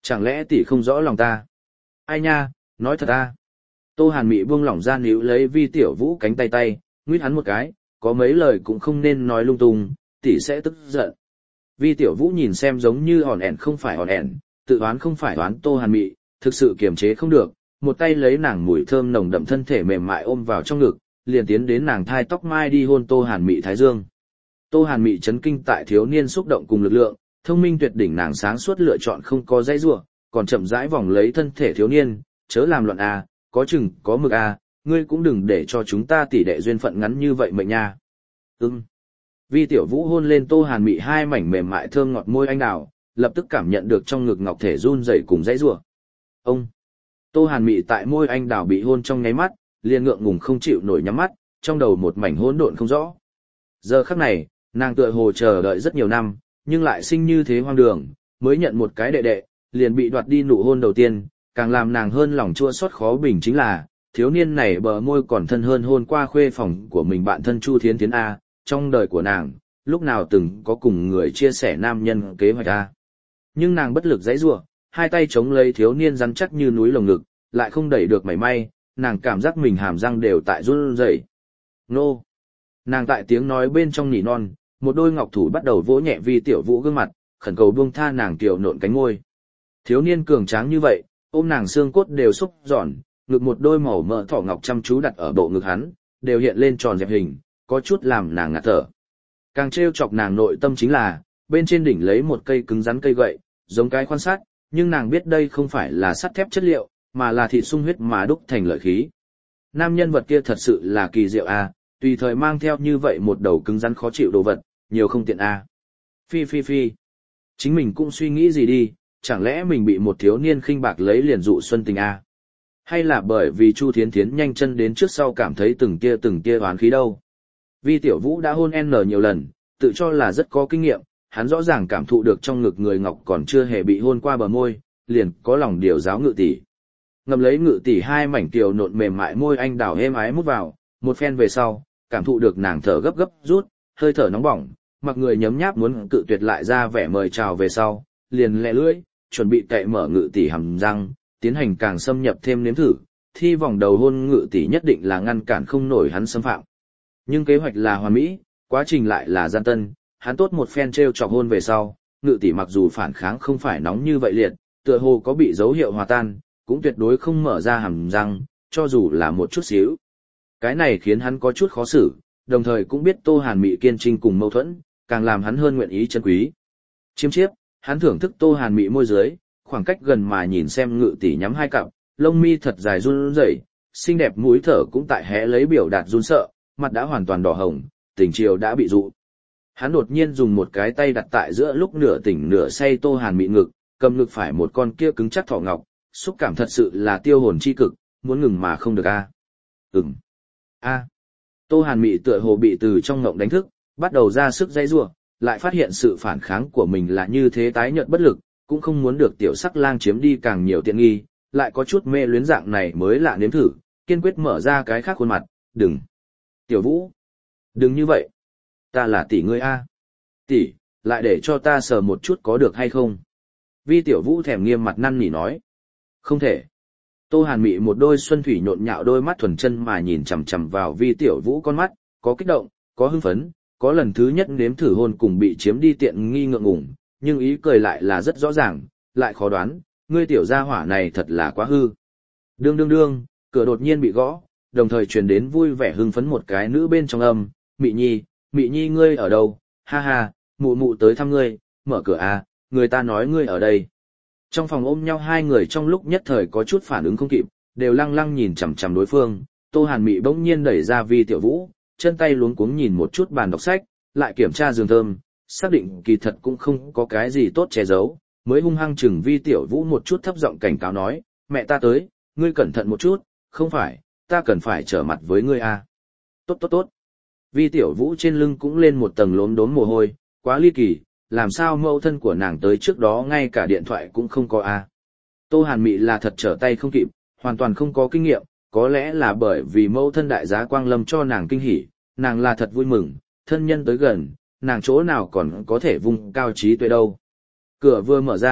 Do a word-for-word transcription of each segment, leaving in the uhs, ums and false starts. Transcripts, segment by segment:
Chẳng lẽ tỷ không rõ lòng ta? Ai nha, nói thật ta. Tô Hàn Mị buông lỏng ra níu lấy Vi Tiểu Vũ cánh tay tay, nguyết hắn một cái, có mấy lời cũng không nên nói lung tung, tỷ sẽ tức giận. Vi Tiểu Vũ nhìn xem giống như hòn ẻn không phải hòn ẻn, tự oán không phải oán Tô Hàn Mị, thực sự kiềm chế không được, một tay lấy nàng mùi thơm nồng đậm thân thể mềm mại ôm vào trong ngực, liền tiến đến nàng thai tóc mai đi hôn Tô Hàn Mị thái dương. Tô Hàn Mị chấn kinh tại thiếu niên xúc động cùng lực lượng, thông minh tuyệt đỉnh nàng sáng suốt lựa chọn không có dãy rủa, còn chậm rãi vòng lấy thân thể thiếu niên, chớ làm loạn a, có chừng có mực a, ngươi cũng đừng để cho chúng ta tỷ đệ duyên phận ngắn như vậy mệnh nha. Ừm. Vi Tiểu Vũ hôn lên Tô Hàn Mị hai mảnh mềm mại thơm ngọt môi anh đào, lập tức cảm nhận được trong ngực ngọc thể run rẩy cùng dãy rủa. Ông. Tô Hàn Mị tại môi anh đào bị hôn trong nháy mắt, liền ngượng ngùng không chịu nổi nhắm mắt, trong đầu một mảnh hỗn độn không rõ. Giờ khắc này, nàng tựa hồ chờ đợi rất nhiều năm, nhưng lại sinh như thế hoang đường, mới nhận một cái đệ đệ, liền bị đoạt đi nụ hôn đầu tiên, càng làm nàng hơn lòng chua xót khó bình chính là, thiếu niên này bờ môi còn thân hơn hôn qua khuê phòng của mình bạn thân Chu Thiến Thiến A, trong đời của nàng, lúc nào từng có cùng người chia sẻ nam nhân kế hoạch A. Nhưng nàng bất lực dãy rủa, hai tay chống lấy thiếu niên rắn chắc như núi lồng ngực, lại không đẩy được mảy may, nàng cảm giác mình hàm răng đều tại run rẩy. Nô! Nàng tại tiếng nói bên trong nỉ non, một đôi ngọc thủ bắt đầu vỗ nhẹ Vi Tiểu Vũ gương mặt, khẩn cầu buông tha nàng tiểu nộn cánh môi. Thiếu niên cường tráng như vậy, ôm nàng xương cốt đều xúc giòn, ngực một đôi màu mỡ thỏ ngọc chăm chú đặt ở bộ ngực hắn, đều hiện lên tròn dẹp hình, có chút làm nàng ngạt thở. Càng trêu chọc nàng nội tâm chính là, bên trên đỉnh lấy một cây cứng rắn cây gậy, giống cái quan sát, nhưng nàng biết đây không phải là sắt thép chất liệu, mà là thịt sung huyết mà đúc thành lợi khí. Nam nhân vật kia thật sự là kỳ diệu a, tùy thời mang theo như vậy một đầu cứng rắn khó chịu đồ vật, nhiều không tiện a. Phi phi phi. Chính mình cũng suy nghĩ gì đi, chẳng lẽ mình bị một thiếu niên khinh bạc lấy liền dụ xuân tình a? Hay là bởi vì Chu Thiến Thiến nhanh chân đến trước sau cảm thấy từng tia từng tia oán khí đâu? Vi Tiểu Vũ đã hôn N nhiều lần, tự cho là rất có kinh nghiệm, hắn rõ ràng cảm thụ được trong ngực người ngọc còn chưa hề bị hôn qua bờ môi, liền có lòng điều giáo ngự tỷ. Ngầm lấy ngự tỷ hai mảnh kiều nộn mềm mại môi anh đào êm ái mút vào, một phen về sau, cảm thụ được nàng thở gấp gấp rút, hơi thở nóng bỏng, mặc người nhấm nháp muốn cự tuyệt lại ra vẻ mời chào về sau, liền lẹ lưỡi, chuẩn bị cậy mở ngự tỷ hàm răng, tiến hành càng xâm nhập thêm nếm thử, thi vòng đầu hôn ngự tỷ nhất định là ngăn cản không nổi hắn xâm phạm. Nhưng kế hoạch là hoàn mỹ, quá trình lại là gian tân, hắn tốt một phen treo chọc hôn về sau, ngự tỷ mặc dù phản kháng không phải nóng như vậy liệt, tựa hồ có bị dấu hiệu hòa tan, cũng tuyệt đối không mở ra hàm răng, cho dù là một chút xíu. Cái này khiến hắn có chút khó xử, đồng thời cũng biết Tô Hàn Mị kiên trinh cùng mâu thuẫn, càng làm hắn hơn nguyện ý chân quý. Chiêm chiếp, hắn thưởng thức Tô Hàn Mị môi dưới, khoảng cách gần mà nhìn xem ngự tỷ nhắm hai cặp, lông mi thật dài run rẩy, xinh đẹp mũi thở cũng tại hé lấy biểu đạt run sợ, mặt đã hoàn toàn đỏ hồng, tình chiều đã bị dụ. Hắn đột nhiên dùng một cái tay đặt tại giữa lúc nửa tỉnh nửa say Tô Hàn Mị ngực, cầm ngực phải một con kia cứng chắc thỏ ngọc, xúc cảm thật sự là tiêu hồn chi cực, muốn ngừng mà không được a. À. Ừm. A. À. Tô Hàn Mị tựa hồ bị từ trong ngộng đánh thức, bắt đầu ra sức dãy rủa, lại phát hiện sự phản kháng của mình là như thế tái nhợt bất lực, cũng không muốn được tiểu sắc lang chiếm đi càng nhiều tiện nghi, lại có chút mê luyến dạng này mới lạ nếm thử, kiên quyết mở ra cái khác khuôn mặt, đừng. Tiểu Vũ. Đừng như vậy. Ta là tỷ ngươi a. Tỷ, lại để cho ta sờ một chút có được hay không? Vi Tiểu Vũ thèm nghiêm mặt năn nỉ nói. Không thể. Tô Hàn Mị một đôi xuân thủy nhộn nhạo đôi mắt thuần chân mà nhìn chằm chằm vào Vi Tiểu Vũ con mắt, có kích động, có hưng phấn, có lần thứ nhất nếm thử hôn cùng bị chiếm đi tiện nghi ngượng ngùng, nhưng ý cười lại là rất rõ ràng, lại khó đoán, ngươi tiểu gia hỏa này thật là quá hư. Đương đương đương, cửa đột nhiên bị gõ, đồng thời truyền đến vui vẻ hưng phấn một cái nữ bên trong âm, Mị Nhi, Mị Nhi ngươi ở đâu, ha ha, mụ mụ tới thăm ngươi, mở cửa à, người ta nói ngươi ở đây. Trong phòng ôm nhau hai người trong lúc nhất thời có chút phản ứng không kịp, đều lăng lăng nhìn chằm chằm đối phương, Tô Hàn Mị bỗng nhiên đẩy ra Vi Tiểu Vũ, chân tay luống cuống nhìn một chút bàn đọc sách, lại kiểm tra giường thơm, xác định kỳ thật cũng không có cái gì tốt che giấu, mới hung hăng chừng Vi Tiểu Vũ một chút thấp giọng cảnh cáo nói, mẹ ta tới, ngươi cẩn thận một chút, không phải, ta cần phải trở mặt với ngươi à. Tốt tốt tốt. Vi Tiểu Vũ trên lưng cũng lên một tầng lốm đốm mồ hôi, quá ly kỳ, làm sao mẫu thân của nàng tới trước đó ngay cả điện thoại cũng không có à. Tô Hàn Mị là thật trở tay không kịp, hoàn toàn không có kinh nghiệm, có lẽ là bởi vì mẫu thân đại giá quang lâm cho nàng kinh hỉ, nàng là thật vui mừng, thân nhân tới gần, nàng chỗ nào còn có thể vung cao trí tuệ đâu. Cửa vừa mở ra,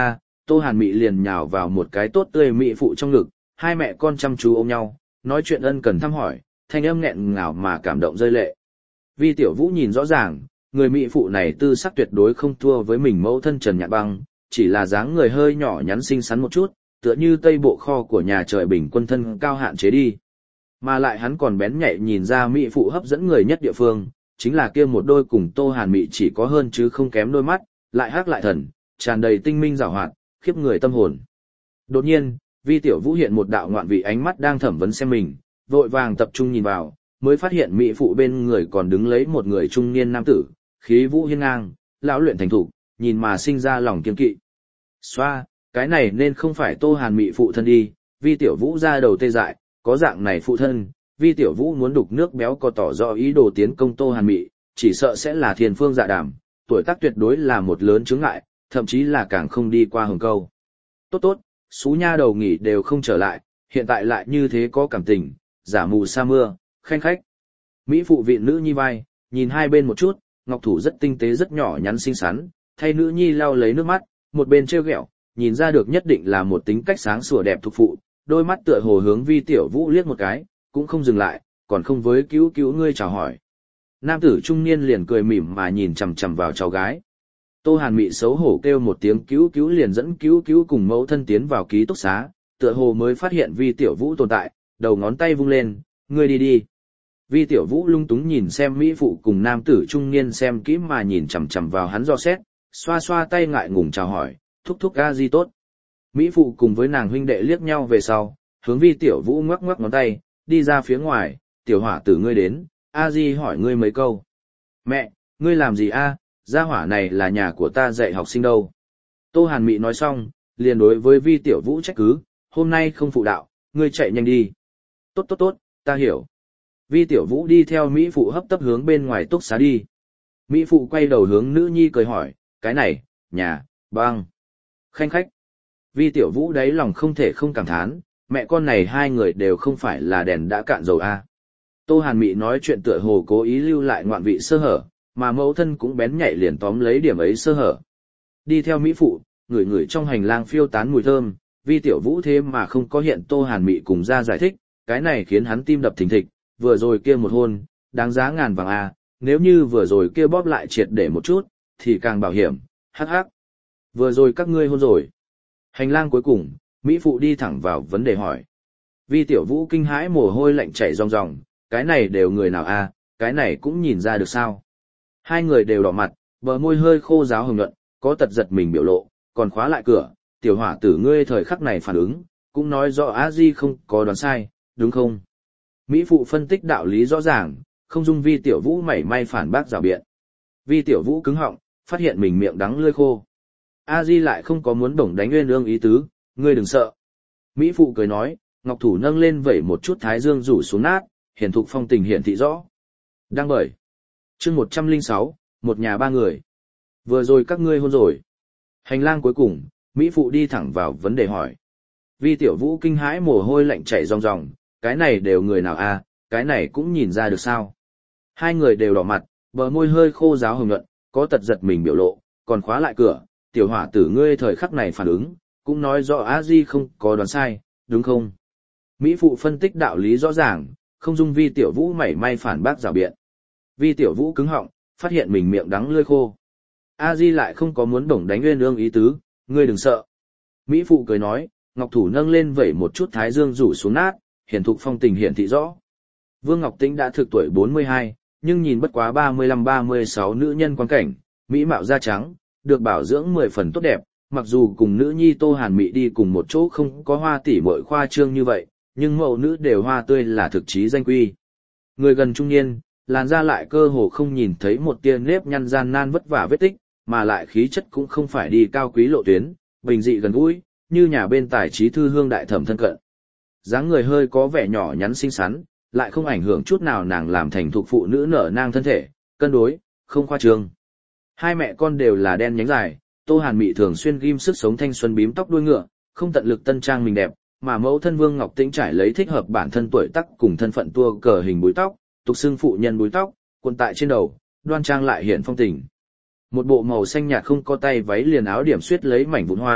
Tô Hàn Mị liền nhào vào một cái tốt tươi mỹ phụ trong ngực, hai mẹ con chăm chú ôm nhau, nói chuyện ân cần thăm hỏi, thanh âm nghẹn ngào mà cảm động rơi lệ. Vi Tiểu Vũ nhìn rõ ràng, người mỹ phụ này tư sắc tuyệt đối không thua với mình mẫu thân Trần Nhạn Băng, chỉ là dáng người hơi nhỏ nhắn xinh xắn một chút, tựa như tây bộ kho của nhà trời bình quân thân cao hạn chế đi. Mà lại hắn còn bén nhạy nhìn ra mỹ phụ hấp dẫn người nhất địa phương, chính là kia một đôi cùng Tô Hàn Mị chỉ có hơn chứ không kém đôi mắt, lại hắc lại thần, tràn đầy tinh minh giảo hoạt, khiếp người tâm hồn. Đột nhiên, Vi Tiểu Vũ hiện một đạo ngoạn vị ánh mắt đang thẩm vấn xem mình, vội vàng tập trung nhìn vào, mới phát hiện mỹ phụ bên người còn đứng lấy một người trung niên nam tử, khí vũ hiên ngang, lão luyện thành thục, nhìn mà sinh ra lòng kiêng kỵ. Xoa, cái này nên không phải Tô Hàn Mị phụ thân đi, Vi Tiểu Vũ ra đầu tê dại, có dạng này phụ thân, Vi Tiểu Vũ muốn đục nước béo có tỏ rõ ý đồ tiến công Tô Hàn Mị, chỉ sợ sẽ là thiên phương dạ đàm, tuổi tác tuyệt đối là một lớn chướng ngại, thậm chí là càng không đi qua hồng câu. Tốt tốt, xú nha đầu nghỉ đều không trở lại, hiện tại lại như thế có cảm tình, giả mù sa mưa, khanh khách. Mỹ phụ viện nữ nhi vai, nhìn hai bên một chút, ngọc thủ rất tinh tế rất nhỏ nhắn xinh xắn, thay nữ nhi lau lấy nước mắt, một bên trêu ghẹo, nhìn ra được nhất định là một tính cách sáng sủa đẹp thuộc phụ, đôi mắt tựa hồ hướng Vi Tiểu Vũ liếc một cái, cũng không dừng lại, còn không với cứu cứu ngươi chào hỏi. Nam tử trung niên liền cười mỉm mà nhìn chằm chằm vào cháu gái. Tô Hàn Mị xấu hổ kêu một tiếng cứu cứu liền dẫn cứu cứu cùng mẫu thân tiến vào ký túc xá, tựa hồ mới phát hiện Vi Tiểu Vũ tồn tại, đầu ngón tay vung lên, ngươi đi đi. Vi Tiểu Vũ lung túng nhìn xem mỹ phụ cùng nam tử trung niên xem kỹ mà nhìn chằm chằm vào hắn do xét, xoa xoa tay ngại ngùng chào hỏi, thúc thúc a di tốt. Mỹ phụ cùng với nàng huynh đệ liếc nhau về sau, hướng Vi Tiểu Vũ ngoắc ngoắc ngón tay, đi ra phía ngoài, tiểu hỏa tử ngươi đến, a di hỏi ngươi mấy câu. Mẹ, ngươi làm gì a? Gia hỏa này là nhà của ta dạy học sinh đâu. Tô Hàn Mị nói xong, liền đối với Vi Tiểu Vũ trách cứ, hôm nay không phụ đạo, ngươi chạy nhanh đi. Tốt tốt tốt, ta hiểu. Vi Tiểu Vũ đi theo Mỹ phụ hấp tấp hướng bên ngoài túc xá đi. Mỹ phụ quay đầu hướng nữ nhi cười hỏi, cái này, nhà, băng, khanh khách. Vi Tiểu Vũ đáy lòng không thể không cảm thán, mẹ con này hai người đều không phải là đèn đã cạn dầu a. Tô Hàn Mị nói chuyện tựa hồ cố ý lưu lại ngoạn vị sơ hở, mà mẫu thân cũng bén nhạy liền tóm lấy điểm ấy sơ hở. Đi theo Mỹ phụ, người người trong hành lang phiêu tán mùi thơm, Vi Tiểu Vũ thế mà không có hiện Tô Hàn Mị cùng ra giải thích, cái này khiến hắn tim đập thình thịch, vừa rồi kia một hôn, đáng giá ngàn vàng a, nếu như vừa rồi kia bóp lại triệt để một chút, thì càng bảo hiểm, hắc hắc. Vừa rồi các ngươi hôn rồi. Hành lang cuối cùng, Mỹ phụ đi thẳng vào vấn đề hỏi. Vi Tiểu Vũ kinh hãi mồ hôi lạnh chảy ròng ròng, cái này đều người nào a, cái này cũng nhìn ra được sao. Hai người đều đỏ mặt, bờ môi hơi khô ráo hồng nhuận, có tật giật mình biểu lộ, còn khóa lại cửa, tiểu hỏa tử ngươi thời khắc này phản ứng, cũng nói rõ a di không có đoán sai, đúng không? Mỹ phụ phân tích đạo lý rõ ràng, không dung Vi Tiểu Vũ mảy may phản bác rào biện. Vi Tiểu Vũ cứng họng, phát hiện mình miệng đắng lưỡi khô. A Di lại không có muốn bổng đánh Uyên Ương ý tứ, ngươi đừng sợ. Mỹ phụ cười nói, ngọc thủ nâng lên vẩy một chút thái dương rủ xuống nát, hiển thục phong tình hiển thị rõ. Đang bởi. Chương một trăm lẻ sáu, một nhà ba người. Vừa rồi các ngươi hôn rồi. Hành lang cuối cùng, Mỹ phụ đi thẳng vào vấn đề hỏi. Vi Tiểu Vũ kinh hãi mồ hôi lạnh chảy ròng ròng, cái này đều người nào a, cái này cũng nhìn ra được sao. Hai người đều đỏ mặt, bờ môi hơi khô ráo hồng nhuận, có tật giật mình biểu lộ, còn khóa lại cửa, tiểu hỏa tử ngươi thời khắc này phản ứng, cũng nói rõ a di không có đoán sai, đúng không? Mỹ phụ phân tích đạo lý rõ ràng, không dung Vi Tiểu Vũ mảy may phản bác rào biện. Vi Tiểu Vũ cứng họng, phát hiện mình miệng đắng lưỡi khô. A Di lại không có muốn bổng đánh Uyên Ương ý tứ, ngươi đừng sợ. Mỹ phụ cười nói, ngọc thủ nâng lên vẩy một chút thái dương rủ xuống nát, hiển thục phong tình hiển thị rõ. Vương Ngọc Tĩnh đã thực tuổi bốn mươi hai, nhưng nhìn bất quá ba mươi lăm ba mươi sáu nữ nhân quan cảnh, mỹ mạo da trắng, được bảo dưỡng mười phần tốt đẹp, mặc dù cùng nữ nhi Tô Hàn Mị đi cùng một chỗ không có hoa tỉ muội khoa trương như vậy, nhưng mẫu nữ đều hoa tươi là thực chí danh quy. Người gần trung niên, làn da lại cơ hồ không nhìn thấy một tia nếp nhăn gian nan vất vả vết tích, mà lại khí chất cũng không phải đi cao quý lộ tuyến, bình dị gần gũi, như nhà bên tài trí thư hương đại thẩm thân cận. Dáng người hơi có vẻ nhỏ nhắn xinh xắn, lại không ảnh hưởng chút nào nàng làm thành thuộc phụ nữ nở nang thân thể, cân đối, không khoa trương. Hai mẹ con đều là đen nhánh dài, Tô Hàn Mị thường xuyên ghim sức sống thanh xuân bím tóc đuôi ngựa, không tận lực tân trang mình đẹp, mà mẫu thân Vương Ngọc Tĩnh trải lấy thích hợp bản thân tuổi tác cùng thân phận tua cờ hình búi tóc, tục xưng phụ nhân búi tóc, cuộn tại trên đầu, đoan trang lại hiện phong tình. Một bộ màu xanh nhạt không có tay váy liền áo điểm xuyết lấy mảnh vụn hoa,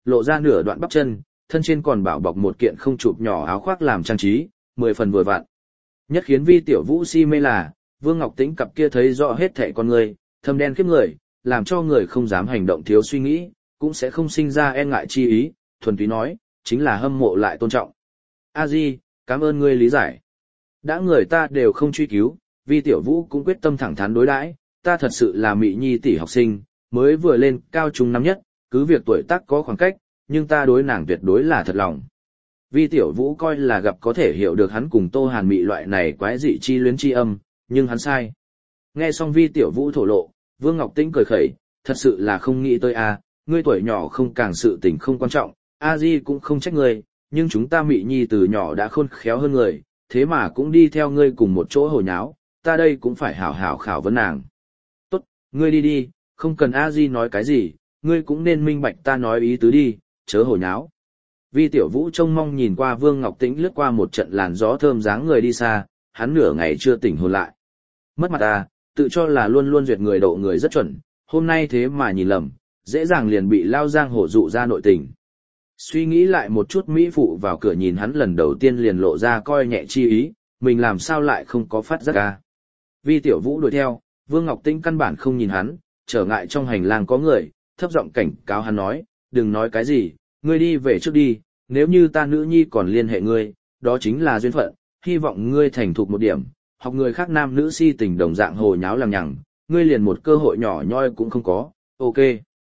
lộ ra nửa đoạn bắp chân, thân trên còn bảo bọc một kiện không chụp nhỏ áo khoác làm trang trí, mười phần vừa vặn. Nhất khiến Vi Tiểu Vũ si mê là, Vương Ngọc Tĩnh cặp kia thấy rõ hết thảy con người, thâm đen khiếp người, làm cho người không dám hành động thiếu suy nghĩ, cũng sẽ không sinh ra e ngại chi ý, thuần túy nói, chính là hâm mộ lại tôn trọng. A Di, cảm ơn ngươi lý giải. Đã người ta đều không truy cứu, Vi Tiểu Vũ cũng quyết tâm thẳng thắn đối đãi, ta thật sự là Mị Nhi tỷ học sinh, mới vừa lên cao trung năm nhất, cứ việc tuổi tác có khoảng cách, nhưng ta đối nàng tuyệt đối là thật lòng. Vi Tiểu Vũ coi là gặp có thể hiểu được hắn cùng Tô Hàn Mị loại này quái dị chi luyến chi âm, nhưng hắn sai. Nghe xong Vi Tiểu Vũ thổ lộ, Vương Ngọc Tĩnh cười khẩy, thật sự là không nghĩ tới a, ngươi tuổi nhỏ không càng sự tình không quan trọng, A Di cũng không trách ngươi, nhưng chúng ta Mị Nhi từ nhỏ đã khôn khéo hơn người, thế mà cũng đi theo ngươi cùng một chỗ hồ nháo, ta đây cũng phải hảo hảo khảo vấn nàng. Tốt, ngươi đi đi, không cần A Di nói cái gì, ngươi cũng nên minh bạch ta nói ý tứ đi, chớ hồ nháo. Vi Tiểu Vũ trông mong nhìn qua Vương Ngọc Tĩnh lướt qua một trận làn gió thơm dáng người đi xa, hắn nửa ngày chưa tỉnh hồn lại. Mất mặt ta, tự cho là luôn luôn duyệt người độ người rất chuẩn, hôm nay thế mà nhìn lầm, dễ dàng liền bị lao giang hổ dụ ra nội tình. Suy nghĩ lại một chút Mỹ phụ vào cửa nhìn hắn lần đầu tiên liền lộ ra coi nhẹ chi ý, mình làm sao lại không có phát giác ca. Vi Tiểu Vũ đuổi theo, Vương Ngọc Tĩnh căn bản không nhìn hắn, trở ngại trong hành lang có người, thấp giọng cảnh cáo hắn nói, đừng nói cái gì, ngươi đi về trước đi, nếu như ta nữ nhi còn liên hệ ngươi, đó chính là duyên phận, hy vọng ngươi thành thục một điểm, học người khác nam nữ si tình đồng dạng hồ nháo làm nhằng, ngươi liền một cơ hội nhỏ nhoi cũng không có, ok.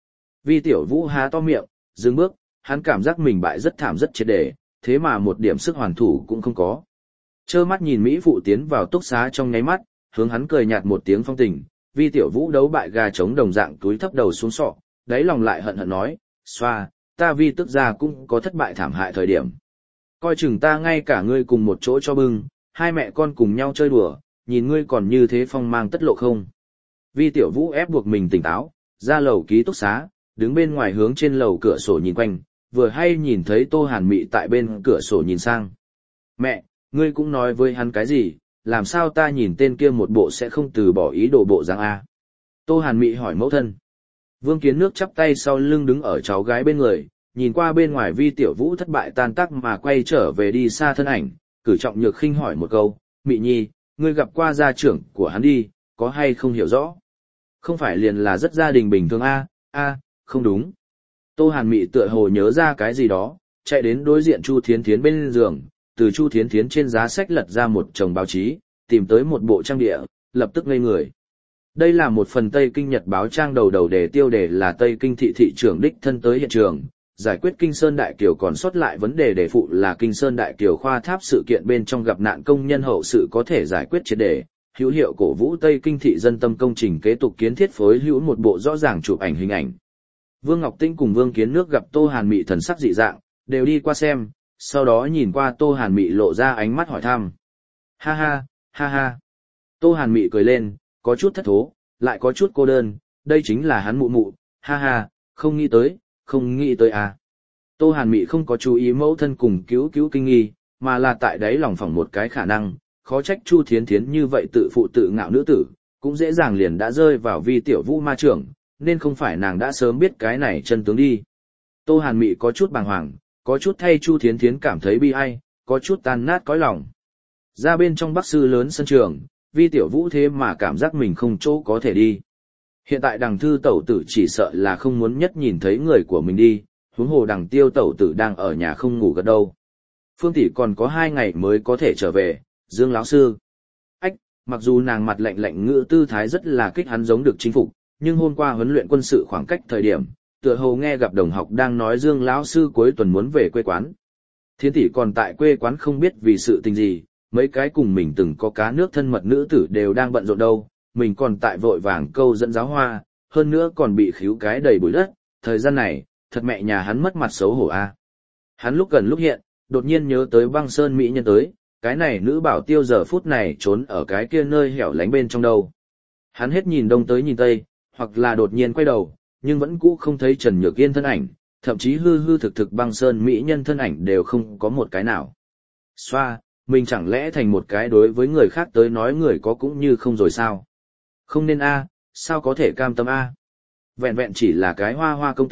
Vi Tiểu Vũ há to miệng, dừng bước, hắn cảm giác mình bại rất thảm rất triệt để, thế mà một điểm sức hoàn thủ cũng không có. Trơ mắt nhìn Mỹ phụ tiến vào túc xá trong nháy mắt, hướng hắn cười nhạt một tiếng phong tình, Vi Tiểu Vũ đấu bại gà trống đồng dạng túi thấp đầu xuống sọ, đáy lòng lại hận hận nói, xoa, ta Vi tức ra cũng có thất bại thảm hại thời điểm. Coi chừng ta ngay cả ngươi cùng một chỗ cho bưng, hai mẹ con cùng nhau chơi đùa, nhìn ngươi còn như thế phong mang tất lộ không. Vi Tiểu Vũ ép buộc mình tỉnh táo, ra lầu ký túc xá, đứng bên ngoài hướng trên lầu cửa sổ nhìn quanh, vừa hay nhìn thấy Tô Hàn Mị tại bên cửa sổ nhìn sang. Mẹ, ngươi cũng nói với hắn cái gì, làm sao ta nhìn tên kia một bộ sẽ không từ bỏ ý đồ bộ dáng A. Tô Hàn Mị hỏi mẫu thân. Vương Kiến Nước chắp tay sau lưng đứng ở cháu gái bên người, nhìn qua bên ngoài Vi Tiểu Vũ thất bại tan tác mà quay trở về đi xa thân ảnh, cử trọng nhược khinh hỏi một câu, Mị Nhi, ngươi gặp qua gia trưởng của hắn đi, có hay không hiểu rõ? Không phải liền là rất gia đình bình thường A, A, không đúng. Tô Hàn Mị tựa hồ nhớ ra cái gì đó, chạy đến đối diện Chu Thiến Thiến bên giường, từ Chu Thiến Thiến trên giá sách lật ra một chồng báo chí, tìm tới một bộ trang địa, lập tức ngây người. Đây là một phần Tây Kinh Nhật báo trang đầu đầu đề tiêu đề là Tây Kinh thị thị trưởng đích thân tới hiện trường, giải quyết Kinh Sơn Đại Kiều còn sót lại vấn đề đề phụ là Kinh Sơn Đại Kiều khoa tháp sự kiện bên trong gặp nạn công nhân hậu sự có thể giải quyết triệt đề, hữu hiệu cổ vũ Tây Kinh thị dân tâm công trình kế tục kiến thiết phối hữu một bộ rõ ràng chụp ảnh hình ảnh. Vương Ngọc Tĩnh cùng Vương Kiến Nước gặp Tô Hàn Mị thần sắc dị dạng, đều đi qua xem, sau đó nhìn qua Tô Hàn Mị lộ ra ánh mắt hỏi thăm. Ha ha, ha ha. Tô Hàn Mị cười lên, có chút thất thố, lại có chút cô đơn, đây chính là hắn mụ mụ, ha ha, không nghĩ tới, không nghĩ tới à. Tô Hàn Mị không có chú ý mẫu thân cùng cứu cứu kinh nghi, mà là tại đấy lòng phỏng một cái khả năng, khó trách Chu Thiến Thiến như vậy tự phụ tự ngạo nữ tử, cũng dễ dàng liền đã rơi vào Vi Tiểu Vũ ma trưởng, nên không phải nàng đã sớm biết cái này chân tướng đi. Tô Hàn Mị có chút bàng hoàng, có chút thay Chu Thiến Thiến cảm thấy bi ai, có chút tan nát cõi lòng. Ra bên trong Bắc sư lớn sân trường, Vi Tiểu Vũ thế mà cảm giác mình không chỗ có thể đi. Hiện tại đằng thư tẩu tử chỉ sợ là không muốn nhất nhìn thấy người của mình đi, huống hồ đằng tiêu tẩu tử đang ở nhà không ngủ gật đâu. Phương tỷ còn có hai ngày mới có thể trở về, Dương lão sư. Ách, mặc dù nàng mặt lạnh lạnh ngữ tư thái rất là kích hắn giống được chính phục, nhưng hôm qua huấn luyện quân sự khoảng cách thời điểm, tựa hồ nghe gặp đồng học đang nói Dương lão sư cuối tuần muốn về quê quán. Thiến tỷ còn tại quê quán không biết vì sự tình gì, mấy cái cùng mình từng có cá nước thân mật nữ tử đều đang bận rộn đâu, mình còn tại vội vàng câu dẫn giáo hoa, hơn nữa còn bị khíu cái đầy bụi đất, thời gian này, thật mẹ nhà hắn mất mặt xấu hổ a. Hắn lúc gần lúc hiện, đột nhiên nhớ tới Băng Sơn mỹ nhân tới, cái này nữ bảo tiêu giờ phút này trốn ở cái kia nơi hẻo lánh bên trong đâu. Hắn hết nhìn đông tới nhìn tây, hoặc là đột nhiên quay đầu, nhưng vẫn cũ không thấy Trần Nhược Yên thân ảnh, thậm chí hư hư thực thực Băng Sơn mỹ nhân thân ảnh đều không có một cái nào. Xoa, mình chẳng lẽ thành một cái đối với người khác tới nói người có cũng như không rồi sao? Không nên a, sao có thể cam tâm a? Vẹn vẹn chỉ là cái hoa hoa công tử,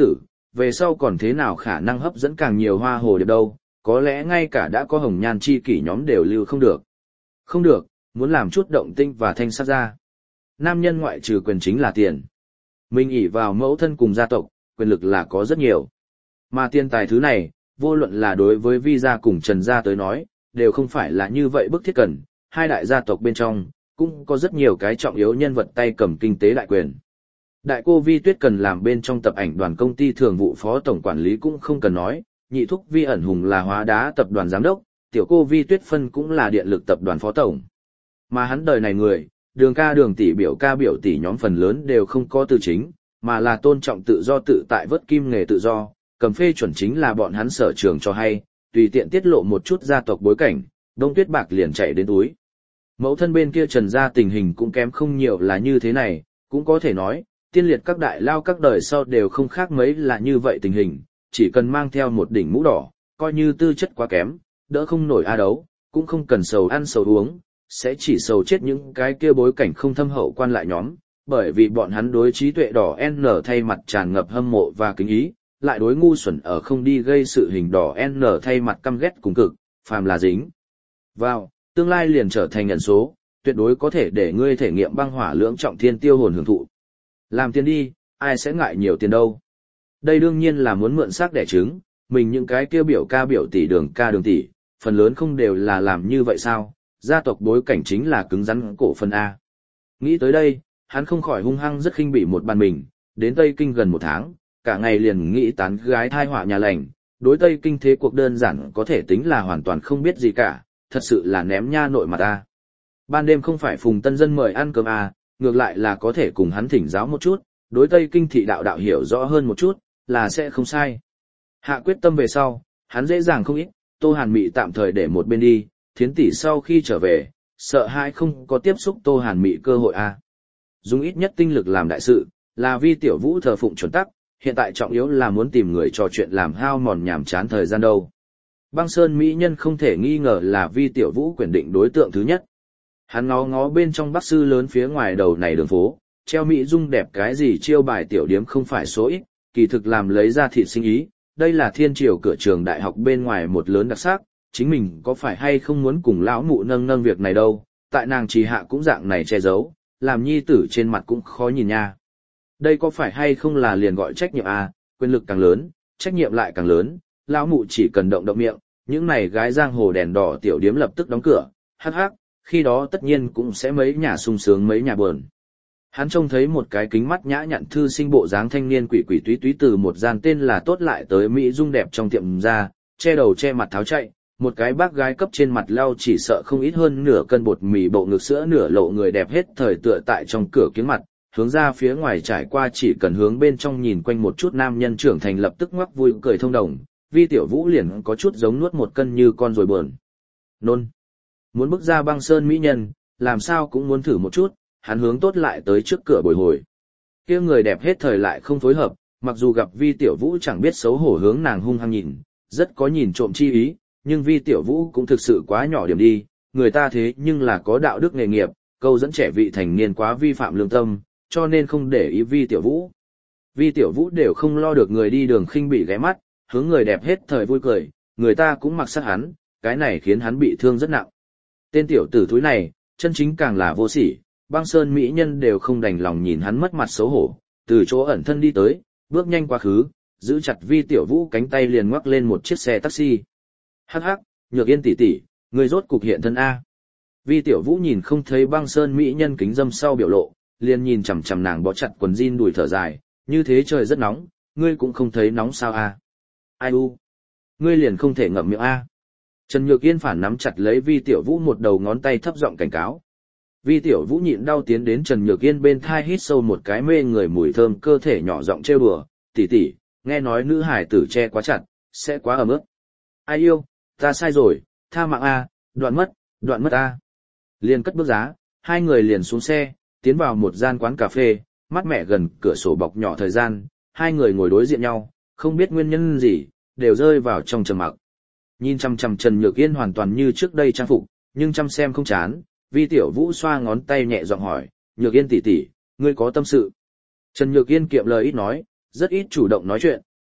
về sau còn thế nào khả năng hấp dẫn càng nhiều hoa hồ điệp đâu, có lẽ ngay cả đã có hồng nhan chi kỷ nhóm đều lưu không được. Không được, muốn làm chút động tinh và thanh sát ra. Nam nhân ngoại trừ quyền chính là tiền. Mình ỷ vào mẫu thân cùng gia tộc, quyền lực là có rất nhiều. Mà tiền tài thứ này, vô luận là đối với Vi gia cùng Trần gia tới nói, đều không phải là như vậy bức thiết cần, hai đại gia tộc bên trong, cũng có rất nhiều cái trọng yếu nhân vật tay cầm kinh tế đại quyền. Đại cô Vi Tuyết cần làm bên trong tập ảnh đoàn công ty thường vụ phó tổng quản lý cũng không cần nói, nhị thúc Vi ẩn hùng là hóa đá tập đoàn giám đốc, tiểu cô Vi Tuyết phân cũng là điện lực tập đoàn phó tổng. Mà hắn đời này người, đường ca đường tỷ biểu ca biểu tỷ nhóm phần lớn đều không có tư chính, mà là tôn trọng tự do tự tại vớt kim nghề tự do, cầm phê chuẩn chính là bọn hắn sở trường cho hay, tùy tiện tiết lộ một chút gia tộc bối cảnh, Đông Tuyết bạc liền chạy đến túi. Mẫu thân bên kia Trần gia tình hình cũng kém không nhiều là như thế này, cũng có thể nói, tiên liệt các đại lao các đời sau đều không khác mấy là như vậy tình hình, chỉ cần mang theo một đỉnh mũ đỏ, coi như tư chất quá kém, đỡ không nổi a đấu, cũng không cần sầu ăn sầu uống, sẽ chỉ sầu chết những cái kia bối cảnh không thâm hậu quan lại nhóm, bởi vì bọn hắn đối trí tuệ đỏ N thay mặt tràn ngập hâm mộ và kính ý, lại đối ngu xuẩn ở không đi gây sự hình đỏ N thay mặt căm ghét cùng cực, phàm là dính vào, tương lai liền trở thành nhận số, tuyệt đối có thể để ngươi thể nghiệm băng hỏa lưỡng trọng thiên tiêu hồn hưởng thụ. Làm tiền đi, ai sẽ ngại nhiều tiền đâu. Đây đương nhiên là muốn mượn xác đẻ trứng, mình những cái kia biểu ca biểu tỷ đường ca đường tỷ, phần lớn không đều là làm như vậy sao, gia tộc bối cảnh chính là cứng rắn cổ phần A. Nghĩ tới đây, hắn không khỏi hung hăng rất khinh bỉ một bàn mình, đến Tây Kinh gần một tháng, cả ngày liền nghĩ tán gái thai họa nhà lành, đối Tây Kinh thế cuộc đơn giản có thể tính là hoàn toàn không biết gì cả, thật sự là ném nha nội mặt A. Ban đêm không phải Phùng Tân Dân mời ăn cơm A, ngược lại là có thể cùng hắn thỉnh giáo một chút, đối Tây Kinh thị đạo đạo hiểu rõ hơn một chút, là sẽ không sai. Hạ quyết tâm về sau, hắn dễ dàng không ít, Tô Hàn Mị tạm thời để một bên đi, Thiến tỷ sau khi trở về, sợ hãi không có tiếp xúc Tô Hàn Mị cơ hội a. Dùng ít nhất tinh lực làm đại sự, là Vi Tiểu Vũ thờ phụng chuẩn tắc, hiện tại trọng yếu là muốn tìm người trò chuyện làm hao mòn nhàm chán thời gian đâu. Băng Sơn mỹ nhân không thể nghi ngờ là Vi Tiểu Vũ quyền định đối tượng thứ nhất. Hắn ngó ngó bên trong Bắc sư lớn phía ngoài đầu này đường phố, treo mỹ dung đẹp cái gì chiêu bài tiểu điếm không phải số ít, kỳ thực làm lấy ra thịt sinh ý, đây là thiên triều cửa trường đại học bên ngoài một lớn đặc sắc, chính mình có phải hay không muốn cùng lão mụ nâng nâng việc này đâu, tại nàng trì hạ cũng dạng này che giấu, làm nhi tử trên mặt cũng khó nhìn nha. Đây có phải hay không là liền gọi trách nhiệm à, quyền lực càng lớn, trách nhiệm lại càng lớn, lão mụ chỉ cần động động miệng, những này gái giang hồ đèn đỏ tiểu điếm lập tức đóng cửa, hắc hắc, khi đó tất nhiên cũng sẽ mấy nhà sung sướng mấy nhà buồn. Hắn trông thấy một cái kính mắt nhã nhặn thư sinh bộ dáng thanh niên quỷ quỷ túy túy từ một gian tên là tốt lại tới mỹ dung đẹp trong tiệm ra, che đầu che mặt tháo chạy, một cái bác gái cấp trên mặt lau chỉ sợ không ít hơn nửa cân bột mì bộ ngực sữa nửa lộ người đẹp hết thời tựa tại trong cửa kiếng mặt, hướng ra phía ngoài trải qua chỉ cần hướng bên trong nhìn quanh một chút nam nhân trưởng thành lập tức ngoắc vui cười thông đồng, Vi Tiểu Vũ liền có chút giống nuốt một cân như con rồi buồn. Nôn. Muốn bước ra Băng Sơn mỹ nhân, làm sao cũng muốn thử một chút, hắn hướng tốt lại tới trước cửa bồi hồi. Kia người đẹp hết thời lại không phối hợp, mặc dù gặp Vi Tiểu Vũ chẳng biết xấu hổ hướng nàng hung hăng nhìn, rất có nhìn trộm chi ý, nhưng Vi Tiểu Vũ cũng thực sự quá nhỏ điểm đi, người ta thế nhưng là có đạo đức nghề nghiệp, câu dẫn trẻ vị thành niên quá vi phạm lương tâm, cho nên không để ý Vi Tiểu Vũ. Vi Tiểu Vũ đều không lo được người đi đường khinh bị ghé mắt, hướng người đẹp hết thời vui cười, người ta cũng mặc sát hắn, cái này khiến hắn bị thương rất nặng. Tên tiểu tử thúi này, chân chính càng là vô sỉ, Băng Sơn mỹ nhân đều không đành lòng nhìn hắn mất mặt xấu hổ, từ chỗ ẩn thân đi tới, bước nhanh quá khứ, giữ chặt Vi Tiểu Vũ cánh tay liền ngoắc lên một chiếc xe taxi. Hắc hắc, Nhược Yên tỷ tỷ, người rốt cục hiện thân a. Vi Tiểu Vũ nhìn không thấy Băng Sơn mỹ nhân kính dâm sau biểu lộ, liền nhìn chằm chằm nàng bó chặt quần jean đùi thở dài, như thế trời rất nóng, ngươi cũng không thấy nóng sao a? Ai u, ngươi liền không thể ngậm miệng a? Trần Nhược Yên phản nắm chặt lấy Vi Tiểu Vũ một đầu ngón tay thấp giọng cảnh cáo. Vi Tiểu Vũ nhịn đau tiến đến Trần Nhược Yên bên thai hít sâu một cái mê người mùi thơm cơ thể nhỏ giọng trêu đùa, tỷ tỷ, nghe nói nữ hải tử che quá chặt, sẽ quá ẩm ướt. Ai yêu, ta sai rồi, tha mạng a, đoạn mất, đoạn mất a. Liền cất bước giá, hai người liền xuống xe, tiến vào một gian quán cà phê, mát mẻ gần cửa sổ bọc nhỏ thời gian, hai người ngồi đối diện nhau, không biết nguyên nhân gì, đều rơi vào trong trầm mặc. Nhìn chăm chăm Trần Nhược Yên hoàn toàn như trước đây trang phục, nhưng chăm xem không chán, Vi Tiểu Vũ xoa ngón tay nhẹ giọng hỏi, Nhược Yên tỷ tỷ, ngươi có tâm sự. Trần Nhược Yên kiệm lời ít nói, rất ít chủ động nói chuyện,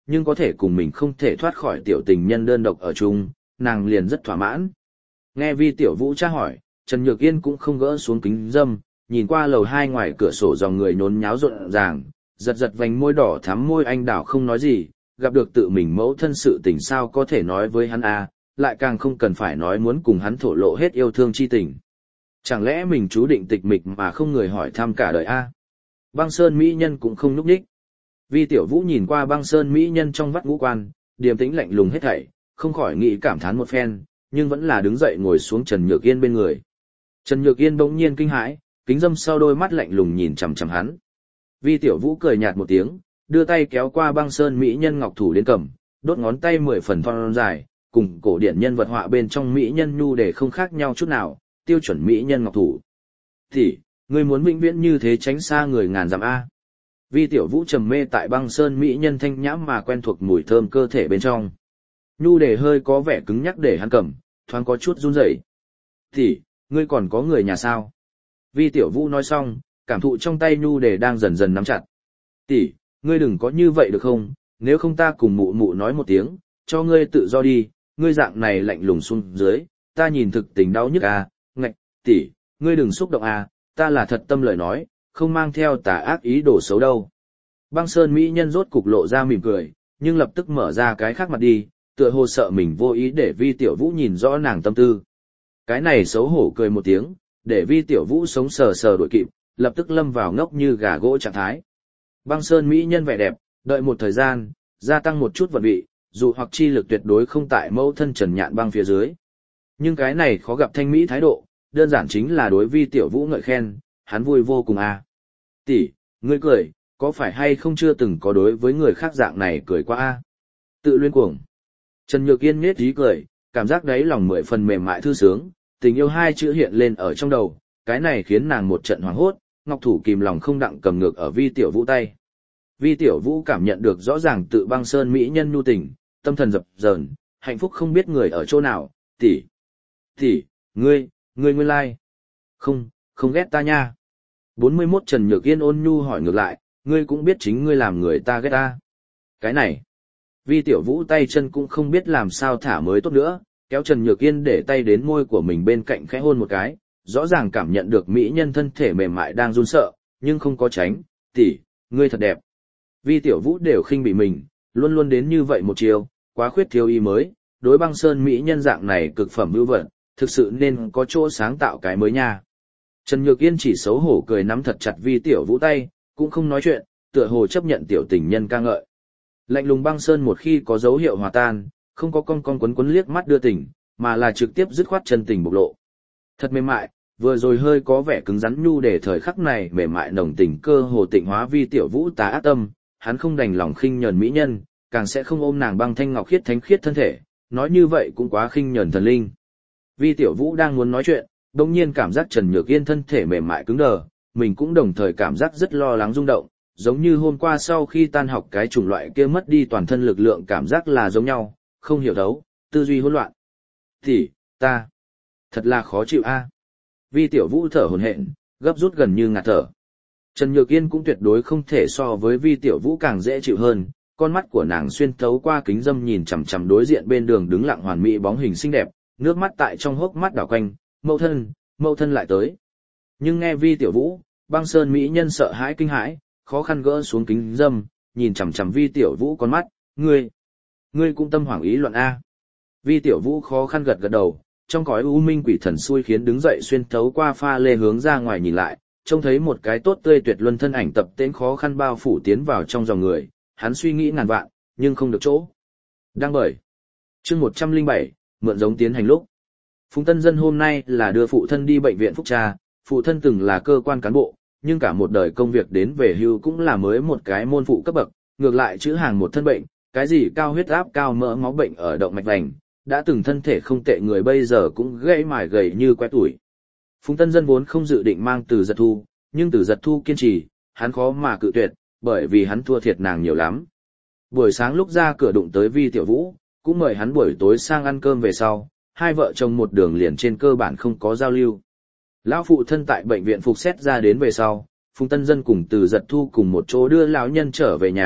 nhưng có thể cùng mình không thể thoát khỏi tiểu tình nhân đơn độc ở chung, nàng liền rất thỏa mãn. Nghe Vi Tiểu Vũ tra hỏi, Trần Nhược Yên cũng không gỡ xuống kính dâm, nhìn qua lầu hai ngoài cửa sổ dòng người nhốn nháo rộn ràng, giật giật vành môi đỏ thắm môi anh đảo không nói gì, gặp được tự mình mẫu thân sự tình sao có thể nói với hắn a, lại càng không cần phải nói muốn cùng hắn thổ lộ hết yêu thương chi tình. Chẳng lẽ mình chú định tịch mịch mà không người hỏi thăm cả đời a? Băng Sơn mỹ nhân cũng không núp đích. Vi Tiểu Vũ nhìn qua Băng Sơn mỹ nhân trong vắt ngũ quan, điềm tĩnh lạnh lùng hết thảy, không khỏi nghĩ cảm thán một phen, nhưng vẫn là đứng dậy ngồi xuống Trần Nhược Yên bên người. Trần Nhược Yên bỗng nhiên kinh hãi, kính dâm sau đôi mắt lạnh lùng nhìn chằm chằm hắn. Vi Tiểu Vũ cười nhạt một tiếng, đưa tay kéo qua Băng Sơn mỹ nhân ngọc thủ đến cầm, đốt ngón tay mười phần thon dài, cùng cổ điển nhân vật họa bên trong mỹ nhân nhu để không khác nhau chút nào, tiêu chuẩn mỹ nhân ngọc thủ. Thì, ngươi muốn vĩnh viễn như thế tránh xa người ngàn dặm a. Vi Tiểu Vũ trầm mê tại Băng Sơn mỹ nhân thanh nhãm mà quen thuộc mùi thơm cơ thể bên trong. Nhu để hơi có vẻ cứng nhắc để hắn cầm, thoáng có chút run rẩy. Thì, ngươi còn có người nhà sao? Vi Tiểu Vũ nói xong, cảm thụ trong tay nhu để đang dần dần nắm chặt. Tỷ, ngươi đừng có như vậy được không, nếu không ta cùng mụ mụ nói một tiếng, cho ngươi tự do đi, ngươi dạng này lạnh lùng xuống dưới, ta nhìn thực tình đau nhức à, ngạch, tỷ, ngươi đừng xúc động à, ta là thật tâm lời nói, không mang theo tà ác ý đồ xấu đâu. Băng Sơn mỹ nhân rốt cục lộ ra mỉm cười, nhưng lập tức mở ra cái khác mặt đi, tựa hồ sợ mình vô ý để Vi Tiểu Vũ nhìn rõ nàng tâm tư. Cái này xấu hổ cười một tiếng, để Vi Tiểu Vũ sống sờ sờ đuổi kịp, lập tức lâm vào ngốc như gà gỗ trạng thái. Băng Sơn mỹ nhân vẻ đẹp, đợi một thời gian, gia tăng một chút vận vị, dù hoặc chi lực tuyệt đối không tại mẫu thân Trần Nhạn Băng phía dưới. Nhưng cái này khó gặp thanh mỹ thái độ, đơn giản chính là đối Vi Tiểu Vũ ngợi khen, hắn vui vô cùng à. Tỷ, ngươi cười, có phải hay không chưa từng có đối với người khác dạng này cười qua a? À? Tự luyên cuồng. Trần Nhược Yên nhếch ý cười, cảm giác đáy lòng mười phần mềm mại thư sướng, tình yêu hai chữ hiện lên ở trong đầu, cái này khiến nàng một trận hoảng hốt, ngọc thủ kìm lòng không đặng cầm ngược ở Vi Tiểu Vũ tay. Vi Tiểu Vũ cảm nhận được rõ ràng tự Băng Sơn mỹ nhân nhu tình, tâm thần dập dờn, hạnh phúc không biết người ở chỗ nào, tỷ. Tỷ, ngươi, ngươi nguyên lai. Like. Không, không ghét ta nha. bốn mươi mốt Trần Nhược Yên ôn nhu hỏi ngược lại, ngươi cũng biết chính ngươi làm người ta ghét ta. Cái này. Vi Tiểu Vũ tay chân cũng không biết làm sao thả mới tốt nữa, kéo Trần Nhược Yên để tay đến môi của mình bên cạnh khẽ hôn một cái, rõ ràng cảm nhận được mỹ nhân thân thể mềm mại đang run sợ, nhưng không có tránh, tỷ, ngươi thật đẹp. Vi Tiểu Vũ đều khinh bị mình, luôn luôn đến như vậy một chiều, quá khuyết thiếu ý mới, đối Băng Sơn mỹ nhân dạng này cực phẩm ưu vật, thực sự nên có chỗ sáng tạo cái mới nha. Trần Nhược Yên chỉ xấu hổ cười nắm thật chặt Vi Tiểu Vũ tay, cũng không nói chuyện, tựa hồ chấp nhận tiểu tình nhân ca ngợi. Lạnh lùng Băng Sơn một khi có dấu hiệu hòa tan, không có con con quấn quấn liếc mắt đưa tình, mà là trực tiếp dứt khoát chân tình bộc lộ. Thật mềm mại, vừa rồi hơi có vẻ cứng rắn nhu để thời khắc này mềm mại nồng tình cơ hồ tịnh hóa Vi Tiểu Vũ tà ác tâm, hắn không đành lòng khinh nhờn mỹ nhân, càng sẽ không ôm nàng băng thanh ngọc khiết thánh khiết thân thể, nói như vậy cũng quá khinh nhờn thần linh. Vi Tiểu Vũ đang muốn nói chuyện, đột nhiên cảm giác Trần Nhược Yên thân thể mềm mại cứng đờ, mình cũng đồng thời cảm giác rất lo lắng rung động, giống như hôm qua sau khi tan học cái chủng loại kia mất đi toàn thân lực lượng cảm giác là giống nhau, không hiểu đấu, tư duy hỗn loạn. Thì, ta, thật là khó chịu a. Vi Tiểu Vũ thở hổn hển, gấp rút gần như ngạt thở. Trần Nhược Yên cũng tuyệt đối không thể so với Vi Tiểu Vũ càng dễ chịu hơn, con mắt của nàng xuyên thấu qua kính dâm nhìn chằm chằm đối diện bên đường đứng lặng hoàn mỹ bóng hình xinh đẹp, nước mắt tại trong hốc mắt đảo quanh, mẫu thân, mẫu thân lại tới. Nhưng nghe Vi Tiểu Vũ, Băng Sơn mỹ nhân sợ hãi kinh hãi, khó khăn gỡ xuống kính dâm, nhìn chằm chằm Vi Tiểu Vũ con mắt, ngươi, ngươi cũng tâm hoảng ý loạn a. Vi Tiểu Vũ khó khăn gật gật đầu, trong cõi u minh quỷ thần xui khiến đứng dậy xuyên thấu qua pha lê hướng ra ngoài nhìn lại, trông thấy một cái tốt tươi tuyệt luân thân ảnh tập tễnh khó khăn bao phủ tiến vào trong dòng người, hắn suy nghĩ ngàn vạn, nhưng không được chỗ. Đang bởi. Chương một trăm lẻ bảy, mượn giống tiến hành lúc. Phùng Tân Dân hôm nay là đưa phụ thân đi bệnh viện phúc tra, phụ thân từng là cơ quan cán bộ, nhưng cả một đời công việc đến về hưu cũng là mới một cái môn phụ cấp bậc, ngược lại chữ hàng một thân bệnh, cái gì cao huyết áp cao mỡ máu bệnh ở động mạch vành, đã từng thân thể không tệ người bây giờ cũng gãy mài gầy như que tuổi. Phùng Tân Dân vốn không dự định mang Từ Giật Thu, nhưng Từ Giật Thu kiên trì, hắn khó mà cự tuyệt, bởi vì hắn thua thiệt nàng nhiều lắm. Buổi sáng lúc ra cửa đụng tới Vi Tiểu Vũ, cũng mời hắn buổi tối sang ăn cơm về sau, hai vợ chồng một đường liền trên cơ bản không có giao lưu. Lão phụ thân tại bệnh viện phục xét ra đến về sau, Phùng Tân Dân cùng Từ Giật Thu cùng một chỗ đưa lão nhân trở về nhà,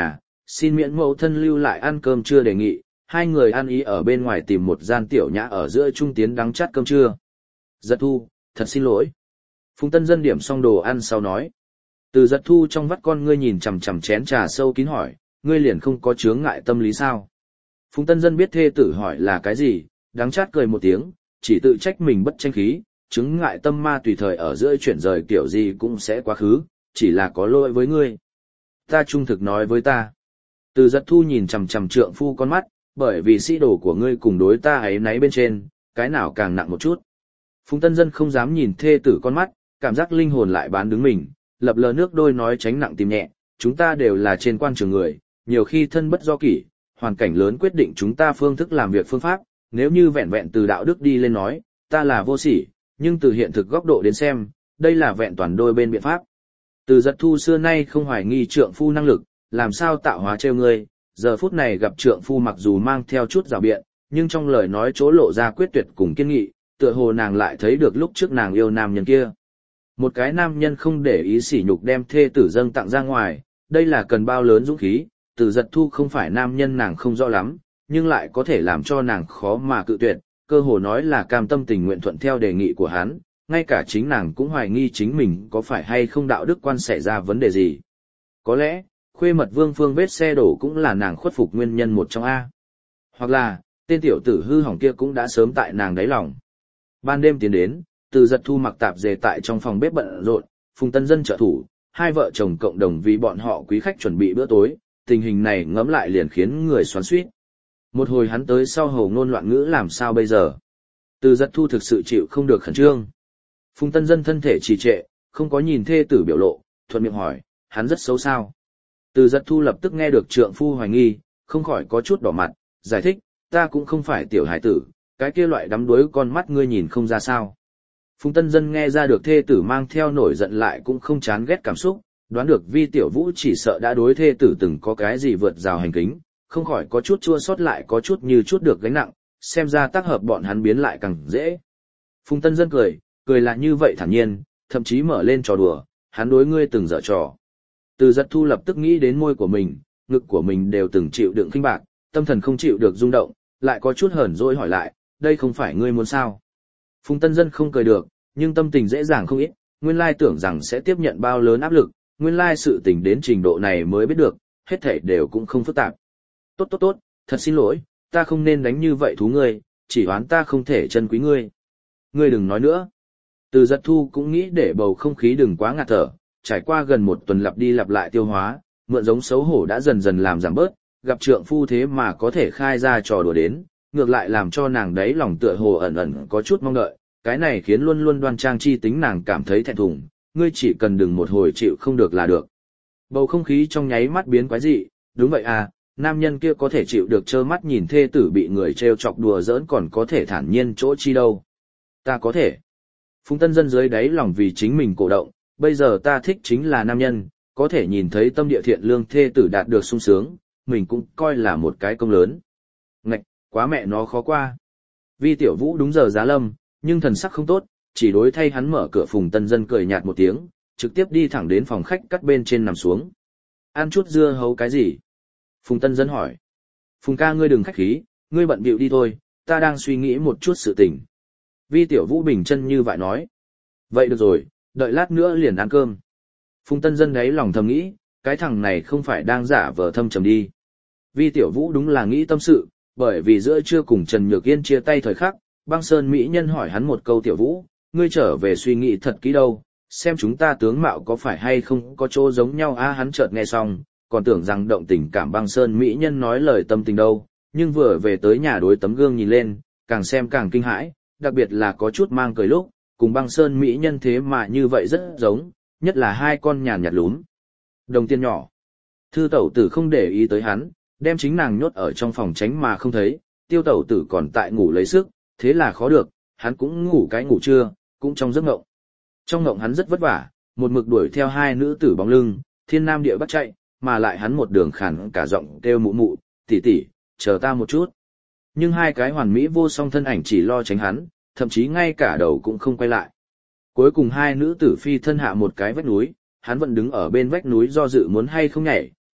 xin miễn mẫu thân lưu lại ăn cơm trưa đề nghị, hai người ăn ý ở bên ngoài tìm một gian tiểu nhã ở giữa trung tiến đắng chát cơm trưa. Giật Thu, thật xin lỗi. Phùng Tân Dân điểm xong đồ ăn sau nói. Từ Giật Thu trong vắt con ngươi nhìn chằm chằm chén trà sâu kín hỏi, ngươi liền không có chướng ngại tâm lý sao? Phùng Tân Dân biết thê tử hỏi là cái gì, đắng chát cười một tiếng, chỉ tự trách mình bất tranh khí, chướng ngại tâm ma tùy thời ở giữa chuyển rời kiểu gì cũng sẽ quá khứ, chỉ là có lỗi với ngươi. Ta trung thực nói với ta. Từ Giật Thu nhìn chằm chằm trượng phu con mắt, bởi vì sĩ đồ của ngươi cùng đối ta ấy náy bên trên, cái nào càng nặng một chút. Phùng Tân Dân không dám nhìn thê tử con mắt, cảm giác linh hồn lại bán đứng mình, lập lờ nước đôi nói tránh nặng tìm nhẹ, chúng ta đều là trên quan trường người, nhiều khi thân bất do kỷ, hoàn cảnh lớn quyết định chúng ta phương thức làm việc phương pháp, nếu như vẹn vẹn từ đạo đức đi lên nói, ta là vô sỉ, nhưng từ hiện thực góc độ đến xem, đây là vẹn toàn đôi bên biện pháp. Từ Giật Thu xưa nay không hoài nghi trượng phu năng lực, làm sao tạo hóa trêu ngươi, giờ phút này gặp trượng phu mặc dù mang theo chút rào biện, nhưng trong lời nói chỗ lộ ra quyết tuyệt cùng kiên nghị, tựa hồ nàng lại thấy được lúc trước nàng yêu nam nhân kia. Một cái nam nhân không để ý sỉ nhục đem thê tử dâng tặng ra ngoài, đây là cần bao lớn dũng khí, Từ Giật Thu không phải nam nhân nàng không rõ lắm, nhưng lại có thể làm cho nàng khó mà cự tuyệt, cơ hồ nói là cam tâm tình nguyện thuận theo đề nghị của hắn, ngay cả chính nàng cũng hoài nghi chính mình có phải hay không đạo đức quan xảy ra vấn đề gì. Có lẽ, khuê mật Vương Phương vết xe đổ cũng là nàng khuất phục nguyên nhân một trong A. Hoặc là, tên tiểu tử hư hỏng kia cũng đã sớm tại nàng đáy lòng. Ban đêm tiến đến, Từ Giật Thu mặc tạp dề tại trong phòng bếp bận rộn, Phùng Tân Dân trợ thủ, hai vợ chồng cộng đồng vì bọn họ quý khách chuẩn bị bữa tối, tình hình này ngẫm lại liền khiến người xoắn xuýt. Một hồi hắn tới sau hầu ngôn loạn ngữ làm sao bây giờ? Từ Giật Thu thực sự chịu không được khẩn trương. Phùng Tân Dân thân thể trì trệ, không có nhìn thê tử biểu lộ, thuận miệng hỏi, hắn rất xấu sao? Từ Giật Thu lập tức nghe được trượng phu hoài nghi, không khỏi có chút đỏ mặt, giải thích, ta cũng không phải tiểu hải tử, cái kia loại đắm đuối con mắt ngươi nhìn không ra sao. Phùng Tân Dân nghe ra được thê tử mang theo nổi giận lại cũng không chán ghét cảm xúc, đoán được Vi Tiểu Vũ chỉ sợ đã đối thê tử từng có cái gì vượt rào hành kính, không khỏi có chút chua xót lại có chút như chút được gánh nặng, xem ra tác hợp bọn hắn biến lại càng dễ. Phùng Tân Dân cười, cười là như vậy thản nhiên, thậm chí mở lên trò đùa, hắn đối ngươi từng dở trò. Từ Giật Thu lập tức nghĩ đến môi của mình, ngực của mình đều từng chịu đựng khinh bạc, tâm thần không chịu được rung động, lại có chút hờn dỗi hỏi lại, đây không phải ngươi muốn sao? Phùng Tân Dân không cười được, nhưng tâm tình dễ dàng không ít, nguyên lai tưởng rằng sẽ tiếp nhận bao lớn áp lực, nguyên lai sự tình đến trình độ này mới biết được, hết thảy đều cũng không phức tạp. Tốt tốt tốt, thật xin lỗi, ta không nên đánh như vậy thú ngươi, chỉ oán ta không thể trân quý ngươi. Ngươi đừng nói nữa. Từ Giật Thu cũng nghĩ để bầu không khí đừng quá ngạt thở, trải qua gần một tuần lặp đi lặp lại tiêu hóa, mượn giống xấu hổ đã dần dần làm giảm bớt, gặp trượng phu thế mà có thể khai ra trò đùa đến, ngược lại làm cho nàng đấy lòng tựa hồ ẩn ẩn có chút mong đợi, cái này khiến luôn luôn đoan trang chi tính nàng cảm thấy thẹn thùng, ngươi chỉ cần đừng một hồi chịu không được là được. Bầu không khí trong nháy mắt biến quái dị, đúng vậy à, nam nhân kia có thể chịu được trơ mắt nhìn thê tử bị người trêu chọc đùa giỡn còn có thể thản nhiên chỗ chi đâu. Ta có thể. Phùng Tân Dân dưới đáy lòng vì chính mình cổ động, bây giờ ta thích chính là nam nhân, có thể nhìn thấy tâm địa thiện lương thê tử đạt được sung sướng, mình cũng coi là một cái công lớn. Ngạch, quá mẹ nó khó qua. Vi Tiểu Vũ đúng giờ giá lâm, nhưng thần sắc không tốt, chỉ đối thay hắn mở cửa. Phùng Tân Dân cười nhạt một tiếng, trực tiếp đi thẳng đến phòng khách cắt bên trên nằm xuống. Ăn chút dưa hấu cái gì? Phùng Tân Dân hỏi. Phùng ca ngươi đừng khách khí, ngươi bận bịu đi thôi, ta đang suy nghĩ một chút sự tình. Vi Tiểu Vũ bình chân như vậy nói. Vậy được rồi, đợi lát nữa liền ăn cơm. Phùng Tân Dân đấy lòng thầm nghĩ, cái thằng này không phải đang giả vờ thâm trầm đi. Vi Tiểu Vũ đúng là nghĩ tâm sự, bởi vì giữa trưa cùng Trần Nhược Yên chia tay thời khắc, Băng Sơn Mỹ Nhân hỏi hắn một câu, Tiểu Vũ, ngươi trở về suy nghĩ thật kỹ đâu, xem chúng ta tướng mạo có phải hay không có chỗ giống nhau a à, hắn chợt nghe xong, còn tưởng rằng động tình cảm Băng Sơn Mỹ Nhân nói lời tâm tình đâu, nhưng vừa về tới nhà đối tấm gương nhìn lên, càng xem càng kinh hãi, đặc biệt là có chút mang cười lúc, cùng Băng Sơn Mỹ Nhân thế mà như vậy rất giống, nhất là hai con nhàn nhạt lún đồng tiền nhỏ. Thư tẩu tử không để ý tới hắn, đem chính nàng nhốt ở trong phòng tránh mà không thấy, tiêu tẩu tử còn tại ngủ lấy sức, thế là khó được, hắn cũng ngủ cái ngủ trưa, cũng trong giấc ngộng. Trong ngộng hắn rất vất vả, một mực đuổi theo hai nữ tử bóng lưng, thiên nam địa bắc chạy, mà lại hắn một đường khàn cả giọng kêu mụ mụ, tỷ tỷ, chờ ta một chút. Nhưng hai cái hoàn mỹ vô song thân ảnh chỉ lo tránh hắn, thậm chí ngay cả đầu cũng không quay lại. Cuối cùng hai nữ tử phi thân hạ một cái vách núi, hắn vẫn đứng ở bên vách núi do dự muốn hay không nhảy,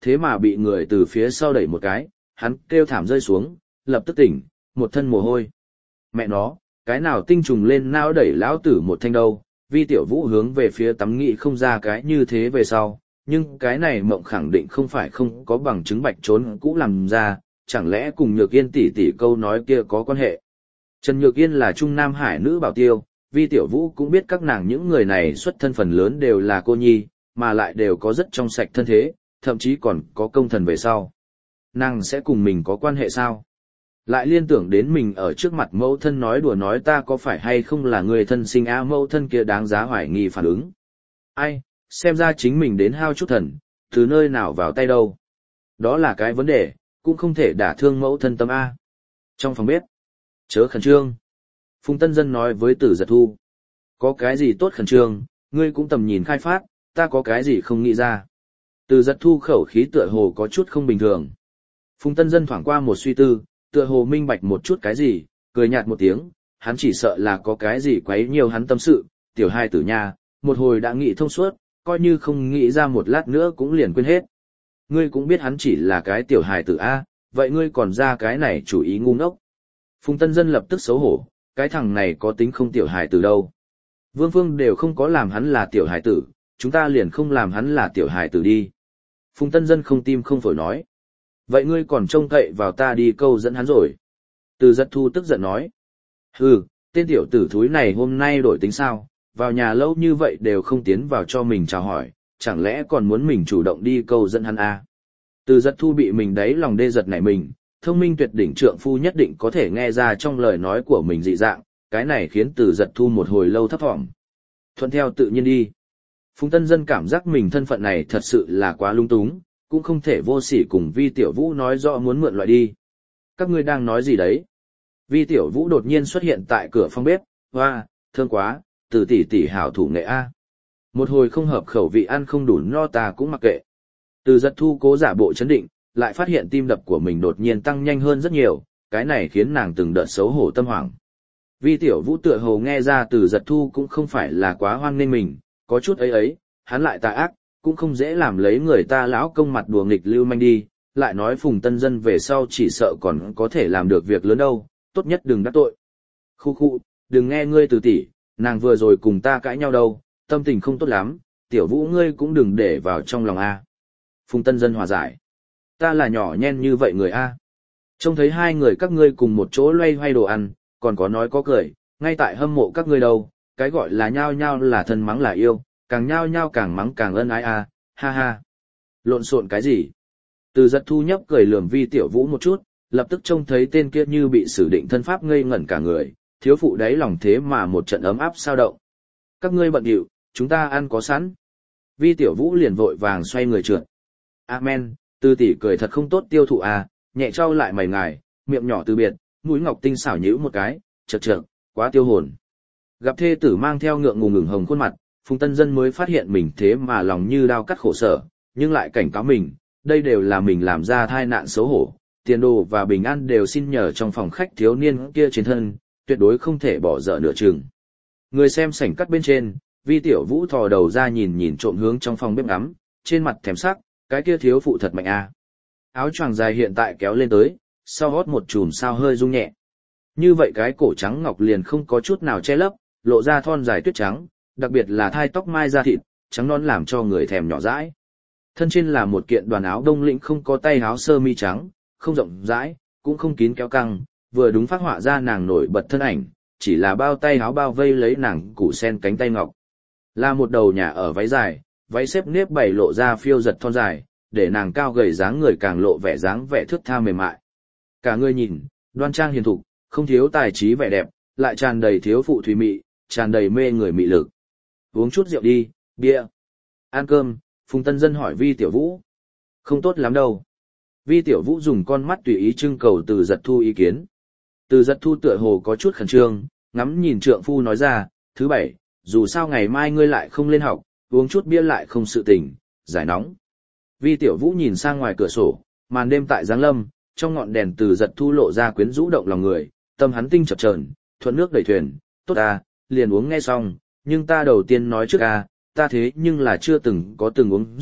thế mà bị người từ phía sau đẩy một cái, hắn kêu thảm rơi xuống, lập tức tỉnh, một thân mồ hôi. Mẹ nó, cái nào tinh trùng lên não đẩy lão tử một thanh đâu, Vi Tiểu Vũ hướng về phía tắm nghị không ra cái như thế về sau, nhưng cái này mộng khẳng định không phải không có bằng chứng bạch trốn cũ làm ra, chẳng lẽ cùng Nhược Yên tỷ tỷ câu nói kia có quan hệ. Trần Nhược Yên là Trung Nam Hải nữ bảo tiêu, Vi Tiểu Vũ cũng biết các nàng những người này xuất thân phần lớn đều là cô nhi, mà lại đều có rất trong sạch thân thế, thậm chí còn có công thần về sau. Nàng sẽ cùng mình có quan hệ sao? Lại liên tưởng đến mình ở trước mặt mẫu thân nói đùa nói ta có phải hay không là người thân sinh á, mẫu thân kia đáng giá hoài nghi phản ứng. Ai, xem ra chính mình đến hao chút thần, từ nơi nào vào tay đâu. Đó là cái vấn đề, cũng không thể đả thương mẫu thân tâm A. Trong phòng bếp, chớ khẩn trương. Phùng Tân Dân nói với Tử Giật Thu. Có cái gì tốt khẩn trương, ngươi cũng tầm nhìn khai phát, ta có cái gì không nghĩ ra. Tử Giật Thu khẩu khí tựa hồ có chút không bình thường. Phùng Tân Dân thoảng qua một suy tư, tựa hồ minh bạch một chút cái gì, cười nhạt một tiếng, hắn chỉ sợ là có cái gì quấy nhiều hắn tâm sự, tiểu hai tử nha, một hồi đã nghĩ thông suốt, coi như không nghĩ ra một lát nữa cũng liền quên hết. Ngươi cũng biết hắn chỉ là cái tiểu hài tử A, vậy ngươi còn ra cái này chủ ý ngu ngốc. Phùng Tân Dân lập tức xấu hổ, cái thằng này có tính không tiểu hài tử đâu. Vương Phương đều không có làm hắn là tiểu hài tử, chúng ta liền không làm hắn là tiểu hài tử đi. Phùng Tân Dân không tim không phổi nói. Vậy ngươi còn trông cậy vào ta đi câu dẫn hắn rồi. Từ Giật Thu tức giận nói. Hừ, tên tiểu tử thúi này hôm nay đổi tính sao, vào nhà lâu như vậy đều không tiến vào cho mình chào hỏi, chẳng lẽ còn muốn mình chủ động đi câu dẫn hắn à? Từ Giật Thu bị mình đấy lòng đê giật nảy mình, thông minh tuyệt đỉnh trượng phu nhất định có thể nghe ra trong lời nói của mình dị dạng, cái này khiến Từ Giật Thu một hồi lâu thấp thỏm. Thuận theo tự nhiên đi. Phùng Tân Dân cảm giác mình thân phận này thật sự là quá lung túng, cũng không thể vô sỉ cùng Vi Tiểu Vũ nói rõ muốn mượn loại đi. Các ngươi đang nói gì đấy? Vi Tiểu Vũ đột nhiên xuất hiện tại cửa phòng bếp, hoa, thương quá, Từ tỷ tỷ hảo thủ nghệ A. Một hồi không hợp khẩu vị ăn không đủ no ta cũng mặc kệ. Từ Giật Thu cố giả bộ chấn định, lại phát hiện tim đập của mình đột nhiên tăng nhanh hơn rất nhiều, cái này khiến nàng từng đợt xấu hổ tâm hoảng. Vi Tiểu Vũ tựa hồ nghe ra Từ Giật Thu cũng không phải là quá hoan nên mình, có chút ấy ấy, hắn lại tà ác, cũng không dễ làm lấy người ta lão công mặt đùa nghịch lưu manh đi, lại nói Phùng Tân Dân về sau chỉ sợ còn có thể làm được việc lớn đâu, tốt nhất đừng đắc tội. Khu khu, đừng nghe ngươi Từ tỷ, nàng vừa rồi cùng ta cãi nhau đâu, tâm tình không tốt lắm, Tiểu Vũ ngươi cũng đừng để vào trong lòng a. Phùng Tân Dân hòa giải. Ta là nhỏ nhen như vậy người a. Trông thấy hai người các ngươi cùng một chỗ loay hoay đồ ăn, còn có nói có cười, ngay tại hâm mộ các ngươi đâu, cái gọi là nhao nhao là thân mắng là yêu, càng nhao nhao càng mắng càng ân ái a, ha ha. Lộn xộn cái gì? Từ Giật Thu nhấp cười lườm Vi Tiểu Vũ một chút, lập tức trông thấy tên kia như bị xử định thân pháp ngây ngẩn cả người, thiếu phụ đáy lòng thế mà một trận ấm áp sao động. Các ngươi bận điệu, chúng ta ăn có sẵn. Vi Tiểu Vũ liền vội vàng xoay người trượt. Amen, Từ tỷ cười thật không tốt tiêu thụ à, nhẹ trao lại mày ngài, miệng nhỏ từ biệt, mũi ngọc tinh xảo nhíu một cái, chật chật, quá tiêu hồn. Gặp thê tử mang theo ngượng ngùng ngừng hồng khuôn mặt, Phùng Tân Dân mới phát hiện mình thế mà lòng như đao cắt khổ sở, nhưng lại cảnh cáo mình, đây đều là mình làm ra thai nạn xấu hổ, tiền đồ và bình an đều xin nhờ trong phòng khách thiếu niên kia trên thân, tuyệt đối không thể bỏ dở nửa chừng. Người xem sảnh cắt bên trên, Vi Tiểu Vũ thò đầu ra nhìn nhìn trộm hướng trong phòng bếp ngắm, trên mặt thèm sắc, cái kia thiếu phụ thật mạnh a. À. Áo choàng dài hiện tại kéo lên tới, sau hót một chùm sao hơi rung nhẹ. Như vậy cái cổ trắng ngọc liền không có chút nào che lấp, lộ ra thon dài tuyết trắng, đặc biệt là thai tóc mai da thịt, trắng non làm cho người thèm nhỏ dãi. Thân trên là một kiện đoàn áo đông lĩnh không có tay áo sơ mi trắng, không rộng rãi, cũng không kín kéo căng, vừa đúng phát họa ra nàng nổi bật thân ảnh, chỉ là bao tay áo bao vây lấy nàng củ sen cánh tay ngọc. Là một đầu nhà ở váy dài, váy xếp nếp bày lộ ra phiêu giật thon dài, để nàng cao gầy dáng người càng lộ vẻ dáng vẻ thướt tha mềm mại. Cả người nhìn, đoan trang hiền thục, không thiếu tài trí vẻ đẹp, lại tràn đầy thiếu phụ thùy mị, tràn đầy mê người mị lực. Uống chút rượu đi, bia. Ăn cơm, Phùng Tân Dân hỏi Vi Tiểu Vũ. Không tốt lắm đâu. Vi Tiểu Vũ dùng con mắt tùy ý trưng cầu Từ Giật Thu ý kiến. Từ Giật Thu tựa hồ có chút khẩn trương, ngắm nhìn trượng phu nói ra, thứ bảy, dù sao ngày mai ngươi lại không lên học, uống chút bia lại không sự tình, giải nóng. Vi Tiểu Vũ nhìn sang ngoài cửa sổ, màn đêm tại Giáng Lâm, trong ngọn đèn Từ Giật Thu lộ ra quyến rũ động lòng người, tâm hắn tinh chập chờn, thuận nước đẩy thuyền, tốt à, liền uống nghe xong, nhưng ta đầu tiên nói trước à, ta thế nhưng là chưa từng có từng uống rượu,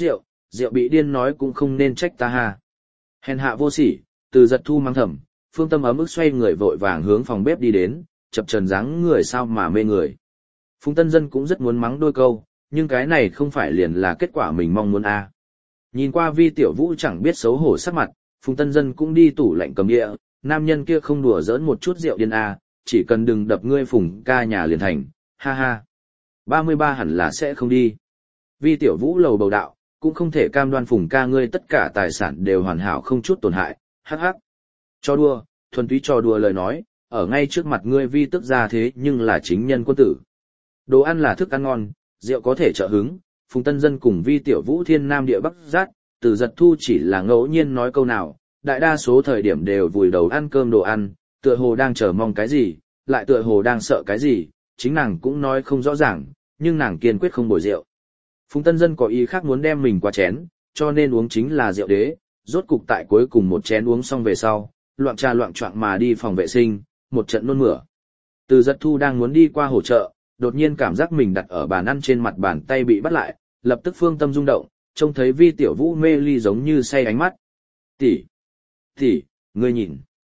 rượu bị điên nói cũng không nên trách ta ha. Hèn hạ vô sỉ, Từ Giật Thu mang thầm, Phương Tâm ấm ức xoay người vội vàng hướng phòng bếp đi đến, chập chờn dáng người sao mà mê người. Phùng Tân Dân cũng rất muốn mắng đôi câu, nhưng cái này không phải liền là kết quả mình mong muốn a. Nhìn qua Vi Tiểu Vũ chẳng biết xấu hổ sắc mặt, Phùng Tân Dân cũng đi tủ lạnh cầm địa, nam nhân kia không đùa giỡn một chút rượu điên a, chỉ cần đừng đập ngươi Phùng ca nhà liền thành, ha ha. ba mươi ba hẳn là sẽ không đi. Vi Tiểu Vũ lầu bầu đạo, cũng không thể cam đoan Phùng ca ngươi tất cả tài sản đều hoàn hảo không chút tổn hại, hắc hắc. Cho đùa, thuần túy cho đùa lời nói, ở ngay trước mặt ngươi Vi tức ra thế nhưng là chính nhân quân tử. Đồ ăn là thức ăn ngon, rượu có thể trợ hứng, Phùng Tân Dân cùng Vi Tiểu Vũ thiên nam địa bắc giác, Từ Giật Thu chỉ là ngẫu nhiên nói câu nào, đại đa số thời điểm đều vùi đầu ăn cơm đồ ăn, tựa hồ đang chờ mong cái gì, lại tựa hồ đang sợ cái gì, chính nàng cũng nói không rõ ràng, nhưng nàng kiên quyết không bồi rượu. Phùng Tân Dân có ý khác muốn đem mình qua chén, cho nên uống chính là rượu đế, rốt cục tại cuối cùng một chén uống xong về sau, loạn trà loạn choạng mà đi phòng vệ sinh, một trận nôn mửa. Từ Giật Thu đang muốn đi qua hỗ trợ, đột nhiên cảm giác mình đặt ở bàn ăn trên mặt bàn tay bị bắt lại, lập tức phương tâm rung động, trông thấy Vi Tiểu Vũ mê ly giống như say ánh mắt. Tỷ, tỷ, ngươi nhìn,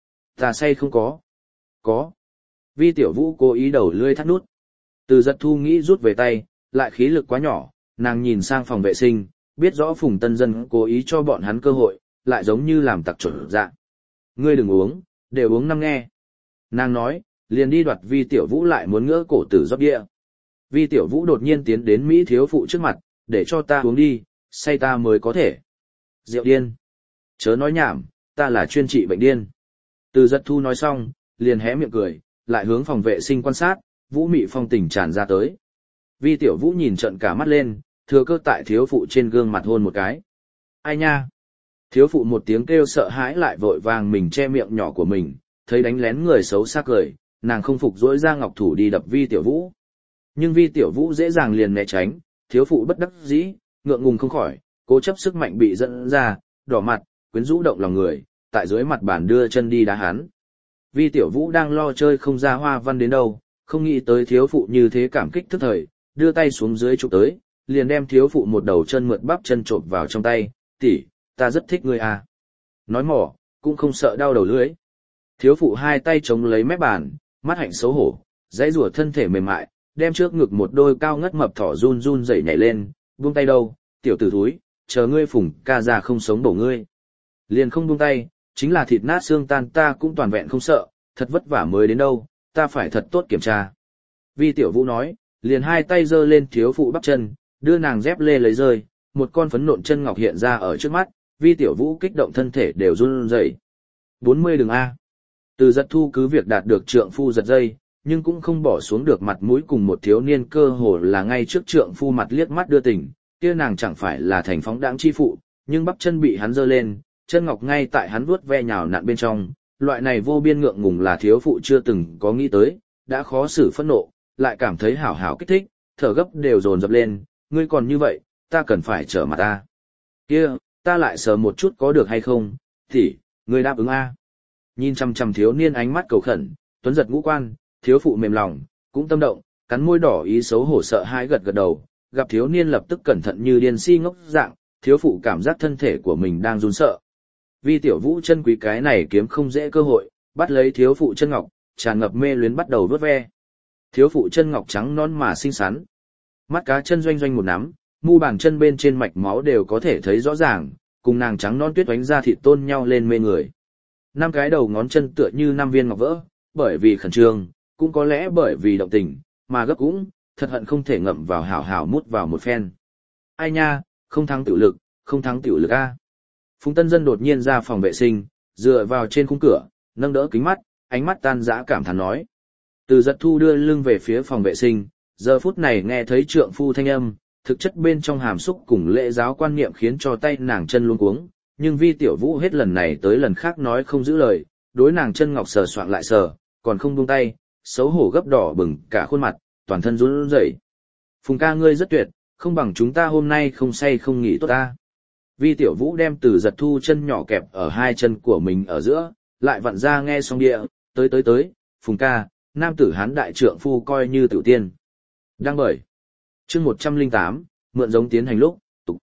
ta say không có, có. Vi Tiểu Vũ cố ý đầu lưỡi thắt nút. Từ Giật Thu nghĩ rút về tay, lại khí lực quá nhỏ, nàng nhìn sang phòng vệ sinh, biết rõ Phùng Tân Dân cố ý cho bọn hắn cơ hội, lại giống như làm tặc chuẩn dạ. Ngươi đừng uống, đều uống năm nghe. Nàng nói, liền đi đoạt Vi Tiểu Vũ lại muốn ngỡ cổ tử rót bia. Vi Tiểu Vũ đột nhiên tiến đến Mỹ thiếu phụ trước mặt, để cho ta uống đi, say ta mới có thể. Rượu điên. Chớ nói nhảm, ta là chuyên trị bệnh điên. Từ Giật Thu nói xong, liền hé miệng cười, lại hướng phòng vệ sinh quan sát, Vũ Mị phong tình tràn ra tới. Vi Tiểu Vũ nhìn trận cả mắt lên, thừa cơ tại thiếu phụ trên gương mặt hôn một cái. Ai nha? Thiếu phụ một tiếng kêu sợ hãi lại vội vàng mình che miệng nhỏ của mình, thấy đánh lén người xấu xa cười, nàng không phục dỗi ra ngọc thủ đi đập Vi Tiểu Vũ. Nhưng Vi Tiểu Vũ dễ dàng liền né tránh, thiếu phụ bất đắc dĩ, ngượng ngùng không khỏi, cố chấp sức mạnh bị dẫn ra, đỏ mặt, quyến rũ động lòng người, tại dưới mặt bàn đưa chân đi đá hắn. Vi Tiểu Vũ đang lo chơi không ra hoa văn đến đâu, không nghĩ tới thiếu phụ như thế cảm kích tức thời, đưa tay xuống dưới chụp tới, liền đem thiếu phụ một đầu chân mượt bắp chân trộn vào trong tay, tỷ, ta rất thích ngươi à. Nói mỏ, cũng không sợ đau đầu lưỡi. Thiếu phụ hai tay chống lấy mép bàn, mắt hạnh xấu hổ, dãy rủa thân thể mềm mại, đem trước ngực một đôi cao ngất mập thỏ run run rẩy nhảy lên, buông tay đâu, tiểu tử thúi, chờ ngươi Phùng ca ra không sống bổ ngươi. Liền không buông tay, chính là thịt nát xương tan ta cũng toàn vẹn không sợ, thật vất vả mới đến đâu, ta phải thật tốt kiểm tra. Vi Tiểu Vũ nói, liền hai tay giơ lên thiếu phụ bắp chân, đưa nàng dép lê lấy rơi, một con phấn nộn chân ngọc hiện ra ở trước mắt, Vi Tiểu Vũ kích động thân thể đều run rẩy. bốn mươi đường A. Từ Giật Thu cứ việc đạt được trượng phu giật dây, nhưng cũng không bỏ xuống được mặt mũi cùng một thiếu niên cơ hồ là ngay trước trượng phu mặt liếc mắt đưa tình, kia nàng chẳng phải là thành phóng đãng chi phụ, nhưng bắp chân bị hắn giơ lên, chân ngọc ngay tại hắn vuốt ve nhào nặn bên trong, loại này vô biên ngượng ngùng là thiếu phụ chưa từng có nghĩ tới, đã khó xử phẫn nộ, lại cảm thấy hảo hảo kích thích, thở gấp đều dồn dập lên, ngươi còn như vậy, ta cần phải trở mặt ta. Kia, ta lại sờ một chút có được hay không, thì, ngươi đáp ứng a. Nhìn chăm chăm thiếu niên ánh mắt cầu khẩn, tuấn giật ngũ quan, thiếu phụ mềm lòng, cũng tâm động, cắn môi đỏ ý xấu hổ sợ hãi gật gật đầu, gặp thiếu niên lập tức cẩn thận như điên si ngốc dạng, thiếu phụ cảm giác thân thể của mình đang run sợ. Vi Tiểu Vũ chân quý cái này kiếm không dễ cơ hội, bắt lấy thiếu phụ chân ngọc, tràn ngập mê luyến bắt đầu vuốt ve. Thiếu phụ chân ngọc trắng non mà xinh xắn, mắt cá chân doanh doanh một nắm, mu bàn chân bên trên mạch máu đều có thể thấy rõ ràng, cùng nàng trắng non tuyết oánh ra thịt tôn nhau lên mê người. Năm cái đầu ngón chân tựa như năm viên ngọc vỡ, bởi vì khẩn trương, cũng có lẽ bởi vì động tình, mà gấp cũng, thật hận không thể ngậm vào hảo hảo mút vào một phen. Ai nha, không thắng tiểu lực, không thắng tiểu lực a. Phùng Tân Dân đột nhiên ra phòng vệ sinh, dựa vào trên khung cửa, nâng đỡ kính mắt, ánh mắt tan dã cảm thán nói. Từ Giật Thu đưa lưng về phía phòng vệ sinh, giờ phút này nghe thấy trượng phu thanh âm, thực chất bên trong hàm xúc cùng lễ giáo quan niệm khiến cho tay nàng chân luống cuống, nhưng Vi Tiểu Vũ hết lần này tới lần khác nói không giữ lời, đối nàng chân ngọc sờ soạng lại sờ, còn không buông tay, xấu hổ gấp đỏ bừng cả khuôn mặt, toàn thân run rẩy. Phùng ca ngươi rất tuyệt, không bằng chúng ta hôm nay không say không nghỉ tốt ta. Vi Tiểu Vũ đem Từ Giật Thu chân nhỏ kẹp ở hai chân của mình ở giữa, lại vặn ra nghe xong địa, tới tới tới, Phùng ca, nam tử hán đại trượng phu coi như tiểu tiên. Đang bởi. Chương một trăm lẻ tám, mượn giống tiến hành lúc, tục.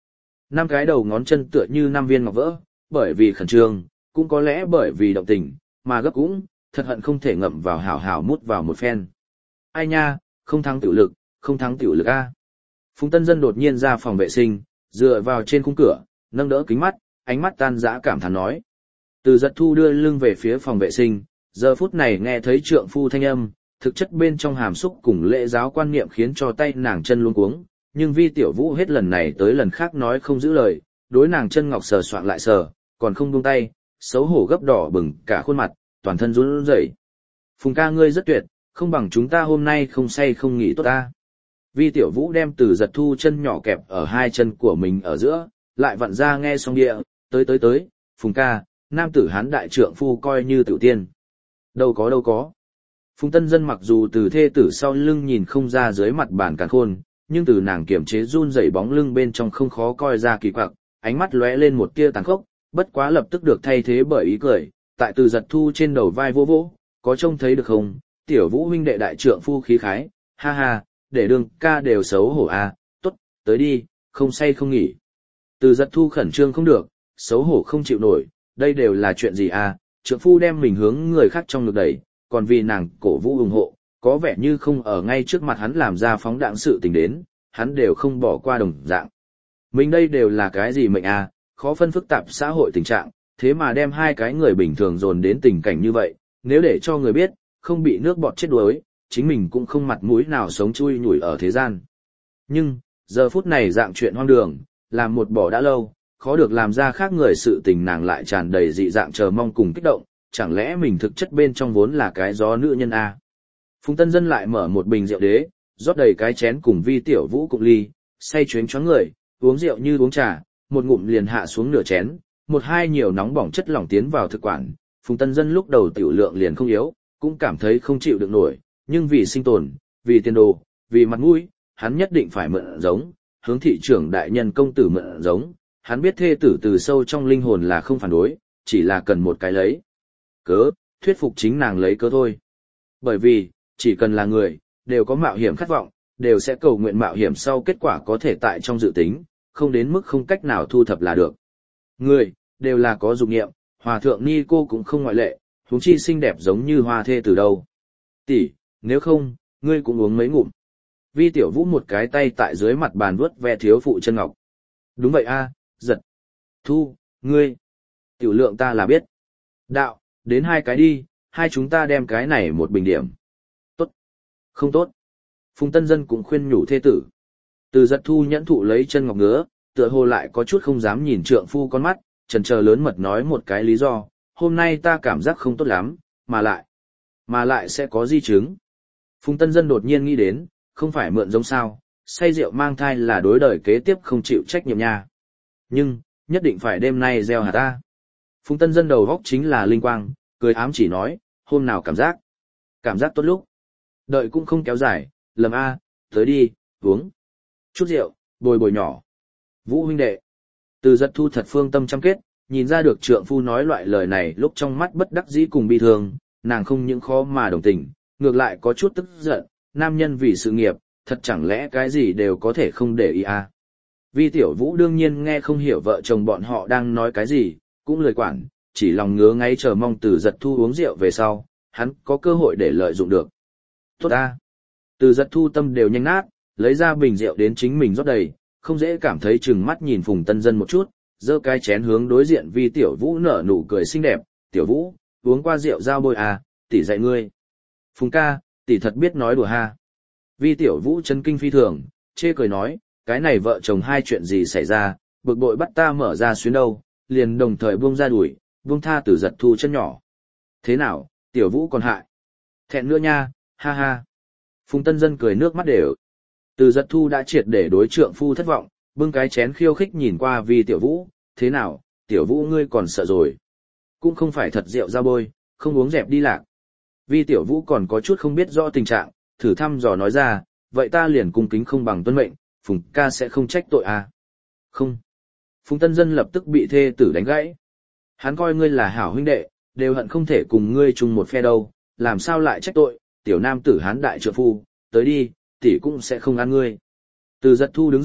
Năm cái đầu ngón chân tựa như năm viên ngọc vỡ, bởi vì khẩn trương, cũng có lẽ bởi vì động tình, mà gấp cũng, thật hận không thể ngậm vào hảo hảo mút vào một phen. Ai nha, không thắng tiểu lực, không thắng tiểu lực a. Phùng Tân Dân đột nhiên ra phòng vệ sinh, dựa vào trên khung cửa, nâng đỡ kính mắt, ánh mắt tan dã cảm thán nói. Từ Giật Thu đưa lưng về phía phòng vệ sinh, giờ phút này nghe thấy trượng phu thanh âm, thực chất bên trong hàm xúc cùng lễ giáo quan niệm khiến cho tay nàng chân luống cuống, nhưng Vi Tiểu Vũ hết lần này tới lần khác nói không giữ lời, đối nàng chân ngọc sờ soạng lại sờ, còn không buông tay, xấu hổ gấp đỏ bừng cả khuôn mặt, toàn thân run rẩy. Phùng ca ngươi rất tuyệt, không bằng chúng ta hôm nay không say không nghỉ tốt ta. Vi Tiểu Vũ đem Từ Giật Thu chân nhỏ kẹp ở hai chân của mình ở giữa, lại vặn ra nghe xong địa, tới tới tới, Phùng ca, nam tử hán đại trượng phu coi như tiểu tiên. Đâu có đâu có. Phùng Tân Dân mặc dù từ thê tử sau lưng nhìn không ra dưới mặt bàn càn khôn, nhưng từ nàng kiểm chế run rẩy bóng lưng bên trong không khó coi ra kỳ quặc, ánh mắt lóe lên một tia tàn khốc, bất quá lập tức được thay thế bởi ý cười, tại Từ Giật Thu trên đầu vai vô vỗ, có trông thấy được không, Tiểu Vũ huynh đệ đại trượng phu khí khái, ha ha, để đường ca đều xấu hổ à, tốt, tới đi, không say không nghỉ. Từ Giật Thu khẩn trương không được, xấu hổ không chịu nổi, đây đều là chuyện gì à, trượng phu đem mình hướng người khác trong ngực đẩy, còn vì nàng cổ vũ ủng hộ, có vẻ như không ở ngay trước mặt hắn làm ra phóng đãng sự tình đến, hắn đều không bỏ qua đồng dạng. Mình đây đều là cái gì mệnh à, khó phân phức tạp xã hội tình trạng, thế mà đem hai cái người bình thường dồn đến tình cảnh như vậy, nếu để cho người biết, không bị nước bọt chết đuối, chính mình cũng không mặt mũi nào sống chui nhủi ở thế gian. Nhưng, giờ phút này dạng chuyện hoang đường, làm một bỏ đã lâu, khó được làm ra khác người sự tình nàng lại tràn đầy dị dạng chờ mong cùng kích động, chẳng lẽ mình thực chất bên trong vốn là cái gió nữ nhân à? Phùng Tân Dân lại mở một bình rượu đế, rót đầy cái chén cùng Vi Tiểu Vũ cùng ly, say chuyến choáng người, uống rượu như uống trà, một ngụm liền hạ xuống nửa chén, một hai nhiều nóng bỏng chất lỏng tiến vào thực quản. Phùng Tân Dân lúc đầu tiểu lượng liền không yếu, cũng cảm thấy không chịu được nổi, nhưng vì sinh tồn, vì tiền đồ, vì mặt mũi, hắn nhất định phải mượn giống, hướng thị trưởng đại nhân công tử mượn giống. Hắn biết thê tử từ sâu trong linh hồn là không phản đối, chỉ là cần một cái lấy cớ, thuyết phục chính nàng lấy cớ thôi. Bởi vì, chỉ cần là người, đều có mạo hiểm khát vọng, đều sẽ cầu nguyện mạo hiểm sau kết quả có thể tại trong dự tính, không đến mức không cách nào thu thập là được. Người, đều là có dục nghiệm, hòa thượng ni cô cũng không ngoại lệ, huống chi xinh đẹp giống như hoa thê từ đâu. Tỷ, nếu không, ngươi cũng uống mấy ngụm. Vi Tiểu Vũ một cái tay tại dưới mặt bàn vuốt ve thiếu phụ chân ngọc. Đúng vậy a, Giật Thu, ngươi. Tiểu lượng ta là biết. Đạo, đến hai cái đi, hai chúng ta đem cái này một bình điểm. Tốt. Không tốt. Phùng Tân Dân cũng khuyên nhủ thê tử. Từ Giật Thu nhẫn thụ lấy chân ngọc ngứa, tựa hồ lại có chút không dám nhìn trượng phu con mắt, chần chờ lớn mật nói một cái lý do, hôm nay ta cảm giác không tốt lắm, mà lại, mà lại sẽ có di chứng. Phùng Tân Dân đột nhiên nghĩ đến, không phải mượn giống sao, say rượu mang thai là đối đời kế tiếp không chịu trách nhiệm nha. Nhưng, nhất định phải đêm nay gieo hạt ta. Phùng Tân Dân đầu góc chính là linh quang, cười ám chỉ nói, hôm nào cảm giác. Cảm giác tốt lúc. Đợi cũng không kéo dài, lầm a, tới đi, uống. Chút rượu, bồi bồi nhỏ. Vũ huynh đệ. Từ Giật Thu thật phương tâm chăm kết, nhìn ra được trượng phu nói loại lời này lúc trong mắt bất đắc dĩ cùng bi thương, nàng không những khó mà đồng tình, ngược lại có chút tức giận, nam nhân vì sự nghiệp, thật chẳng lẽ cái gì đều có thể không để ý à. Vi Tiểu Vũ đương nhiên nghe không hiểu vợ chồng bọn họ đang nói cái gì, cũng lười quản, chỉ lòng ngứa ngáy chờ mong Từ Giật Thu uống rượu về sau, hắn có cơ hội để lợi dụng được. Tốt ta. Từ Giật Thu tâm đều nhanh nát, lấy ra bình rượu đến chính mình rót đầy, không dễ cảm thấy chừng mắt nhìn Phùng Tân Dân một chút, giơ cái chén hướng đối diện Vi Tiểu Vũ nở nụ cười xinh đẹp, "Tiểu Vũ, uống qua rượu giao bôi à, tỷ dạy ngươi." "Phùng ca, tỷ thật biết nói đùa ha." Vi Tiểu Vũ chấn kinh phi thường, chê cười nói, "Cái này vợ chồng hai chuyện gì xảy ra, bực bội bắt ta mở ra xuyến đâu." Liền đồng thời buông ra đuổi, buông tha Từ Giật Thu chân nhỏ. "Thế nào, Tiểu Vũ còn hại?" "Thẹn nữa nha, ha ha." Phùng Tân Dân cười nước mắt đều. Từ Giật Thu đã triệt để đối trượng phu thất vọng, bưng cái chén khiêu khích nhìn qua Vi Tiểu Vũ, "Thế nào, Tiểu Vũ ngươi còn sợ rồi? Cũng không phải thật rượu ra bôi, không uống dẹp đi lạc." Vi Tiểu Vũ còn có chút không biết rõ tình trạng, thử thăm dò nói ra, "Vậy ta liền cung kính không bằng tuân mệnh, Phùng ca sẽ không trách tội à?" "Không." Phùng Tân Dân lập tức bị thê tử đánh gãy. "Hắn coi ngươi là hảo huynh đệ, đều hận không thể cùng ngươi chung một phe đâu, làm sao lại trách tội, tiểu nam tử hán đại trượng phu, tới đi, tỷ cũng sẽ không ăn ngươi." Từ Giật Thu đứng dậy,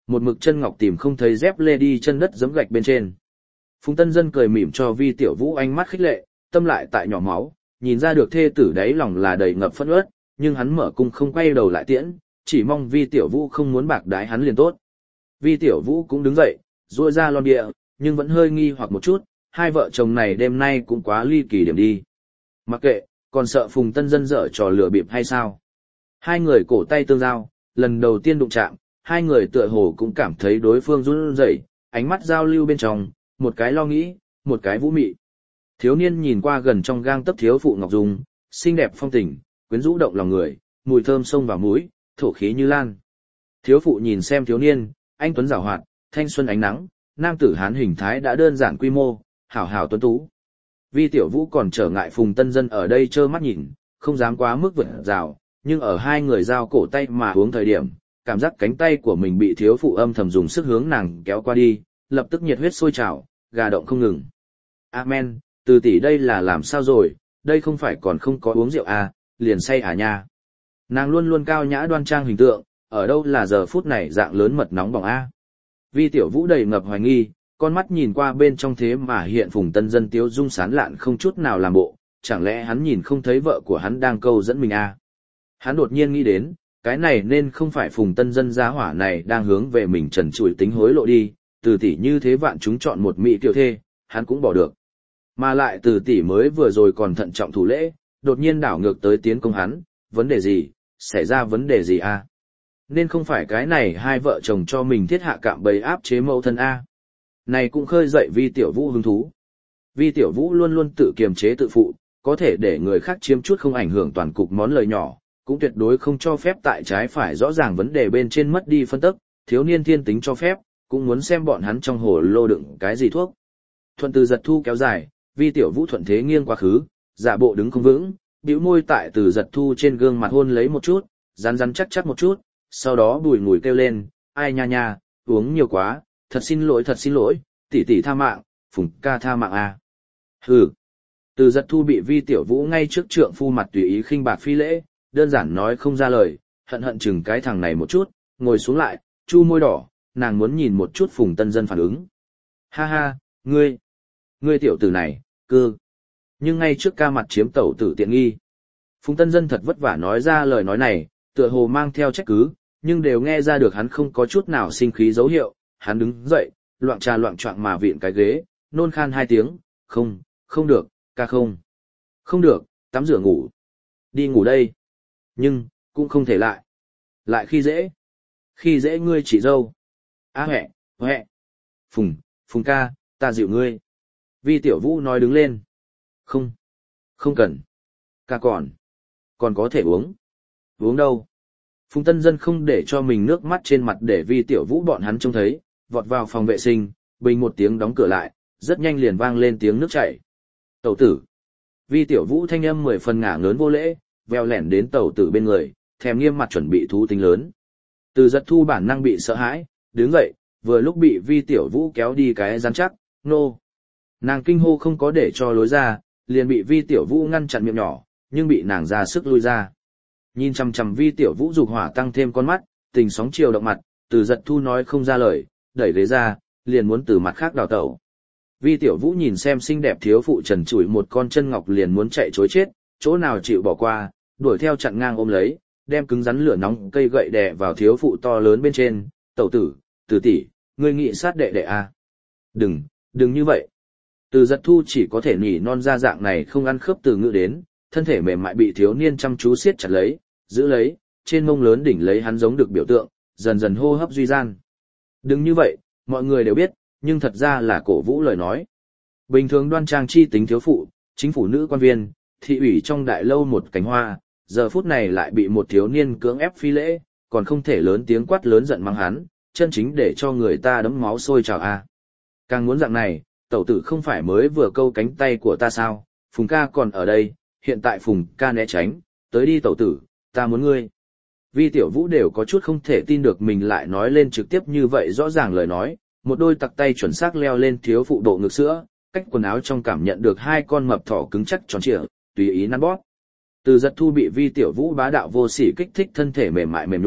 một mực chân ngọc tìm không thấy dép lê đi chân đất giẫm gạch bên trên. Phùng Tân Dân cười mỉm cho Vi Tiểu Vũ ánh mắt khích lệ, tâm lại tại nhỏ máu, nhìn ra được thê tử đáy lòng là đầy ngập phẫn uất, nhưng hắn mở cung không quay đầu lại tiễn, chỉ mong Vi Tiểu Vũ không muốn bạc đái hắn liền tốt. Vi Tiểu Vũ cũng đứng dậy, duỗi ra lon địa, nhưng vẫn hơi nghi hoặc một chút, hai vợ chồng này đêm nay cũng quá ly kỳ điểm đi. Mặc kệ, còn sợ Phùng Tân Dân dở trò lừa bịp hay sao? Hai người cổ tay tương giao, lần đầu tiên đụng chạm, hai người tựa hồ cũng cảm thấy đối phương run rẩy, ánh mắt giao lưu bên trong, một cái lo nghĩ, một cái vũ mị. Thiếu niên nhìn qua gần trong gang tấc thiếu phụ Ngọc Dung, xinh đẹp phong tình, quyến rũ động lòng người, mùi thơm xông vào mũi, thổ khí như lan. Thiếu phụ nhìn xem thiếu niên, anh tuấn giàu hoạt, thanh xuân ánh nắng, nam tử hán hình thái đã đơn giản quy mô, hảo hảo tuấn tú. Vi Tiểu Vũ còn trở ngại Phùng Tân Dân ở đây trơ mắt nhìn, không dám quá mức vượt rào, nhưng ở hai người giao cổ tay mà uống thời điểm, cảm giác cánh tay của mình bị thiếu phụ âm thầm dùng sức hướng nàng kéo qua đi, lập tức nhiệt huyết sôi trào, gà động không ngừng. Amen, từ tỷ đây là làm sao rồi, đây không phải còn không có uống rượu à, liền say à nha. Nàng luôn luôn cao nhã đoan trang hình tượng, ở đâu là giờ phút này dạng lớn mật nóng bỏng a. Vi Tiểu Vũ đầy ngập hoài nghi, con mắt nhìn qua bên trong thế mà hiện Phùng Tân Dân tiếu dung sán lạn không chút nào làm bộ, chẳng lẽ hắn nhìn không thấy vợ của hắn đang câu dẫn mình a? Hắn đột nhiên nghĩ đến, cái này nên không phải Phùng Tân Dân giá hỏa này đang hướng về mình trần trụi tính hối lộ đi, từ tỷ như thế vạn chúng chọn một mỹ tiểu thê, hắn cũng bỏ được. Mà lại từ tỷ mới vừa rồi còn thận trọng thủ lễ, đột nhiên đảo ngược tới tiến công hắn, vấn đề gì, xảy ra vấn đề gì a? Nên không phải cái này hai vợ chồng cho mình thiết hạ cạm bẫy áp chế mẫu thân a. Này cũng khơi dậy Vi Tiểu Vũ hứng thú. Vi Tiểu Vũ luôn luôn tự kiềm chế tự phụ, có thể để người khác chiếm chút không ảnh hưởng toàn cục món lời nhỏ, cũng tuyệt đối không cho phép tại trái phải rõ ràng vấn đề bên trên mất đi phân tức, thiếu niên thiên tính cho phép, cũng muốn xem bọn hắn trong hồ lô đựng cái gì thuốc. Thuận từ giật thu kéo dài, Vi Tiểu Vũ thuận thế nghiêng quá khứ, giả bộ đứng không vững, bĩu môi tại từ giật thu trên gương mặt hôn lấy một chút, rắn rắn chắc chắc một chút, sau đó bùi ngùi kêu lên, ai nha nha, uống nhiều quá, thật xin lỗi thật xin lỗi, tỷ tỷ tha mạng, Phùng ca tha mạng à. Hừ. Từ giật thu bị Vi Tiểu Vũ ngay trước trượng phu mặt tùy ý khinh bạc phi lễ, đơn giản nói không ra lời, hận hận chừng cái thằng này một chút, ngồi xuống lại, chu môi đỏ, nàng muốn nhìn một chút Phùng Tân Dân phản ứng. Ha ha, ngươi, ngươi tiểu tử này, cư. Nhưng ngay trước ca mặt chiếm tẩu tử tiện nghi. Phùng Tân Dân thật vất vả nói ra lời nói này, tựa hồ mang theo trách cứ, nhưng đều nghe ra được hắn không có chút nào sinh khí dấu hiệu, hắn đứng dậy, loạng trà loạng choạng mà viện cái ghế, nôn khan hai tiếng, không, không được, ca không. Không được, tắm rửa ngủ. Đi ngủ đây. Nhưng, cũng không thể lại. Lại khi dễ. Khi dễ ngươi chị dâu. Á hẹ, hẹ. Phùng, Phùng ca, ta dịu ngươi. Vi Tiểu Vũ nói đứng lên. Không, không cần. Ca còn. Còn có thể uống. Uống đâu? Phùng Tân Dân không để cho mình nước mắt trên mặt để Vi Tiểu Vũ bọn hắn trông thấy, vọt vào phòng vệ sinh, bình một tiếng đóng cửa lại, rất nhanh liền vang lên tiếng nước chảy. Tẩu tử. Vi Tiểu Vũ thanh âm mười phần ngả ngớn vô lễ, veo lẻn đến tẩu tử bên người, thèm nghiêm mặt chuẩn bị thú tính lớn. Từ giật thu bản năng bị sợ hãi, đứng dậy, vừa lúc bị Vi Tiểu Vũ kéo đi cái rắn chắc, nô. Nàng kinh hô không có để cho lối ra, liền bị Vi Tiểu Vũ ngăn chặn miệng nhỏ, nhưng bị nàng ra sức lui ra. Nhìn chằm chằm Vi Tiểu Vũ dục hỏa tăng thêm con mắt, tình sóng chiều động mặt, từ giật thu nói không ra lời, đẩy ghế ra, liền muốn từ mặt khác đào tẩu. Vi Tiểu Vũ nhìn xem xinh đẹp thiếu phụ trần trụi một con chân ngọc liền muốn chạy chối chết, chỗ nào chịu bỏ qua, đuổi theo chặn ngang ôm lấy, đem cứng rắn lửa nóng cây gậy đè vào thiếu phụ to lớn bên trên, tẩu tử, tử tỷ, ngươi nghị sát đệ đệ à. Đừng, đừng như vậy. Từ giật thu chỉ có thể nỉ non ra dạng này không ăn khớp từ ngữ đến, thân thể mềm mại bị thiếu niên chăm chú siết chặt lấy, giữ lấy, trên mông lớn đỉnh lấy hắn giống được biểu tượng, dần dần hô hấp duy gian. Đừng như vậy, mọi người đều biết, nhưng thật ra là cổ vũ lời nói. Bình thường đoan trang chi tính thiếu phụ, chính phủ nữ quan viên, thị ủy trong đại lâu một cánh hoa, giờ phút này lại bị một thiếu niên cưỡng ép phi lễ, còn không thể lớn tiếng quát lớn giận mắng hắn, chân chính để cho người ta đấm máu sôi trào a. Càng muốn dạng này, tẩu tử không phải mới vừa câu cánh tay của ta sao, Phùng ca còn ở đây, hiện tại Phùng ca né tránh, tới đi tẩu tử, ta muốn ngươi. Vi Tiểu Vũ đều có chút không thể tin được mình lại nói lên trực tiếp như vậy rõ ràng lời nói, một đôi tặc tay chuẩn xác leo lên thiếu phụ độ ngực sữa, cách quần áo trong cảm nhận được hai con mập thỏ cứng chắc tròn trịa, tùy ý nắn bóp. Từ giật thu bị Vi Tiểu Vũ bá đạo vô sỉ kích thích thân thể mềm mại mềm nhũn,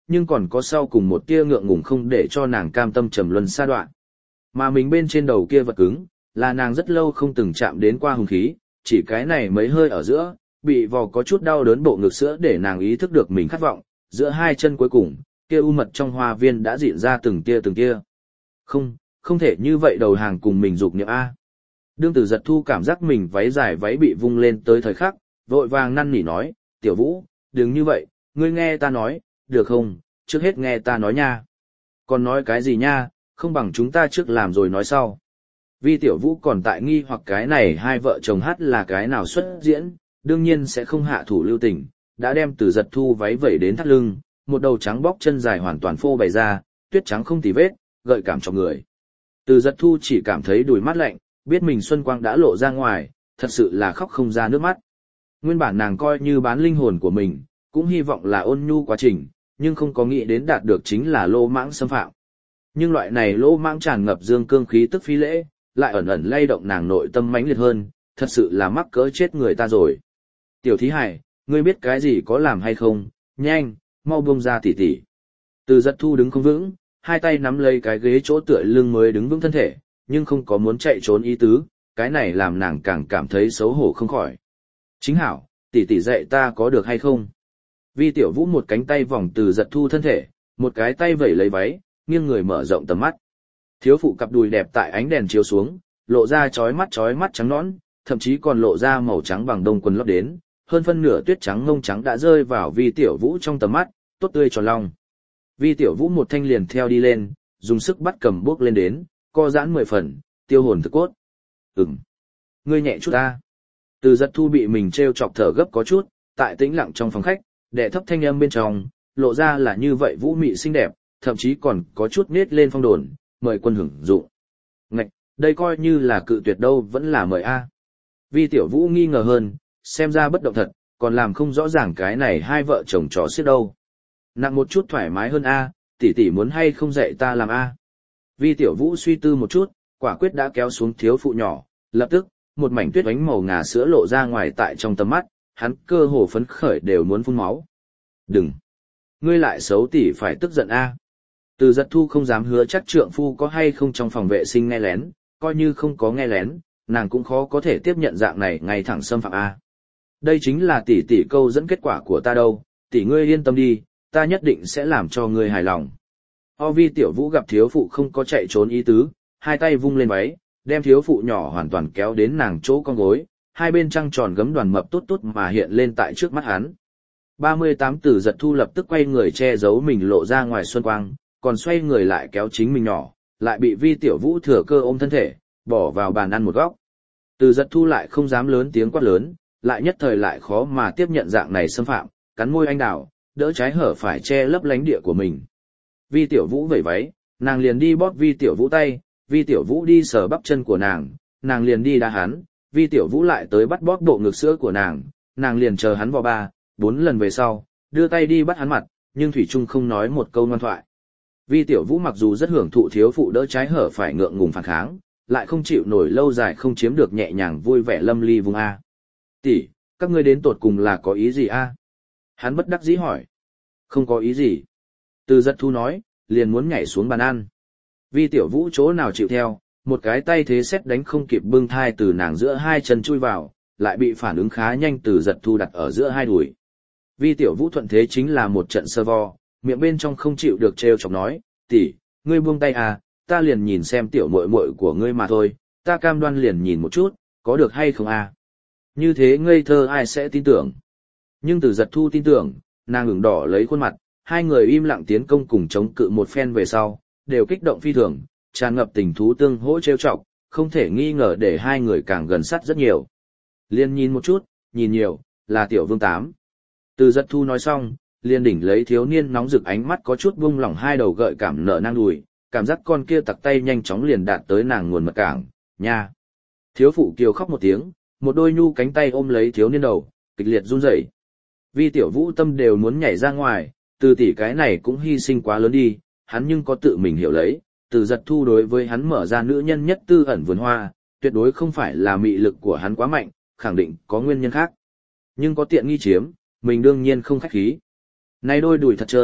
nhưng còn có sau cùng một tia ngượng ngùng không để cho nàng cam tâm trầm luân sa đoạn. Mà mình bên trên đầu kia vật cứng, là nàng rất lâu không từng chạm đến qua hùng khí, chỉ cái này mấy hơi ở giữa, bị vò có chút đau đớn bộ ngực sữa để nàng ý thức được mình khát vọng, giữa hai chân cuối cùng, kia u mật trong hoa viên đã diễn ra từng tia từng tia. Không, không thể như vậy đầu hàng cùng mình dục niệm A. Đương Tử Giật Thu cảm giác mình váy dài váy bị vung lên tới thời khắc, vội vàng năn nỉ nói, tiểu vũ, đừng như vậy, ngươi nghe ta nói, được không, trước hết nghe ta nói nha. Còn nói cái gì nha, không bằng chúng ta trước làm rồi nói sau. Vi tiểu vũ còn tại nghi hoặc cái này hai vợ chồng hát là cái nào xuất diễn, đương nhiên sẽ không hạ thủ lưu tình, đã đem Tử Giật Thu váy vẩy đến thắt lưng, một đầu trắng bóc chân dài hoàn toàn phô bày ra, tuyết trắng không tì vết, gợi cảm cho người. Tử Giật Thu chỉ cảm thấy đùi mát lạnh, biết mình xuân quang đã lộ ra ngoài, thật sự là khóc không ra nước mắt. Nguyên bản nàng coi như bán linh hồn của mình, cũng hy vọng là ôn nhu quá trình, nhưng không có nghĩ đến đạt được chính là lô mãng xâm phạm. Nhưng loại này lô mãng tràn ngập dương cương khí tức phi lễ, lại ẩn ẩn lay động nàng nội tâm mãnh liệt hơn, thật sự là mắc cỡ chết người ta rồi. Tiểu thí hải, ngươi biết cái gì có làm hay không, nhanh, mau buông ra tỉ tỉ. Từ Giật Thu đứng không vững, hai tay nắm lấy cái ghế chỗ tựa lưng mới đứng vững thân thể, nhưng không có muốn chạy trốn ý tứ, cái này làm nàng càng cảm thấy xấu hổ không khỏi. Chính hảo, tỷ tỷ dạy ta có được hay không? Vi tiểu vũ một cánh tay vòng Từ Giật Thu thân thể, một cái tay vẩy lấy váy, nghiêng người mở rộng tầm mắt. Thiếu phụ cặp đùi đẹp tại ánh đèn chiếu xuống, lộ ra chói mắt chói mắt trắng nõn, thậm chí còn lộ ra màu trắng bằng đông quần lót đến, hơn phân nửa tuyết trắng ngông trắng đã rơi vào Vi tiểu vũ trong tầm mắt, tốt tươi tròn long. Vi tiểu vũ một thanh liền theo đi lên, dùng sức bắt cầm bước lên đến, co giãn mười phần, tiêu hồn thực cốt. Ừm, ngươi nhẹ chút ta. Từ Giật Thu bị mình treo chọc thở gấp có chút, tại tĩnh lặng trong phòng khách, đệ thấp thanh âm bên trong, lộ ra là như vậy vũ mị xinh đẹp, thậm chí còn có chút nết lên phong đồn, mời quân hưởng dụng. Ngạch, đây coi như là cự tuyệt đâu vẫn là mời a. Vi tiểu vũ nghi ngờ hơn, xem ra bất động thật, còn làm không rõ ràng cái này hai vợ chồng trò xiết đâu. Nặng một chút thoải mái hơn a, tỷ tỷ muốn hay không dạy ta làm a. Vi tiểu vũ suy tư một chút, quả quyết đã kéo xuống thiếu phụ nhỏ, lập tức, một mảnh tuyết ánh màu ngà sữa lộ ra ngoài tại trong tầm mắt, hắn cơ hồ phấn khởi đều muốn phun máu. Đừng! Ngươi lại xấu tỷ phải tức giận a. Từ Giật Thu không dám hứa chắc trượng phu có hay không trong phòng vệ sinh nghe lén, coi như không có nghe lén, nàng cũng khó có thể tiếp nhận dạng này ngay thẳng xâm phạm a. Đây chính là tỷ tỷ câu dẫn kết quả của ta đâu, tỷ ngươi yên tâm đi, ta nhất định sẽ làm cho ngươi hài lòng. O Vi tiểu vũ gặp thiếu phụ không có chạy trốn ý tứ, hai tay vung lên váy, đem thiếu phụ nhỏ hoàn toàn kéo đến nàng chỗ con gối, hai bên trăng tròn gấm đoàn mập tốt tốt mà hiện lên tại trước mắt hắn. ba mươi tám Tử Giật Thu lập tức quay người che giấu mình lộ ra ngoài xuân quang, còn xoay người lại kéo chính mình nhỏ, lại bị Vi tiểu vũ thừa cơ ôm thân thể, bỏ vào bàn ăn một góc. Tử Giật Thu lại không dám lớn tiếng quát lớn, lại nhất thời lại khó mà tiếp nhận dạng này xâm phạm, cắn môi anh đào, đỡ trái hở phải che lấp lánh địa của mình. Vi tiểu vũ vẩy váy, nàng liền đi bóp Vi tiểu vũ tay, Vi tiểu vũ đi sờ bắp chân của nàng, nàng liền đi đá hắn, Vi tiểu vũ lại tới bắt bóp bộ ngực sữa của nàng, nàng liền chờ hắn vào ba, bốn lần về sau, đưa tay đi bắt hắn mặt, nhưng thủy trung không nói một câu ngoan thoại. Vi tiểu vũ mặc dù rất hưởng thụ thiếu phụ đỡ trái hở phải ngượng ngùng phản kháng, lại không chịu nổi lâu dài không chiếm được nhẹ nhàng vui vẻ lâm ly vùng a. Tỷ, các ngươi đến tột cùng là có ý gì a? Hắn bất đắc dĩ hỏi. Không có ý gì. Từ Giật Thu nói, liền muốn nhảy xuống bàn ăn. Vi tiểu vũ chỗ nào chịu theo, một cái tay thế xét đánh không kịp bưng thai từ nàng giữa hai chân chui vào, lại bị phản ứng khá nhanh Từ Giật Thu đặt ở giữa hai đùi. Vi tiểu vũ thuận thế chính là một trận sơ vo, miệng bên trong không chịu được trêu chọc nói, tỷ, ngươi buông tay à, ta liền nhìn xem tiểu muội muội của ngươi mà thôi, ta cam đoan liền nhìn một chút, có được hay không à. Như thế ngây thơ ai sẽ tin tưởng. Nhưng Từ Giật Thu tin tưởng, nàng ửng đỏ lấy khuôn mặt, hai người im lặng tiến công cùng chống cự một phen về sau, đều kích động phi thường, tràn ngập tình thú tương hỗ trêu chọc, không thể nghi ngờ để hai người càng gần sát rất nhiều. Liên nhìn một chút, nhìn nhiều, là tiểu vương tám. Từ Giật Thu nói xong, liền đỉnh lấy thiếu niên nóng rực ánh mắt có chút buông lỏng hai đầu gợi cảm nở nang đùi, cảm giác con kia tặc tay nhanh chóng liền đạt tới nàng nguồn mật cảng, nha. Thiếu phụ kiều khóc một tiếng, một đôi nhu cánh tay ôm lấy thiếu niên đầu, kịch liệt run rẩy. Vi tiểu vũ tâm đều muốn nhảy ra ngoài, Từ tỷ cái này cũng hy sinh quá lớn đi, hắn nhưng có tự mình hiểu lấy, Từ Giật Thu đối với hắn mở ra nữ nhân nhất tư ẩn vườn hoa, tuyệt đối không phải là mị lực của hắn quá mạnh, khẳng định có nguyên nhân khác. Nhưng có tiện nghi chiếm, mình đương nhiên không khách khí. Này đôi đùi thật trơn,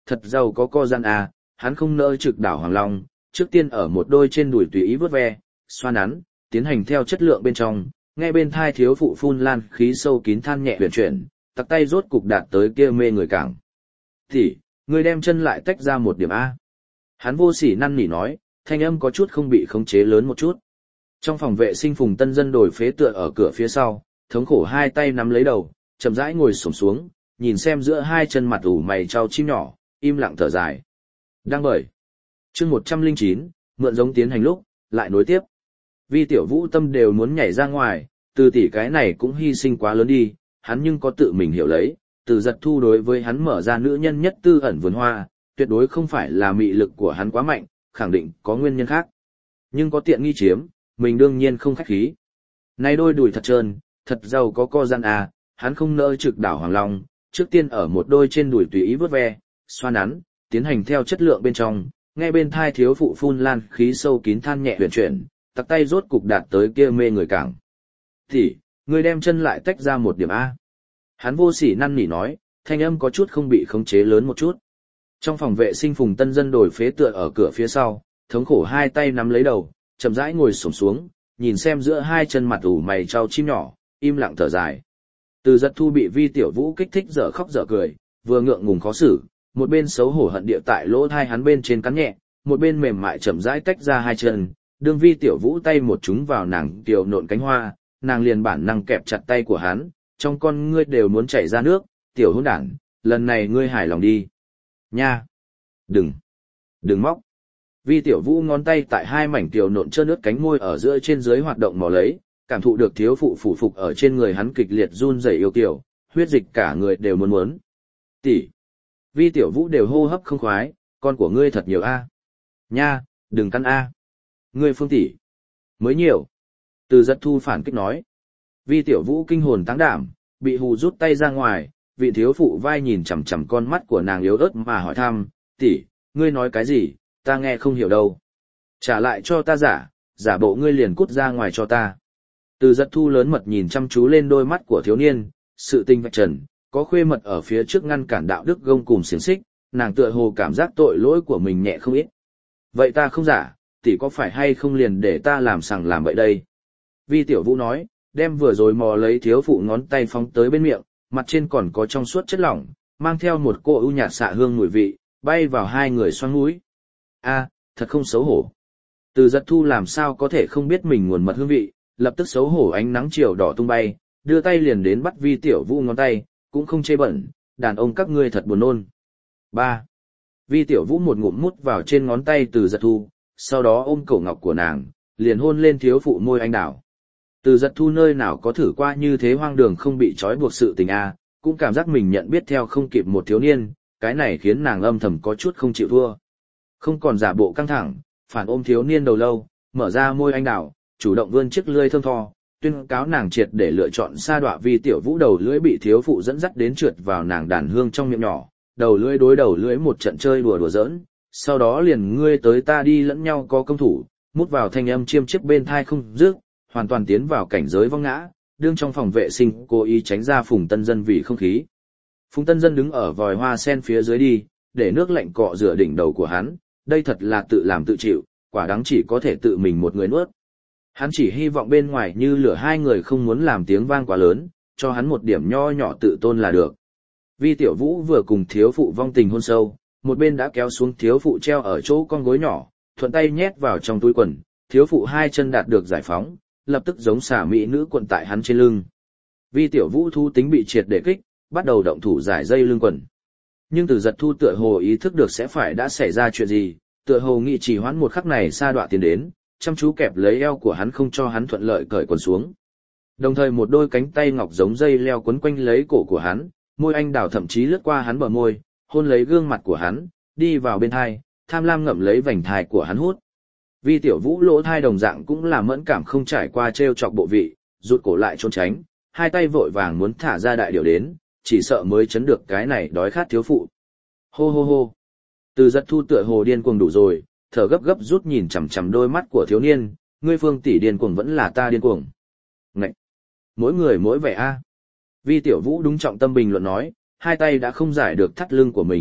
thật giàu có co gian à, hắn không nỡ trực đảo Hoàng Long, trước tiên ở một đôi trên đùi tùy ý vớt ve, xoa nắn, tiến hành theo chất lượng bên trong, nghe bên thai thiếu phụ phun lan khí sâu kín than nhẹ huyền chuyển, tặc tay rốt cục đạt tới kia mê người cảng. Thì, người đem chân lại tách ra một điểm A. Hắn vô sỉ năn nỉ nói, thanh âm có chút không bị khống chế lớn một chút. Trong phòng vệ sinh Phùng Tân Dân đổi phế tựa ở cửa phía sau, thống khổ hai tay nắm lấy đầu, chậm rãi ngồi xổm xuống, nhìn xem giữa hai chân mặt ủ mày trao chim nhỏ, im lặng thở dài. Đang bởi. Chương một trăm lẻ chín, mượn giống tiến hành lúc, lại nối tiếp. Vi Tiểu Vũ tâm đều muốn nhảy ra ngoài, từ tỷ cái này cũng hy sinh quá lớn đi, hắn nhưng có tự mình hiểu lấy, từ giật thu đối với hắn mở ra nữ nhân nhất tư ẩn vườn hoa, tuyệt đối không phải là mị lực của hắn quá mạnh, khẳng định có nguyên nhân khác. Nhưng có tiện nghi chiếm, mình đương nhiên không khách khí. Này đôi đùi thật trơn, thật giàu có co gian à, hắn không nỡ trực đảo Hoàng Long, trước tiên ở một đôi trên đùi tùy ý vớt ve, xoa nắn, tiến hành theo chất lượng bên trong, nghe bên thai thiếu phụ phun lan khí sâu kín than nhẹ huyền chuyển, tặc tay rốt cục đạt tới kia mê người cảng. Thì, người đem chân lại tách ra một điểm A. Hắn vô sỉ năn nỉ nói, thanh âm có chút không bị khống chế lớn một chút. Trong phòng vệ sinh Phùng Tân Dân đổi phế tựa ở cửa phía sau, thống khổ hai tay nắm lấy đầu, chậm rãi ngồi xổm xuống, nhìn xem giữa hai chân mặt ủ mày trao chim nhỏ, im lặng thở dài. Từ giật thu bị Vi Tiểu Vũ kích thích dở khóc dở cười, vừa ngượng ngùng khó xử, một bên xấu hổ hận địa tại lỗ thai hắn bên trên cắn nhẹ, một bên mềm mại chậm rãi tách ra hai chân, đương Vi Tiểu Vũ tay một chúng vào nàng tiểu nộn cánh hoa, nàng liền bản năng kẹp chặt tay của hắn, trong con ngươi đều muốn chảy ra nước, tiểu hỗn đản, lần này ngươi hài lòng đi. Nha! Đừng! Đừng móc! Vi Tiểu Vũ ngón tay tại hai mảnh tiểu nộn trơn nước cánh môi ở giữa trên dưới hoạt động mò lấy, cảm thụ được thiếu phụ phủ phục ở trên người hắn kịch liệt run rẩy yêu kiều, huyết dịch cả người đều muốn muốn. Tỷ! Vi Tiểu Vũ đều hô hấp không khoái, con của ngươi thật nhiều a. Nha! Đừng căn a. Ngươi Phương tỷ! Mới nhiều! Từ giật thu phản kích nói. Vi Tiểu Vũ kinh hồn táng đảm, bị hù rút tay ra ngoài, vị thiếu phụ vai nhìn chằm chằm con mắt của nàng yếu ớt mà hỏi thăm, tỷ, ngươi nói cái gì, ta nghe không hiểu đâu. Trả lại cho ta giả, giả bộ ngươi liền cút ra ngoài cho ta. Từ giật thu lớn mật nhìn chăm chú lên đôi mắt của thiếu niên, sự tình vạch trần, có khuê mật ở phía trước ngăn cản đạo đức gông cùng xiềng xích, nàng tựa hồ cảm giác tội lỗi của mình nhẹ không ít. Vậy ta không giả, tỷ có phải hay không liền để ta làm sằng làm vậy đây? Vi Tiểu Vũ nói, đem vừa rồi mò lấy thiếu phụ ngón tay phóng tới bên miệng, mặt trên còn có trong suốt chất lỏng, mang theo một cô ưu nhạt xạ hương mùi vị, bay vào hai người xoăn mũi. A, thật không xấu hổ. Từ giật thu làm sao có thể không biết mình nguồn mật hương vị, lập tức xấu hổ ánh nắng chiều đỏ tung bay, đưa tay liền đến bắt Vi Tiểu Vũ ngón tay, cũng không chê bẩn, đàn ông các ngươi thật buồn nôn. Ba. Vi Tiểu Vũ một ngụm mút vào trên ngón tay từ giật thu, sau đó ôm cổ ngọc của nàng, liền hôn lên thiếu phụ môi anh đào. Từ giật thu nơi nào có thử qua như thế hoang đường không bị trói buộc sự tình a, cũng cảm giác mình nhận biết theo không kịp một thiếu niên, cái này khiến nàng âm thầm có chút không chịu thua. Không còn giả bộ căng thẳng, phản ôm thiếu niên đầu lâu, mở ra môi anh đào, chủ động vươn chiếc lưỡi thơm tho, tuyên cáo nàng triệt để lựa chọn sa đọa Vi Tiểu Vũ đầu lưỡi bị thiếu phụ dẫn dắt đến trượt vào nàng đàn hương trong miệng nhỏ, đầu lưỡi đối đầu lưỡi một trận chơi đùa đùa giỡn, sau đó liền ngươi tới ta đi lẫn nhau có công thủ, mút vào thanh âm chiêm chiếp bên thai không dứt, hoàn toàn tiến vào cảnh giới vong ngã, đương trong phòng vệ sinh cố ý tránh ra Phùng Tân Dân vì không khí. Phùng Tân Dân đứng ở vòi hoa sen phía dưới đi, để nước lạnh cọ rửa đỉnh đầu của hắn, đây thật là tự làm tự chịu, quả đáng chỉ có thể tự mình một người nuốt. Hắn chỉ hy vọng bên ngoài như lửa hai người không muốn làm tiếng vang quá lớn, cho hắn một điểm nho nhỏ tự tôn là được. Vi Tiểu Vũ vừa cùng thiếu phụ vong tình hôn sâu, một bên đã kéo xuống thiếu phụ treo ở chỗ con gối nhỏ, thuận tay nhét vào trong túi quần, thiếu phụ hai chân đạt được giải phóng, lập tức giống xả mỹ nữ quần tại hắn trên lưng. Vi Tiểu Vũ thu tính bị triệt để kích, bắt đầu động thủ giải dây lưng quần. Nhưng từ giật thu tựa hồ ý thức được sẽ phải đã xảy ra chuyện gì, tựa hồ nghĩ chỉ hoãn một khắc này sa đọa tiến đến, chăm chú kẹp lấy eo của hắn không cho hắn thuận lợi cởi quần xuống. Đồng thời một đôi cánh tay ngọc giống dây leo quấn quanh lấy cổ của hắn, môi anh đào thậm chí lướt qua hắn bờ môi, hôn lấy gương mặt của hắn, đi vào bên thai, tham lam ngậm lấy vành thai của hắn hút. Vi Tiểu Vũ lỗ thai đồng dạng cũng là mẫn cảm không trải qua trêu chọc bộ vị, rụt cổ lại trốn tránh, hai tay vội vàng muốn thả ra đại điều đến, chỉ sợ mới chấn được cái này đói khát thiếu phụ. Hô hô hô. Từ giật thu tựa hồ điên cuồng đủ rồi, thở gấp gấp rút nhìn chằm chằm đôi mắt của thiếu niên, ngươi Phương tỷ điên cuồng vẫn là ta điên cuồng. Ngậy. Mỗi người mỗi vẻ a. Vi Tiểu Vũ đúng trọng tâm bình luận nói, hai tay đã không giải được thắt lưng của mình,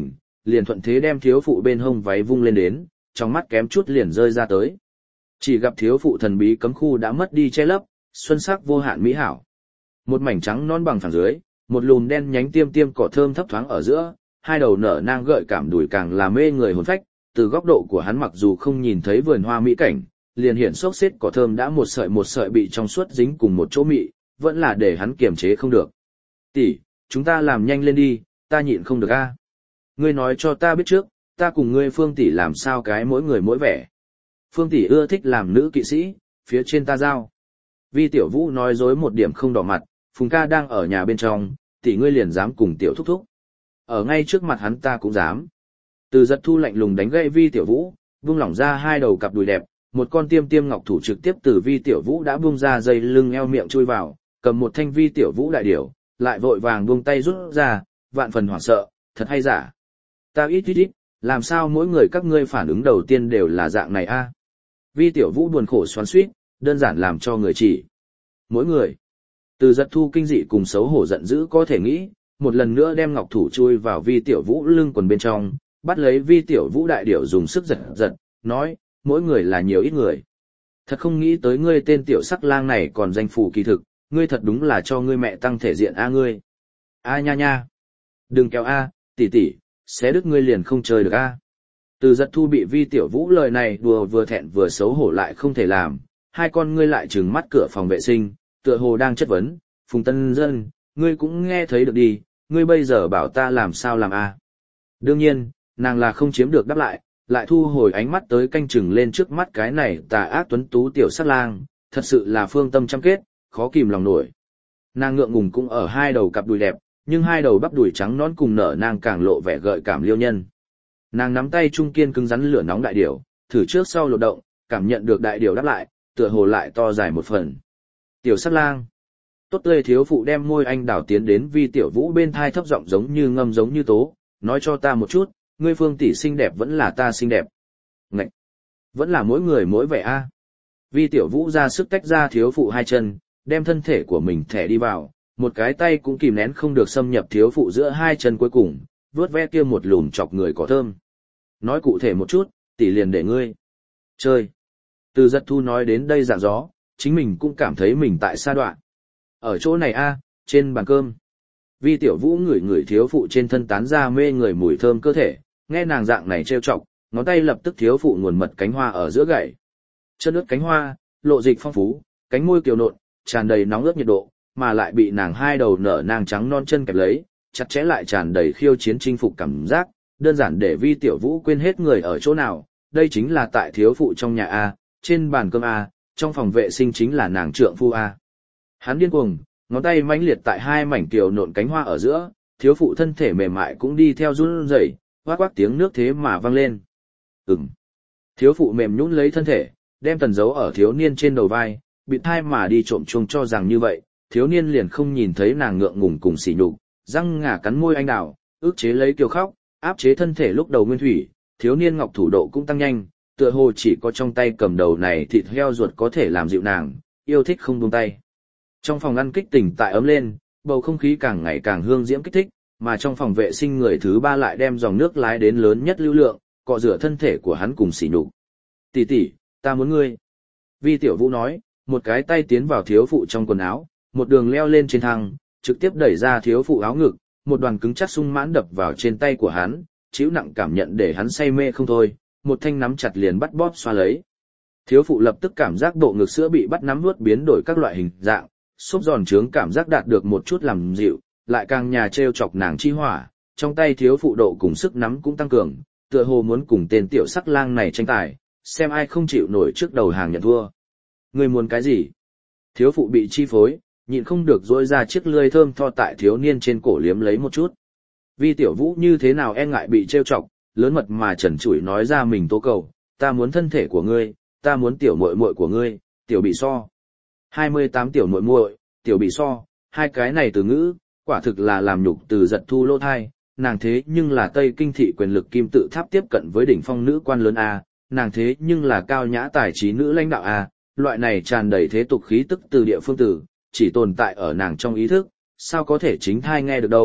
liền thuận thế đem thiếu phụ bên hông váy vung lên đến, trong mắt kém chút liền rơi ra tới. Chỉ gặp thiếu phụ thần bí cấm khu đã mất đi che lấp, xuân sắc vô hạn mỹ hảo. Một mảnh trắng non bằng phẳng dưới, một lùm đen nhánh tiêm tiêm cỏ thơm thấp thoáng ở giữa, hai đầu nở nang gợi cảm đùi càng là mê người hồn phách, từ góc độ của hắn mặc dù không nhìn thấy vườn hoa mỹ cảnh, liền hiện xốc xếp cỏ thơm đã một sợi một sợi bị trong suốt dính cùng một chỗ mị, vẫn là để hắn kiềm chế không được. Tỷ, chúng ta làm nhanh lên đi, ta nhịn không được a. Ngươi nói cho ta biết trước, ta cùng ngươi Phương tỷ làm sao cái mỗi người mỗi vẻ. Phương tỷ ưa thích làm nữ kỵ sĩ, phía trên ta giao. Vi Tiểu Vũ nói dối một điểm không đỏ mặt, Phùng ca đang ở nhà bên trong, tỷ ngươi liền dám cùng tiểu thúc thúc. Ở ngay trước mặt hắn ta cũng dám. Từ Giật Thu lạnh lùng đánh gãy Vi Tiểu Vũ, vung lỏng ra hai đầu cặp đùi đẹp, một con tiêm tiêm ngọc thủ trực tiếp từ Vi Tiểu Vũ đã buông ra dây lưng eo miệng chui vào, cầm một thanh Vi Tiểu Vũ đại điểu, lại vội vàng buông tay rút ra, vạn phần hoảng sợ, thật hay giả. Ta ít ít ít, làm sao mỗi người các ngươi phản ứng đầu tiên đều là dạng này a? Vi Tiểu Vũ buồn khổ xoắn xuýt, đơn giản làm cho người chỉ. Mỗi người. Từ Giật Thu kinh dị cùng xấu hổ giận dữ có thể nghĩ, một lần nữa đem ngọc thủ chui vào Vi Tiểu Vũ lưng quần bên trong, bắt lấy Vi Tiểu Vũ đại điểu dùng sức giật giật, nói, mỗi người là nhiều ít người. Thật không nghĩ tới ngươi tên tiểu sắc lang này còn danh phủ kỳ thực, ngươi thật đúng là cho ngươi mẹ tăng thể diện a ngươi. A nha nha. Đừng kéo a, tỷ tỷ, xé đứt ngươi liền không chơi được a. Từ Giật Thu bị Vi Tiểu Vũ lời này đùa vừa thẹn vừa xấu hổ lại không thể làm, hai con ngươi lại trừng mắt cửa phòng vệ sinh, tựa hồ đang chất vấn, Phùng Tân Dân, ngươi cũng nghe thấy được đi, ngươi bây giờ bảo ta làm sao làm a? Đương nhiên, nàng là không chiếm được đáp lại, lại thu hồi ánh mắt tới canh chừng lên trước mắt cái này tà ác tuấn tú tiểu sát lang, thật sự là phương tâm trăm kết, khó kìm lòng nổi. Nàng ngượng ngùng cũng ở hai đầu cặp đùi đẹp, nhưng hai đầu bắp đùi trắng nõn cùng nở nàng càng lộ vẻ gợi cảm liêu nhân. Nàng nắm tay trung kiên cứng rắn lửa nóng đại điểu, thử trước sau lột động, cảm nhận được đại điểu đáp lại, tựa hồ lại to dài một phần. Tiểu sát lang. Tốt tươi thiếu phụ đem môi anh đảo tiến đến Vi Tiểu Vũ bên thai thấp giọng giống như ngâm giống như tố, nói cho ta một chút, ngươi Phương tỷ xinh đẹp vẫn là ta xinh đẹp. Ngậy! Vẫn là mỗi người mỗi vẻ a. Vi Tiểu Vũ ra sức tách ra thiếu phụ hai chân, đem thân thể của mình thẻ đi vào, một cái tay cũng kìm nén không được xâm nhập thiếu phụ giữa hai chân cuối cùng, vướt ve kia một lùm chọc người có thơm. Nói cụ thể một chút, tỷ liền để ngươi chơi. Từ Giật Thu nói đến đây dạng gió, chính mình cũng cảm thấy mình tại sa đoạn. Ở chỗ này a, trên bàn cơm. Vi Tiểu Vũ ngửi ngửi thiếu phụ trên thân tán ra mê người mùi thơm cơ thể, nghe nàng dạng này trêu chọc, ngón tay lập tức thiếu phụ nguồn mật cánh hoa ở giữa gậy. Chân ướt cánh hoa, lộ dịch phong phú, cánh môi kiều nộn, tràn đầy nóng ướt nhiệt độ, mà lại bị nàng hai đầu nở nàng trắng non chân kẹp lấy, chặt chẽ lại tràn đầy khiêu chiến chinh phục cảm giác, đơn giản để Vi Tiểu Vũ quên hết người ở chỗ nào, đây chính là tại thiếu phụ trong nhà a, trên bàn cơm a, trong phòng vệ sinh chính là nàng trượng phu a. Hắn điên cuồng, ngón tay mãnh liệt tại hai mảnh kiều nộn cánh hoa ở giữa, thiếu phụ thân thể mềm mại cũng đi theo run rẩy, hoác hoác tiếng nước thế mà vang lên. Ừm. Thiếu phụ mềm nhũn lấy thân thể, đem tần dấu ở thiếu niên trên đầu vai, bị thai mà đi trộm chuông cho rằng như vậy, thiếu niên liền không nhìn thấy nàng ngượng ngùng cùng sỉ nhục, răng ngả cắn môi anh đào, ức chế lấy kiều khóc, áp chế thân thể lúc đầu nguyên thủy, thiếu niên ngọc thủ độ cũng tăng nhanh, tựa hồ chỉ có trong tay cầm đầu này thịt heo ruột có thể làm dịu nàng, yêu thích không buông tay. Trong phòng ăn kích tỉnh tại ấm lên, bầu không khí càng ngày càng hương diễm kích thích, mà trong phòng vệ sinh người thứ ba lại đem dòng nước lái đến lớn nhất lưu lượng, cọ rửa thân thể của hắn cùng sỉ nhục. Tỷ tỷ, ta muốn ngươi. Vi Tiểu Vũ nói, một cái tay tiến vào thiếu phụ trong quần áo, một đường leo lên trên thang, trực tiếp đẩy ra thiếu phụ áo ngực, một đoàn cứng chắc sung mãn đập vào trên tay của hắn, chịu nặng cảm nhận để hắn say mê không thôi, một thanh nắm chặt liền bắt bóp xoa lấy. Thiếu phụ lập tức cảm giác bộ ngực sữa bị bắt nắm nuốt biến đổi các loại hình dạng, xúc giòn trướng cảm giác đạt được một chút làm dịu, lại càng nhà treo chọc nàng chi hỏa, trong tay thiếu phụ độ cùng sức nắm cũng tăng cường, tựa hồ muốn cùng tên tiểu sắc lang này tranh tài, xem ai không chịu nổi trước đầu hàng nhận thua. Người muốn cái gì? Thiếu phụ bị chi phối, nhịn không được dỗi ra chiếc lưỡi thơm tho tại thiếu niên trên cổ liếm lấy một chút. Vi Tiểu Vũ như thế nào e ngại bị trêu chọc, lớn mật mà trần trụi nói ra mình tố cầu, ta muốn thân thể của ngươi, ta muốn tiểu muội muội của ngươi, tiểu bị so. hai mươi tám tiểu muội muội, tiểu bị so, hai cái này từ ngữ, quả thực là làm nhục Từ Giật Thu lỗ thai, nàng thế nhưng là Tây Kinh thị quyền lực kim tự tháp tiếp cận với đỉnh phong nữ quan lớn a, nàng thế nhưng là cao nhã tài trí nữ lãnh đạo a, loại này tràn đầy thế tục khí tức từ địa phương tử, chỉ tồn tại ở nàng trong ý thức, sao có thể chính thai nghe được đâu,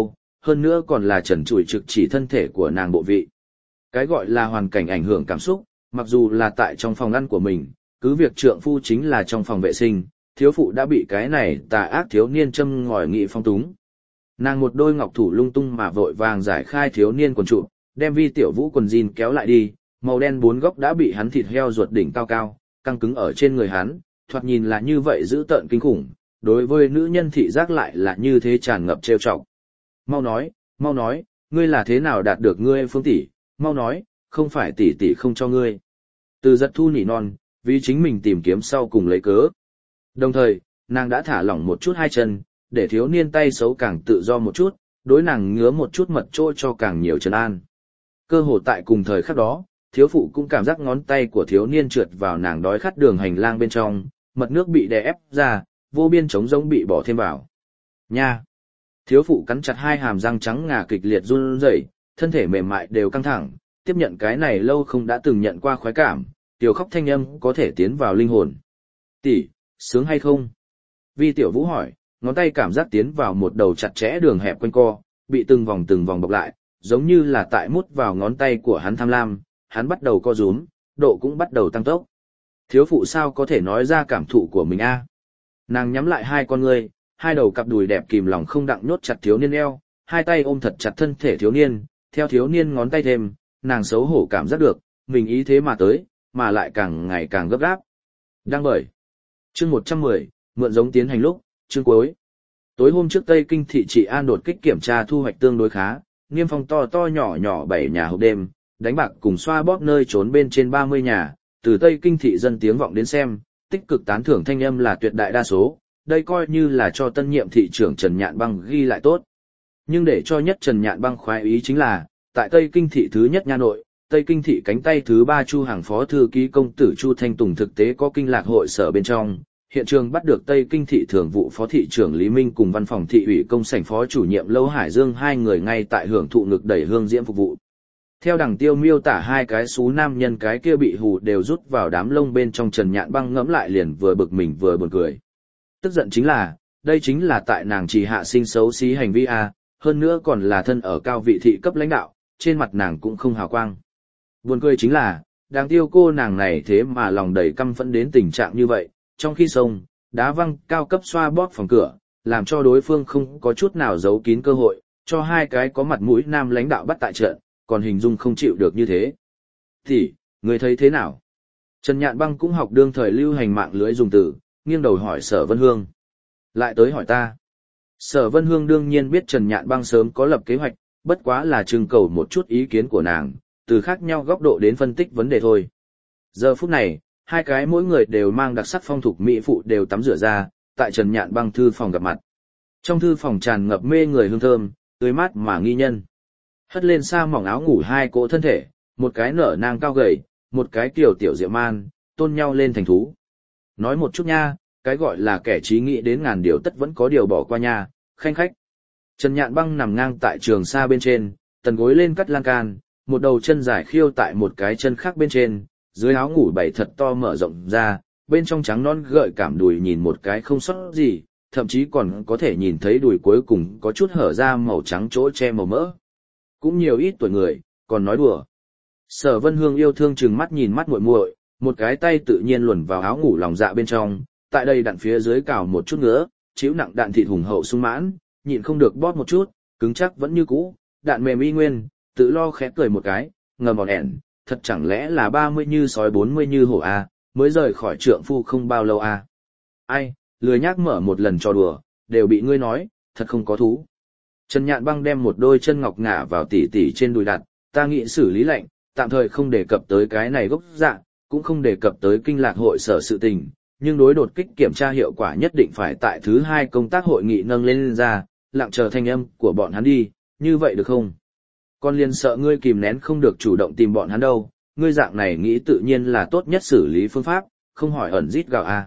hơn nữa còn là trần trụi trực chỉ thân thể của nàng bộ vị. Cái gọi là hoàn cảnh ảnh hưởng cảm xúc, mặc dù là tại trong phòng ăn của mình, cứ việc trượng phu chính là trong phòng vệ sinh, thiếu phụ đã bị cái này tà ác thiếu niên châm ngòi nghị phong túng. Nàng một đôi ngọc thủ lung tung mà vội vàng giải khai thiếu niên quần trụ, đem vi tiểu vũ quần jean kéo lại đi, màu đen bốn góc đã bị hắn thịt heo ruột đỉnh cao cao, căng cứng ở trên người hắn, thoạt nhìn là như vậy dữ tợn kinh khủng, đối với nữ nhân thị giác lại là như thế tràn ngập trêu chọc. Mau nói, mau nói, ngươi là thế nào đạt được ngươi Phương tỷ, mau nói, không phải tỷ tỷ không cho ngươi. Từ giật thu nỉ non, vì chính mình tìm kiếm sau cùng lấy cớ. Đồng thời, nàng đã thả lỏng một chút hai chân, để thiếu niên tay xấu càng tự do một chút, đối nàng ngứa một chút mật trôi cho càng nhiều trấn an. Cơ hồ tại cùng thời khắc đó, thiếu phụ cũng cảm giác ngón tay của thiếu niên trượt vào nàng đói khát đường hành lang bên trong, mật nước bị đè ép ra, vô biên trống rỗng bị bỏ thêm vào. Nha! Thiếu phụ cắn chặt hai hàm răng trắng ngà kịch liệt run rẩy, thân thể mềm mại đều căng thẳng, tiếp nhận cái này lâu không đã từng nhận qua khoái cảm, tiểu khóc thanh âm có thể tiến vào linh hồn. Tỷ, sướng hay không? Vi tiểu vũ hỏi, ngón tay cảm giác tiến vào một đầu chặt chẽ đường hẹp quanh co, bị từng vòng từng vòng bọc lại, giống như là tại mút vào ngón tay của hắn tham lam, hắn bắt đầu co rúm, độ cũng bắt đầu tăng tốc. Thiếu phụ sao có thể nói ra cảm thụ của mình a? Nàng nhắm lại hai con ngươi, hai đầu cặp đùi đẹp kìm lòng không đặng nhốt chặt thiếu niên eo, hai tay ôm thật chặt thân thể thiếu niên, theo thiếu niên ngón tay thêm, nàng xấu hổ cảm giác được, mình ý thế mà tới, mà lại càng ngày càng gấp gáp. Đang bởi. Chương một trăm mười, mượn giống tiến hành lúc, chương cuối. Tối hôm trước Tây Kinh thị trị an đột kích kiểm tra thu hoạch tương đối khá, niêm phong to to nhỏ nhỏ bảy nhà hộp đêm, đánh bạc cùng xoa bóp nơi trốn bên trên ba mươi nhà, từ Tây Kinh thị dân tiếng vọng đến xem, tích cực tán thưởng thanh âm là tuyệt đại đa số, đây coi như là cho tân nhiệm thị trưởng Trần Nhạn Băng ghi lại tốt. Nhưng để cho nhất Trần Nhạn Băng khoái ý chính là, tại Tây Kinh thị thứ nhất nha nội, Tây Kinh thị cánh tay thứ ba Chu Hàng phó thư ký công tử Chu Thanh Tùng thực tế có kinh lạc hội sở bên trong, hiện trường bắt được Tây Kinh thị thường vụ phó thị trưởng Lý Minh cùng văn phòng thị ủy công sảnh phó chủ nhiệm Lâu Hải Dương hai người ngay tại hưởng thụ ngực đẩy hương diễm phục vụ. Theo đằng tiêu miêu tả hai cái xú nam nhân cái kia bị hù đều rút vào đám lông bên trong Trần Nhạn Băng ngẫm lại liền vừa bực mình vừa buồn cười. Tức giận chính là, đây chính là tại nàng chỉ hạ sinh xấu xí hành vi a, hơn nữa còn là thân ở cao vị thị cấp lãnh đạo, trên mặt nàng cũng không hào quang. Buồn cười chính là, đáng tiêu cô nàng này thế mà lòng đầy căm phẫn đến tình trạng như vậy, trong khi sông, đá văng cao cấp xoa bóp phòng cửa, làm cho đối phương không có chút nào giấu kín cơ hội, cho hai cái có mặt mũi nam lãnh đạo bắt tại trận, còn hình dung không chịu được như thế. Thì, người thấy thế nào? Trần Nhạn Băng cũng học đương thời lưu hành mạng lưới dùng từ, nghiêng đầu hỏi Sở Vân Hương. Lại tới hỏi ta. Sở Vân Hương đương nhiên biết Trần Nhạn Băng sớm có lập kế hoạch, bất quá là trưng cầu một chút ý kiến của nàng, từ khác nhau góc độ đến phân tích vấn đề thôi. Giờ phút này, hai cái mỗi người đều mang đặc sắc phong tục mỹ phụ đều tắm rửa ra, tại Trần Nhạn Băng thư phòng gặp mặt. Trong thư phòng tràn ngập mê người hương thơm, tươi mát mà nghi nhân. Hất lên xa mỏng áo ngủ hai cỗ thân thể, một cái nở nang cao gầy, một cái kiểu tiểu diệu man, tôn nhau lên thành thú. Nói một chút nha, cái gọi là kẻ trí nghĩ đến ngàn điều tất vẫn có điều bỏ qua nha, khanh khách. Trần Nhạn Băng nằm ngang tại trường sa bên trên, tần gối lên cắt lan can, một đầu chân dài khiêu tại một cái chân khác bên trên, dưới áo ngủ bày thật to mở rộng ra, bên trong trắng non gợi cảm đùi nhìn một cái không sót gì, thậm chí còn có thể nhìn thấy đùi cuối cùng có chút hở ra màu trắng chỗ che màu mỡ. Cũng nhiều ít tuổi người, còn nói đùa. Sở Vân Hương yêu thương chừng mắt nhìn mắt muội muội, một cái tay tự nhiên luồn vào áo ngủ lòng dạ bên trong, tại đây đặn phía dưới cào một chút nữa, chịu nặng đạn thịt hùng hậu sung mãn, nhịn không được bóp một chút, cứng chắc vẫn như cũ, đạn mềm y nguyên, tự lo khẽ cười một cái, ngầm bọt ẻn, thật chẳng lẽ là ba mươi như sói bốn mươi như hổ a, à, mới rời khỏi trượng phu không bao lâu a. À. Ai, lười nhác mở một lần trò đùa, đều bị ngươi nói, thật không có thú. Trần Nhạn Băng đem một đôi chân ngọc ngả vào tỉ tỉ trên đùi đặt, ta nghĩ xử lý lệnh, tạm thời không đề cập tới cái này gốc dạng, cũng không đề cập tới kinh lạc hội sở sự tình, nhưng đối đột kích kiểm tra hiệu quả nhất định phải tại thứ hai công tác hội nghị nâng lên, lên ra, lặng chờ thanh âm của bọn hắn đi, như vậy được không? Con liền sợ ngươi kìm nén không được chủ động tìm bọn hắn đâu, ngươi dạng này nghĩ tự nhiên là tốt nhất xử lý phương pháp, không hỏi ẩn rít gạo à.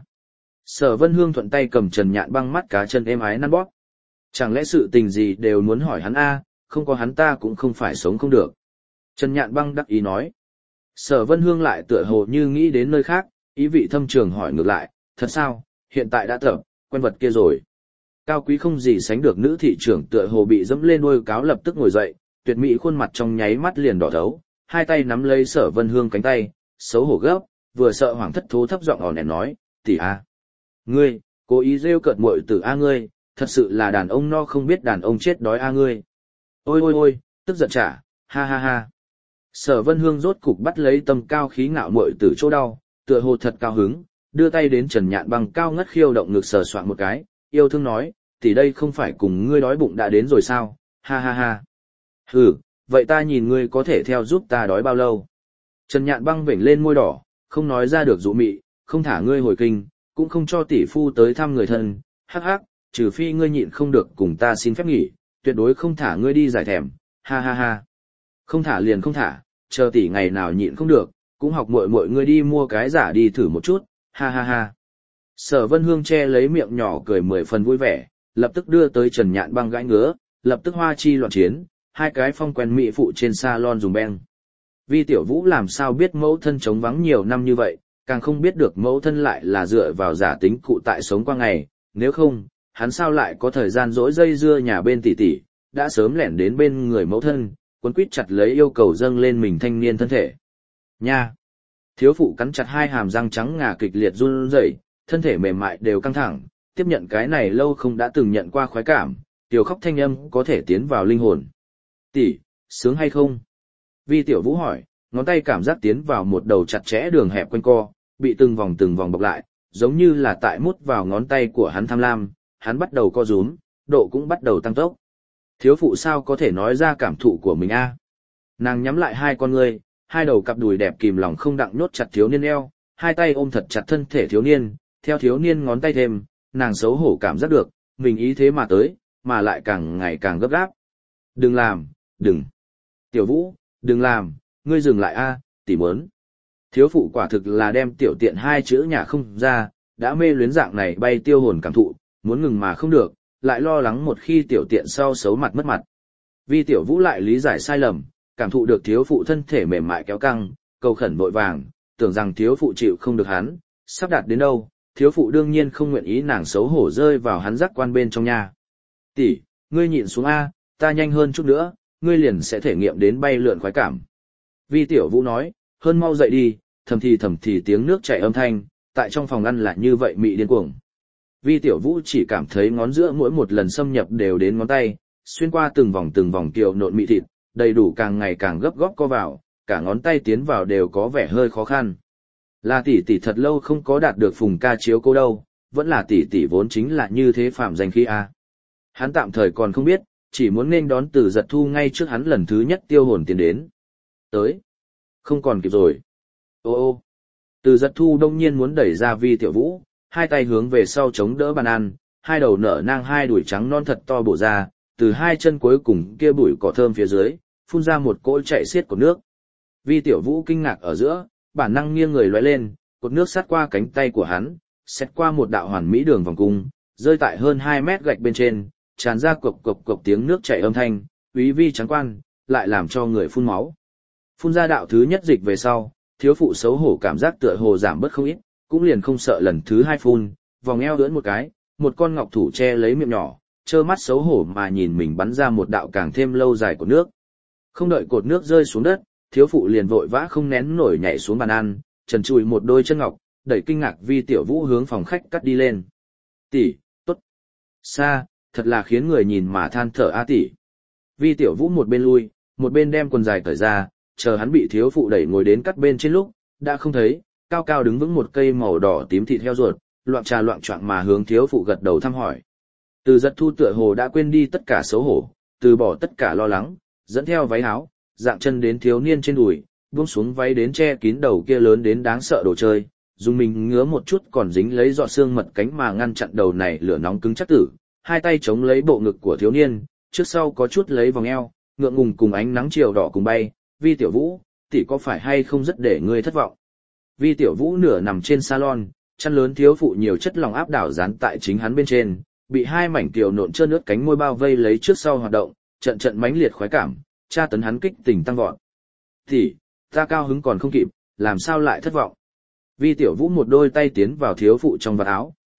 Sở Vân Hương thuận tay cầm Trần Nhạn Băng mắt cá chân êm ái năn bóp. Chẳng lẽ sự tình gì đều muốn hỏi hắn a, à, không có hắn ta cũng không phải sống không được. Trần Nhạn Băng đắc ý nói. Sở Vân Hương lại tựa hồ như nghĩ đến nơi khác, ý vị thâm trường hỏi ngược lại, thật sao, hiện tại đã tập, quen vật kia rồi. Cao quý không gì sánh được nữ thị trưởng tựa hồ bị dẫm lên đuôi cáo lập tức ngồi dậy, tuyệt mỹ khuôn mặt trong nháy mắt liền đỏ thấu, hai tay nắm lấy Sở Vân Hương cánh tay, xấu hổ gấp, vừa sợ hoảng thất thố thấp giọng ỏn ẻn nói, tỷ a, ngươi, cố ý rêu cợt muội tử a ngươi, thật sự là đàn ông no không biết đàn ông chết đói a ngươi. Ôi ôi ôi, tức giận trả, ha ha ha. Sở Vân Hương rốt cục bắt lấy tâm cao khí ngạo muội tử chỗ đau, tựa hồ thật cao hứng, đưa tay đến Trần Nhạn Băng cao ngất khiêu động ngực sờ soạn một cái, yêu thương nói, tỷ đây không phải cùng ngươi đói bụng đã đến rồi sao, ha ha ha. Hừ, vậy ta nhìn ngươi có thể theo giúp ta đói bao lâu. Trần Nhạn Băng vểnh lên môi đỏ, không nói ra được dụ mị, không thả ngươi hồi kinh, cũng không cho tỷ phu tới thăm người thân, hắc hắc, trừ phi ngươi nhịn không được cùng ta xin phép nghỉ, tuyệt đối không thả ngươi đi giải thèm, ha ha ha. Không thả liền không thả, chờ tỷ ngày nào nhịn không được, cũng học muội muội ngươi đi mua cái giả đi thử một chút, ha ha ha. Sở Vân Hương che lấy miệng nhỏ cười mười phần vui vẻ, lập tức đưa tới Trần Nhạn Băng gãi ngứa, lập tức hoa chi loạn chiến, hai cái phong quen mỹ phụ trên salon dùng beng. Vi Tiểu Vũ làm sao biết mẫu thân chống vắng nhiều năm như vậy, càng không biết được mẫu thân lại là dựa vào giả tính cụ tại sống qua ngày, nếu không, hắn sao lại có thời gian dỗi dây dưa nhà bên tỷ tỷ, đã sớm lẻn đến bên người mẫu thân, quấn quýt chặt lấy yêu cầu dâng lên mình thanh niên thân thể. Nha! Thiếu phụ cắn chặt hai hàm răng trắng ngà kịch liệt run rẩy, thân thể mềm mại đều căng thẳng, tiếp nhận cái này lâu không đã từng nhận qua khoái cảm, tiểu khóc thanh âm có thể tiến vào linh hồn. Tỷ, sướng hay không? Vi Tiểu Vũ hỏi, ngón tay cảm giác tiến vào một đầu chặt chẽ đường hẹp quanh co, bị từng vòng từng vòng bọc lại, giống như là tại mút vào ngón tay của hắn tham lam, hắn bắt đầu co rúm, độ cũng bắt đầu tăng tốc. Thiếu phụ sao có thể nói ra cảm thụ của mình a? Nàng nhắm lại hai con ngươi, hai đầu cặp đùi đẹp kìm lòng không đặng nhốt chặt thiếu niên eo, hai tay ôm thật chặt thân thể thiếu niên, theo thiếu niên ngón tay thêm, nàng xấu hổ cảm giác được, mình ý thế mà tới, mà lại càng ngày càng gấp gáp. Đừng làm, đừng. Tiểu Vũ, đừng làm, ngươi dừng lại a, tỷ muốn. Thiếu phụ quả thực là đem tiểu tiện hai chữ nhà không ra, đã mê luyến dạng này bay tiêu hồn cảm thụ, muốn ngừng mà không được, lại lo lắng một khi tiểu tiện sau xấu mặt mất mặt. Vi Tiểu Vũ lại lý giải sai lầm, cảm thụ được thiếu phụ thân thể mềm mại kéo căng, cầu khẩn vội vàng, tưởng rằng thiếu phụ chịu không được hắn, sắp đạt đến đâu, thiếu phụ đương nhiên không nguyện ý nàng xấu hổ rơi vào hắn giác quan bên trong nhà. Tỷ, ngươi nhịn xuống a, ta nhanh hơn chút nữa, ngươi liền sẽ thể nghiệm đến bay lượn khoái cảm. Vi Tiểu Vũ nói, hơn mau dậy đi, thầm thì thầm thì tiếng nước chảy âm thanh, tại trong phòng ăn là như vậy mị điên cuồng. Vi Tiểu Vũ chỉ cảm thấy ngón giữa mỗi một lần xâm nhập đều đến ngón tay, xuyên qua từng vòng từng vòng kiều nộn mị thịt, đầy đủ càng ngày càng gấp góc co vào, cả ngón tay tiến vào đều có vẻ hơi khó khăn. Là tỷ tỷ thật lâu không có đạt được Phùng ca chiếu cố đâu, vẫn là tỷ tỷ vốn chính là như thế phạm danh khí a. Hắn tạm thời còn không biết, chỉ muốn nên đón Từ Giật Thu ngay trước hắn lần thứ nhất tiêu hồn tiến đến. Tới. Không còn kịp rồi. Ô ô. Từ Giật Thu đông nhiên muốn đẩy ra Vi Tiểu Vũ, hai tay hướng về sau chống đỡ bàn ăn, hai đầu nở nang hai đùi trắng non thật to bổ ra, từ hai chân cuối cùng kia bụi cỏ thơm phía dưới, phun ra một cỗ chạy xiết của nước. Vi Tiểu Vũ kinh ngạc ở giữa, bản năng nghiêng người lóe lên, cột nước sát qua cánh tay của hắn, xét qua một đạo hoàn mỹ đường vòng cung, rơi tại hơn hai mét gạch bên trên, tràn ra cộc cộc cộc tiếng nước chảy âm thanh, úy vi trắng quan, lại làm cho người phun máu. Phun ra đạo thứ nhất dịch về sau, thiếu phụ xấu hổ cảm giác tựa hồ giảm bớt không ít, cũng liền không sợ lần thứ hai phun, vòng eo ưỡn một cái, một con ngọc thủ che lấy miệng nhỏ, trơ mắt xấu hổ mà nhìn mình bắn ra một đạo càng thêm lâu dài của nước. Không đợi cột nước rơi xuống đất, thiếu phụ liền vội vã không nén nổi nhảy xuống bàn ăn, trần trụi một đôi chân ngọc, đẩy kinh ngạc Vi Tiểu Vũ hướng phòng khách cắt đi lên. Tỷ, tốt, xa, thật là khiến người nhìn mà than thở a tỷ. Vi Tiểu Vũ một bên lui, một bên đem quần dài cởi ra, chờ hắn bị thiếu phụ đẩy ngồi đến cắt bên trên lúc, đã không thấy, cao cao đứng vững một cây màu đỏ tím thịt heo ruột, loạn trà loạn choạng mà hướng thiếu phụ gật đầu thăm hỏi. Từ Giật Thu tựa hồ đã quên đi tất cả xấu hổ, từ bỏ tất cả lo lắng, dẫn theo váy áo, dạng chân đến thiếu niên trên đùi, buông xuống váy đến che kín đầu kia lớn đến đáng sợ đồ chơi, dùng mình ngứa một chút còn dính lấy giọt xương mật cánh mà ngăn chặn đầu này lửa nóng cứng chắc tử, hai tay chống lấy bộ ngực của thiếu niên, trước sau có chút lấy vòng eo, ngượng ngùng cùng ánh nắng chiều đỏ cùng bay. Vi Tiểu Vũ, tỷ có phải hay không rất để ngươi thất vọng? Vi Tiểu Vũ nửa nằm trên salon, chăn lớn thiếu phụ nhiều chất lòng áp đảo dán tại chính hắn bên trên, bị hai mảnh tiểu nộn trơn ướt cánh môi bao vây lấy trước sau hoạt động, trận trận mãnh liệt khoái cảm, tra tấn hắn kích tình tăng vọt. Tỷ, ta cao hứng còn không kịp, làm sao lại thất vọng? Vi Tiểu Vũ một đôi tay tiến vào thiếu phụ trong vạt áo,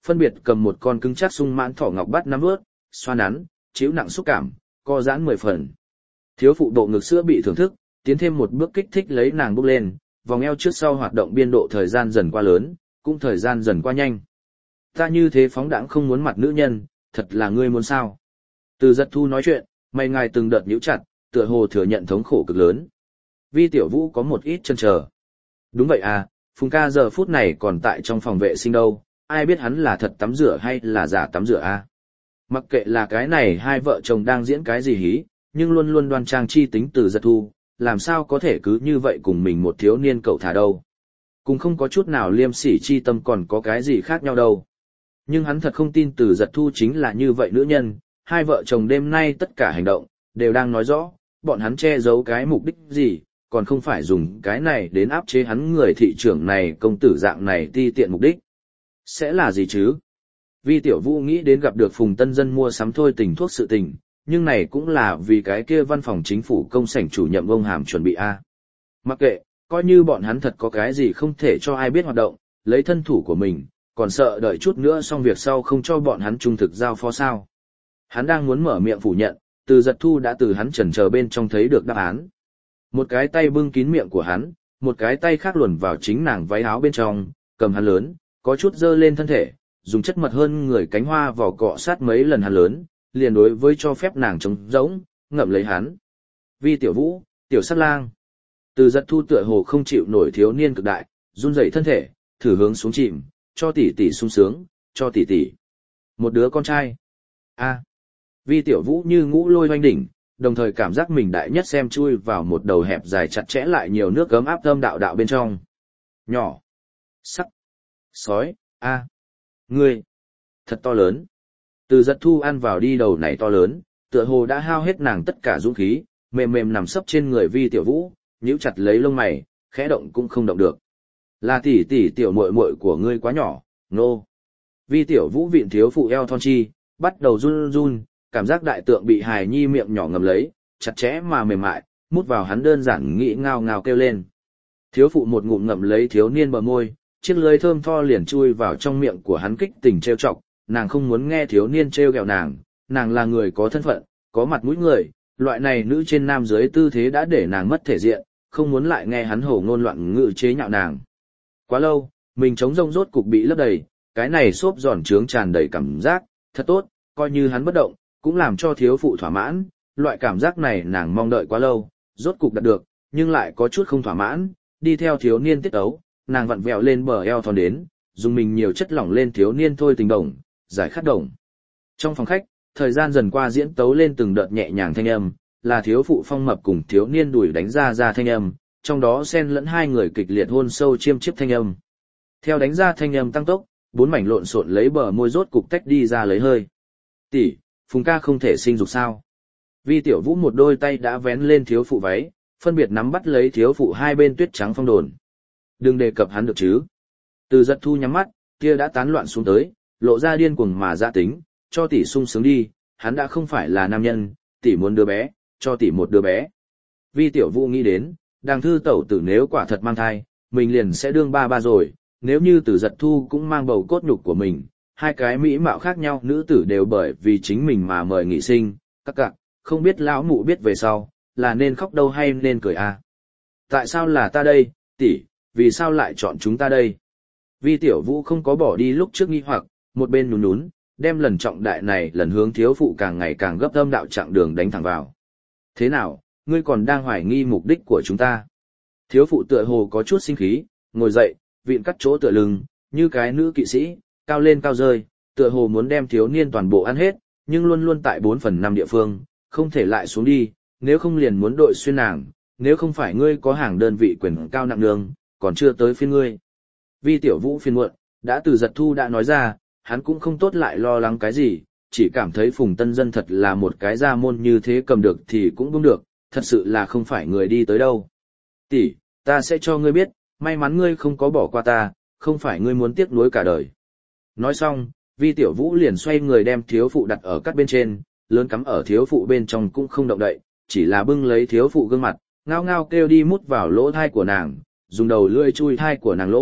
phân biệt cầm một con cứng chắc sung mãn thỏ ngọc bắt nắm vớt, xoa nắn, chịu nặng xúc cảm, co giãn mười phần. Thiếu phụ độ ngực sữa bị thưởng thức, tiến thêm một bước kích thích lấy nàng bốc lên, vòng eo trước sau hoạt động biên độ thời gian dần qua lớn, cũng thời gian dần qua nhanh. Ta như thế phóng đãng không muốn mặt nữ nhân, thật là ngươi muốn sao? Từ Giật Thu nói chuyện, mày ngài từng đợt nhíu chặt, tựa hồ thừa nhận thống khổ cực lớn. Vi Tiểu Vũ có một ít chần chờ. Đúng vậy à, Phùng ca giờ phút này còn tại trong phòng vệ sinh đâu, ai biết hắn là thật tắm rửa hay là giả tắm rửa à? Mặc kệ là cái này hai vợ chồng đang diễn cái gì hí, nhưng luôn luôn đoan trang chi tính Từ Giật Thu, làm sao có thể cứ như vậy cùng mình một thiếu niên cậu thả đâu. Cùng không có chút nào liêm sỉ chi tâm còn có cái gì khác nhau đâu. Nhưng hắn thật không tin Từ Giật Thu chính là như vậy nữ nhân, hai vợ chồng đêm nay tất cả hành động, đều đang nói rõ, bọn hắn che giấu cái mục đích gì, còn không phải dùng cái này đến áp chế hắn người thị trưởng này công tử dạng này ti tiện mục đích. Sẽ là gì chứ? Vi Tiểu Vũ nghĩ đến gặp được Phùng Tân Dân mua sắm thôi tình thuốc sự tình, nhưng này cũng là vì cái kia văn phòng chính phủ công sảnh chủ nhiệm ông hàm chuẩn bị a. Mặc kệ, coi như bọn hắn thật có cái gì không thể cho ai biết hoạt động, lấy thân thủ của mình, còn sợ đợi chút nữa xong việc sau không cho bọn hắn trung thực giao phó sao. Hắn đang muốn mở miệng phủ nhận, Từ Giật Thu đã từ hắn chần chờ bên trong thấy được đáp án. Một cái tay bưng kín miệng của hắn, một cái tay khác luồn vào chính nàng váy áo bên trong, cầm hắn lớn, có chút dơ lên thân thể, dùng chất mật hơn người cánh hoa vỏ cọ sát mấy lần hắn lớn, liền đối với cho phép nàng trống rỗng, ngậm lấy hắn. Vi Tiểu Vũ, Tiểu Sát Lang. Từ Giật Thu tựa hồ không chịu nổi thiếu niên cực đại, run rẩy thân thể, thử hướng xuống chìm, cho tỷ tỷ sung sướng, cho tỷ tỷ. Một đứa con trai. A. Vi Tiểu Vũ như ngũ lôi hoanh đỉnh, đồng thời cảm giác mình đại nhất xem chui vào một đầu hẹp dài chặt chẽ lại nhiều nước gấm áp thơm đạo đạo bên trong. Nhỏ. Sắc. Sói. A. Ngươi. Thật to lớn. Từ Giật Thu ăn vào đi đầu này to lớn, tựa hồ đã hao hết nàng tất cả dũng khí, mềm mềm nằm sấp trên người Vi Tiểu Vũ, nhíu chặt lấy lông mày, khẽ động cũng không động được. Là tỷ tỷ tiểu muội muội của ngươi quá nhỏ, nô. No. Vi Tiểu Vũ vịn thiếu phụ eo thon chi, bắt đầu run run, cảm giác đại tượng bị hài nhi miệng nhỏ ngầm lấy, chặt chẽ mà mềm mại, mút vào hắn đơn giản nghĩ ngao ngao kêu lên. Thiếu phụ một ngụm ngậm lấy thiếu niên bờ môi, chiếc lưỡi thơm tho liền chui vào trong miệng của hắn kích tình trêu chọc, nàng không muốn nghe thiếu niên trêu ghẹo nàng, nàng là người có thân phận, có mặt mũi người, loại này nữ trên nam dưới tư thế đã để nàng mất thể diện, không muốn lại nghe hắn hổ ngôn loạn ngữ chế nhạo nàng. Quá lâu, mình trống rông rốt cục bị lấp đầy, cái này xốp giòn trướng tràn đầy cảm giác, thật tốt, coi như hắn bất động, cũng làm cho thiếu phụ thỏa mãn, loại cảm giác này nàng mong đợi quá lâu, rốt cục đạt được, nhưng lại có chút không thỏa mãn, đi theo thiếu niên tiết ấu, nàng vặn vẹo lên bờ eo thon đến, dùng mình nhiều chất lỏng lên thiếu niên thôi tình đồng, giải khát đồng. Trong phòng khách, thời gian dần qua diễn tấu lên từng đợt nhẹ nhàng thanh âm, là thiếu phụ phong mập cùng thiếu niên đùi đánh ra ra thanh âm, trong đó xen lẫn hai người kịch liệt hôn sâu chiêm chiếp thanh âm. Theo đánh ra thanh âm tăng tốc, bốn mảnh lộn xộn lấy bờ môi rốt cục tách đi ra lấy hơi. Tỷ, Phùng ca không thể sinh dục sao? Vi Tiểu Vũ một đôi tay đã vén lên thiếu phụ váy, phân biệt nắm bắt lấy thiếu phụ hai bên tuyết trắng phong đồn. Đừng đề cập hắn được chứ? Từ Giật Thu nhắm mắt, kia đã tán loạn xuống tới, lộ ra điên cuồng mà dạ tính, cho tỷ sung sướng đi, hắn đã không phải là nam nhân, tỷ muốn đứa bé, cho tỷ một đứa bé. Vi Tiểu Vũ nghĩ đến, đàng thư tẩu tử nếu quả thật mang thai, mình liền sẽ đương ba ba rồi, nếu như Từ Giật Thu cũng mang bầu cốt nhục của mình, hai cái mỹ mạo khác nhau nữ tử đều bởi vì chính mình mà mời nghị sinh, các cặc, không biết lão mụ biết về sau, là nên khóc đâu hay nên cười à? Tại sao là ta đây, tỷ, vì sao lại chọn chúng ta đây? Vi Tiểu Vũ không có bỏ đi lúc trước nghi hoặc, một bên nhún nhún, đem lần trọng đại này lần hướng thiếu phụ càng ngày càng gấp âm đạo chặng đường đánh thẳng vào. Thế nào, ngươi còn đang hoài nghi mục đích của chúng ta? Thiếu phụ tựa hồ có chút sinh khí, ngồi dậy, vịn cắt chỗ tựa lưng, như cái nữ kỵ sĩ, cao lên cao rơi, tựa hồ muốn đem thiếu niên toàn bộ ăn hết, nhưng luôn luôn tại bốn phần năm địa phương, không thể lại xuống đi, nếu không liền muốn đội xuyên nàng, nếu không phải ngươi có hàng đơn vị quyền cao nặng nương, còn chưa tới phiên ngươi. Vi Tiểu Vũ phiền muộn, đã Từ Giật Thu đã nói ra, hắn cũng không tốt lại lo lắng cái gì, chỉ cảm thấy Phùng Tân Dân thật là một cái gia môn như thế cầm được thì cũng không được, thật sự là không phải người đi tới đâu. Tỷ, ta sẽ cho ngươi biết, may mắn ngươi không có bỏ qua ta, không phải ngươi muốn tiếc nuối cả đời. Nói xong, Vi Tiểu Vũ liền xoay người đem thiếu phụ đặt ở các bên trên, lớn cắm ở thiếu phụ bên trong cũng không động đậy, chỉ là bưng lấy thiếu phụ gương mặt, ngao ngao kêu đi mút vào lỗ thai của nàng, dùng đầu lưỡi chui thai của nàng lỗ,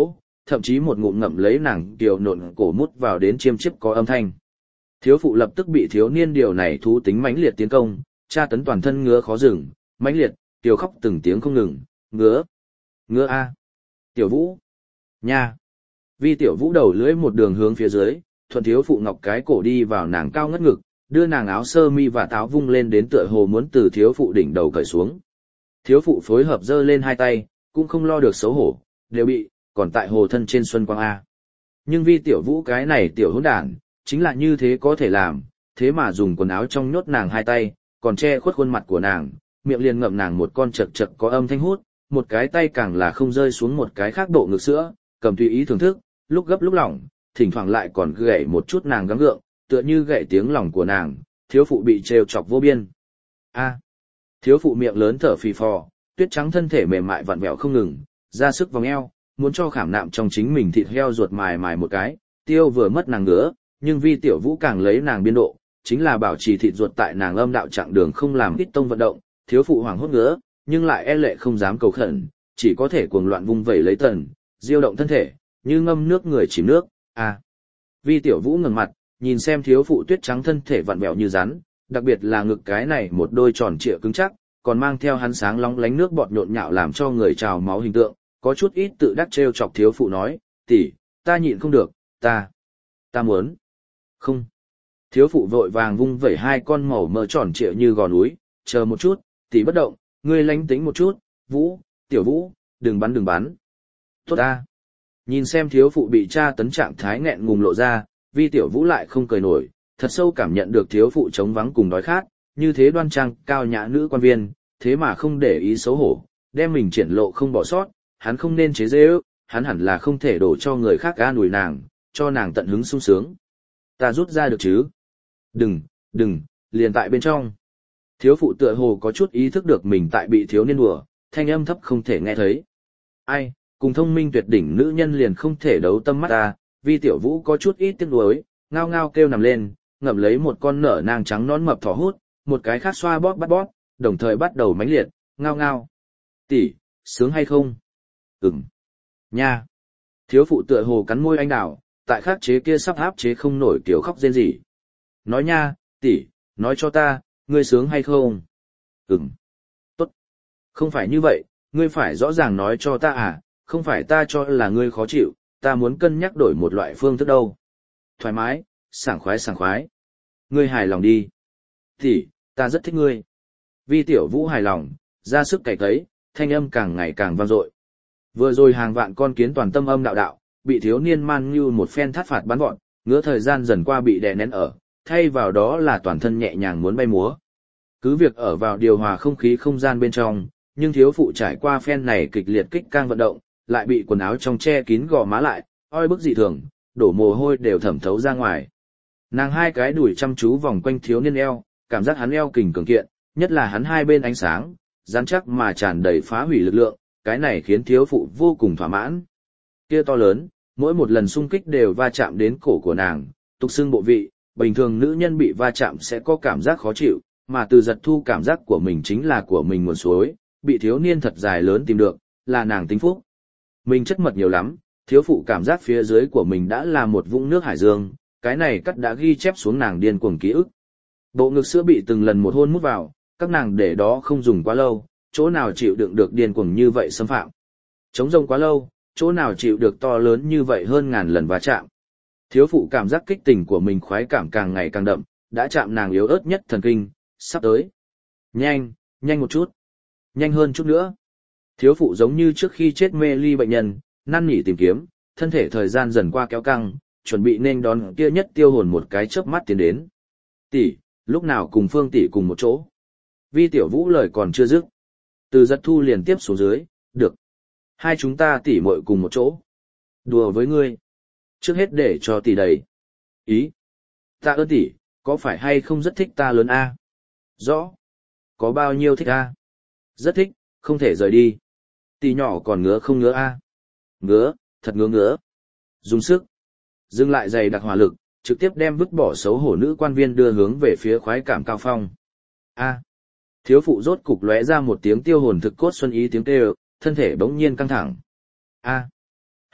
thậm chí một ngụm ngậm lấy nàng kiều nộn cổ mút vào đến chiêm chiếp có âm thanh. Thiếu phụ lập tức bị thiếu niên điều này thú tính mãnh liệt tiến công, tra tấn toàn thân ngứa khó dừng, mãnh liệt, tiểu khóc từng tiếng không ngừng, ngứa, ngứa a, tiểu vũ, nha. Vi tiểu vũ đầu lưỡi một đường hướng phía dưới, thuận thiếu phụ ngọc cái cổ đi vào nàng cao ngất ngực, đưa nàng áo sơ mi và táo vung lên đến tựa hồ muốn từ thiếu phụ đỉnh đầu cởi xuống. Thiếu phụ phối hợp giơ lên hai tay, cũng không lo được xấu hổ, đều bị, còn tại hồ thân trên xuân quang A. Nhưng vi tiểu vũ cái này tiểu hỗn đản, chính là như thế có thể làm, thế mà dùng quần áo trong nhốt nàng hai tay, còn che khuất khuôn mặt của nàng, miệng liền ngậm nàng một con chật chật có âm thanh hút, một cái tay càng là không rơi xuống một cái khác độ ngực sữa, cầm tùy ý thưởng thức, lúc gấp lúc lỏng, thỉnh thoảng lại còn gậy một chút nàng gắng gượng, tựa như gậy tiếng lòng của nàng, thiếu phụ bị trêu chọc vô biên. A. Thiếu phụ miệng lớn thở phì phò, tuyết trắng thân thể mềm mại vặn vẹo không ngừng, ra sức vòng eo, muốn cho khảm nạm trong chính mình thịt heo ruột mài mài một cái, tiêu vừa mất nàng ngứa, nhưng vi tiểu vũ càng lấy nàng biên độ, chính là bảo trì thịt ruột tại nàng âm đạo chặng đường không làm ít tông vận động, thiếu phụ hoàng hốt ngứa, nhưng lại e lệ không dám cầu khẩn, chỉ có thể cuồng loạn vung vẩy lấy tần, diêu động thân thể, như ngâm nước người chìm nước. A. Vi tiểu vũ ngẩng mặt, nhìn xem thiếu phụ tuyết trắng thân thể vặn vẹo như rắn, đặc biệt là ngực cái này một đôi tròn trịa cứng chắc, còn mang theo hắn sáng long lánh nước bọt nhộn nhạo làm cho người trào máu hình tượng, có chút ít tự đắc trêu chọc thiếu phụ nói, tỷ, ta nhịn không được, ta, ta muốn, không. Thiếu phụ vội vàng vung vẩy hai con màu mỡ tròn trịa như gò núi, chờ một chút, tỷ bất động, ngươi lánh tính một chút, vũ, tiểu vũ, đừng bắn đừng bắn. Tốt ta. Nhìn xem thiếu phụ bị tra tấn trạng thái nghẹn ngùng lộ ra, vi tiểu vũ lại không cười nổi, thật sâu cảm nhận được thiếu phụ chống vắng cùng đói khát, như thế đoan trang cao nhã nữ quan viên, thế mà không để ý xấu hổ, đem mình triển lộ không bỏ sót, hắn không nên chế giễu, hắn hẳn là không thể đổ cho người khác ga nùi nàng, cho nàng tận hứng sung sướng. Ta rút ra được chứ? Đừng, đừng, liền tại bên trong. Thiếu phụ tựa hồ có chút ý thức được mình tại bị thiếu niên đùa, thanh âm thấp không thể nghe thấy. Ai, cùng thông minh tuyệt đỉnh nữ nhân liền không thể đấu tâm mắt ta, vi tiểu vũ có chút ít tiếc nuối, ngao ngao kêu nằm lên, ngậm lấy một con nở nang trắng nón mập thỏ hút, một cái khác xoa bóp bắt bóp, đồng thời bắt đầu mãnh liệt, ngao ngao. Tỷ, sướng hay không? Ừm. Nha. Thiếu phụ tựa hồ cắn môi anh đào, tại khắc chế kia sắp áp chế không nổi kiểu khóc rên rỉ. Nói nha, tỷ, nói cho ta, ngươi sướng hay không? Ừm. Tốt. Không phải như vậy, ngươi phải rõ ràng nói cho ta à, không phải ta cho là ngươi khó chịu, ta muốn cân nhắc đổi một loại phương thức đâu. Thoải mái, sảng khoái sảng khoái. Ngươi hài lòng đi. Tỷ, ta rất thích ngươi. Vi tiểu vũ hài lòng, ra sức cày cấy, thanh âm càng ngày càng vang dội. Vừa rồi hàng vạn con kiến toàn tâm âm đạo đạo, bị thiếu niên man như một phen thát phạt bắn vọt, ngứa thời gian dần qua bị đè nén ở, thay vào đó là toàn thân nhẹ nhàng muốn bay múa. Cứ việc ở vào điều hòa không khí không gian bên trong, nhưng thiếu phụ trải qua phen này kịch liệt kích cang vận động, lại bị quần áo trong che kín gò má lại, oi bức dị thường, đổ mồ hôi đều thẩm thấu ra ngoài. Nàng hai cái đùi chăm chú vòng quanh thiếu niên eo, cảm giác hắn eo kình cường kiện, nhất là hắn hai bên ánh sáng, rắn chắc mà tràn đầy phá hủy lực lượng, cái này khiến thiếu phụ vô cùng thỏa mãn. Kia to lớn, mỗi một lần xung kích đều va chạm đến cổ của nàng, tục xương bộ vị, bình thường nữ nhân bị va chạm sẽ có cảm giác khó chịu, mà từ giật thu cảm giác của mình chính là của mình nguồn suối, bị thiếu niên thật dài lớn tìm được, là nàng tính phúc. Mình chất mật nhiều lắm, thiếu phụ cảm giác phía dưới của mình đã là một vũng nước hải dương, cái này cắt đã ghi chép xuống nàng điên cuồng ký ức. Bộ ngực sữa bị từng lần một hôn mút vào, các nàng để đó không dùng quá lâu, chỗ nào chịu đựng được điên cuồng như vậy xâm phạm. Chống rông quá lâu, chỗ nào chịu được to lớn như vậy hơn ngàn lần va chạm. Thiếu phụ cảm giác kích tình của mình khoái cảm càng ngày càng đậm, đã chạm nàng yếu ớt nhất thần kinh, sắp tới. Nhanh, nhanh một chút. Nhanh hơn chút nữa. Thiếu phụ giống như trước khi chết mê ly bệnh nhân, năn nỉ tìm kiếm, thân thể thời gian dần qua kéo căng, chuẩn bị nên đón kia nhất tiêu hồn một cái chớp mắt tiến đến. Tỷ, lúc nào cùng Phương tỷ cùng một chỗ? Vi tiểu vũ lời còn chưa dứt. Từ giật thu liền tiếp xuống dưới, được. Hai chúng ta tỷ muội cùng một chỗ. Đùa với ngươi. Trước hết để cho tỷ đầy. Ý. Ta ơn tỷ, có phải hay không rất thích ta lớn a? Rõ. Có bao nhiêu thích a? Rất thích, không thể rời đi. Tỷ nhỏ còn ngứa không ngứa a? Ngứa, thật ngứa ngứa. Dùng sức. Dừng lại dày đặc hỏa lực, trực tiếp đem vứt bỏ xấu hổ nữ quan viên đưa hướng về phía khoái cảm cao phong. A. Thiếu phụ rốt cục lóe ra một tiếng tiêu hồn thực cốt xuân ý tiếng kêu, thân thể bỗng nhiên căng thẳng. A.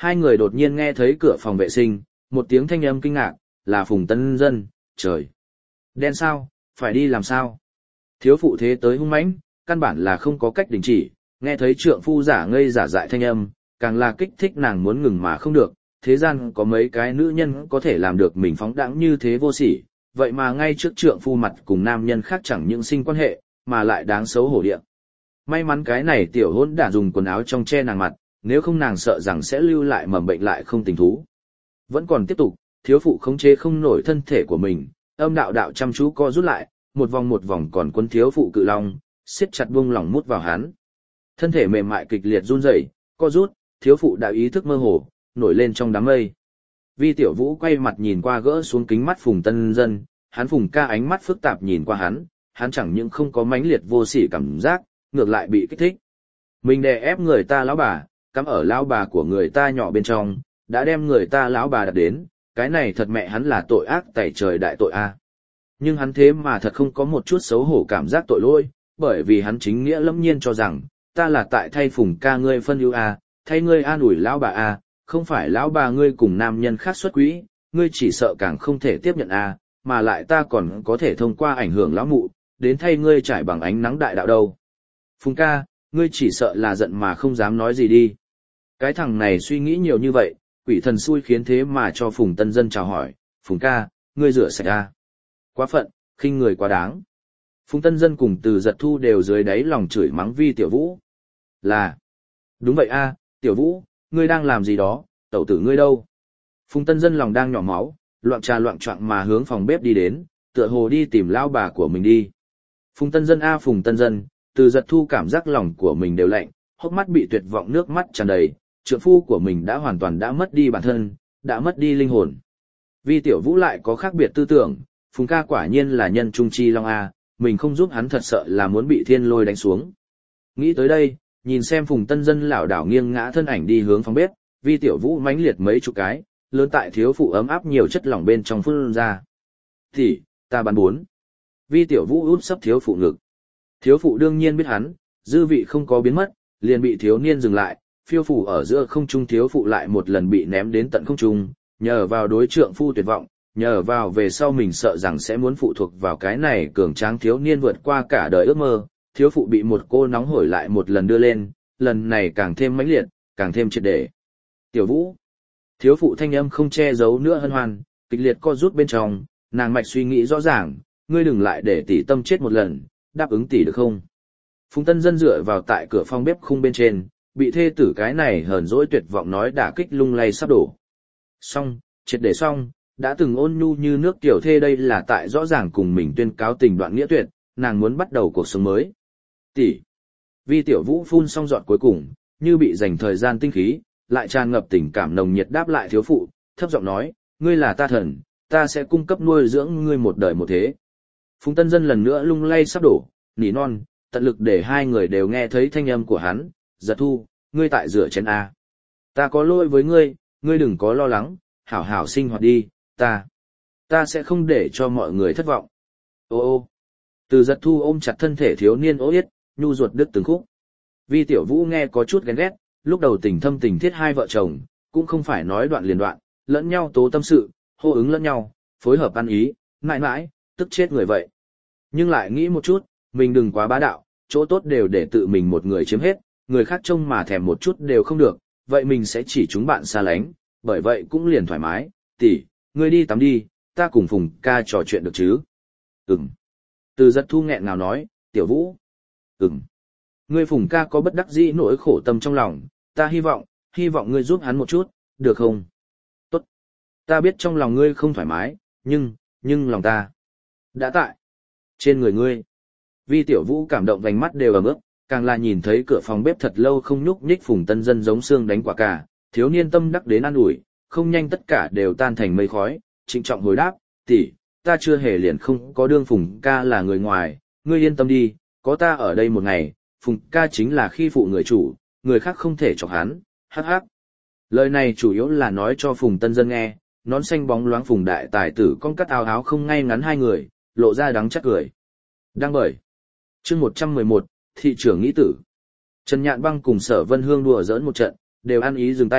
Hai người đột nhiên nghe thấy cửa phòng vệ sinh, một tiếng thanh âm kinh ngạc, là Phùng Tân Dân, trời. Đen sao, phải đi làm sao? Thiếu phụ thế tới hung mãnh, căn bản là không có cách đình chỉ, nghe thấy trượng phu giả ngây giả dại thanh âm, càng là kích thích nàng muốn ngừng mà không được. Thế gian có mấy cái nữ nhân có thể làm được mình phóng đãng như thế vô sỉ, vậy mà ngay trước trượng phu mặt cùng nam nhân khác chẳng những sinh quan hệ, mà lại đáng xấu hổ địa. May mắn cái này tiểu hỗn đản dùng quần áo trong che nàng mặt, nếu không nàng sợ rằng sẽ lưu lại mầm bệnh lại không tình thú. Vẫn còn tiếp tục, thiếu phụ khống chế không nổi thân thể của mình, âm đạo đạo chăm chú co rút lại, một vòng một vòng còn quấn thiếu phụ cự long, siết chặt buông lỏng mút vào hắn. Thân thể mềm mại kịch liệt run rẩy, co rút, thiếu phụ đã ý thức mơ hồ, nổi lên trong đám mây. Vi Tiểu Vũ quay mặt nhìn qua gỡ xuống kính mắt Phùng Tân Dân, hắn Phùng ca ánh mắt phức tạp nhìn qua hắn, hắn chẳng những không có mãnh liệt vô sỉ cảm giác, ngược lại bị kích thích. Mình đè ép người ta lão bà, cắm ở lão bà của người ta nhỏ bên trong, đã đem người ta lão bà đặt đến, cái này thật mẹ hắn là tội ác tày trời đại tội a. Nhưng hắn thế mà thật không có một chút xấu hổ cảm giác tội lỗi, bởi vì hắn chính nghĩa lâm nhiên cho rằng, ta là tại thay Phùng ca ngươi phân ưu a, thay ngươi an ủi lão bà a, không phải lão bà ngươi cùng nam nhân khác xuất quỹ, ngươi chỉ sợ càng không thể tiếp nhận a, mà lại ta còn có thể thông qua ảnh hưởng lão mụ, đến thay ngươi trải bằng ánh nắng đại đạo đâu. Phùng ca, ngươi chỉ sợ là giận mà không dám nói gì đi. Cái thằng này suy nghĩ nhiều như vậy, quỷ thần xui khiến thế mà cho Phùng Tân Dân chào hỏi, Phùng ca, ngươi rửa sạch a. Quá phận, khinh người quá đáng. Phùng Tân Dân cùng Từ Giật Thu đều dưới đáy lòng chửi mắng Vi Tiểu Vũ. Là, đúng vậy a, Tiểu Vũ, ngươi đang làm gì đó, tẩu tử ngươi đâu? Phùng Tân Dân lòng đang nhỏ máu, loạn trà loạn choạng mà hướng phòng bếp đi đến, tựa hồ đi tìm lao bà của mình đi. Phùng Tân Dân a Phùng Tân Dân, Từ Giật Thu cảm giác lòng của mình đều lạnh, hốc mắt bị tuyệt vọng nước mắt tràn đầy, trượng phu của mình đã hoàn toàn đã mất đi bản thân, đã mất đi linh hồn. Vi Tiểu Vũ lại có khác biệt tư tưởng, Phùng ca quả nhiên là nhân trung chi long a, mình không giúp hắn thật sợ là muốn bị thiên lôi đánh xuống. Nghĩ tới đây, nhìn xem Phùng Tân Dân lảo đảo nghiêng ngã thân ảnh đi hướng phòng bếp, Vi Tiểu Vũ mãnh liệt mấy chục cái, lớn tại thiếu phụ ấm áp nhiều chất lỏng bên trong phun ra. Thì, ta bán bốn. Vi Tiểu Vũ út sấp thiếu phụ ngực. Thiếu phụ đương nhiên biết hắn, dư vị không có biến mất, liền bị thiếu niên dừng lại, phiêu phủ ở giữa không trung thiếu phụ lại một lần bị ném đến tận không trung, nhờ vào đối trượng phu tuyệt vọng, nhờ vào về sau mình sợ rằng sẽ muốn phụ thuộc vào cái này cường tráng thiếu niên vượt qua cả đời ước mơ, thiếu phụ bị một cô nóng hổi lại một lần đưa lên, lần này càng thêm mãnh liệt, càng thêm triệt để. Tiểu Vũ, thiếu phụ thanh âm không che giấu nữa hân hoan, kịch liệt co rút bên trong, nàng mạch suy nghĩ rõ ràng, ngươi đừng lại để tỷ tâm chết một lần, đáp ứng tỷ được không? Phùng Tân Dân dựa vào tại cửa phòng bếp khung bên trên, bị thê tử cái này hờn dỗi tuyệt vọng nói đả kích lung lay sắp đổ. Xong, triệt để xong, đã từng ôn nhu như nước tiểu thê đây là tại rõ ràng cùng mình tuyên cáo tình đoạn nghĩa tuyệt, nàng muốn bắt đầu cuộc sống mới. Tỷ. Vi Tiểu Vũ phun xong giọt cuối cùng, như bị dành thời gian tinh khí, lại tràn ngập tình cảm nồng nhiệt đáp lại thiếu phụ, thấp giọng nói, ngươi là ta thần, ta sẽ cung cấp nuôi dưỡng ngươi một đời một thế. Phùng Tân Dân lần nữa lung lay sắp đổ, nỉ non, tận lực để hai người đều nghe thấy thanh âm của hắn, Giật Thu, ngươi tại rửa chén A. Ta có lỗi với ngươi, ngươi đừng có lo lắng, hảo hảo sinh hoạt đi, ta, ta sẽ không để cho mọi người thất vọng. Ô ô, Từ Giật Thu ôm chặt thân thể thiếu niên ố yết, nhu ruột đứt từng khúc. Vi Tiểu Vũ nghe có chút ghen ghét, lúc đầu tình thâm tình thiết hai vợ chồng, cũng không phải nói đoạn liền đoạn, lẫn nhau tố tâm sự, hô ứng lẫn nhau, phối hợp ăn ý, mãi mãi, tức chết người vậy. Nhưng lại nghĩ một chút, mình đừng quá bá đạo, chỗ tốt đều để tự mình một người chiếm hết, người khác trông mà thèm một chút đều không được, vậy mình sẽ chỉ chúng bạn xa lánh, bởi vậy cũng liền thoải mái, tỷ, ngươi đi tắm đi, ta cùng Phùng ca trò chuyện được chứ? Ừm. Từ Giật Thu nghẹn ngào nói, Tiểu Vũ. Ừm. Ngươi Phùng ca có bất đắc dĩ nỗi khổ tâm trong lòng, ta hy vọng, hy vọng ngươi giúp hắn một chút, được không? Tốt. Ta biết trong lòng ngươi không thoải mái, nhưng, nhưng lòng ta đã tại trên người ngươi. Vi Tiểu Vũ cảm động vành mắt đều ấm ướt, càng là nhìn thấy cửa phòng bếp thật lâu không nhúc nhích Phùng Tân Dân giống xương đánh quả cà, thiếu niên tâm đắc đến an ủi, không nhanh tất cả đều tan thành mây khói, trịnh trọng hồi đáp, tỷ, ta chưa hề liền không có đương Phùng ca là người ngoài, ngươi yên tâm đi, có ta ở đây một ngày, Phùng ca chính là khi phụ người chủ, người khác không thể chọc hắn, hắc hắc. Lời này chủ yếu là nói cho Phùng Tân Dân nghe, nón xanh bóng loáng Phùng đại tài tử con cắt áo áo không ngay ngắn hai người, lộ ra đắng chắc cười. Đang bởi. Chương một trăm mười một, thị trưởng nghĩ tử. Trần Nhạn Băng cùng Sở Vân Hương đùa giỡn một trận, đều ăn ý dừng tay,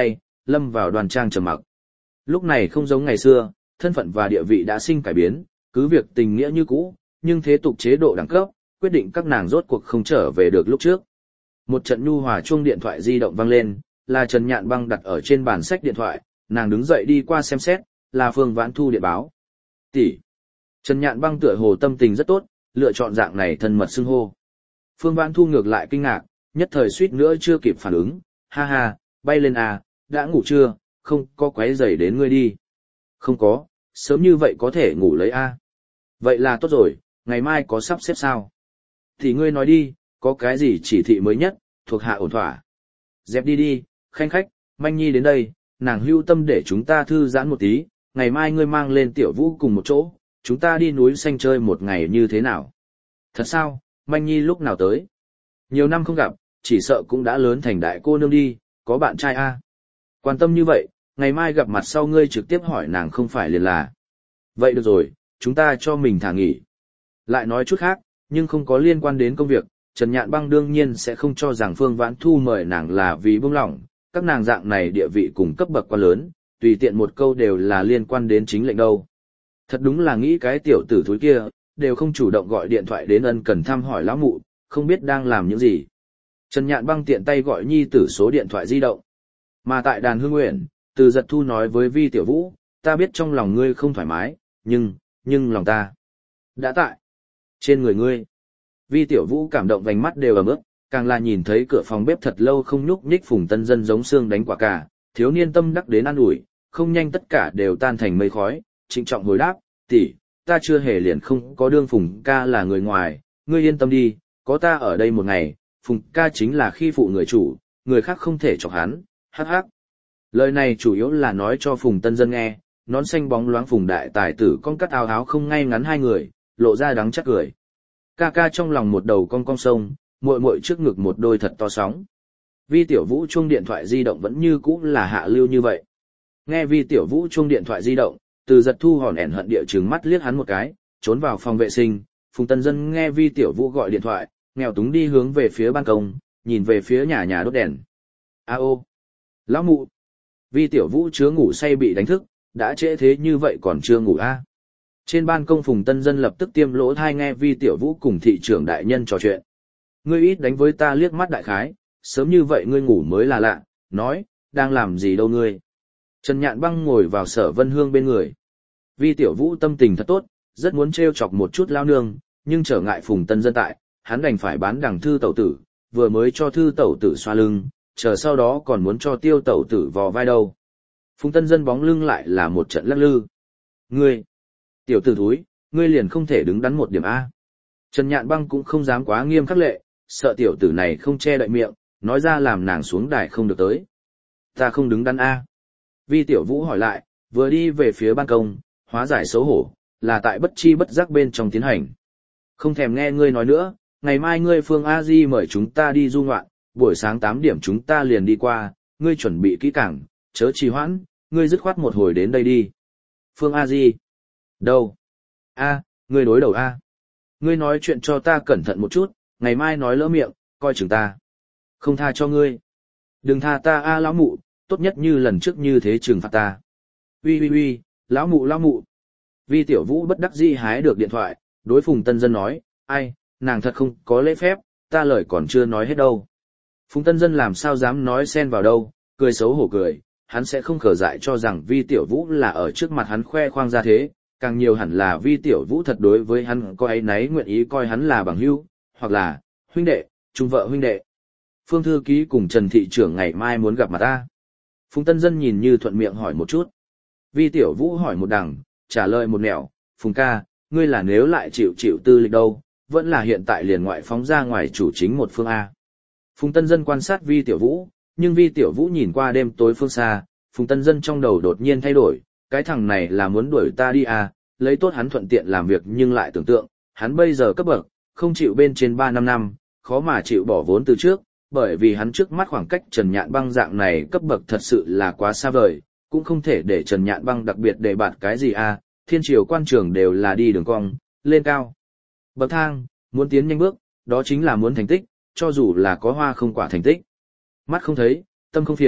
lâm vào đoàn trang trầm mặc. Lúc này không giống ngày xưa, thân phận và địa vị đã sinh cải biến, cứ việc tình nghĩa như cũ, nhưng thế tục chế độ đẳng cấp, quyết định các nàng rốt cuộc không trở về được lúc trước. Một trận nhu hòa chuông điện thoại di động vang lên, là Trần Nhạn Băng đặt ở trên bàn sách điện thoại, nàng đứng dậy đi qua xem xét, là Phương Vãn Thu điện báo. Tỷ. Trần Nhạn Băng tựa hồ tâm tình rất tốt, lựa chọn dạng này thân mật xưng hô. Phương Vãn Thu ngược lại kinh ngạc, nhất thời suýt nữa chưa kịp phản ứng, ha ha, bay lên à, đã ngủ chưa, không có quấy rầy đến ngươi đi. Không có, sớm như vậy có thể ngủ lấy a. À. Vậy là tốt rồi, ngày mai có sắp xếp sao? Thì ngươi nói đi, có cái gì chỉ thị mới nhất, thuộc hạ ổn thỏa. Dẹp đi đi, khanh khách, Manh Nhi đến đây, nàng hưu tâm để chúng ta thư giãn một tí, ngày mai ngươi mang lên Tiểu Vũ cùng một chỗ, chúng ta đi núi xanh chơi một ngày như thế nào? Thật sao, Manh Nhi lúc nào tới? Nhiều năm không gặp, chỉ sợ cũng đã lớn thành đại cô nương đi, có bạn trai a? À? Quan tâm như vậy, ngày mai gặp mặt sau ngươi trực tiếp hỏi nàng không phải liền là. Vậy được rồi, chúng ta cho mình thả nghỉ. Lại nói chút khác, nhưng không có liên quan đến công việc, Trần Nhạn Băng đương nhiên sẽ không cho rằng Phương Vãn Thu mời nàng là vì buông lỏng, các nàng dạng này địa vị cùng cấp bậc quá lớn, tùy tiện một câu đều là liên quan đến chính lệnh đâu. Thật đúng là nghĩ cái tiểu tử thúi kia, đều không chủ động gọi điện thoại đến ân cần thăm hỏi lão mụ, không biết đang làm những gì. Trần Nhạn Băng tiện tay gọi nhi tử số điện thoại di động. Mà tại đàn hương nguyện, Từ Giật Thu nói với Vi Tiểu Vũ, ta biết trong lòng ngươi không thoải mái, nhưng, nhưng lòng ta đã tại trên người ngươi. Vi Tiểu Vũ cảm động vành mắt đều ẩm ướt, càng là nhìn thấy cửa phòng bếp thật lâu không nhúc nhích Phùng Tân Dân giống xương đánh quả cà, thiếu niên tâm đắc đến an ủi, không nhanh tất cả đều tan thành mây khói, trịnh trọng hồi đáp, tỷ, ta chưa hề liền không có đương Phùng ca là người ngoài, ngươi yên tâm đi, có ta ở đây một ngày, Phùng ca chính là khi phụ người chủ, người khác không thể chọc hắn, hắc hắc. Lời này chủ yếu là nói cho Phùng Tân Dân nghe, nón xanh bóng loáng Phùng đại tài tử con cắt áo áo không ngay ngắn hai người, lộ ra đắng chắc cười. Ca ca trong lòng một đầu cong cong sông, muội muội trước ngực một đôi thật to sóng. Vi Tiểu Vũ chuông điện thoại di động vẫn như cũ là hạ lưu như vậy. Nghe Vi Tiểu Vũ chuông điện thoại di động, Từ Giật Thu hòn ẻn hận địa trừng mắt liếc hắn một cái, trốn vào phòng vệ sinh. Phùng Tân Dân nghe Vi Tiểu Vũ gọi điện thoại, nghèo túng đi hướng về phía ban công, nhìn về phía nhà nhà đốt đèn. A ô, lão mụ. Vi Tiểu Vũ chứa ngủ say bị đánh thức, đã trễ thế như vậy còn chưa ngủ a? À? Trên ban công Phùng Tân Dân lập tức tiêm lỗ thai nghe Vi Tiểu Vũ cùng thị trưởng đại nhân trò chuyện. Ngươi ít đánh với ta liếc mắt đại khái, sớm như vậy ngươi ngủ mới là lạ, nói, đang làm gì đâu ngươi. Trần Nhạn Băng ngồi vào Sở Vân Hương bên người. Vi Tiểu Vũ tâm tình thật tốt, rất muốn trêu chọc một chút lao nương, nhưng trở ngại Phùng Tân Dân tại, hắn đành phải bán đằng thư tẩu tử, vừa mới cho thư tẩu tử xoa lưng, chờ sau đó còn muốn cho tiêu tẩu tử vò vai đâu. Phùng Tân Dân bóng lưng lại là một trận lắc lư. Ngươi, tiểu tử thúi, ngươi liền không thể đứng đắn một điểm A. Trần Nhạn Băng cũng không dám quá nghiêm khắc lệ, sợ tiểu tử này không che đậy miệng, nói ra làm nàng xuống đài không được tới. Ta không đứng đắn A. Vi Tiểu Vũ hỏi lại, vừa đi về phía ban công, hóa giải xấu hổ, là tại bất chi bất giác bên trong tiến hành. Không thèm nghe ngươi nói nữa, ngày mai ngươi Phương A Di mời chúng ta đi du ngoạn, buổi sáng tám điểm chúng ta liền đi qua, ngươi chuẩn bị kỹ càng, chớ trì hoãn, ngươi dứt khoát một hồi đến đây đi. Phương A Di. Đâu? A, ngươi đối đầu A. Ngươi nói chuyện cho ta cẩn thận một chút, ngày mai nói lỡ miệng, coi chừng ta. Không tha cho ngươi. Đừng tha ta A lão mụ, tốt nhất như lần trước như thế trừng phạt ta. Uy uy uy, lão mụ lão mụ. Vi Tiểu Vũ bất đắc dĩ hái được điện thoại, đối Phùng Tân Dân nói, ai, nàng thật không có lễ phép, ta lời còn chưa nói hết đâu. Phùng Tân Dân làm sao dám nói xen vào đâu, cười xấu hổ cười, hắn sẽ không khờ dại cho rằng Vi Tiểu Vũ là ở trước mặt hắn khoe khoang ra thế, càng nhiều hẳn là Vi Tiểu Vũ thật đối với hắn có áy náy nguyện ý coi hắn là bằng hữu, hoặc là huynh đệ, chung vợ huynh đệ. Phương thư ký cùng Trần thị trưởng ngày mai muốn gặp mặt ta. Phùng Tân Dân nhìn như thuận miệng hỏi một chút. Vi Tiểu Vũ hỏi một đằng, trả lời một nẻo, Phùng ca, ngươi là nếu lại chịu chịu tư lịch đâu, vẫn là hiện tại liền ngoại phóng ra ngoài chủ chính một phương A. Phùng Tân Dân quan sát Vi Tiểu Vũ, nhưng Vi Tiểu Vũ nhìn qua đêm tối phương xa, Phùng Tân Dân trong đầu đột nhiên thay đổi, cái thằng này là muốn đuổi ta đi à, lấy tốt hắn thuận tiện làm việc nhưng lại tưởng tượng, hắn bây giờ cấp bậc, không chịu bên trên ba năm năm, khó mà chịu bỏ vốn từ trước, bởi vì hắn trước mắt khoảng cách Trần Nhạn Băng dạng này cấp bậc thật sự là quá xa vời, cũng không thể để Trần Nhạn Băng đặc biệt đề bạt cái gì à, thiên triều quan trường đều là đi đường cong, lên cao. Bậc thang, muốn tiến nhanh bước, đó chính là muốn thành tích, cho dù là có hoa không quả thành tích. Mắt không thấy, tâm không phiền,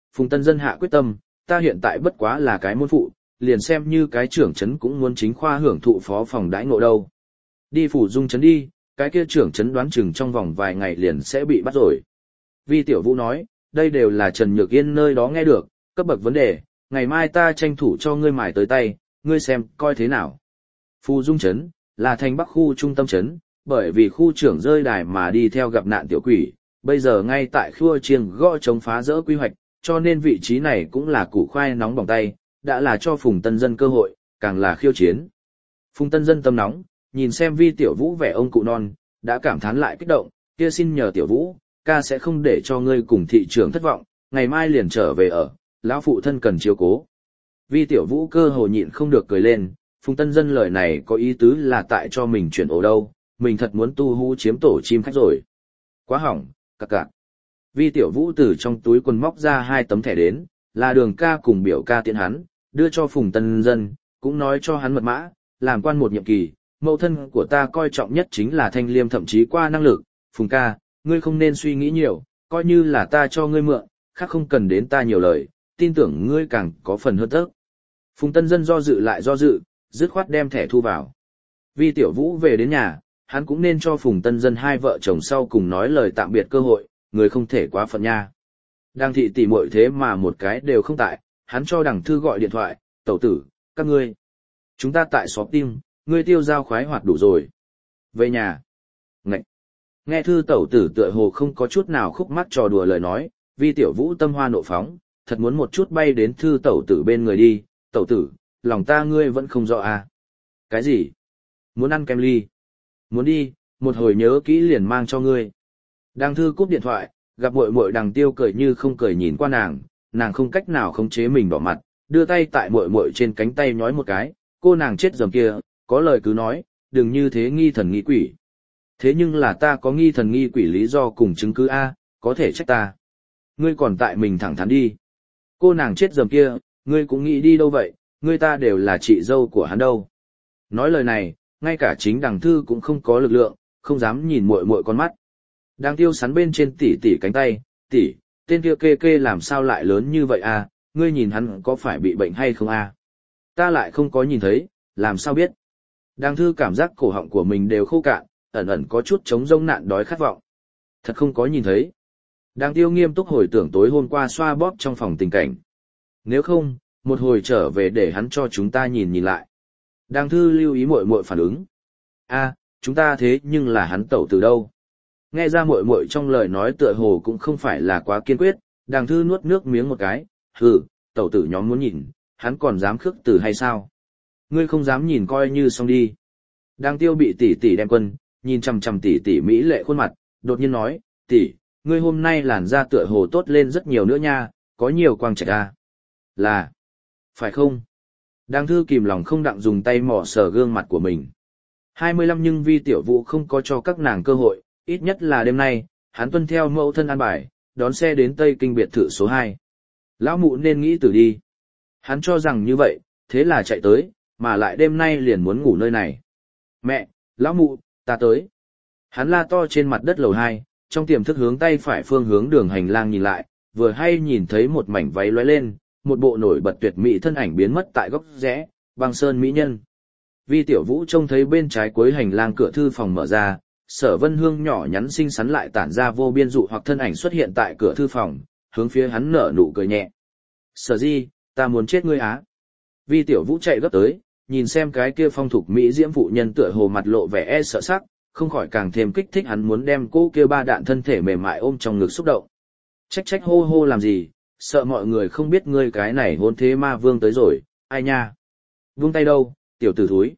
Phùng Tân Dân hạ quyết tâm, ta hiện tại bất quá là cái môn phụ, liền xem như cái trưởng trấn cũng muốn chính khoa hưởng thụ phó phòng đãi ngộ đâu. Đi phủ dung trấn đi, cái kia trưởng trấn đoán chừng trong vòng vài ngày liền sẽ bị bắt rồi. Vi Tiểu Vũ nói, đây đều là Trần Nhược Yên nơi đó nghe được, cấp bậc vấn đề, ngày mai ta tranh thủ cho ngươi mài tới tay, ngươi xem, coi thế nào. Phủ dung trấn, là thành bắc khu trung tâm trấn, bởi vì khu trưởng rơi đài mà đi theo gặp nạn tiểu quỷ, bây giờ ngay tại khua chiêng gõ chống phá rỡ quy hoạch, cho nên vị trí này cũng là củ khoai nóng bỏng tay, đã là cho Phùng Tân Dân cơ hội, càng là khiêu chiến. Phùng Tân Dân tâm nóng, nhìn xem Vi Tiểu Vũ vẻ ông cụ non, đã cảm thán lại kích động, kia xin nhờ Tiểu Vũ, ca sẽ không để cho ngươi cùng thị trưởng thất vọng, ngày mai liền trở về ở, lão phụ thân cần chiếu cố. Vi Tiểu Vũ cơ hồ nhịn không được cười lên, Phùng Tân Dân lời này có ý tứ là tại cho mình chuyển ổ đâu, mình thật muốn tu hú chiếm tổ chim khách rồi. Quá hỏng, cặc cặc. Vi Tiểu Vũ từ trong túi quần móc ra hai tấm thẻ đến, là Đường ca cùng biểu ca tiện hắn, đưa cho Phùng Tân Dân, cũng nói cho hắn mật mã, làm quan một nhiệm kỳ, mẫu thân của ta coi trọng nhất chính là thanh liêm thậm chí qua năng lực, Phùng ca, ngươi không nên suy nghĩ nhiều, coi như là ta cho ngươi mượn, khác không cần đến ta nhiều lời, tin tưởng ngươi càng có phần hơn tức. Phùng Tân Dân do dự lại do dự, dứt khoát đem thẻ thu vào. Vi Tiểu Vũ về đến nhà, hắn cũng nên cho Phùng Tân Dân hai vợ chồng sau cùng nói lời tạm biệt cơ hội, người không thể quá phận nha. Đằng thị tỷ muội thế mà một cái đều không tại, hắn cho Đằng Thư gọi điện thoại, tẩu tử, các ngươi. Chúng ta tại xóm tim, ngươi tiêu giao khoái hoạt đủ rồi. Về nhà. Ngậy. Nghe Thư tẩu tử tựa hồ không có chút nào khúc mắc trò đùa lời nói, Vi Tiểu Vũ tâm hoa nộ phóng, thật muốn một chút bay đến Thư tẩu tử bên người đi, tẩu tử, lòng ta ngươi vẫn không rõ à. Cái gì? Muốn ăn kem ly? Muốn đi, một hồi nhớ kỹ liền mang cho ngươi. Đằng Thư cúp điện thoại, gặp muội muội Đằng Tiêu cười như không cười nhìn qua nàng, nàng không cách nào khống chế mình đỏ mặt, đưa tay tại muội muội trên cánh tay nhói một cái, cô nàng chết dầm kia, có lời cứ nói, đừng như thế nghi thần nghi quỷ. Thế nhưng là ta có nghi thần nghi quỷ lý do cùng chứng cứ A, có thể trách ta. Ngươi còn tại mình thẳng thắn đi. Cô nàng chết dầm kia, ngươi cũng nghĩ đi đâu vậy, ngươi ta đều là chị dâu của hắn đâu. Nói lời này, ngay cả chính Đằng Thư cũng không có lực lượng, không dám nhìn muội muội con mắt. Đang Tiêu sắn bên trên tỉ tỉ cánh tay, tỉ, tên kia kê kê làm sao lại lớn như vậy à, ngươi nhìn hắn có phải bị bệnh hay không à? Ta lại không có nhìn thấy, làm sao biết? Đằng Thư cảm giác cổ họng của mình đều khô cạn, ẩn ẩn có chút trống rỗng nạn đói khát vọng. Thật không có nhìn thấy. Đằng Tiêu nghiêm túc hồi tưởng tối hôm qua xoa bóp trong phòng tình cảnh. Nếu không, một hồi trở về để hắn cho chúng ta nhìn nhìn lại. Đằng Thư lưu ý muội muội phản ứng. A, chúng ta thế nhưng là hắn tẩu từ đâu? Nghe ra muội muội trong lời nói tựa hồ cũng không phải là quá kiên quyết, Đằng Thư nuốt nước miếng một cái, hừ, tẩu tử nhóm muốn nhìn, hắn còn dám khước từ hay sao? Ngươi không dám nhìn coi như xong đi. Đằng Tiêu bị tỷ tỷ đem quân, nhìn chằm chằm tỷ tỷ mỹ lệ khuôn mặt, đột nhiên nói, tỷ, ngươi hôm nay làn da tựa hồ tốt lên rất nhiều nữa nha, có nhiều quang trạch à? Là, phải không? Đằng Thư kìm lòng không đặng dùng tay mò sờ gương mặt của mình. hai mươi lăm nhưng Vi Tiểu Vũ không có cho các nàng cơ hội, ít nhất là đêm nay, hắn tuân theo mẫu thân an bài, đón xe đến Tây Kinh biệt thự số hai. Lão mụ nên nghĩ từ đi. Hắn cho rằng như vậy, thế là chạy tới, mà lại đêm nay liền muốn ngủ nơi này. Mẹ, lão mụ, ta tới. Hắn la to trên mặt đất lầu hai, trong tiềm thức hướng tay phải phương hướng đường hành lang nhìn lại, vừa hay nhìn thấy một mảnh váy lóe lên, một bộ nổi bật tuyệt mỹ thân ảnh biến mất tại góc rẽ, băng sơn mỹ nhân. Vi Tiểu Vũ trông thấy bên trái cuối hành lang cửa thư phòng mở ra, Sở Vân Hương nhỏ nhắn xinh xắn lại tản ra vô biên dụ hoặc thân ảnh xuất hiện tại cửa thư phòng, hướng phía hắn nở nụ cười nhẹ. Sở Di, ta muốn chết ngươi á. Vi Tiểu Vũ chạy gấp tới, nhìn xem cái kia phong thục mỹ diễm phụ nhân tựa hồ mặt lộ vẻ e sợ sắc, không khỏi càng thêm kích thích hắn muốn đem cô kia ba đạn thân thể mềm mại ôm trong ngực xúc động. Trách trách hô hô làm gì, sợ mọi người không biết ngươi cái này hôn thế ma vương tới rồi, ai nha. Vung tay đâu, tiểu tử thúi.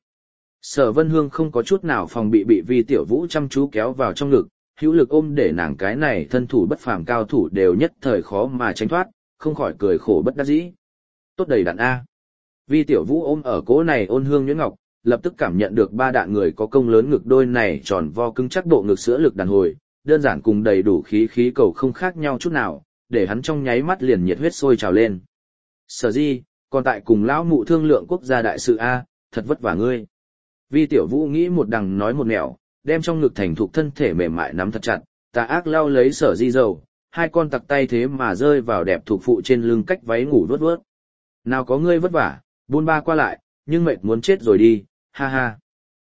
Sở Vân Hương không có chút nào phòng bị bị Vi Tiểu Vũ chăm chú kéo vào trong ngực, hữu lực ôm để nàng cái này thân thủ bất phàm cao thủ đều nhất thời khó mà tránh thoát, không khỏi cười khổ bất đắc dĩ. Tốt đầy đạn A. Vi Tiểu Vũ ôm ở cỗ này ôn hương nhuyễn ngọc, lập tức cảm nhận được ba đạn người có công lớn ngực đôi này tròn vo cứng chắc bộ ngực sữa lực đàn hồi, đơn giản cùng đầy đủ khí khí cầu không khác nhau chút nào, để hắn trong nháy mắt liền nhiệt huyết sôi trào lên. Sở Di, còn tại cùng lão mụ thương lượng quốc gia đại sự A, thật vất vả ngươi. Vi Tiểu Vũ nghĩ một đằng nói một nẻo, đem trong ngực thành thục thân thể mềm mại nắm thật chặt, tà ác lao lấy Sở Di dầu, hai con tặc tay thế mà rơi vào đẹp thuộc phụ trên lưng cách váy ngủ vuốt vuốt. Nào có ngươi vất vả, buôn ba qua lại, nhưng mệt muốn chết rồi đi, ha ha.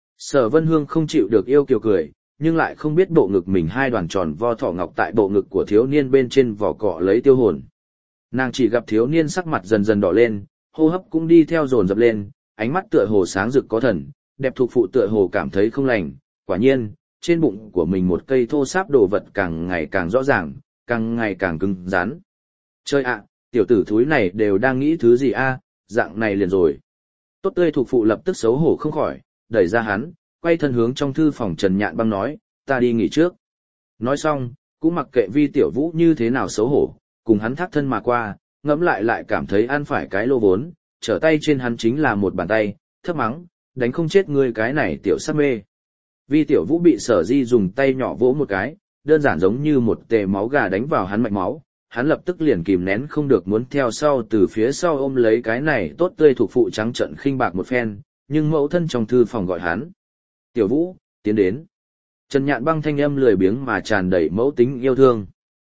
Sở Vân Hương không chịu được yêu kiều cười, nhưng lại không biết bộ ngực mình hai đoàn tròn vo thỏ ngọc tại bộ ngực của thiếu niên bên trên vỏ cọ lấy tiêu hồn. Nàng chỉ gặp thiếu niên sắc mặt dần dần đỏ lên, hô hấp cũng đi theo dồn dập lên, ánh mắt tựa hồ sáng rực có thần, đẹp thuộc phụ tựa hồ cảm thấy không lành, quả nhiên, trên bụng của mình một cây thô sáp đồ vật càng ngày càng rõ ràng, càng ngày càng cứng rắn. Chơi ạ, tiểu tử thúi này đều đang nghĩ thứ gì a, dạng này liền rồi. Tốt tươi thuộc phụ lập tức xấu hổ không khỏi, đẩy ra hắn, quay thân hướng trong thư phòng Trần Nhạn Băng nói, ta đi nghỉ trước. Nói xong, cũng mặc kệ Vi Tiểu Vũ như thế nào xấu hổ, cùng hắn thác thân mà qua, ngẫm lại lại cảm thấy ăn phải cái lô vốn, trở tay trên hắn chính là một bàn tay, thấp mắng, đánh không chết ngươi cái này tiểu sắc mê. Vi Tiểu Vũ bị Sở Di dùng tay nhỏ vỗ một cái, đơn giản giống như một tề máu gà đánh vào hắn mạch máu, hắn lập tức liền kìm nén không được muốn theo sau từ phía sau ôm lấy cái này tốt tươi thuộc phụ trắng trận khinh bạc một phen, nhưng mẫu thân trong thư phòng gọi hắn. Tiểu Vũ, tiến đến. Trần Nhạn Băng thanh âm lười biếng mà tràn đầy mẫu tính yêu thương.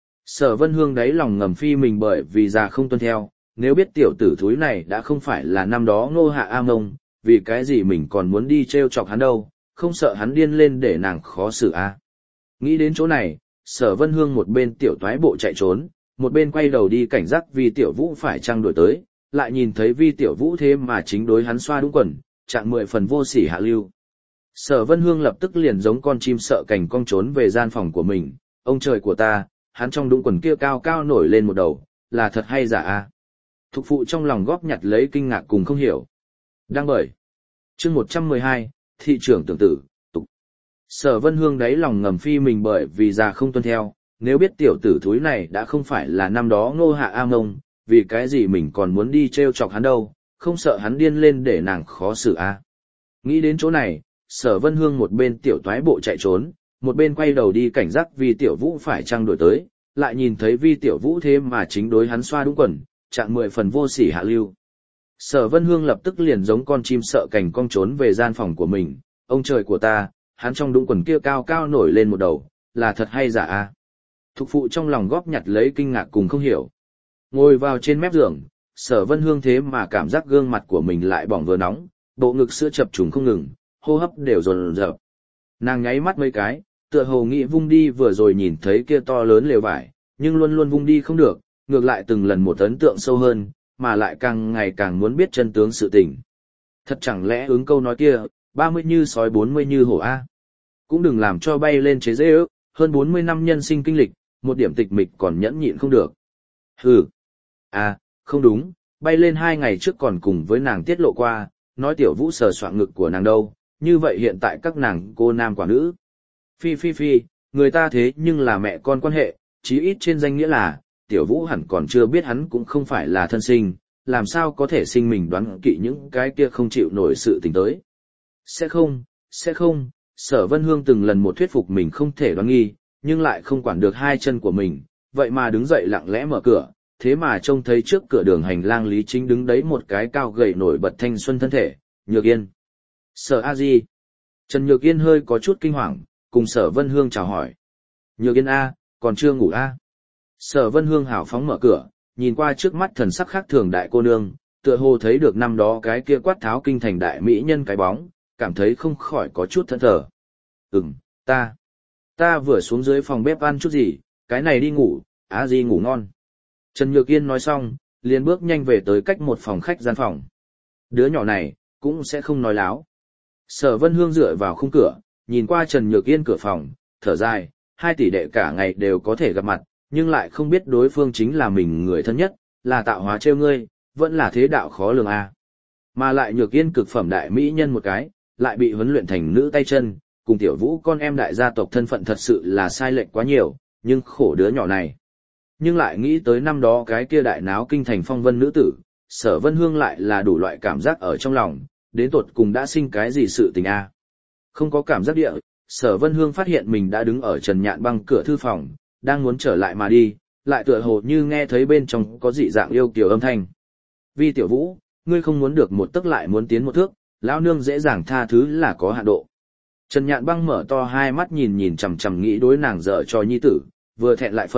Sở Vân Hương đáy lòng ngầm phi mình bởi vì già không tuân theo, nếu biết tiểu tử thúi này đã không phải là năm đó Ngô Hạ A Mông, vì cái gì mình còn muốn đi trêu chọc hắn đâu, không sợ hắn điên lên để nàng khó xử a. À. Nghĩ đến chỗ này, Sở Vân Hương một bên tiểu toái bộ chạy trốn, một bên quay đầu đi cảnh giác Vi Tiểu Vũ phải chăng đuổi tới, lại nhìn thấy Vi Tiểu Vũ thế mà chính đối hắn xoa đúng quần, trạng mười phần vô sỉ hạ lưu. Sở Vân Hương lập tức liền giống con chim sợ cành cong trốn về gian phòng của mình, ông trời của ta, hắn trong đúng quần kia cao cao nổi lên một đầu, là thật hay giả a? À? Thục phụ trong lòng góp nhặt lấy kinh ngạc cùng không hiểu. Đang bởi. Chương một trăm mười hai, thị trưởng tưởng tử, tục. Sở Vân Hương đáy lòng ngầm phi mình bởi vì già không tuân theo, nếu biết tiểu tử thúi này đã không phải là năm đó Ngô Hạ A Mông, vì cái gì mình còn muốn đi trêu chọc hắn đâu, không sợ hắn điên lên để nàng khó xử a. À? Nghĩ đến chỗ này, Sở Vân Hương một bên tiểu toái bộ chạy trốn, một bên quay đầu đi cảnh giác Vi Tiểu Vũ phải chăng đuổi tới, lại nhìn thấy Vi Tiểu Vũ thế mà chính đối hắn xoa đúng quần, trạng mười phần vô sỉ hạ lưu. Sở Vân Hương lập tức liền giống con chim sợ cành cong trốn về gian phòng của mình, ông trời của ta, hắn trong đúng quần kia cao cao nổi lên một đầu, là thật hay giả a? À? Thục phụ trong lòng góp nhặt lấy kinh ngạc cùng không hiểu. Ngồi vào trên mép giường, Sở Vân Hương thế mà cảm giác gương mặt của mình lại bỏng vừa nóng, bộ ngực sữa chập trùng không ngừng, hô hấp đều dồn dập. Nàng nháy mắt mấy cái, tựa hồ nghĩ vung đi vừa rồi nhìn thấy kia to lớn lều vải, nhưng luôn luôn vung đi không được, ngược lại từng lần một ấn tượng sâu hơn, mà lại càng ngày càng muốn biết chân tướng sự tình. Thật chẳng lẽ ứng câu nói kia, ba mươi như sói bốn mươi như hổ a? Cũng đừng làm cho bay lên chế dễ ước, hơn bốn mươi năm nhân sinh kinh lịch, một điểm tịch mịch còn nhẫn nhịn không được. Hừ. À, không đúng, bay lên hai ngày trước còn cùng với nàng tiết lộ qua, nói Tiểu Vũ sờ soạng ngực của nàng đâu, như vậy hiện tại các nàng cô nam quả nữ. Phi phi phi, người ta thế nhưng là mẹ con quan hệ, chí ít trên danh nghĩa là, Tiểu Vũ hẳn còn chưa biết hắn cũng không phải là thân sinh, làm sao có thể sinh mình đoán kỵ những cái kia không chịu nổi sự tình tới. Sẽ không, sẽ không, Sở Vân Hương từng lần một thuyết phục mình không thể đoán nghi, nhưng lại không quản được hai chân của mình, vậy mà đứng dậy lặng lẽ mở cửa, thế mà trông thấy trước cửa đường hành lang Lý Chính đứng đấy một cái cao gầy nổi bật thanh xuân thân thể, Nhược Yên. Sở A Di. Trần Nhược Yên hơi có chút kinh hoàng, cùng Sở Vân Hương chào hỏi. Nhược Yên A, còn chưa ngủ A. Sở Vân Hương hào phóng mở cửa, nhìn qua trước mắt thần sắc khác thường đại cô nương, tựa hồ thấy được năm đó cái kia quát tháo kinh thành đại mỹ nhân cái bóng, cảm thấy không khỏi có chút thẫn thờ. Ừm, ta, ta vừa xuống dưới phòng bếp ăn chút gì, cái này đi ngủ, A Di ngủ ngon. Trần Nhược Yên nói xong, liền bước nhanh về tới cách một phòng khách gian phòng. Đứa nhỏ này, cũng sẽ không nói láo. Sở Vân Hương dựa vào khung cửa, nhìn qua Trần Nhược Yên cửa phòng, thở dài, hai tỷ đệ cả ngày đều có thể gặp mặt, nhưng lại không biết đối phương chính là mình người thân nhất, là tạo hóa trêu ngươi, vẫn là thế đạo khó lường a. Mà lại Nhược Yên cực phẩm đại mỹ nhân một cái, lại bị huấn luyện thành nữ tay chân, cùng Tiểu Vũ con em đại gia tộc thân phận thật sự là sai lệch quá nhiều, nhưng khổ đứa nhỏ này. Nhưng lại nghĩ tới năm đó cái kia đại náo kinh thành phong vân nữ tử, Sở Vân Hương lại là đủ loại cảm giác ở trong lòng, đến tột cùng đã sinh cái gì sự tình a. Không có cảm giác địa, Sở Vân Hương phát hiện mình đã đứng ở Trần Nhạn Băng cửa thư phòng, đang muốn trở lại mà đi, lại tựa hồ như nghe thấy bên trong có dị dạng yêu kiều âm thanh. Vi Tiểu Vũ, ngươi không muốn được một tấc lại muốn tiến một thước, lão nương dễ dàng tha thứ là có hạn độ. Trần Nhạn Băng mở to hai mắt nhìn nhìn chằm chằm nghĩ đối nàng dở cho nhi tử, vừa thẹn lại phẫn,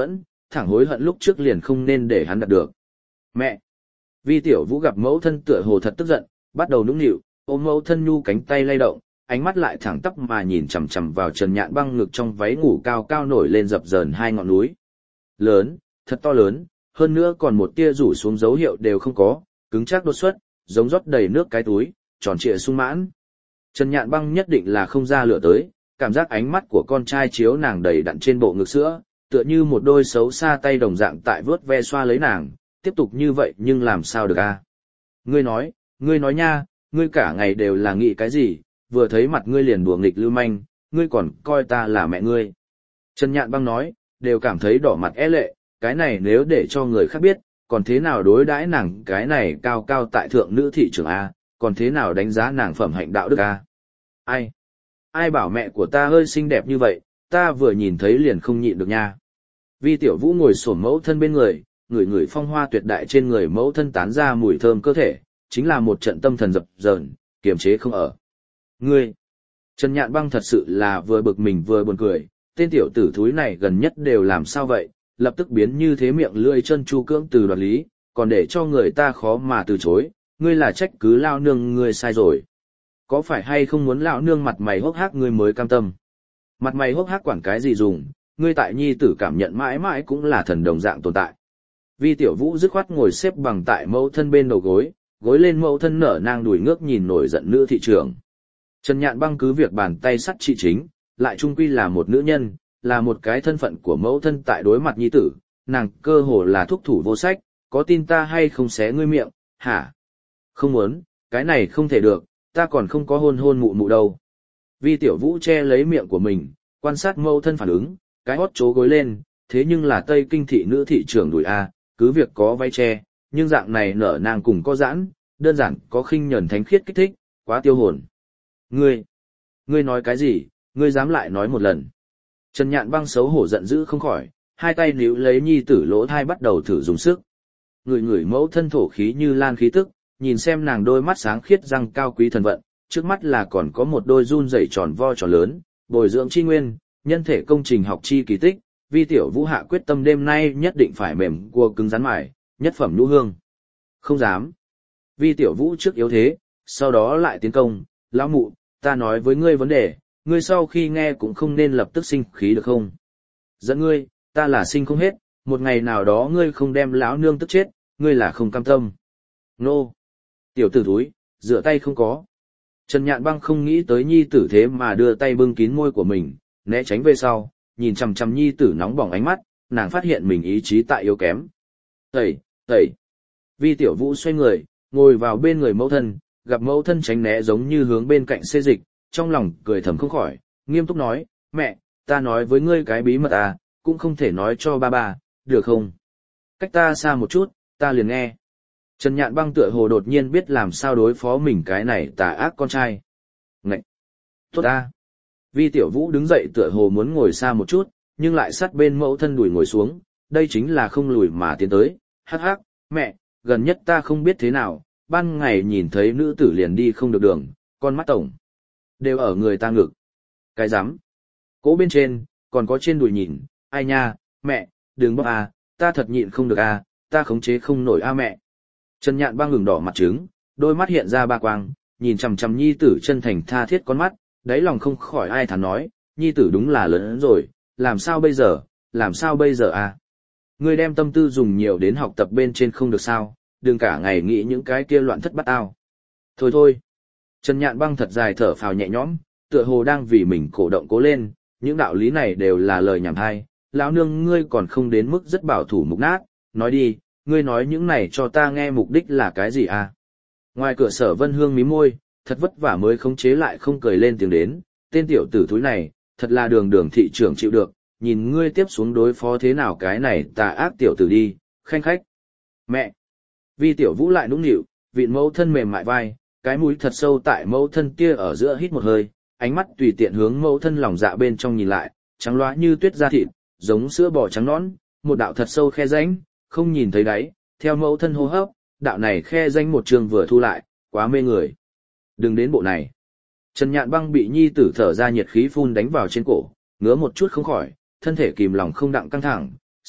thẳng hối hận lúc trước liền không nên để hắn đạt được. Mẹ! Vi Tiểu Vũ gặp mẫu thân tựa hồ thật tức giận, bắt đầu nũng nịu, ôm mẫu thân nhu cánh tay lay động, ánh mắt lại thẳng tắp mà nhìn chằm chằm vào Trần Nhạn Băng ngực trong váy ngủ cao cao nổi lên dập dờn hai ngọn núi. Lớn, thật to lớn, hơn nữa còn một tia rủ xuống dấu hiệu đều không có, cứng chắc đột xuất, giống rót đầy nước cái túi, tròn trịa sung mãn. Trần Nhạn Băng nhất định là không ra lửa tới, cảm giác ánh mắt của con trai chiếu nàng đầy đặn trên bộ ngực sữa, tựa như một đôi xấu xa tay đồng dạng tại vớt ve xoa lấy nàng, tiếp tục như vậy nhưng làm sao được a? Ngươi nói, ngươi nói nha, ngươi cả ngày đều là nghĩ cái gì, vừa thấy mặt ngươi liền đùa nghịch lưu manh, ngươi còn coi ta là mẹ ngươi. Trần Nhạn Băng nói, đều cảm thấy đỏ mặt é lệ, cái này nếu để cho người khác biết, còn thế nào đối đãi nàng cái này cao cao tại thượng nữ thị trưởng A, còn thế nào đánh giá nàng phẩm hạnh đạo đức A. Ai? Ai bảo mẹ của ta hơi xinh đẹp như vậy, ta vừa nhìn thấy liền không nhịn được nha. Vi Tiểu Vũ ngồi xổm mẫu thân bên người, ngửi ngửi phong hoa tuyệt đại trên người mẫu thân tán ra mùi thơm cơ thể, chính là một trận tâm thần dập dờn, kiềm chế không ở. Ngươi! Trần Nhạn Băng thật sự là vừa bực mình vừa buồn cười, tên tiểu tử thúi này gần nhất đều làm sao vậy, lập tức biến như thế miệng lưỡi chân chu cưỡng từ đoạt lý, còn để cho người ta khó mà từ chối, ngươi là trách cứ lao nương ngươi sai rồi. Có phải hay không muốn lão nương mặt mày hốc hác ngươi mới cam tâm? Mặt mày hốc hác quản cái gì dùng, ngươi tại nhi tử cảm nhận mãi mãi cũng là thần đồng dạng tồn tại. Vi Tiểu Vũ dứt khoát ngồi xếp bằng tại mẫu thân bên đầu gối, gối lên mẫu thân nở nang đùi ngước nhìn nổi giận nữ thị trưởng. Trần Nhạn Băng cứ việc bàn tay sắt trị chính, lại trung quy là một nữ nhân, là một cái thân phận của mẫu thân tại đối mặt nhi tử, nàng cơ hồ là thúc thủ vô sách, có tin ta hay không xé ngươi miệng, hả? Không muốn, cái này không thể được, ta còn không có hôn hôn mụ mụ đâu. Vi Tiểu Vũ che lấy miệng của mình, quan sát mẫu thân phản ứng, cái hót chố gối lên, thế nhưng là Tây Kinh thị nữ thị trưởng đùi A, cứ việc có váy che, nhưng dạng này nở nàng cùng có giãn, đơn giản có khinh nhẫn thánh khiết kích thích, quá tiêu hồn. Ngươi, ngươi nói cái gì, ngươi dám lại nói một lần. Trần Nhạn Băng xấu hổ giận dữ không khỏi, hai tay níu lấy nhi tử lỗ thai bắt đầu thử dùng sức. Người người mẫu thân thổ khí như lan khí tức, nhìn xem nàng đôi mắt sáng khiết răng cao quý thần vận, trước mắt là còn có một đôi run rẩy tròn vo tròn lớn, bồi dưỡng chi nguyên, nhân thể công trình học chi kỳ tích, Vi Tiểu Vũ hạ quyết tâm đêm nay nhất định phải mềm cua cứng rắn mài, nhất phẩm nhũ hương. Không dám. Vi Tiểu Vũ trước yếu thế, sau đó lại tiến công, lão mụ, ta nói với ngươi vấn đề, ngươi sau khi nghe cũng không nên lập tức sinh khí được không? Dẫn ngươi, ta là sinh không hết, một ngày nào đó ngươi không đem lão nương tức chết, ngươi là không cam tâm. Nô! Tiểu tử thúi, rửa tay không có. Trần Nhạn Băng không nghĩ tới nhi tử thế mà đưa tay bưng kín môi của mình, né tránh về sau, nhìn chằm chằm nhi tử nóng bỏng ánh mắt, nàng phát hiện mình ý chí tại yếu kém. Tẩy, tẩy. Vi Tiểu Vũ xoay người, ngồi vào bên người mẫu thân, gặp mẫu thân tránh né giống như hướng bên cạnh xê dịch, trong lòng cười thầm không khỏi, nghiêm túc nói, mẹ, ta nói với ngươi cái bí mật à, cũng không thể nói cho ba ba, được không? Cách ta xa một chút, ta liền nghe. Trần Nhạn Băng tựa hồ đột nhiên biết làm sao đối phó mình cái này tà ác con trai. Ngậy! Tốt ta! Vi Tiểu Vũ đứng dậy tựa hồ muốn ngồi xa một chút, nhưng lại sát bên mẫu thân đùi ngồi xuống, đây chính là không lùi mà tiến tới. Hắc hắc, mẹ, gần nhất ta không biết thế nào, ban ngày nhìn thấy nữ tử liền đi không được đường, con mắt tổng đều ở người ta ngực. Cái rắm. Cố bên trên, còn có trên đùi nhìn, ai nha, mẹ, đừng bóp à, ta thật nhịn không được à, ta khống chế không nổi a à mẹ. Trần Nhạn Băng ngừng đỏ mặt trứng, đôi mắt hiện ra ba quang, nhìn chằm chằm nhi tử chân thành tha thiết con mắt, đáy lòng không khỏi ai thán nói, nhi tử đúng là lớn rồi, làm sao bây giờ, làm sao bây giờ à? Ngươi đem tâm tư dùng nhiều đến học tập bên trên không được sao, đừng cả ngày nghĩ những cái kia loạn thất bát ao. Thôi thôi. Trần Nhạn Băng thật dài thở phào nhẹ nhõm, tựa hồ đang vì mình cổ động cố lên, những đạo lý này đều là lời nhảm thay, lão nương ngươi còn không đến mức rất bảo thủ mục nát, nói đi, ngươi nói những này cho ta nghe mục đích là cái gì à? Ngoài cửa Sở Vân Hương mím môi, thật vất vả mới khống chế lại không cười lên tiếng đến, tên tiểu tử thúi này, thật là đường đường thị trưởng chịu được, nhìn ngươi tiếp xuống đối phó thế nào cái này tà ác tiểu tử đi, khanh khách. Mẹ! Vi Tiểu Vũ lại nũng nịu, vịn mẫu thân mềm mại vai, cái mũi thật sâu tại mẫu thân kia ở giữa hít một hơi, ánh mắt tùy tiện hướng mẫu thân lòng dạ bên trong nhìn lại, trắng loá như tuyết da thịt, giống sữa bò trắng nõn, một đạo thật sâu khe rãnh, không nhìn thấy đáy, theo mẫu thân hô hấp, đạo này khe rãnh một trường vừa thu lại, quá mê người. Đừng đến bộ này. Trần Nhạn Băng bị nhi tử thở ra nhiệt khí phun đánh vào trên cổ, ngứa một chút không khỏi, thân thể kìm lòng không đặng căng thẳng,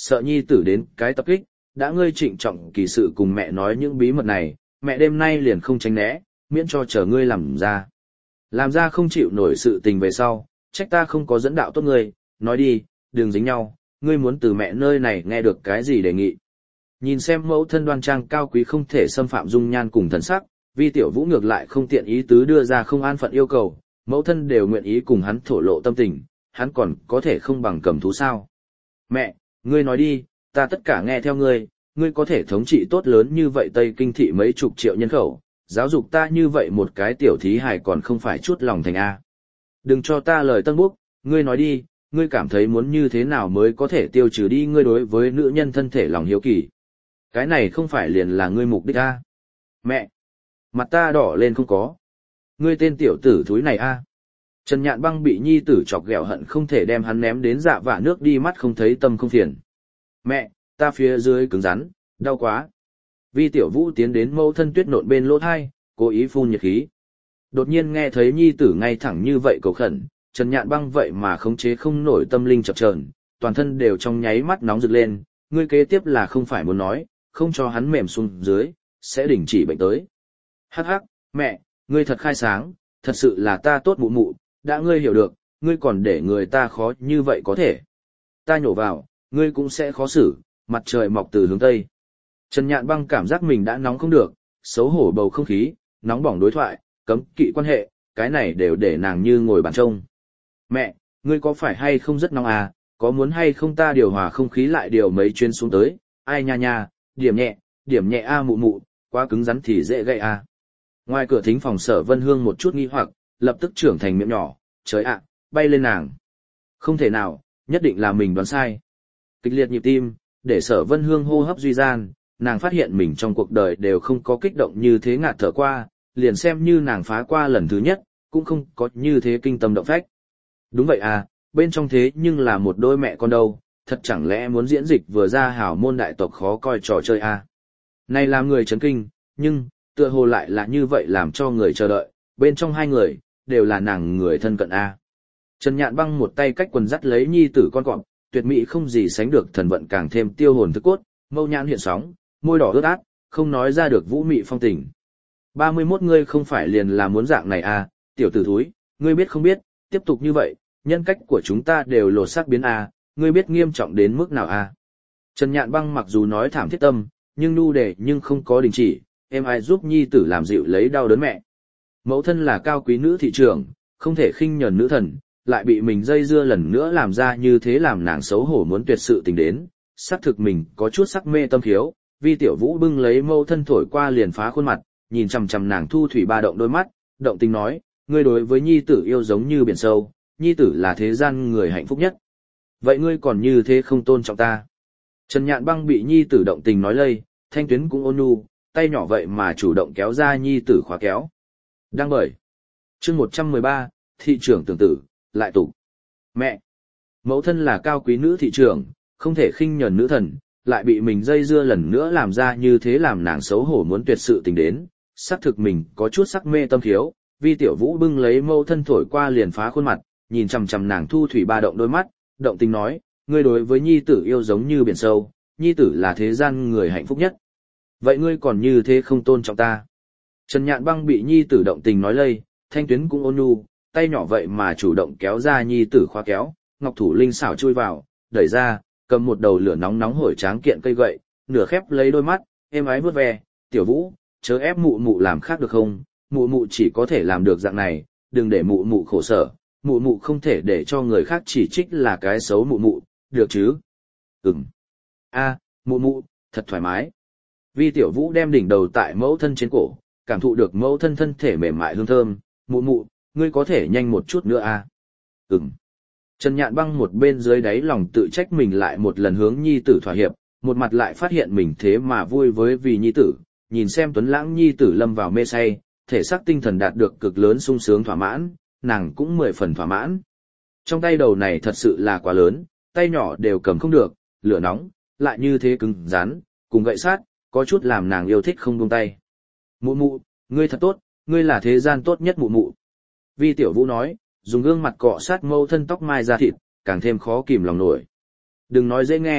sợ nhi tử đến cái tập kích, đã ngươi trịnh trọng kỳ sự cùng mẹ nói những bí mật này, mẹ đêm nay liền không tránh né, miễn cho chờ ngươi làm ra. Làm ra không chịu nổi sự tình về sau, trách ta không có dẫn đạo tốt ngươi, nói đi, đừng dính nhau, ngươi muốn từ mẹ nơi này nghe được cái gì đề nghị. Nhìn xem mẫu thân đoan trang cao quý không thể xâm phạm dung nhan cùng thần sắc, Vi Tiểu Vũ ngược lại không tiện ý tứ đưa ra không an phận yêu cầu, mẫu thân đều nguyện ý cùng hắn thổ lộ tâm tình, hắn còn có thể không bằng cầm thú sao. Mẹ, ngươi nói đi, ta tất cả nghe theo ngươi, ngươi có thể thống trị tốt lớn như vậy Tây Kinh thị mấy chục triệu nhân khẩu, giáo dục ta như vậy một cái tiểu thí hài còn không phải chút lòng thành A. Đừng cho ta lời tân búc, ngươi nói đi, ngươi cảm thấy muốn như thế nào mới có thể tiêu trừ đi ngươi đối với nữ nhân thân thể lòng hiếu kỳ. Cái này không phải liền là ngươi mục đích A. Mẹ! Mặt ta đỏ lên không có. Ngươi tên tiểu tử thúi này A. Trần Nhạn Băng bị nhi tử chọc ghẹo hận không thể đem hắn ném đến dạ vả nước đi mắt không thấy tâm không phiền. Mẹ, ta phía dưới cứng rắn, đau quá. Vi Tiểu Vũ tiến đến mẫu thân tuyết nộn bên lỗ thai, cố ý phun nhiệt khí. Đột nhiên nghe thấy nhi tử ngay thẳng như vậy cầu khẩn, Trần Nhạn Băng vậy mà khống chế không nổi tâm linh chập chờn, toàn thân đều trong nháy mắt nóng rực lên, ngươi kế tiếp là không phải muốn nói, không cho hắn mềm xuống dưới, sẽ đình chỉ bệnh tới. Hắc hắc, mẹ, ngươi thật khai sáng, thật sự là ta tốt mụ mụ, đã ngươi hiểu được, ngươi còn để người ta khó như vậy có thể. Ta nhổ vào, ngươi cũng sẽ khó xử, mặt trời mọc từ hướng Tây. Trần Nhạn Băng cảm giác mình đã nóng không được, xấu hổ bầu không khí, nóng bỏng đối thoại, cấm kỵ quan hệ, cái này đều để nàng như ngồi bàn trông. Mẹ, ngươi có phải hay không rất nóng à, có muốn hay không ta điều hòa không khí lại điều mấy chuyến xuống tới, ai nha nha, điểm nhẹ, điểm nhẹ a mụ mụ, quá cứng rắn thì dễ gây a. Ngoài cửa thính phòng Sở Vân Hương một chút nghi hoặc, lập tức trưởng thành miệng nhỏ, trời ạ, bay lên nàng. Không thể nào, nhất định là mình đoán sai. Kịch liệt nhịp tim, để Sở Vân Hương hô hấp duy gian, nàng phát hiện mình trong cuộc đời đều không có kích động như thế ngạt thở qua, liền xem như nàng phá qua lần thứ nhất, cũng không có như thế kinh tâm động phách. Đúng vậy à, bên trong thế nhưng là một đôi mẹ con đâu, thật chẳng lẽ muốn diễn dịch vừa ra hảo môn đại tộc khó coi trò chơi à. Này làm người chấn kinh, nhưng, tựa hồ lại là như vậy làm cho người chờ đợi, bên trong hai người, đều là nàng người thân cận à. Trần Nhạn Băng một tay cách quần dắt lấy nhi tử con cọp, tuyệt mỹ không gì sánh được thần vận càng thêm tiêu hồn thức cốt, mâu nhãn hiện sóng, môi đỏ ướt át, không nói ra được vũ mị phong tình. ba mươi mốt ngươi không phải liền là muốn dạng này à, tiểu tử thúi, ngươi biết không biết, tiếp tục như vậy, nhân cách của chúng ta đều lột xác biến à, ngươi biết nghiêm trọng đến mức nào à. Trần Nhạn Băng mặc dù nói thảm thiết tâm, nhưng nu đề nhưng không có đình chỉ, em ai giúp nhi tử làm dịu lấy đau đớn mẹ. Mẫu thân là cao quý nữ thị trưởng, không thể khinh nhờn nữ thần, lại bị mình dây dưa lần nữa làm ra như thế làm nàng xấu hổ muốn tuyệt sự tình đến, xác thực mình có chút sắc mê tâm khiếu. Vi Tiểu Vũ bưng lấy mẫu thân thổi qua liền phá khuôn mặt, nhìn chằm chằm nàng thu thủy ba động đôi mắt, động tình nói, ngươi đối với nhi tử yêu giống như biển sâu, nhi tử là thế gian người hạnh phúc nhất. Vậy ngươi còn như thế không tôn trọng ta. Trần Nhạn Băng bị nhi tử động tình nói lây, thanh tuyến cũng ôn nhu, tay nhỏ vậy mà chủ động kéo ra nhi tử khóa kéo. Đang bởi. Chương một trăm mười ba, thị trưởng tưởng tử, lại tục. Mẹ. Mẫu thân là cao quý nữ thị trưởng, không thể khinh nhờn nữ thần, lại bị mình dây dưa lần nữa làm ra như thế làm nàng xấu hổ muốn tuyệt sự tình đến, xác thực mình có chút sắc mê tâm khiếu. Vi Tiểu Vũ bưng lấy mẫu thân thổi qua liền phá khuôn mặt, nhìn chằm chằm nàng thu thủy ba động đôi mắt, động tình nói, ngươi đối với nhi tử yêu giống như biển sâu, nhi tử là thế gian người hạnh phúc nhất. Vậy ngươi còn như thế không tôn trọng ta. Trần Nhạn Băng bị nhi tử động tình nói lây, thanh tuyến cũng ôn nhu, tay nhỏ vậy mà chủ động kéo ra nhi tử khóa kéo, ngọc thủ linh xảo chui vào, đẩy ra, cầm một đầu lửa nóng nóng hổi tráng kiện cây gậy, nửa khép lấy đôi mắt, êm ái vuốt ve, Tiểu Vũ, chớ ép mụ mụ làm khác được không, mụ mụ chỉ có thể làm được dạng này, đừng để mụ mụ khổ sở, mụ mụ không thể để cho người khác chỉ trích là cái xấu mụ mụ, được chứ? Ừm. A, mụ mụ, thật thoải mái. Vi Tiểu Vũ đem đỉnh đầu tại mẫu thân trên cổ, cảm thụ được mẫu thân thân thể mềm mại hương thơm, mụ mụ, ngươi có thể nhanh một chút nữa à? Ừm. Trần Nhạn Băng một bên dưới đáy lòng tự trách mình lại một lần hướng nhi tử thỏa hiệp, một mặt lại phát hiện mình thế mà vui với vì nhi tử, nhìn xem tuấn lãng nhi tử lâm vào mê say, thể xác tinh thần đạt được cực lớn sung sướng thỏa mãn, nàng cũng mười phần thỏa mãn. Trong tay đầu này thật sự là quá lớn, tay nhỏ đều cầm không được, lửa nóng, lại như thế cứng rắn, cùng gậy sát, có chút làm nàng yêu thích không buông tay. Mụ mụ, ngươi thật tốt, ngươi là thế gian tốt nhất mụ mụ. Vi Tiểu Vũ nói, dùng gương mặt cọ sát mâu thân tóc mai ra thịt, càng thêm khó kìm lòng nổi. Đừng nói dễ nghe,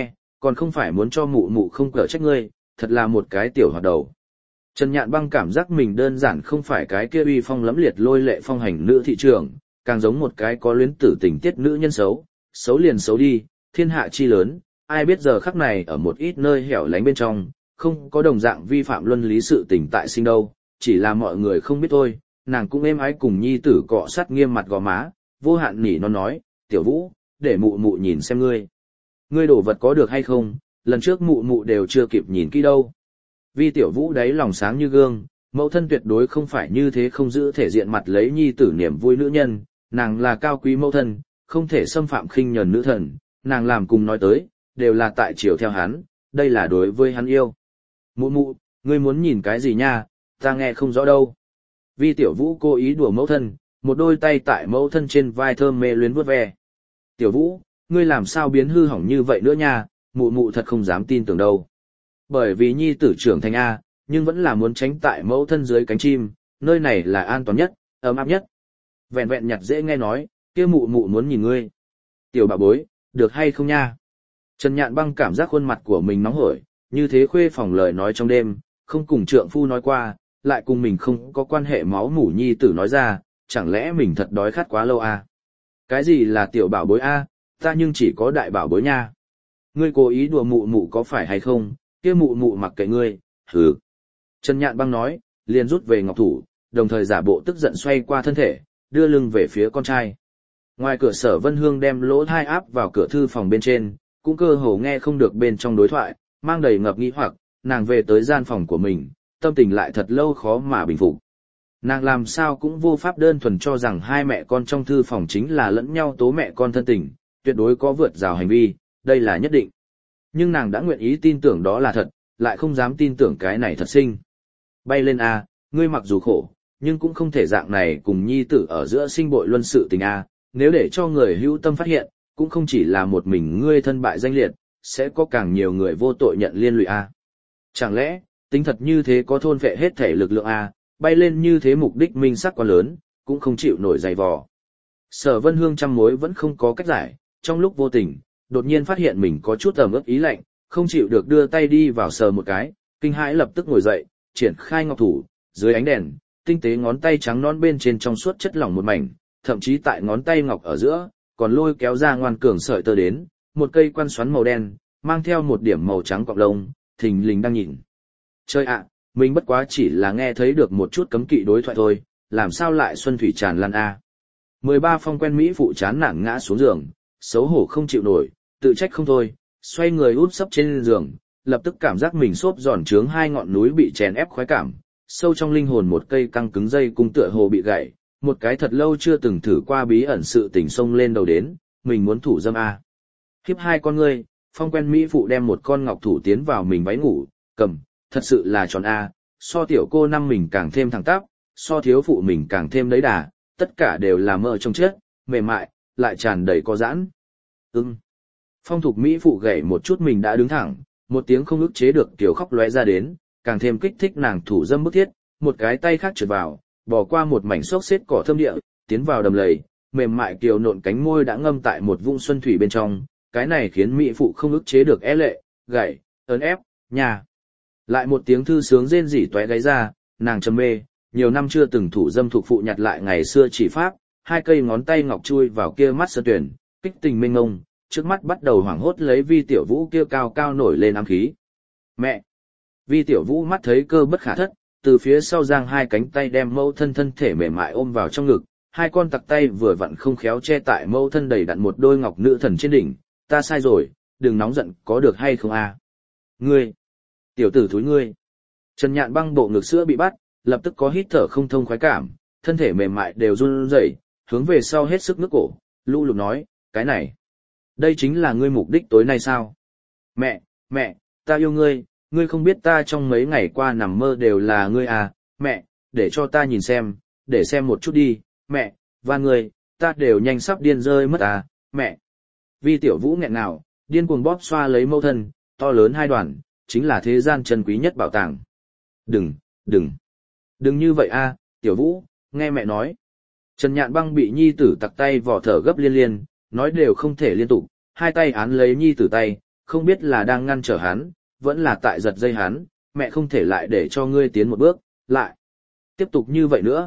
còn không phải muốn cho mụ mụ không cỡ trách ngươi, thật là một cái tiểu hoạt đầu. Trần Nhạn Băng cảm giác mình đơn giản không phải cái kia uy phong lẫm liệt lôi lệ phong hành nữ thị trưởng, càng giống một cái có luyến tử tình tiết nữ nhân xấu, xấu liền xấu đi, thiên hạ chi lớn, ai biết giờ khắc này ở một ít nơi hẻo lánh bên trong, không có đồng dạng vi phạm luân lý sự tình tại sinh đâu, chỉ là mọi người không biết thôi, nàng cũng êm ái cùng nhi tử cọ sát nghiêm mặt gò má, vô hạn nỉ nó nói, tiểu vũ, để mụ mụ nhìn xem ngươi. Ngươi đổ vật có được hay không, lần trước mụ mụ đều chưa kịp nhìn kỹ đâu. Vi tiểu vũ đấy lòng sáng như gương, mẫu thân tuyệt đối không phải như thế không giữ thể diện mặt lấy nhi tử niềm vui nữ nhân, nàng là cao quý mẫu thân, không thể xâm phạm khinh nhờn nữ thần, nàng làm cùng nói tới, đều là tại chiều theo hắn, đây là đối với hắn yêu. Mụ mụ, ngươi muốn nhìn cái gì nha, ta nghe không rõ đâu. Vi tiểu vũ cố ý đùa mẫu thân, một đôi tay tại mẫu thân trên vai thơm mê luyến vuốt ve. Tiểu vũ, ngươi làm sao biến hư hỏng như vậy nữa nha, mụ mụ thật không dám tin tưởng đâu. Bởi vì nhi tử trưởng thành A, nhưng vẫn là muốn tránh tại mẫu thân dưới cánh chim, nơi này là an toàn nhất, ấm áp nhất. Vẹn vẹn nhặt dễ nghe nói, kia mụ mụ muốn nhìn ngươi. Tiểu bà bối, được hay không nha? Trần Nhạn Băng cảm giác khuôn mặt của mình nóng hổi, như thế khuê phòng lời nói trong đêm, không cùng trượng phu nói qua, lại cùng mình không có quan hệ máu mủ nhi tử nói ra, chẳng lẽ mình thật đói khát quá lâu à? Cái gì là tiểu bảo bối a? Ta nhưng chỉ có đại bảo bối nha. Ngươi cố ý đùa mụ mụ có phải hay không, kia mụ mụ mặc kệ ngươi, hừ. Trần Nhạn Băng nói, liền rút về ngọc thủ, đồng thời giả bộ tức giận xoay qua thân thể, đưa lưng về phía con trai. Ngoài cửa Sở Vân Hương đem lỗ thai áp vào cửa thư phòng bên trên, cũng cơ hồ nghe không được bên trong đối thoại, mang đầy ngập nghi hoặc, nàng về tới gian phòng của mình, tâm tình lại thật lâu khó mà bình phục. Nàng làm sao cũng vô pháp đơn thuần cho rằng hai mẹ con trong thư phòng chính là lẫn nhau tố mẹ con thân tình, tuyệt đối có vượt rào hành vi, đây là nhất định. Nhưng nàng đã nguyện ý tin tưởng đó là thật, lại không dám tin tưởng cái này thật sinh. Bay lên a, ngươi mặc dù khổ, nhưng cũng không thể dạng này cùng nhi tử ở giữa sinh bội luân sự tình a, nếu để cho người hữu tâm phát hiện, cũng không chỉ là một mình ngươi thân bại danh liệt, sẽ có càng nhiều người vô tội nhận liên lụy a. Chẳng lẽ, tính thật như thế có thôn vệ hết thể lực lượng a, bay lên như thế mục đích minh sắc quá lớn, cũng không chịu nổi dày vò. Sở Vân Hương trăm mối vẫn không có cách giải, trong lúc vô tình, đột nhiên phát hiện mình có chút ẩm ướt ý lạnh, không chịu được đưa tay đi vào sờ một cái, kinh hãi lập tức ngồi dậy, triển khai ngọc thủ, dưới ánh đèn, tinh tế ngón tay trắng non bên trên trong suốt chất lỏng một mảnh, thậm chí tại ngón tay ngọc ở giữa, còn lôi kéo ra ngoan cường sợi tơ đến, một cây quan xoắn màu đen, mang theo một điểm màu trắng cọng lông, thình lình đang nhìn. Chơi ạ, mình bất quá chỉ là nghe thấy được một chút cấm kỵ đối thoại thôi, làm sao lại xuân thủy tràn lan a? mười ba phong quen mỹ phụ chán nản ngã xuống giường, xấu hổ không chịu nổi, tự trách không thôi, xoay người úp sấp trên giường, lập tức cảm giác mình xốp giòn trướng hai ngọn núi bị chèn ép khoái cảm, sâu trong linh hồn một cây căng cứng dây cung tựa hồ bị gãy, một cái thật lâu chưa từng thử qua bí ẩn sự tình xông lên đầu đến, mình muốn thủ dâm a. Khiếp hai con ngươi, phong quen mỹ phụ đem một con ngọc thủ tiến vào mình váy ngủ, cầm, thật sự là tròn a, so tiểu cô năm mình càng thêm thẳng tắp, so thiếu phụ mình càng thêm lấy đà, tất cả đều là mơ trong chết, mềm mại, lại tràn đầy có giãn. Ừm. Phong thục mỹ phụ gậy một chút mình đã đứng thẳng, một tiếng không ức chế được tiểu khóc lóe ra đến, càng thêm kích thích nàng thủ dâm bức thiết, một cái tay khác trượt vào, bỏ qua một mảnh xốc xếp cỏ thơm địa, tiến vào đầm lầy, mềm mại kiều nộn cánh môi đã ngâm tại một vũng xuân thủy bên trong, cái này khiến mỹ phụ không ức chế được é lệ, gậy, ấn ép, nhà. Lại một tiếng thư sướng rên rỉ toé gáy ra, nàng trầm mê, nhiều năm chưa từng thủ dâm thuộc phụ nhặt lại ngày xưa chỉ pháp, hai cây ngón tay ngọc chui vào kia mắt sơn tuyển, kích tình mênh ngông, trước mắt bắt đầu hoảng hốt lấy vi tiểu vũ kia cao cao nổi lên ám khí. Mẹ! Vi tiểu vũ mắt thấy cơ bất khả thất, từ phía sau giang hai cánh tay đem mẫu thân thân thể mềm mại ôm vào trong ngực, hai con tặc tay vừa vặn không khéo che tại mẫu thân đầy đặn một đôi ngọc nữ thần trên đỉnh, ta sai rồi, đừng nóng giận có được hay không a? Ngươi! Tiểu tử thúi ngươi! Trần Nhạn Băng bộ ngực sữa bị bắt, lập tức có hít thở không thông khoái cảm, thân thể mềm mại đều run rẩy, hướng về sau hết sức nước cổ, lũ lụt nói, cái này, đây chính là ngươi mục đích tối nay sao? Mẹ, mẹ, ta yêu ngươi, ngươi không biết ta trong mấy ngày qua nằm mơ đều là ngươi à, mẹ, để cho ta nhìn xem, để xem một chút đi, mẹ, và ngươi, ta đều nhanh sắp điên rơi mất à, mẹ. Vi tiểu vũ nghẹn ngào, điên cuồng bóp xoa lấy mâu thân, to lớn hai đoàn, chính là thế gian chân quý nhất bảo tàng. Đừng, đừng, đừng như vậy a, tiểu vũ, nghe mẹ nói. Trần Nhạn Băng bị nhi tử tặc tay vò thở gấp liên liên, nói đều không thể liên tục, hai tay án lấy nhi tử tay, không biết là đang ngăn trở hắn, vẫn là tại giật dây hắn, mẹ không thể lại để cho ngươi tiến một bước, lại. Tiếp tục như vậy nữa,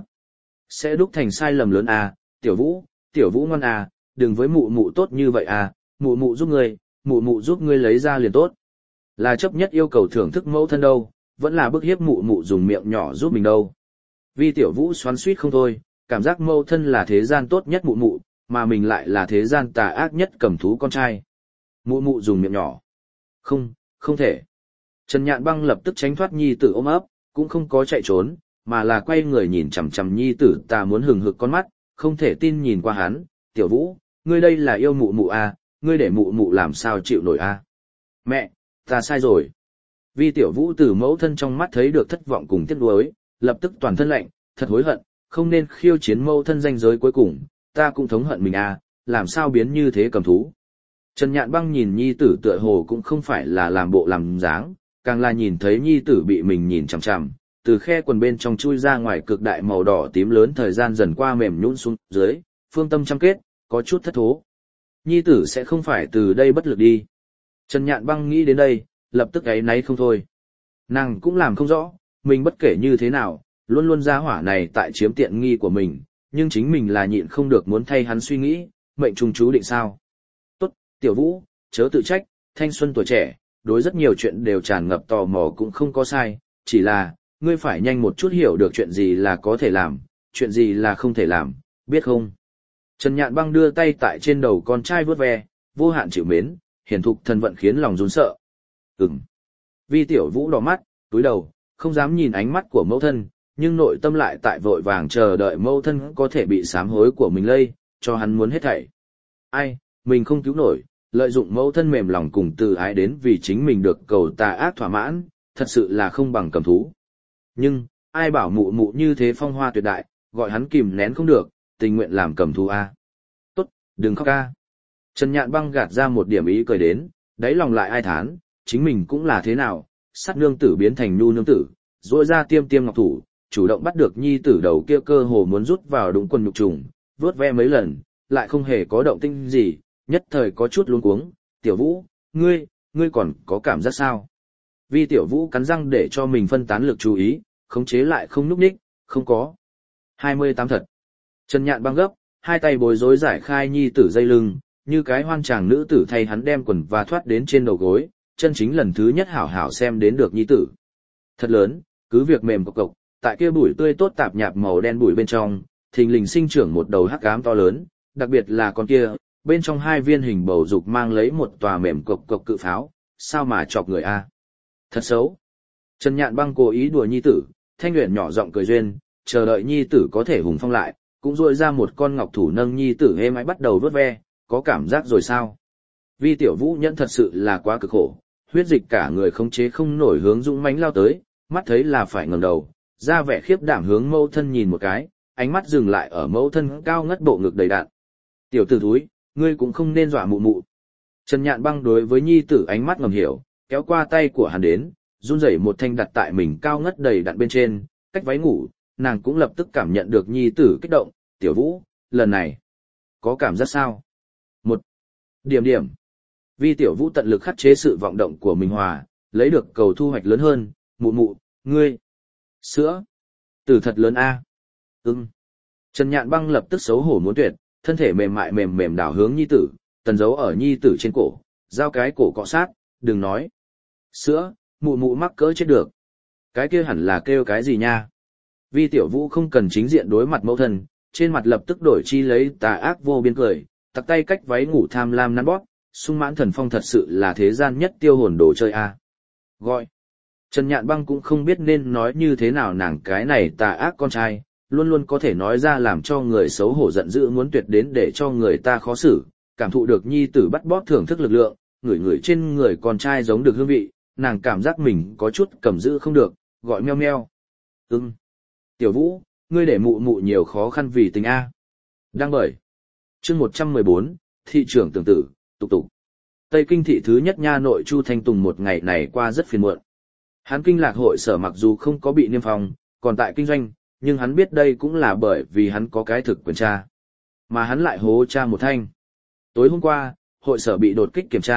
sẽ đúc thành sai lầm lớn à, tiểu vũ, tiểu vũ ngoan à, đừng với mụ mụ tốt như vậy à, mụ mụ giúp ngươi, mụ mụ giúp ngươi lấy ra liền tốt. Là chấp nhất yêu cầu thưởng thức mẫu thân đâu, vẫn là bức hiếp mụ mụ dùng miệng nhỏ giúp mình đâu. Vì tiểu vũ xoắn xuýt không thôi, cảm giác mẫu thân là thế gian tốt nhất mụ mụ, mà mình lại là thế gian tà ác nhất cầm thú con trai. Mụ mụ dùng miệng nhỏ. Không, không thể. Trần Nhạn Băng lập tức tránh thoát nhi tử ôm ấp, cũng không có chạy trốn, mà là quay người nhìn chằm chằm nhi tử ta muốn hừng hực con mắt, không thể tin nhìn qua hắn, tiểu vũ, ngươi đây là yêu mụ mụ à, ngươi để mụ mụ làm sao chịu nổi à. Mẹ, ta sai rồi. Vì tiểu vũ từ mẫu thân trong mắt thấy được thất vọng cùng tiếc nuối, lập tức toàn thân lạnh, thật hối hận, không nên khiêu chiến mẫu thân danh giới cuối cùng, ta cũng thống hận mình à, làm sao biến như thế cầm thú. Trần Nhạn Băng nhìn nhi tử tựa hồ cũng không phải là làm bộ làm dáng, càng là nhìn thấy nhi tử bị mình nhìn chằm chằm, từ khe quần bên trong chui ra ngoài cực đại màu đỏ tím lớn thời gian dần qua mềm nhũn xuống dưới, phương tâm trăm kết, có chút thất thố. Nhi tử sẽ không phải từ đây bất lực đi. Trần Nhạn Băng nghĩ đến đây, lập tức ấy náy không thôi. Nàng cũng làm không rõ, mình bất kể như thế nào, luôn luôn ra hỏa này tại chiếm tiện nghi của mình, nhưng chính mình là nhịn không được muốn thay hắn suy nghĩ, mệnh trung chú định sao. Tốt, tiểu vũ, chớ tự trách, thanh xuân tuổi trẻ, đối rất nhiều chuyện đều tràn ngập tò mò cũng không có sai, chỉ là, ngươi phải nhanh một chút hiểu được chuyện gì là có thể làm, chuyện gì là không thể làm, biết không? Trần Nhạn Băng đưa tay tại trên đầu con trai vuốt ve, vô hạn chịu mến, hiển thục thần vận khiến lòng run sợ. Ừm. Vi tiểu vũ đỏ mắt, túi đầu, không dám nhìn ánh mắt của mẫu thân, nhưng nội tâm lại tại vội vàng chờ đợi mẫu thân có thể bị sám hối của mình lây, cho hắn muốn hết thảy. Ai, mình không cứu nổi, lợi dụng mẫu thân mềm lòng cùng từ ái đến vì chính mình được cầu tà ác thỏa mãn, thật sự là không bằng cầm thú. Nhưng, ai bảo mụ mụ như thế phong hoa tuyệt đại, gọi hắn kìm nén không được, tình nguyện làm cầm thú a. Tốt, đừng khóc a. Trần Nhạn Băng gạt ra một điểm ý cười đến, đáy lòng lại ai thán, chính mình cũng là thế nào, sắt nương tử biến thành nhu nương tử, rỗi ra tiêm tiêm ngọc thủ, chủ động bắt được nhi tử đầu kia cơ hồ muốn rút vào đúng quần nhục trùng, vuốt ve mấy lần, lại không hề có động tĩnh gì, nhất thời có chút luống cuống, tiểu vũ, ngươi, ngươi còn có cảm giác sao? Vì tiểu vũ cắn răng để cho mình phân tán lực chú ý, khống chế lại không núp ních, không có. hai mươi tám thật. Trần Nhạn Băng gấp, hai tay bối rối giải khai nhi tử dây lưng, như cái hoang tràng nữ tử thay hắn đem quần và thoát đến trên đầu gối, chân chính lần thứ nhất hảo hảo xem đến được nhi tử. Thật lớn, cứ việc mềm cộc cộc, tại kia bụi tươi tốt tạp nhạp màu đen bụi bên trong, thình lình sinh trưởng một đầu hắc ám to lớn, đặc biệt là con kia, bên trong hai viên hình bầu dục mang lấy một tòa mềm cộc cộc cự pháo, sao mà chọc người a? Thật xấu. Trần Nhạn Băng cố ý đùa nhi tử, Thanh Uyển nhỏ giọng cười duyên, chờ đợi nhi tử có thể hùng phong lại, cũng duỗi ra một con ngọc thủ nâng nhi tử êm ái bắt đầu vuốt ve, có cảm giác rồi sao? Vi tiểu vũ nhẫn thật sự là quá cực khổ, huyết dịch cả người khống chế không nổi hướng dũng mãnh lao tới, mắt thấy là phải ngẩng đầu, ra vẻ khiếp đảm hướng mẫu thân nhìn một cái, ánh mắt dừng lại ở mẫu thân cao ngất bộ ngực đầy đạn. Tiểu tử thúi, ngươi cũng không nên dọa mụ mụ. Trần Nhạn Băng đối với nhi tử ánh mắt ngầm hiểu, kéo qua tay của hắn đến, run rẩy một thanh đặt tại mình cao ngất đầy đặn bên trên, cách váy ngủ, nàng cũng lập tức cảm nhận được nhi tử kích động, tiểu vũ, lần này, có cảm giác sao? Một điểm điểm. Vi tiểu vũ tận lực khắc chế sự vọng động của mình hòa, lấy được cầu thu hoạch lớn hơn, mụ mụ, ngươi, sữa, tử thật lớn a. Ừm. Trần Nhạn Băng lập tức xấu hổ muốn tuyệt, thân thể mềm mại mềm mềm đảo hướng nhi tử, tần dấu ở nhi tử trên cổ, giao cái cổ cọ sát, đừng nói. Sữa, mụ mụ mắc cỡ chết được. Cái kia hẳn là kêu cái gì nha? Vi tiểu vũ không cần chính diện đối mặt mẫu thân, trên mặt lập tức đổi chi lấy tà ác vô biên cười, tặc tay cách váy ngủ tham lam nắn bóp, sung mãn thần phong thật sự là thế gian nhất tiêu hồn đồ chơi a. Gọi. Trần Nhạn Băng cũng không biết nên nói như thế nào nàng cái này tà ác con trai, luôn luôn có thể nói ra làm cho người xấu hổ giận dữ muốn tuyệt đến để cho người ta khó xử, cảm thụ được nhi tử bắt bóp thưởng thức lực lượng, ngửi ngửi trên người con trai giống được hương vị, nàng cảm giác mình có chút cầm giữ không được, gọi meo meo. Ừm. Tiểu Vũ, ngươi để mụ mụ nhiều khó khăn vì tình A. Đang bởi. Chương một trăm mười bốn, thị trưởng tưởng tử, tục tục. Tây Kinh thị thứ nhất nha nội Chu Thanh Tùng một ngày này qua rất phiền muộn. Hắn kinh lạc hội sở mặc dù không có bị niêm phong, còn tại kinh doanh, nhưng hắn biết đây cũng là bởi vì hắn có cái thực quyền tra. Mà hắn lại hố tra một thanh. Tối hôm qua, hội sở bị đột kích kiểm tra,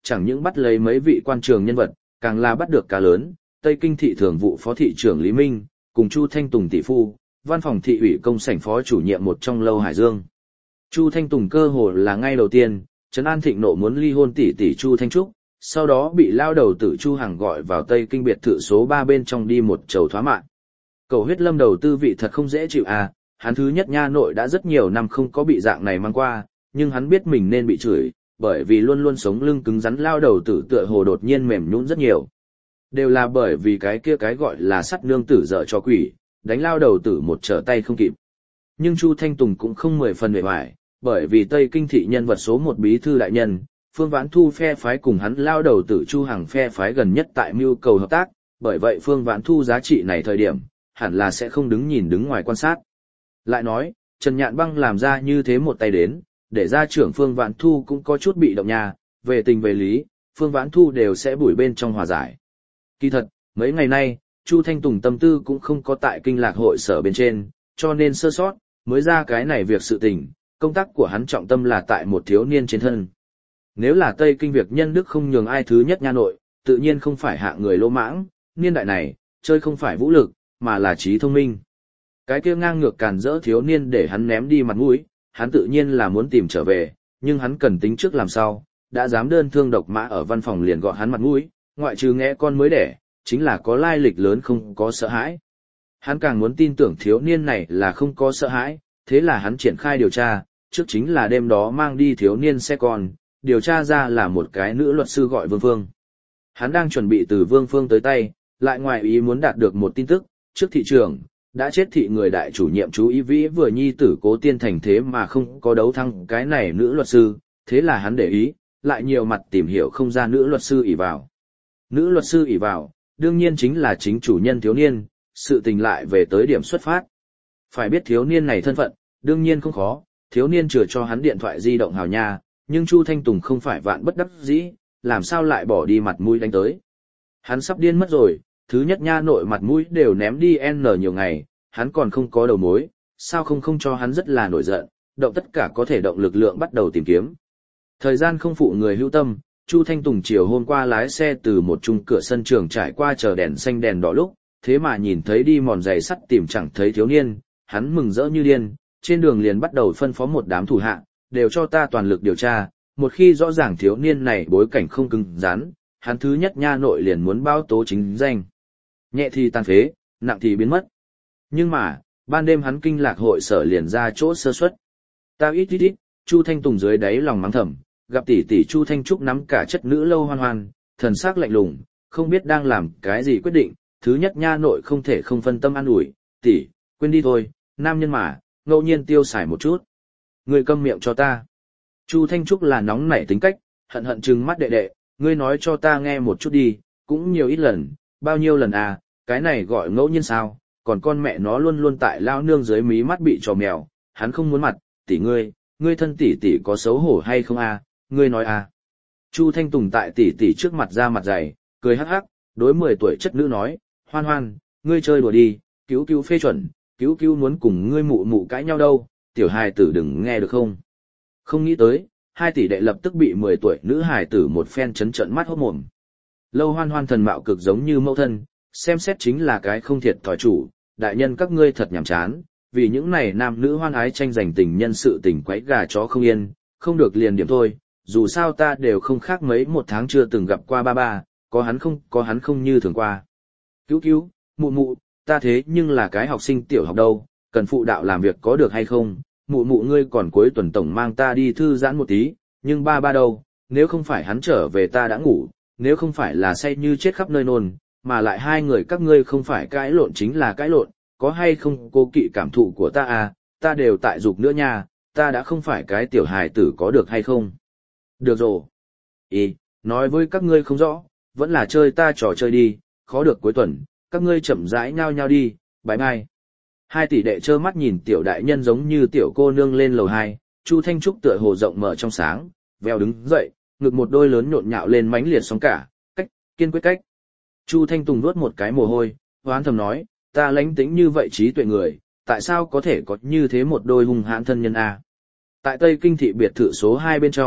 chẳng những bắt lấy mấy vị quan trường nhân vật, càng là bắt được cá lớn, Tây Kinh thị thường vụ phó thị trưởng Lý Minh, cùng Chu Thanh Tùng tỷ phu, văn phòng thị ủy công sảnh phó chủ nhiệm một trong Lâu Hải Dương. Chu Thanh Tùng cơ hồ là ngay đầu tiên, trấn an thịnh nộ muốn ly hôn tỷ tỷ Chu Thanh Trúc, sau đó bị lao đầu tử Chu Hằng gọi vào Tây Kinh biệt thự số ba bên trong đi một chầu thoá mạng. Cầu huyết lâm đầu tư vị thật không dễ chịu à, hắn thứ nhất nha nội đã rất nhiều năm không có bị dạng này mang qua, nhưng hắn biết mình nên bị chửi, bởi vì luôn luôn sống lưng cứng rắn lao đầu tử tựa hồ đột nhiên mềm nhũn rất nhiều. Đều là bởi vì cái kia cái gọi là sắt nương tử dở cho quỷ, đánh lao đầu tử một trở tay không kịp. Nhưng Chu Thanh Tùng cũng không mười phần bề ngoài, bởi vì Tây Kinh thị nhân vật số một bí thư đại nhân, Phương Vãn Thu phe phái cùng hắn lao đầu tử Chu Hằng phe phái gần nhất tại mưu cầu hợp tác, bởi vậy Phương Vãn Thu giá trị này thời điểm, hẳn là sẽ không đứng nhìn đứng ngoài quan sát. Lại nói, Trần Nhạn Băng làm ra như thế một tay đến, để ra trưởng Phương Vãn Thu cũng có chút bị động nha, về tình về lý, Phương Vãn Thu đều sẽ bủi bên trong hòa giải. Kỳ thật, mấy ngày nay, Chu Thanh Tùng tâm tư cũng không có tại kinh lạc hội sở bên trên, cho nên sơ sót, mới ra cái này việc sự tình, công tác của hắn trọng tâm là tại một thiếu niên trên thân. Nếu là Tây Kinh việc nhân đức không nhường ai thứ nhất nha nội, tự nhiên không phải hạ người lỗ mãng, niên đại này, chơi không phải vũ lực, mà là trí thông minh. Cái kia ngang ngược càn rỡ thiếu niên để hắn ném đi mặt mũi, hắn tự nhiên là muốn tìm trở về, nhưng hắn cần tính trước làm sao, đã dám đơn thương độc mã ở văn phòng liền gọi hắn mặt mũi, ngoại trừ nghe con mới đẻ, chính là có lai lịch lớn không có sợ hãi. Hắn càng muốn tin tưởng thiếu niên này là không có sợ hãi, thế là hắn triển khai điều tra, trước chính là đêm đó mang đi thiếu niên xe con, điều tra ra là một cái nữ luật sư gọi Vương Phương. Hắn đang chuẩn bị từ Vương Phương tới tay, lại ngoài ý muốn đạt được một tin tức, trước thị trường, đã chết thị người đại chủ nhiệm chú ý vĩ vừa nhi tử Cố Tiên Thành thế mà không có đấu thắng cái này nữ luật sư, thế là hắn để ý, lại nhiều mặt tìm hiểu không ra nữ luật sư ỷ vào. Nữ luật sư ỷ vào, đương nhiên chính là chính chủ nhân thiếu niên, sự tình lại về tới điểm xuất phát. Phải biết thiếu niên này thân phận, đương nhiên không khó, thiếu niên chừa cho hắn điện thoại di động hào nha, nhưng Chu Thanh Tùng không phải vạn bất đắc dĩ, làm sao lại bỏ đi mặt mũi đánh tới. Hắn sắp điên mất rồi, thứ nhất nha nội mặt mũi đều ném đi n nhiều ngày, hắn còn không có đầu mối, sao không không cho hắn rất là nổi giận, động tất cả có thể động lực lượng bắt đầu tìm kiếm. Thời gian không phụ người hữu tâm, Chu Thanh Tùng chiều hôm qua lái xe từ một chung cửa sân trường trải qua chờ đèn xanh đèn đỏ lúc, thế mà nhìn thấy đi mòn giày sắt tìm chẳng thấy thiếu niên, hắn mừng rỡ như điên, trên đường liền bắt đầu phân phó một đám thủ hạ, đều cho ta toàn lực điều tra, một khi rõ ràng thiếu niên này bối cảnh không cứng rắn, hắn thứ nhất nha nội liền muốn báo tố chính danh. Nhẹ thì tàn phế, nặng thì biến mất. Nhưng mà, ban đêm hắn kinh lạc hội sở liền ra chỗ sơ suất. Ta ít ít ít, Chu Thanh Tùng dưới đáy lòng mắng thầm, gặp tỷ tỷ Chu Thanh Trúc nắm cả chất nữ Lâu Hoan Hoan, thần sắc lạnh lùng, không biết đang làm cái gì quyết định, thứ nhất nha nội không thể không phân tâm an ủi, tỷ, quên đi thôi, nam nhân mà, ngẫu nhiên tiêu xài một chút. Ngươi câm miệng cho ta. Chu Thanh Trúc là nóng nảy tính cách, hận hận trừng mắt đệ đệ, ngươi nói cho ta nghe một chút đi, cũng nhiều ít lần, bao nhiêu lần à, cái này gọi ngẫu nhiên sao, còn con mẹ nó luôn luôn tại lao nương dưới mí mắt bị trò mèo, hắn không muốn mặt, tỷ ngươi, ngươi thân tỷ tỷ có xấu hổ hay không à, ngươi nói à. Chu Thanh Tùng tại tỷ tỷ trước mặt ra mặt dày, cười hắc hắc, đối mười tuổi chất nữ nói, Hoan Hoan, ngươi chơi đùa đi, cứu cứu phê chuẩn, cứu cứu muốn cùng ngươi mụ mụ cãi nhau đâu, tiểu hài tử đừng nghe được không. Không nghĩ tới, hai tỷ đệ lập tức bị mười tuổi nữ hài tử một phen chấn trận mắt hốt mồm. Lâu Hoan Hoan thần mạo cực giống như mẫu thân, xem xét chính là cái không thiệt thòi chủ, đại nhân các ngươi thật nhàm chán, vì những này nam nữ hoan ái tranh giành tình nhân sự tình quấy gà chó không yên, không được liền điểm thôi, dù sao ta đều không khác mấy một tháng chưa từng gặp qua ba ba, có hắn không, có hắn không như thường qua. Cứu cứu, mụ mụ, ta thế nhưng là cái học sinh tiểu học đâu, cần phụ đạo làm việc có được hay không, mụ mụ ngươi còn cuối tuần tổng mang ta đi thư giãn một tí, nhưng ba ba đâu, nếu không phải hắn trở về ta đã ngủ, nếu không phải là say như chết khắp nơi nôn, mà lại hai người các ngươi không phải cãi lộn chính là cãi lộn, có hay không cố kỵ cảm thụ của ta à, ta đều tại dục nữa nha, ta đã không phải cái tiểu hài tử có được hay không. Được rồi. Ý, nói với các ngươi không rõ, vẫn là chơi ta trò chơi đi, khó được cuối tuần, các ngươi chậm rãi nhau nhau đi, bye bye. Hai tỷ đệ trơ mắt nhìn tiểu đại nhân giống như tiểu cô nương lên lầu hai, Chu Thanh Trúc tựa hồ rộng mở trong sáng, veo đứng dậy, ngực một đôi lớn nhộn nhạo lên mãnh liệt sóng cả, cách, kiên quyết cách. Chu Thanh Tùng nuốt một cái mồ hôi, hoán thầm nói, ta lánh tính như vậy trí tuệ người, tại sao có thể có như thế một đôi hung hãn thân nhân a? Tại Tây Kinh thị biệt thự số hai bên trong,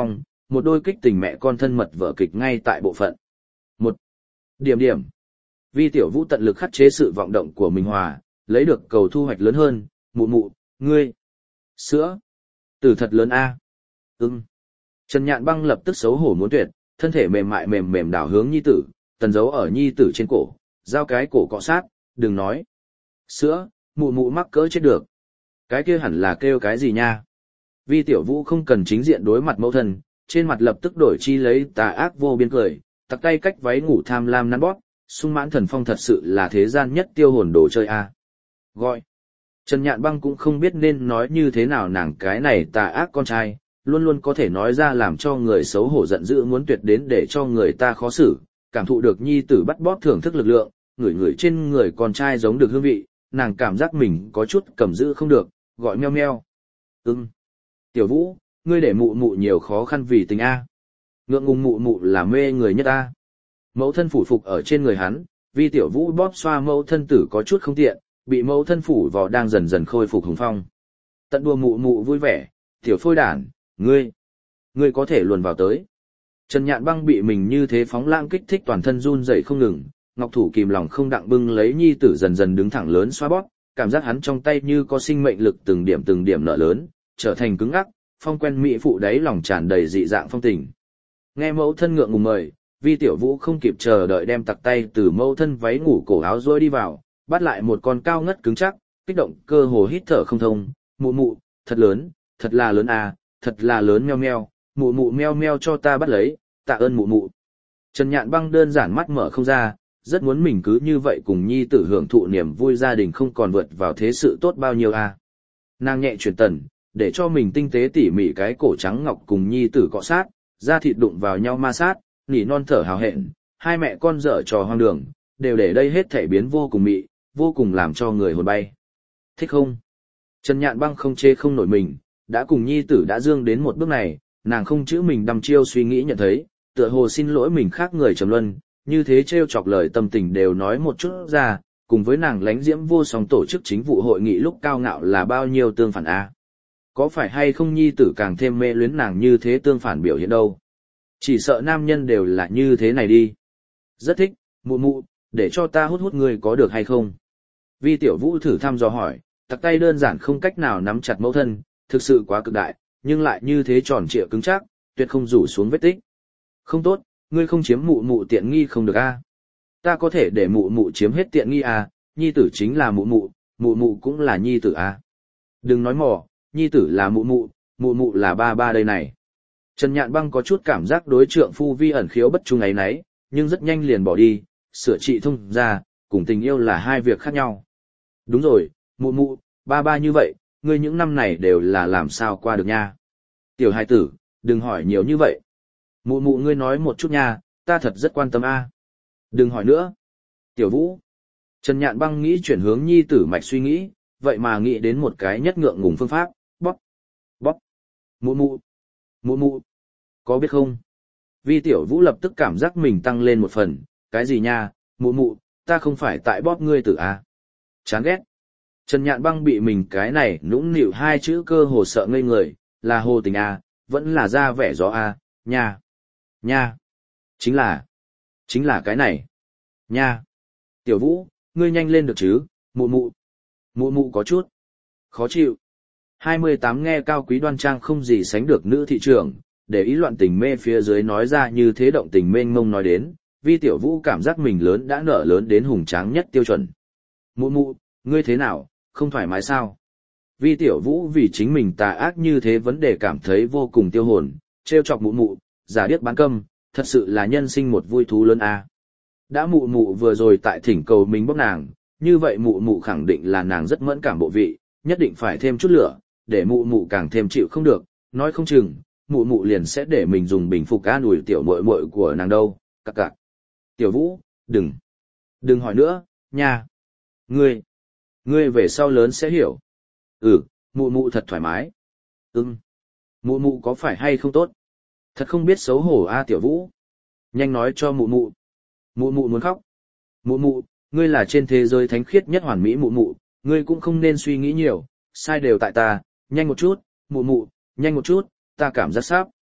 một đôi kích tình mẹ con thân mật vở kịch ngay tại bộ phận. Một điểm điểm. Vi Tiểu Vũ tận lực khắc chế sự vọng động của mình hòa, lấy được cầu thu hoạch lớn hơn, mụ mụ, ngươi. Sữa. Tử thật lớn a. Ừm. Trần Nhạn Băng lập tức xấu hổ muốn tuyệt, thân thể mềm mại mềm mềm đảo hướng nhi tử, tần giấu ở nhi tử trên cổ, giao cái cổ cọ sát, đừng nói. Sữa, mụ mụ mắc cỡ chết được. Cái kia hẳn là kêu cái gì nha? Vi Tiểu Vũ không cần chính diện đối mặt mẫu thân, trên mặt lập tức đổi chi lấy tà ác vô biên cười, tặc tay cách váy ngủ tham lam nắn bóp, sung mãn thần phong thật sự là thế gian nhất tiêu hồn đồ chơi a. Gọi. Trần Nhạn Băng cũng không biết nên nói như thế nào nàng cái này tà ác con trai, luôn luôn có thể nói ra làm cho người xấu hổ giận dữ muốn tuyệt đến để cho người ta khó xử, cảm thụ được nhi tử bắt bóp thưởng thức lực lượng, ngửi ngửi trên người con trai giống được hương vị, nàng cảm giác mình có chút cầm giữ không được, gọi meo meo. Ừm. Tiểu Vũ, ngươi để mụ mụ nhiều khó khăn vì tình a. Ngượng ngùng mụ mụ là mê người nhất a. Mẫu thân phủ phục ở trên người hắn, Vi Tiểu Vũ bóp xoa mẫu thân tử có chút không tiện, bị mẫu thân phủ vào đang dần dần khôi phục hùng phong. Tận đùa mụ mụ vui vẻ, tiểu phôi đản, ngươi, ngươi có thể luồn vào tới. Trần Nhạn Băng bị mình như thế phóng lãng kích thích toàn thân run rẩy không ngừng, ngọc thủ kìm lòng không đặng bưng lấy nhi tử dần dần đứng thẳng lớn xoa bóp, cảm giác hắn trong tay như có sinh mệnh lực từng điểm từng điểm nở lớn, trở thành cứng ngắc, phong quen mỹ phụ đấy lòng tràn đầy dị dạng phong tình. Nghe mẫu thân ngượng ngùng mời, Vi Tiểu Vũ không kịp chờ đợi đem tặc tay từ mẫu thân váy ngủ cổ áo rối đi vào, bắt lại một con cao ngất cứng chắc, kích động cơ hồ hít thở không thông, mụ mụ, thật lớn, thật là lớn à, thật là lớn meo meo, mụ mụ meo meo cho ta bắt lấy, tạ ơn mụ mụ. Trần Nhạn Băng đơn giản mắt mở không ra, rất muốn mình cứ như vậy cùng nhi tử hưởng thụ niềm vui gia đình không còn vượt vào thế sự tốt bao nhiêu à. Nàng nhẹ chuyển tần, để cho mình tinh tế tỉ mỉ cái cổ trắng ngọc cùng nhi tử cọ sát, da thịt đụng vào nhau ma sát, nỉ non thở hào hẹn, hai mẹ con dở trò hoang đường, đều để đây hết thể biến vô cùng mị, vô cùng làm cho người hồn bay. Thích không? Trần Nhạn Băng không chê không nổi mình, đã cùng nhi tử đã dương đến một bước này, nàng không chữ mình đăm chiêu suy nghĩ nhận thấy, tựa hồ xin lỗi mình khác người trầm luân, như thế trêu chọc lời tâm tình đều nói một chút ra, cùng với nàng lánh diễm vô song tổ chức chính vụ hội nghị lúc cao ngạo là bao nhiêu tương phản a. Có phải hay không nhi tử càng thêm mê luyến nàng như thế tương phản biểu hiện đâu? Chỉ sợ nam nhân đều là như thế này đi. Rất thích, mụ mụ, để cho ta hút hút người có được hay không? Vi Tiểu Vũ thử thăm dò hỏi, tặc tay đơn giản không cách nào nắm chặt mẫu thân, thực sự quá cực đại, nhưng lại như thế tròn trịa cứng chắc, tuyệt không rủ xuống vết tích. Không tốt, ngươi không chiếm mụ mụ tiện nghi không được a. Ta có thể để mụ mụ chiếm hết tiện nghi à, nhi tử chính là mụ mụ, mụ mụ cũng là nhi tử à. Đừng nói mỏ, nhi tử là mụ mụ, mụ mụ là ba ba đây này. Trần Nhạn Băng có chút cảm giác đối trượng phu vi ẩn khiếu bất trung ấy nấy, nhưng rất nhanh liền bỏ đi, sửa trị thông ra, cùng tình yêu là hai việc khác nhau. Đúng rồi, mụ mụ, ba ba như vậy, ngươi những năm này đều là làm sao qua được nha. Tiểu hài tử, đừng hỏi nhiều như vậy. Mụ mụ ngươi nói một chút nha, ta thật rất quan tâm a. Đừng hỏi nữa. Tiểu Vũ. Trần Nhạn Băng nghĩ chuyển hướng nhi tử mạch suy nghĩ, vậy mà nghĩ đến một cái nhất ngượng ngùng phương pháp, bóp, bóp. Mụ mụ, mụ mụ, có biết không? Vi Tiểu Vũ lập tức cảm giác mình tăng lên một phần, cái gì nha, mụ mụ, ta không phải tại bóp ngươi tử à? Chán ghét. Trần Nhạn Băng bị mình cái này nũng nịu hai chữ cơ hồ sợ ngây người, là hồ tình à, vẫn là ra vẻ gió à, nha, nha, chính là, chính là cái này, nha. Tiểu Vũ, ngươi nhanh lên được chứ, mụ mụ, mụ mụ có chút khó chịu. hai mươi tám nghe cao quý đoan trang không gì sánh được nữ thị trưởng, để ý loạn tình mê phía dưới nói ra như thế động tình mênh mông nói đến, Vi Tiểu Vũ cảm giác mình lớn đã nở lớn đến hùng tráng nhất tiêu chuẩn. Mụ mụ, ngươi thế nào, không thoải mái sao? Vi Tiểu Vũ vì chính mình tà ác như thế vấn đề cảm thấy vô cùng tiêu hồn, trêu chọc mụ mụ, giả điếc bán câm, thật sự là nhân sinh một vui thú lớn a. Đã mụ mụ vừa rồi tại thỉnh cầu mình bóc nàng, như vậy mụ mụ khẳng định là nàng rất mẫn cảm bộ vị, nhất định phải thêm chút lửa, để mụ mụ càng thêm chịu không được, nói không chừng, mụ mụ liền sẽ để mình dùng bình phục an ủi tiểu muội muội của nàng đâu, cặc cặc. Tiểu Vũ, đừng, đừng hỏi nữa, nha. Ngươi, ngươi về sau lớn sẽ hiểu. Ừ, mụ mụ thật thoải mái. Ừm, mụ mụ có phải hay không tốt? Thật không biết xấu hổ a Tiểu Vũ. Nhanh nói cho mụ mụ. Mụ mụ muốn khóc. Mụ mụ, ngươi là trên thế giới thánh khiết nhất hoàn mỹ mụ mụ, ngươi cũng không nên suy nghĩ nhiều, sai đều tại ta, nhanh một chút, mụ mụ, nhanh một chút, ta cảm giác sắp.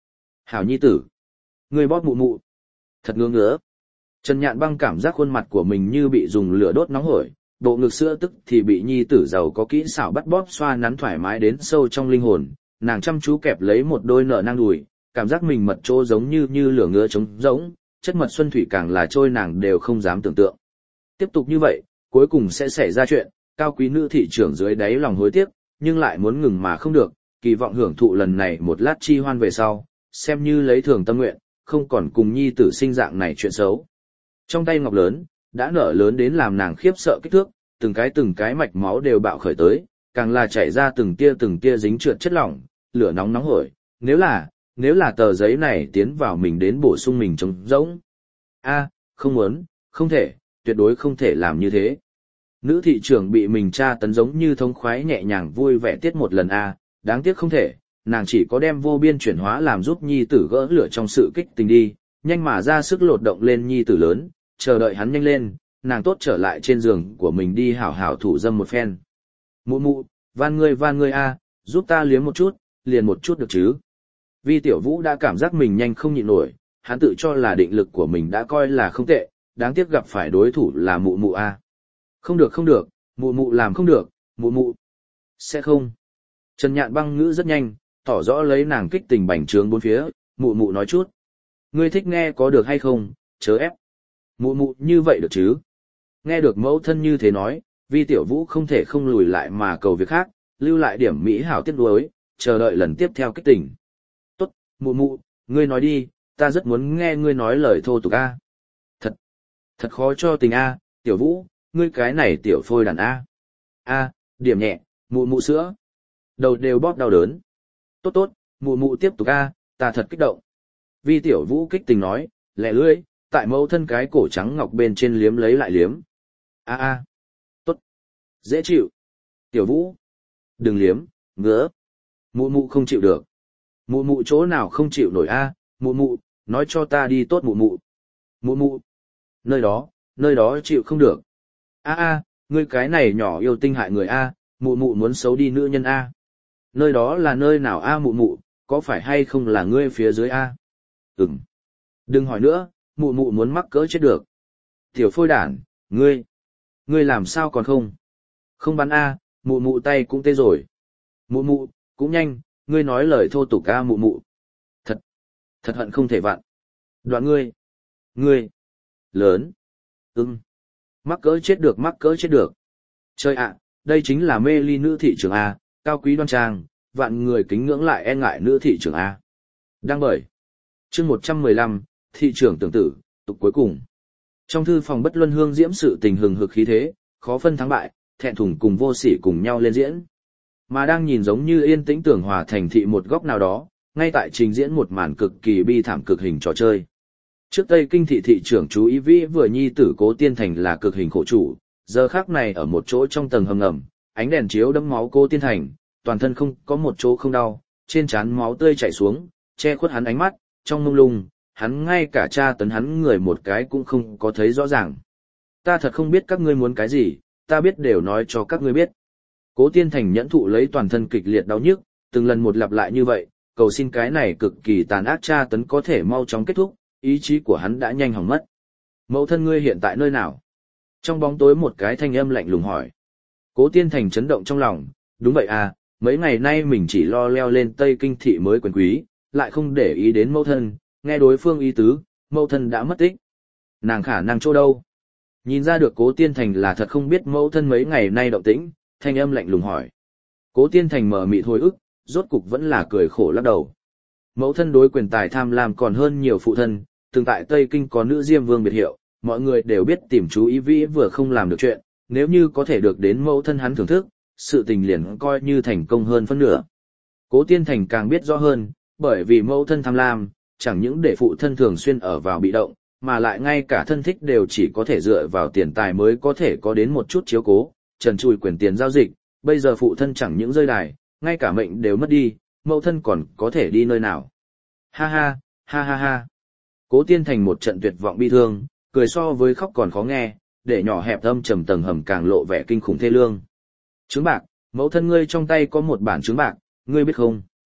Hảo nhi tử. Ngươi bóp mụ mụ. Thật ngứa ngứa. Trần Nhạn Băng cảm giác khuôn mặt của mình như bị dùng lửa đốt nóng hổi, bộ ngực sữa tức thì bị nhi tử giàu có kỹ xảo bắt bóp xoa nắn thoải mái đến sâu trong linh hồn, nàng chăm chú kẹp lấy một đôi nở nang đùi, cảm giác mình mật trô giống như như lửa ngứa trống rỗng, chất mật xuân thủy càng là trôi nàng đều không dám tưởng tượng. Tiếp tục như vậy, cuối cùng sẽ xảy ra chuyện, cao quý nữ thị trưởng dưới đáy lòng hối tiếc, nhưng lại muốn ngừng mà không được, kỳ vọng hưởng thụ lần này một lát chi hoan về sau, xem như lấy thường tâm nguyện, không còn cùng nhi tử sinh dạng này chuyện xấu. Trong tay ngọc lớn, đã nở lớn đến làm nàng khiếp sợ kích thước, từng cái từng cái mạch máu đều bạo khởi tới, càng là chảy ra từng tia từng tia dính trượt chất lỏng, lửa nóng nóng hổi, nếu là, nếu là tờ giấy này tiến vào mình đến bổ sung mình trống rỗng. A, không muốn, không thể, tuyệt đối không thể làm như thế. Nữ thị trưởng bị mình tra tấn giống như thống khoái nhẹ nhàng vui vẻ tiết một lần A, đáng tiếc không thể, nàng chỉ có đem vô biên chuyển hóa làm giúp nhi tử gỡ lửa trong sự kích tình đi, nhanh mà ra sức lột động lên nhi tử lớn, chờ đợi hắn nhanh lên, nàng tốt trở lại trên giường của mình đi hảo hảo thủ dâm một phen. Mụ mụ, van ngươi van ngươi a, giúp ta liếm một chút, liền một chút được chứ. Vi Tiểu Vũ đã cảm giác mình nhanh không nhịn nổi, hắn tự cho là định lực của mình đã coi là không tệ, đáng tiếc gặp phải đối thủ là mụ mụ a. Không được không được, mụ mụ làm không được, mụ mụ. Sẽ không. Trần Nhạn Băng ngữ rất nhanh, tỏ rõ lấy nàng kích tình bành trướng bốn phía, mụ mụ nói chút. Ngươi thích nghe có được hay không, chớ ép. Mụ mụ như vậy được chứ? Nghe được mẫu thân như thế nói, Vi Tiểu Vũ không thể không lùi lại mà cầu việc khác, lưu lại điểm mỹ hảo tiếc nuối, chờ đợi lần tiếp theo kích tỉnh. Tốt, mụ mụ, ngươi nói đi, ta rất muốn nghe ngươi nói lời thô tục a. Thật, thật khó cho tình a, Tiểu Vũ, ngươi cái này tiểu phôi đàn a. A, điểm nhẹ, mụ mụ sữa. Đầu đều bóp đau đớn. Tốt tốt, mụ mụ tiếp tục a, ta thật kích động. Vi Tiểu Vũ kích tình nói, lẹ lưỡi, tại mẫu thân cái cổ trắng ngọc bên trên liếm lấy lại liếm. A a, tốt, dễ chịu. Tiểu Vũ, đừng liếm, ngứa. Mụ mụ không chịu được. Mụ mụ chỗ nào không chịu nổi a, mụ mụ, nói cho ta đi tốt mụ mụ. Mụ mụ, nơi đó, nơi đó chịu không được. A a, ngươi cái này nhỏ yêu tinh hại người a, mụ mụ muốn xấu đi nữ nhân a. Nơi đó là nơi nào a mụ mụ, có phải hay không là ngươi phía dưới a? Ừm. Đừng hỏi nữa, mụ mụ muốn mắc cỡ chết được. Tiểu phôi đản, ngươi, ngươi làm sao còn không? Không bắn a, mụ mụ tay cũng tê rồi. Mụ mụ, cũng nhanh, ngươi nói lời thô tục a mụ mụ. Thật, thật hận không thể vặn. Đoạn ngươi, ngươi, lớn, ưng, mắc cỡ chết được mắc cỡ chết được. Chơi ạ, đây chính là mê ly nữ thị trưởng a, cao quý đoan trang, vạn người kính ngưỡng lại e ngại nữ thị trưởng a. Đang bởi. Chương một trăm mười lăm, thị trưởng tưởng tử, tục cuối cùng. Trong thư phòng bất luân hương diễm sự tình hừng hực khí thế, khó phân thắng bại, thẹn thùng cùng vô sỉ cùng nhau lên diễn. Mà đang nhìn giống như yên tĩnh tưởng hòa thành thị một góc nào đó, ngay tại trình diễn một màn cực kỳ bi thảm cực hình trò chơi. Trước Tây Kinh thị thị trưởng chú ý vĩ vừa nhi tử Cố Tiên Thành là cực hình khổ chủ, giờ khắc này ở một chỗ trong tầng hầm ngầm, ánh đèn chiếu đẫm máu Cố Tiên Thành, toàn thân không có một chỗ không đau, trên trán máu tươi chảy xuống, che khuất hắn ánh mắt, trong mông lung, hắn ngay cả tra tấn hắn người một cái cũng không có thấy rõ ràng. Ta thật không biết các ngươi muốn cái gì, ta biết đều nói cho các ngươi biết. Cố Tiên Thành nhẫn thụ lấy toàn thân kịch liệt đau nhức, từng lần một lặp lại như vậy, cầu xin cái này cực kỳ tàn ác tra tấn có thể mau chóng kết thúc, ý chí của hắn đã nhanh hỏng mất. Mẫu thân ngươi hiện tại nơi nào? Trong bóng tối một cái thanh âm lạnh lùng hỏi. Cố Tiên Thành chấn động trong lòng, đúng vậy à, mấy ngày nay mình chỉ lo leo lên Tây Kinh thị mới quyền quý, lại không để ý đến mẫu thân, nghe đối phương ý tứ, mẫu thân đã mất tích. Nàng khả năng chỗ đâu? Nhìn ra được Cố Tiên Thành là thật không biết mẫu thân mấy ngày nay động tĩnh, thanh âm lạnh lùng hỏi. Cố Tiên Thành mở mịt hồi ức, rốt cục vẫn là cười khổ lắc đầu. Mẫu thân đối quyền tài tham lam còn hơn nhiều phụ thân, từng tại Tây Kinh có nữ Diêm Vương biệt hiệu, mọi người đều biết tìm chú ý vĩ vừa không làm được chuyện, nếu như có thể được đến mẫu thân hắn thưởng thức, sự tình liền coi như thành công hơn phân nửa. Cố Tiên Thành càng biết rõ hơn, bởi vì mẫu thân tham lam, chẳng những để phụ thân thường xuyên ở vào bị động, mà lại ngay cả thân thích đều chỉ có thể dựa vào tiền tài mới có thể có đến một chút chiếu cố, trần trùi quyền tiền giao dịch, bây giờ phụ thân chẳng những rơi đài, ngay cả mệnh đều mất đi, mẫu thân còn có thể đi nơi nào. Ha ha, ha ha ha. Cố Tiên Thành một trận tuyệt vọng bi thương, cười so với khóc còn khó nghe, để nhỏ hẹp âm trầm tầng hầm càng lộ vẻ kinh khủng thê lương. Trứng bạc, mẫu thân ngươi trong tay có một bản trứng bạc, ngươi biết không?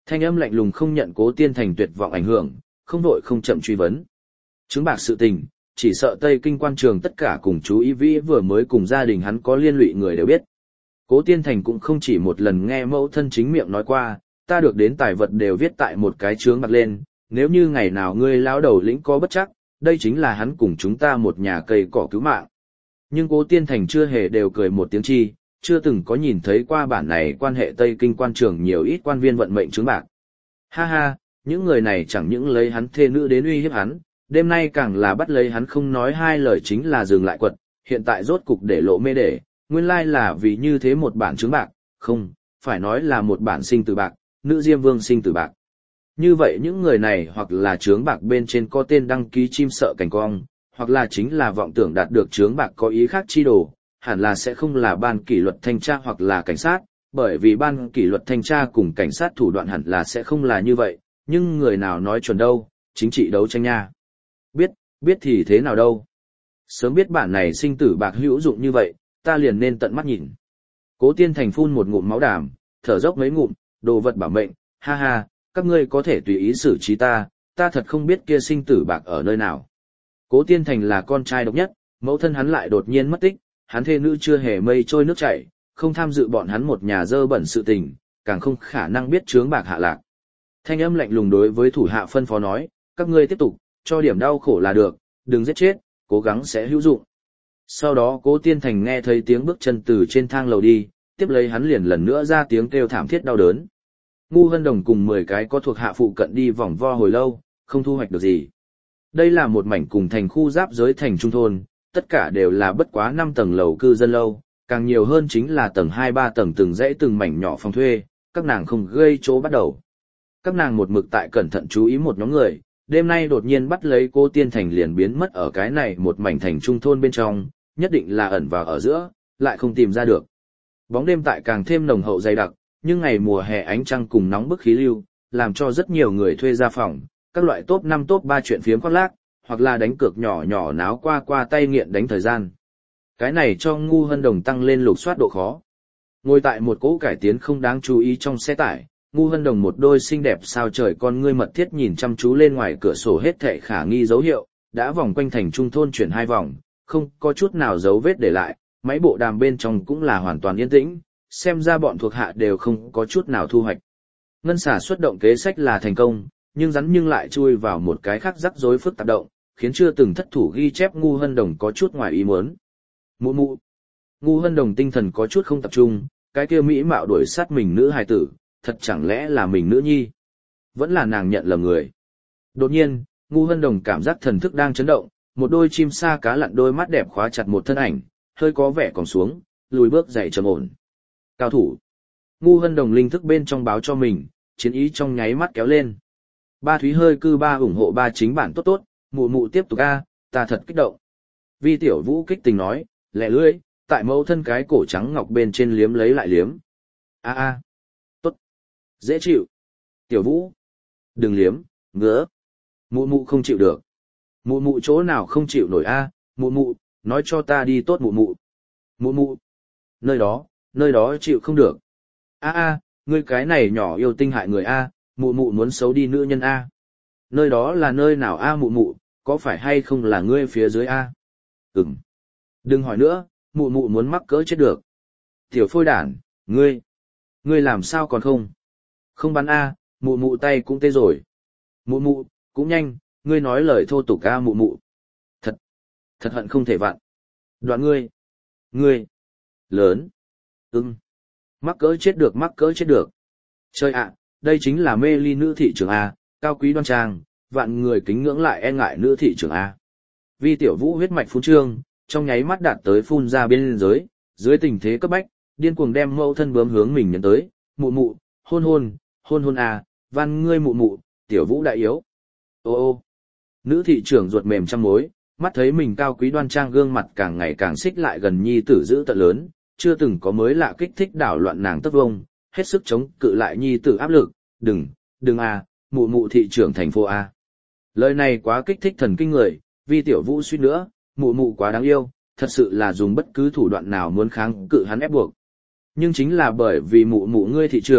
Thanh âm lạnh lùng không nhận Cố Tiên Thành tuyệt vọng ảnh hưởng, không vội không chậm truy vấn. Chứng bạc sự tình, chỉ sợ Tây Kinh quan trường tất cả cùng chú ý vĩ vừa mới cùng gia đình hắn có liên lụy người đều biết. Cố Tiên Thành cũng không chỉ một lần nghe mẫu thân chính miệng nói qua, ta được đến tài vật đều viết tại một cái chướng bạc lên, nếu như ngày nào ngươi lão đầu lĩnh có bất chắc, đây chính là hắn cùng chúng ta một nhà cây cỏ cứu mạng. Nhưng Cố Tiên Thành chưa hề đều cười một tiếng chi, chưa từng có nhìn thấy qua bản này quan hệ Tây Kinh quan trường nhiều ít quan viên vận mệnh chướng bạc. Ha ha, những người này chẳng những lấy hắn thê nữ đến uy hiếp hắn, đêm nay càng là bắt lấy hắn không nói hai lời chính là dừng lại quật, hiện tại rốt cục để lộ mê để, nguyên lai là vì như thế một bản chướng bạc, không, phải nói là một bản sinh tử bạc, nữ Diêm Vương sinh tử bạc. Như vậy những người này hoặc là chướng bạc bên trên có tên đăng ký chim sợ cảnh cong, hoặc là chính là vọng tưởng đạt được chướng bạc có ý khác chi đồ, hẳn là sẽ không là ban kỷ luật thanh tra hoặc là cảnh sát, bởi vì ban kỷ luật thanh tra cùng cảnh sát thủ đoạn hẳn là sẽ không là như vậy, nhưng người nào nói chuẩn đâu, chính trị đấu tranh nha. Biết, biết thì thế nào đâu. Sớm biết bản này sinh tử bạc hữu dụng như vậy, ta liền nên tận mắt nhìn. Cố Tiên Thành phun một ngụm máu đàm, thở dốc mấy ngụm, đồ vật bảo mệnh, ha ha, các ngươi có thể tùy ý xử trí ta, ta thật không biết kia sinh tử bạc ở nơi nào. Cố Tiên Thành là con trai độc nhất, mẫu thân hắn lại đột nhiên mất tích, hắn thê nữ chưa hề mây trôi nước chảy, không tham dự bọn hắn một nhà dơ bẩn sự tình, càng không khả năng biết chướng bạc hạ lạc. Thanh âm lạnh lùng đối với thủ hạ phân phó nói, các ngươi tiếp tục, cho điểm đau khổ là được, đừng giết chết, cố gắng sẽ hữu dụng. Sau đó Cố Tiên Thành nghe thấy tiếng bước chân từ trên thang lầu đi, tiếp lấy hắn liền lần nữa ra tiếng kêu thảm thiết đau đớn. Ngu Hân Đồng cùng mười cái có thuộc hạ phụ cận đi vòng vo hồi lâu, không thu hoạch được gì. Đây là một mảnh cùng thành khu giáp giới thành trung thôn, tất cả đều là bất quá năm tầng lầu cư dân lâu, càng nhiều hơn chính là tầng hai ba tầng từng dãy từng mảnh nhỏ phòng thuê, các nàng không gây chỗ bắt đầu. Các nàng một mực tại cẩn thận chú ý một nhóm người, đêm nay đột nhiên bắt lấy Cố Tiên Thành liền biến mất ở cái này một mảnh thành trung thôn bên trong, nhất định là ẩn vào ở giữa, lại không tìm ra được. Bóng đêm tại càng thêm nồng hậu dày đặc, nhưng ngày mùa hè ánh trăng cùng nóng bức khí lưu, làm cho rất nhiều người thuê ra phòng, các loại top năm top ba chuyện phiếm khoác lác, hoặc là đánh cược nhỏ nhỏ náo qua qua tay nghiện đánh thời gian. Cái này cho Ngu Hân Đồng tăng lên lục soát độ khó. Ngồi tại một cỗ cải tiến không đáng chú ý trong xe tải, Ngu Hân Đồng một đôi xinh đẹp sao trời con ngươi mật thiết nhìn chăm chú lên ngoài cửa sổ hết thảy khả nghi dấu hiệu, đã vòng quanh thành trung thôn chuyển hai vòng, không có chút nào dấu vết để lại, máy bộ đàm bên trong cũng là hoàn toàn yên tĩnh, xem ra bọn thuộc hạ đều không có chút nào thu hoạch. Ngân xả xuất động kế sách là thành công, nhưng rắn nhưng lại chui vào một cái khác rắc rối phức tạp động, khiến chưa từng thất thủ ghi chép Ngu Hân Đồng có chút ngoài ý muốn. Mụ mụ. Ngu Hân Đồng tinh thần có chút không tập trung, cái kia mỹ mạo đuổi sát mình nữ hài tử, thật chẳng lẽ là mình nữ nhi? Vẫn là nàng nhận lầm người. Đột nhiên, Ngu Hân Đồng cảm giác thần thức đang chấn động, một đôi chim sa cá lặn đôi mắt đẹp khóa chặt một thân ảnh, hơi có vẻ còn xuống, lùi bước dậy trầm ổn. Cao thủ. Ngu Hân Đồng linh thức bên trong báo cho mình, chiến ý trong nháy mắt kéo lên. Ba Thúy hơi cư ba ủng hộ ba chính bản tốt tốt, mụ mụ tiếp tục a, ta thật kích động. Vi Tiểu Vũ kích tình nói, lẹ lưỡi, tại mẫu thân cái cổ trắng ngọc bên trên liếm lấy lại liếm. A a, tốt, dễ chịu. Tiểu Vũ, đừng liếm, ngứa. Mụ mụ không chịu được. Mụ mụ chỗ nào không chịu nổi a, mụ mụ, nói cho ta đi tốt mụ mụ. Mụ mụ, nơi đó, nơi đó chịu không được. A a, ngươi cái này nhỏ yêu tinh hại người a, mụ mụ muốn xấu đi nữ nhân a. Nơi đó là nơi nào a mụ mụ, có phải hay không là ngươi phía dưới a? Ừm. Đừng hỏi nữa, mụ mụ muốn mắc cỡ chết được. Tiểu phôi đản, ngươi, ngươi làm sao còn không? Không bắn a, mụ mụ tay cũng tê rồi. Mụ mụ, cũng nhanh, ngươi nói lời thô tục a mụ mụ. Thật, thật hận không thể vặn. Đoạn ngươi, ngươi, lớn, ưng, mắc cỡ chết được mắc cỡ chết được. Chơi ạ, đây chính là mê ly nữ thị trưởng a, cao quý đoan trang, vạn người kính ngưỡng lại e ngại nữ thị trưởng a. Vi Tiểu Vũ huyết mạch phun trương, trong nháy mắt đạt tới phun ra biên giới, dưới tình thế cấp bách, điên cuồng đem mẫu thân bướm hướng mình nhấn tới, mụ mụ, hôn hôn, hôn hôn a, van ngươi mụ mụ, Tiểu Vũ đại yếu. Ô ô, nữ thị trưởng ruột mềm trăm mối, mắt thấy mình cao quý đoan trang gương mặt càng ngày càng xích lại gần nhi tử giữ tận lớn, chưa từng có mới lạ kích thích đảo loạn nàng tất vông, hết sức chống cự lại nhi tử áp lực, đừng, đừng a, mụ mụ thị trưởng thành phố a. Lời này quá kích thích thần kinh người, Vi Tiểu Vũ suýt nữa, mụ mụ quá đáng yêu, thật sự là dùng bất cứ thủ đoạn nào muốn kháng cự hắn ép buộc. Nhưng chính là bởi vì mụ mụ ngươi thị trưởng,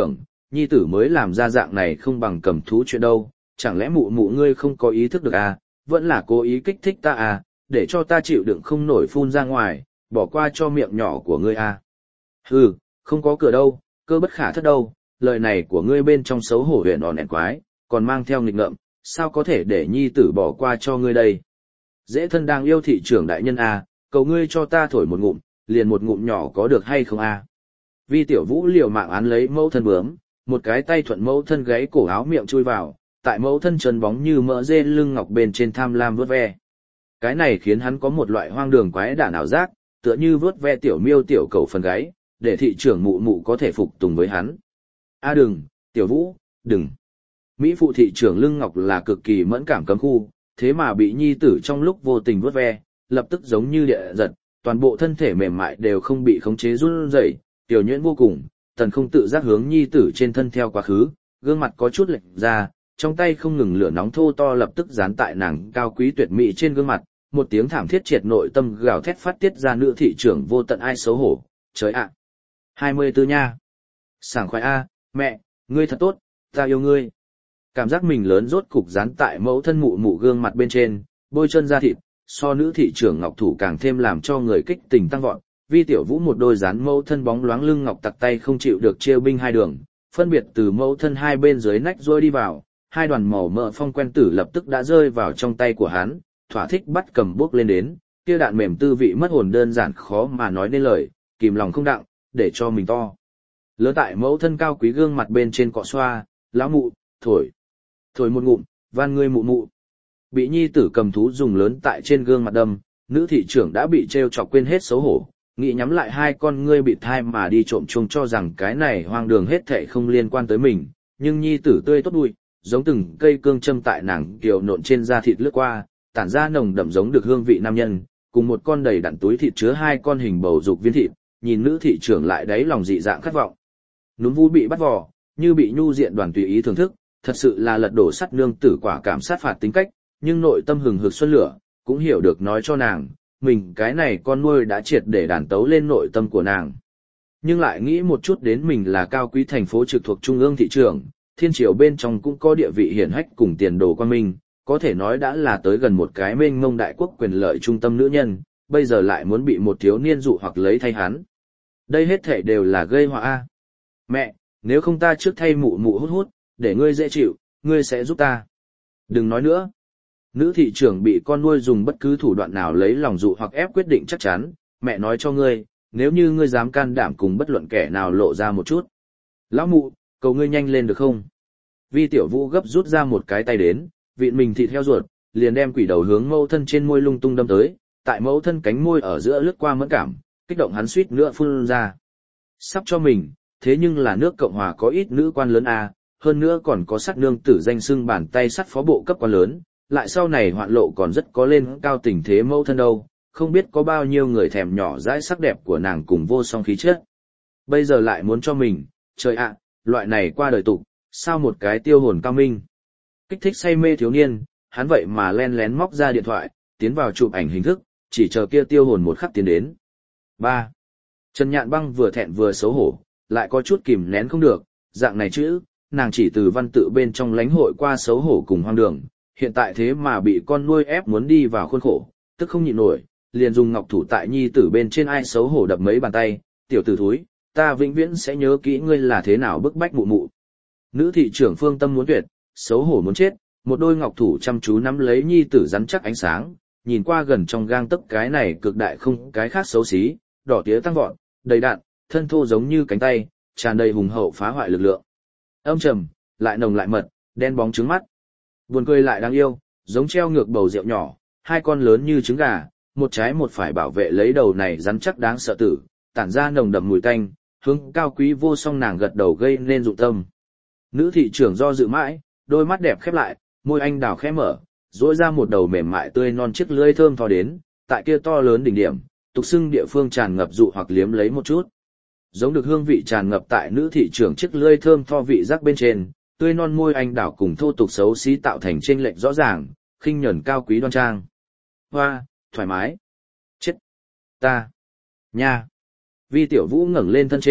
nhi tử mới làm ra dạng này không bằng cầm thú chuyện đâu, chẳng lẽ mụ mụ ngươi không có ý thức được à, vẫn là cố ý kích thích ta à, để cho ta chịu đựng không nổi phun ra ngoài, bỏ qua cho miệng nhỏ của ngươi à. Hừ, không có cửa đâu, cơ bất khả thất đâu, lời này của ngươi bên trong xấu hổ huyền òn ẹn quái, còn mang theo nghịch ngợm, sao có thể để nhi tử bỏ qua cho ngươi đây. Dễ thân đang yêu thị trưởng đại nhân à, cầu ngươi cho ta thổi một ngụm, liền một ngụm nhỏ có được hay không à. Vi tiểu vũ liều mạng án lấy mẫu thân bướm, một cái tay thuận mẫu thân gáy cổ áo miệng chui vào, tại mẫu thân trần bóng như mỡ dê lưng ngọc bên trên tham lam vớt ve. Cái này khiến hắn có một loại hoang đường quái đản ảo giác, tựa như vớt ve tiểu miêu tiểu cầu phần gáy, để thị trưởng mụ mụ có thể phục tùng với hắn. A đừng, tiểu vũ, đừng. Mỹ phụ thị trưởng lưng ngọc là cực kỳ mẫn cảm cấm khu, thế mà bị nhi tử trong lúc vô tình vớt ve, lập tức giống như địa giật, toàn bộ thân thể mềm mại đều không bị khống chế run rẩy, tiểu nhuyễn vô cùng, tần không tự giác hướng nhi tử trên thân theo quá khứ, gương mặt có chút lệch ra, trong tay không ngừng lửa nóng thô to lập tức dán tại nàng cao quý tuyệt mỹ trên gương mặt, một tiếng thảm thiết triệt nội tâm gào thét phát tiết ra nữ thị trưởng vô tận ai xấu hổ, trời ạ. hai mươi tư nha. Sảng khoái a, mẹ, ngươi thật tốt, ta yêu ngươi. Cảm giác mình lớn rốt cục dán tại mẫu thân mụ mụ gương mặt bên trên, bôi chân da thịt, so nữ thị trưởng ngọc thủ càng thêm làm cho người kích tình tăng vọt. Vi tiểu vũ một đôi dán mẫu thân bóng loáng lưng ngọc tặc tay không chịu được chia binh hai đường, phân biệt từ mẫu thân hai bên dưới nách rôi đi vào, hai đoàn màu mỡ phong quen tử lập tức đã rơi vào trong tay của hắn, thỏa thích bắt cầm bước lên đến, kia đạn mềm tư vị mất hồn đơn giản khó mà nói nên lời, kìm lòng không đặng, để cho mình to. Lớn tại mẫu thân cao quý gương mặt bên trên cọ xoa, lão mụ, thổi, thổi một ngụm, van ngươi mụ mụ. Bị nhi tử cầm thú dùng lớn tại trên gương mặt đâm, nữ thị trưởng đã bị trêu chọc quên hết xấu hổ, nghĩ nhắm lại hai con ngươi bị thai mà đi trộm chung cho rằng cái này hoang đường hết thảy không liên quan tới mình, nhưng nhi tử tươi tốt đuôi, giống từng cây cương châm tại nàng kiều nộn trên da thịt lướt qua, tản ra nồng đậm giống được hương vị nam nhân, cùng một con đầy đặn túi thịt chứa hai con hình bầu dục viên thịt, nhìn nữ thị trưởng lại đáy lòng dị dạng khát vọng. Núm vú bị bắt vò, như bị nhu diện đoàn tùy ý thưởng thức, thật sự là lật đổ sắt nương tử quả cảm sát phạt tính cách, nhưng nội tâm hừng hực xuân lửa, cũng hiểu được nói cho nàng, mình cái này con nuôi đã triệt để đàn tấu lên nội tâm của nàng. Nhưng lại nghĩ một chút đến mình là cao quý thành phố trực thuộc trung ương thị trường, thiên triều bên trong cũng có địa vị hiển hách cùng tiền đồ quan minh, có thể nói đã là tới gần một cái mênh mông đại quốc quyền lợi trung tâm nữ nhân, bây giờ lại muốn bị một thiếu niên dụ hoặc lấy thay hắn. Đây hết thể đều là gây họa a. Mẹ, nếu không ta trước thay mụ mụ hút hút, để ngươi dễ chịu, ngươi sẽ giúp ta. Đừng nói nữa. Nữ thị trưởng bị con nuôi dùng bất cứ thủ đoạn nào lấy lòng dụ hoặc ép quyết định chắc chắn, mẹ nói cho ngươi, nếu như ngươi dám can đảm cùng bất luận kẻ nào lộ ra một chút. Lão mụ, cầu ngươi nhanh lên được không? Vi tiểu vũ gấp rút ra một cái tay đến, vịn mình thịt heo ruột, liền đem quỷ đầu hướng mẫu thân trên môi lung tung đâm tới, tại mẫu thân cánh môi ở giữa lướt qua mẫn cảm, kích động hắn suýt nữa phun ra. Sắp cho mình, thế nhưng là nước Cộng hòa có ít nữ quan lớn a, hơn nữa còn có sắt nương tử danh xưng bàn tay sắt phó bộ cấp quan lớn, lại sau này hoạn lộ còn rất có lên cao tình thế mẫu thân đâu, không biết có bao nhiêu người thèm nhỏ dãi sắc đẹp của nàng cùng vô song khí chất. Bây giờ lại muốn cho mình, trời ạ, loại này qua đời tục, sao một cái tiêu hồn cao minh. Kích thích say mê thiếu niên, hắn vậy mà len lén móc ra điện thoại, tiến vào chụp ảnh hình thức, chỉ chờ kia tiêu hồn một khắc tiến đến. ba. Trần Nhạn Băng vừa thẹn vừa xấu hổ, lại có chút kìm nén không được, dạng này chữ, nàng chỉ từ văn tự bên trong lãnh hội qua xấu hổ cùng hoang đường, hiện tại thế mà bị con nuôi ép muốn đi vào khuôn khổ, tức không nhịn nổi, liền dùng ngọc thủ tại nhi tử bên trên ai xấu hổ đập mấy bàn tay, tiểu tử thúi, ta vĩnh viễn sẽ nhớ kỹ ngươi là thế nào bức bách mụ mụ. Nữ thị trưởng phương tâm muốn tuyệt, xấu hổ muốn chết, một đôi ngọc thủ chăm chú nắm lấy nhi tử rắn chắc ánh sáng, nhìn qua gần trong gang tấc cái này cực đại không cái khác xấu xí, đỏ tía tăng vọt, đầy đạn, thân thô giống như cánh tay, tràn đầy hùng hậu phá hoại lực lượng. Âm trầm, lại nồng lại mật, đen bóng trứng mắt. Buồn cười lại đáng yêu, giống treo ngược bầu rượu nhỏ, hai con lớn như trứng gà, một trái một phải bảo vệ lấy đầu này rắn chắc đáng sợ tử, tản ra nồng đậm mùi tanh, hướng cao quý vô song nàng gật đầu gây nên dụng tâm. Nữ thị trưởng do dự mãi, đôi mắt đẹp khép lại, môi anh đào khẽ mở, duỗi ra một đầu mềm mại tươi non chiếc lưỡi thơm thò đến, tại kia to lớn đỉnh điểm, tục xưng địa phương tràn ngập dụ hoặc liếm lấy một chút. Giống được hương vị tràn ngập tại nữ thị trưởng chiếc lưỡi thơm tho vị giác bên trên, tươi non môi anh đào cùng thô tục xấu xí tạo thành chênh lệch rõ ràng, khinh nhẫn cao quý đoan trang. Hoa, thoải mái. Chết. Ta. Nha. Vi tiểu vũ ngẩng lên thân trên,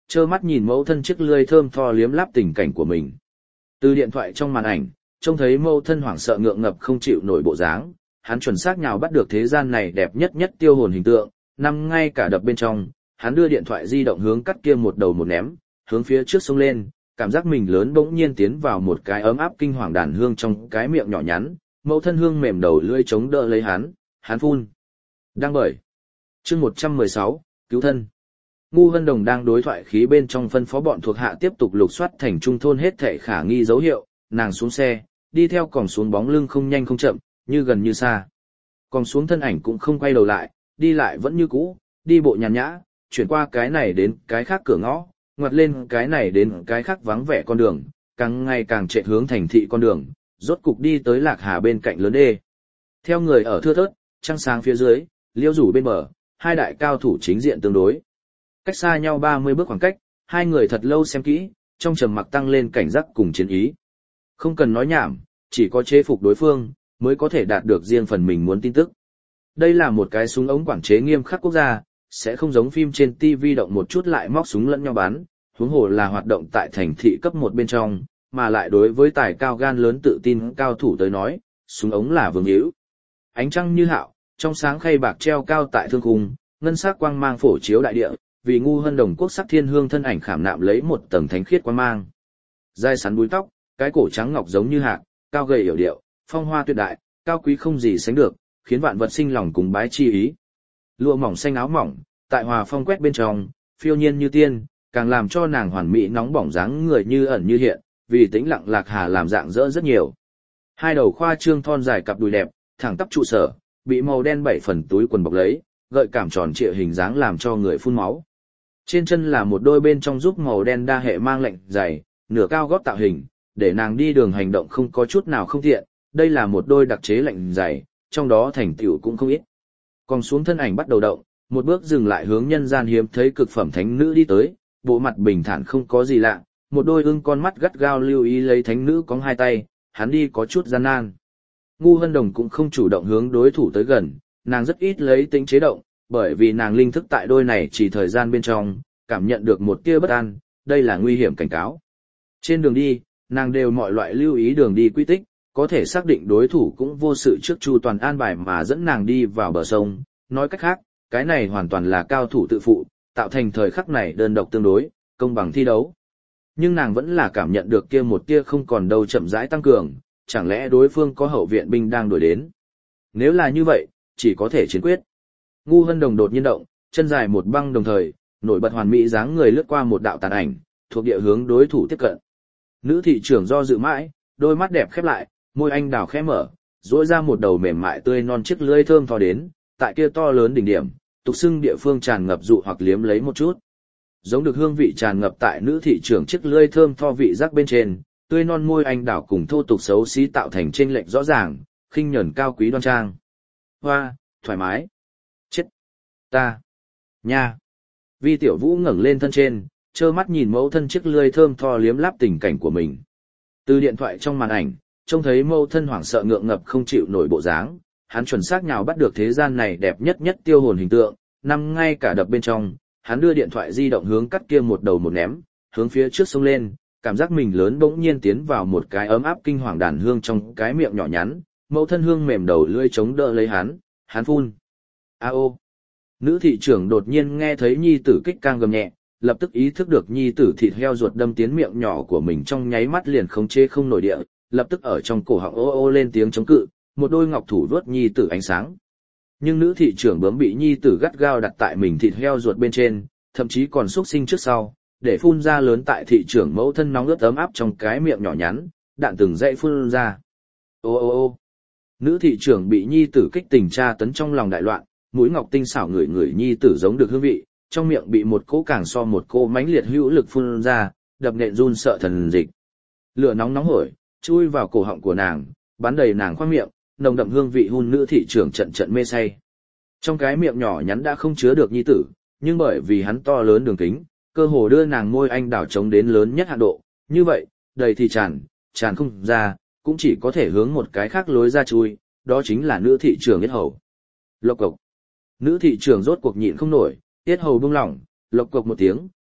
trơ mắt nhìn mẫu thân chiếc lưỡi thơm tho liếm láp tình cảnh của mình. Từ điện thoại trong màn ảnh, trông thấy mẫu thân hoảng sợ ngượng ngập không chịu nổi bộ dáng, hắn chuẩn xác nhào bắt được thế gian này đẹp nhất nhất tiêu hồn hình tượng, nằm ngay cả đập bên trong, hắn đưa điện thoại di động hướng cắt kia một đầu một ném, hướng phía trước xông lên, cảm giác mình lớn bỗng nhiên tiến vào một cái ấm áp kinh hoàng đàn hương trong cái miệng nhỏ nhắn, mẫu thân hương mềm đầu lưỡi chống đỡ lấy hắn, hắn phun. Đang bởi. Chương một trăm mười sáu, cứu thân. Ngu Hân Đồng đang đối thoại khí bên trong phân phó bọn thuộc hạ tiếp tục lục soát thành trung thôn hết thảy khả nghi dấu hiệu, nàng xuống xe, đi theo còng xuống bóng lưng không nhanh không chậm, như gần như xa. Còn xuống thân ảnh cũng không quay đầu lại, đi lại vẫn như cũ, đi bộ nhàn nhã, chuyển qua cái này đến cái khác cửa ngõ, ngoặt lên cái này đến cái khác vắng vẻ con đường, càng ngày càng chạy hướng thành thị con đường, rốt cục đi tới Lạc Hà bên cạnh lớn đê. Theo người ở thưa thớt, trăng sáng phía dưới, liêu rủ bên bờ, hai đại cao thủ chính diện tương đối. Cách xa nhau ba mươi bước khoảng cách, hai người thật lâu xem kỹ, trong trầm mặc tăng lên cảnh giác cùng chiến ý. Không cần nói nhảm, chỉ có chế phục đối phương, mới có thể đạt được riêng phần mình muốn tin tức. Đây là một cái súng ống quản chế nghiêm khắc quốc gia, sẽ không giống phim trên ti vi động một chút lại móc súng lẫn nhau bắn, huống hồ là hoạt động tại thành thị cấp một bên trong, mà lại đối với tài cao gan lớn tự tin cao thủ tới nói, súng ống là vương hữu. Ánh trăng như hạo, trong sáng khay bạc treo cao tại thương cung, ngân sắc quang mang phổ chiếu đại địa, vì Ngu Hân Đồng quốc sắc thiên hương thân ảnh khảm nạm lấy một tầng thánh khiết quang mang. Dai sắn búi tóc, cái cổ trắng ngọc giống như hạc, cao gầy yểu điệu, phong hoa tuyệt đại, cao quý không gì sánh được, khiến vạn vật sinh lòng cùng bái chi ý. Lụa mỏng xanh áo mỏng, tại hòa phong quét bên trong, phiêu nhiên như tiên, càng làm cho nàng hoàn mỹ nóng bỏng dáng người như ẩn như hiện, vì tĩnh lặng Lạc Hà làm dạng dỡ rất nhiều. Hai đầu khoa trương thon dài cặp đùi đẹp, thẳng tắp trụ sở, bị màu đen bảy phần túi quần bọc lấy, gợi cảm tròn trịa hình dáng làm cho người phun máu. Trên chân là một đôi bên trong giúp màu đen đa hệ mang lệnh dày, nửa cao gót tạo hình, để nàng đi đường hành động không có chút nào không tiện, đây là một đôi đặc chế lệnh dày, trong đó thành tựu cũng không ít. Còn xuống thân ảnh bắt đầu động, một bước dừng lại hướng nhân gian hiếm thấy cực phẩm thánh nữ đi tới, bộ mặt bình thản không có gì lạ, một đôi ưng con mắt gắt gao lưu ý lấy thánh nữ cong hai tay, hắn đi có chút gian nan. Ngu Hân Đồng cũng không chủ động hướng đối thủ tới gần, nàng rất ít lấy tính chế động, bởi vì nàng linh thức tại đôi này chỉ thời gian bên trong, cảm nhận được một tia bất an, đây là nguy hiểm cảnh cáo. Trên đường đi, nàng đều mọi loại lưu ý đường đi quy tích, có thể xác định đối thủ cũng vô sự trước chu toàn an bài mà dẫn nàng đi vào bờ sông, nói cách khác, cái này hoàn toàn là cao thủ tự phụ, tạo thành thời khắc này đơn độc tương đối, công bằng thi đấu. Nhưng nàng vẫn là cảm nhận được kia một tia không còn đâu chậm rãi tăng cường, chẳng lẽ đối phương có hậu viện binh đang đuổi đến. Nếu là như vậy, chỉ có thể chiến quyết. Ngu Hân Đồng đột nhiên động, chân dài một băng đồng thời, nổi bật hoàn mỹ dáng người lướt qua một đạo tàn ảnh, thuộc địa hướng đối thủ tiếp cận. Nữ thị trưởng do dự mãi, đôi mắt đẹp khép lại, môi anh đào khẽ mở, duỗi ra một đầu mềm mại tươi non chiếc lưỡi thơm tho đến, tại kia to lớn đỉnh điểm, tục xưng địa phương tràn ngập dụ hoặc liếm lấy một chút. Giống được hương vị tràn ngập tại nữ thị trưởng chiếc lưỡi thơm tho vị giác bên trên, tươi non môi anh đào cùng thô tục xấu xí tạo thành chênh lệch rõ ràng, khinh nhẫn cao quý đoan trang. Hoa, thoải mái. Chết. Ta. Nha. Vi Tiểu Vũ ngẩng lên thân trên, trơ mắt nhìn mẫu thân chiếc lưỡi thơm tho liếm láp tình cảnh của mình. Từ điện thoại trong màn ảnh, trông thấy mẫu thân hoảng sợ ngượng ngập không chịu nổi bộ dáng, hắn chuẩn xác nhào bắt được thế gian này đẹp nhất nhất tiêu hồn hình tượng, nằm ngay cả đập bên trong, hắn đưa điện thoại di động hướng cắt kia một đầu một ném, hướng phía trước xông lên, cảm giác mình lớn bỗng nhiên tiến vào một cái ấm áp kinh hoàng đàn hương trong cái miệng nhỏ nhắn, mẫu thân hương mềm đầu lưỡi chống đỡ lấy hắn, hắn phun. A ô. Nữ thị trưởng đột nhiên nghe thấy nhi tử kích càng gầm nhẹ, lập tức ý thức được nhi tử thịt heo ruột đâm tiến miệng nhỏ của mình trong nháy mắt liền khống chế không nổi địa, lập tức ở trong cổ họng ô ô lên tiếng chống cự, một đôi ngọc thủ vuốt nhi tử ánh sáng. Nhưng nữ thị trưởng bướm bị nhi tử gắt gao đặt tại mình thịt heo ruột bên trên, thậm chí còn xúc sinh trước sau, để phun ra lớn tại thị trưởng mẫu thân nóng ướt ấm áp trong cái miệng nhỏ nhắn, đạn từng dãy phun ra. Ô ô ô. Nữ thị trưởng bị nhi tử kích tình tra tấn trong lòng đại loạn, mũi ngọc tinh xảo ngửi ngửi nhi tử giống được hương vị, trong miệng bị một cỗ càng so một cỗ mãnh liệt hữu lực phun ra, đập nện run sợ thần dịch. Lửa nóng nóng hổi, chui vào cổ họng của nàng, bắn đầy nàng khoang miệng, nồng đậm hương vị hun nữ thị trưởng trận trận mê say. Trong cái miệng nhỏ nhắn đã không chứa được nhi tử, nhưng bởi vì hắn to lớn đường kính, cơ hồ đưa nàng môi anh đào chống đến lớn nhất hạn độ, như vậy, đầy thì tràn, tràn không ra, cũng chỉ có thể hướng một cái khác lối ra chui, đó chính là nữ thị trưởng yết hầu. Lộc cộc. Nữ thị trưởng rốt cuộc nhịn không nổi, yết hầu bung lỏng, lộc cộc một tiếng,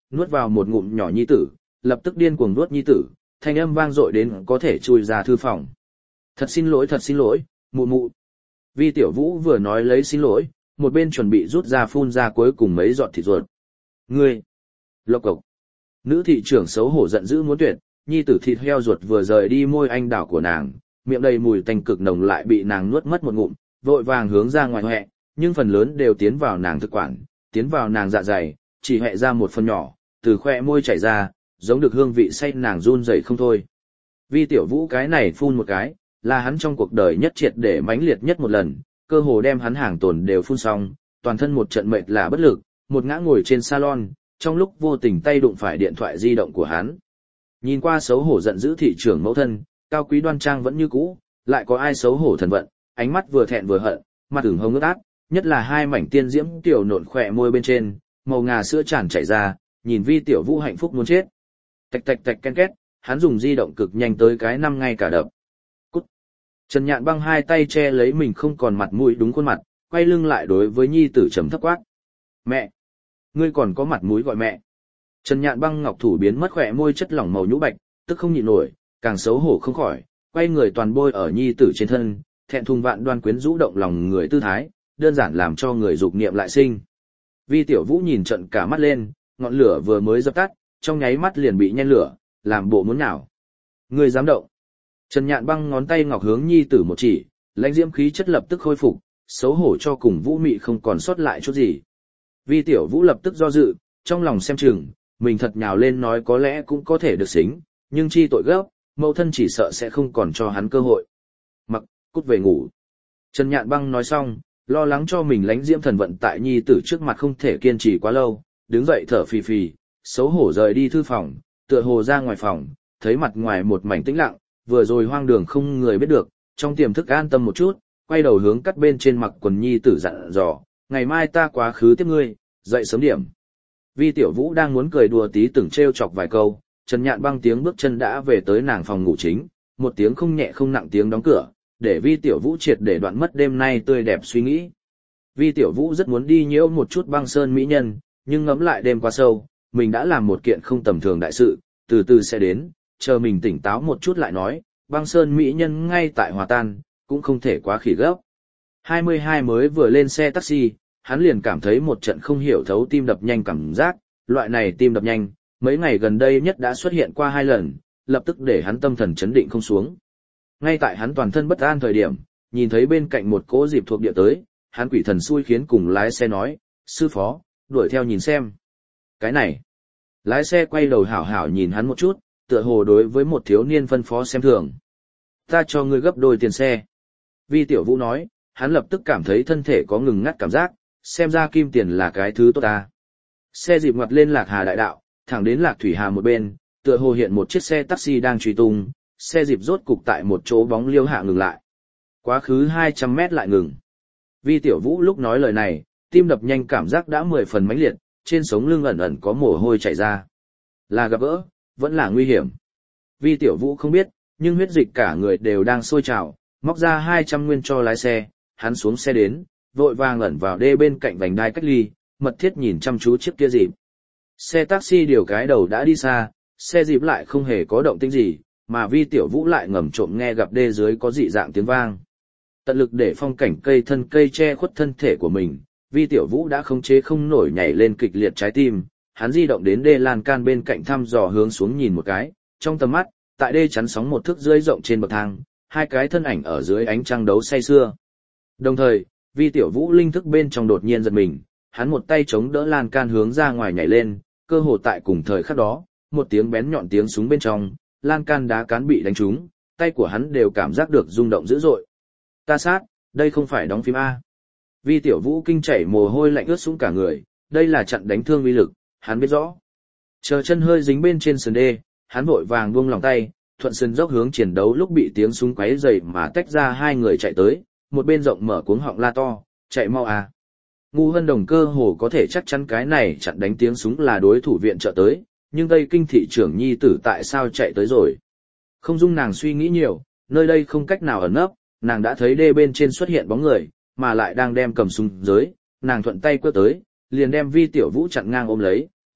nuốt vào một ngụm nhỏ nhi tử, lập tức điên cuồng nuốt nhi tử, thanh âm vang dội đến có thể chui ra thư phòng. Thật xin lỗi, thật xin lỗi, mụ mụ. Vi Tiểu Vũ vừa nói lấy xin lỗi, một bên chuẩn bị rút ra phun ra cuối cùng mấy giọt thịt ruột. Ngươi! Lộc cộc! Nữ thị trưởng xấu hổ giận dữ muốn tuyệt, nhi tử thịt heo ruột vừa rời đi môi anh đảo của nàng, miệng đầy mùi tanh cực nồng lại bị nàng nuốt mất một ngụm, vội vàng hướng ra ngoài hoẹ, nhưng phần lớn đều tiến vào nàng thực quản, tiến vào nàng dạ dày, chỉ hoẹ ra một phần nhỏ, từ khoe môi chảy ra, giống được hương vị say nàng run rẩy không thôi. Vi Tiểu Vũ cái này phun một cái, là hắn trong cuộc đời nhất triệt để mãnh liệt nhất một lần, cơ hồ đem hắn hàng tồn đều phun xong, toàn thân một trận mệt là bất lực, một ngã ngồi trên salon, trong lúc vô tình tay đụng phải điện thoại di động của hắn. Nhìn qua xấu hổ giận dữ thị trưởng mẫu thân, cao quý đoan trang vẫn như cũ, lại có ai xấu hổ thần vận, ánh mắt vừa thẹn vừa hận, mặt ửng hồng ướt át, nhất là hai mảnh tiên diễm tiểu nộn khỏe môi bên trên, màu ngà sữa tràn chảy ra, nhìn Vi Tiểu Vũ hạnh phúc muốn chết. Tạch tạch tạch ken két, hắn dùng di động cực nhanh tới cái năm ngay cả đập. Cút. Trần Nhạn Băng hai tay che lấy mình không còn mặt mũi đúng khuôn mặt, quay lưng lại đối với nhi tử trầm thấp quát. Mẹ! Ngươi còn có mặt mũi gọi mẹ. Trần Nhạn Băng ngọc thủ biến mất khỏe môi chất lỏng màu nhũ bạch, tức không nhịn nổi, càng xấu hổ không khỏi, quay người toàn bôi ở nhi tử trên thân, thẹn thùng vạn đoan quyến rũ động lòng người tư thái, đơn giản làm cho người dục niệm lại sinh. Vi Tiểu Vũ nhìn trận cả mắt lên, ngọn lửa vừa mới dập tắt, trong nháy mắt liền bị nhen lửa, làm bộ muốn nhào. Ngươi dám động? Trần Nhạn Băng ngón tay ngọc hướng nhi tử một chỉ, lãnh diễm khí chất lập tức khôi phục, xấu hổ cho cùng Vũ Mị không còn sót lại chút gì. Vi Tiểu Vũ lập tức do dự, trong lòng xem chừng, mình thật nhào lên nói có lẽ cũng có thể được xính, nhưng chi tội gấp, mẫu thân chỉ sợ sẽ không còn cho hắn cơ hội. Mặc, cút về ngủ. Trần Nhạn Băng nói xong, lo lắng cho mình lãnh diễm thần vận tại nhi tử trước mặt không thể kiên trì quá lâu, đứng dậy thở phì phì, xấu hổ rời đi thư phòng, tựa hồ ra ngoài phòng, thấy mặt ngoài một mảnh tĩnh lặng, vừa rồi hoang đường không người biết được, trong tiềm thức an tâm một chút, quay đầu hướng cắt bên trên mặc quần nhi tử dặn dò, ngày mai ta quá khứ tiếp ngươi, dậy sớm điểm. Vi Tiểu Vũ đang muốn cười đùa tí từng trêu chọc vài câu, Trần Nhạn Băng tiếng bước chân đã về tới nàng phòng ngủ chính, một tiếng không nhẹ không nặng tiếng đóng cửa, để Vi Tiểu Vũ triệt để đoạn mất đêm nay tươi đẹp suy nghĩ. Vi Tiểu Vũ rất muốn đi nhiễu một chút băng sơn mỹ nhân, nhưng ngẫm lại đêm qua sâu, mình đã làm một kiện không tầm thường đại sự, từ từ sẽ đến, chờ mình tỉnh táo một chút lại nói, băng sơn mỹ nhân ngay tại hòa tan, cũng không thể quá khỉ gấp. hai mươi hai mới vừa lên xe taxi, hắn liền cảm thấy một trận không hiểu thấu tim đập nhanh cảm giác, loại này tim đập nhanh, mấy ngày gần đây nhất đã xuất hiện qua hai lần, lập tức để hắn tâm thần chấn định không xuống. Ngay tại hắn toàn thân bất an thời điểm, nhìn thấy bên cạnh một cỗ dịp thuộc địa tới, hắn quỷ thần xui khiến cùng lái xe nói, sư phó, đuổi theo nhìn xem. Cái này, lái xe quay đầu hảo hảo nhìn hắn một chút, tựa hồ đối với một thiếu niên phân phó xem thường. Ta cho ngươi gấp đôi tiền xe. Vi Tiểu Vũ nói, hắn lập tức cảm thấy thân thể có ngừng ngắt cảm giác, xem ra kim tiền là cái thứ tốt ta. Xe dịp ngoặt lên Lạc Hà đại đạo, thẳng đến Lạc Thủy Hà một bên, tựa hồ hiện một chiếc xe taxi đang truy tung, xe dịp rốt cục tại một chỗ bóng liêu hạ ngừng lại. Quá khứ hai trăm mét lại ngừng. Vi Tiểu Vũ lúc nói lời này, tim đập nhanh cảm giác đã mười phần mãnh liệt, trên sống lưng ẩn ẩn có mồ hôi chảy ra. Là gặp gỡ, vẫn là nguy hiểm. Vi Tiểu Vũ không biết, nhưng huyết dịch cả người đều đang sôi trào, móc ra hai trăm nguyên cho lái xe, hắn xuống xe đến, vội vàng ẩn vào đê bên cạnh vành đai cách ly, mật thiết nhìn chăm chú chiếc kia dịp. Xe taxi điều cái đầu đã đi xa, xe dịp lại không hề có động tĩnh gì, mà Vi Tiểu Vũ lại ngầm trộm nghe gặp đê dưới có dị dạng tiếng vang. Tận lực để phong cảnh cây thân cây che khuất thân thể của mình, Vi Tiểu Vũ đã khống chế không nổi nhảy lên kịch liệt trái tim, hắn di động đến đê lan can bên cạnh thăm dò hướng xuống nhìn một cái, trong tầm mắt, tại đê chắn sóng một thước rưỡi rộng trên bậc thang, hai cái thân ảnh ở dưới ánh trăng đấu say sưa. Đồng thời, Vi Tiểu Vũ linh thức bên trong đột nhiên giật mình, hắn một tay chống đỡ lan can hướng ra ngoài nhảy lên, cơ hồ tại cùng thời khắc đó, một tiếng bén nhọn tiếng súng bên trong, lan can đá cán bị đánh trúng, tay của hắn đều cảm giác được rung động dữ dội. Ta sát, đây không phải đóng phim A. Vi Tiểu Vũ kinh chảy mồ hôi lạnh ướt sũng cả người, đây là trận đánh thương uy lực, hắn biết rõ. Chờ chân hơi dính bên trên sườn đê, hắn vội vàng buông lòng tay, thuận sườn dốc hướng chiến đấu lúc bị tiếng súng quấy rầy mà tách ra hai người chạy tới, một bên rộng mở cuống họng la to, chạy mau à. Ngu Hân Đồng cơ hồ có thể chắc chắn cái này chặn đánh tiếng súng là đối thủ viện trợ tới, nhưng Tây Kinh thị trưởng nhi tử tại sao chạy tới rồi. Không dung nàng suy nghĩ nhiều, nơi đây không cách nào ẩn nấp, nàng đã thấy đê bên trên xuất hiện bóng người, mà lại đang đem cầm súng dưới, nàng thuận tay quơ tới, liền đem Vi Tiểu Vũ chặn ngang ôm lấy,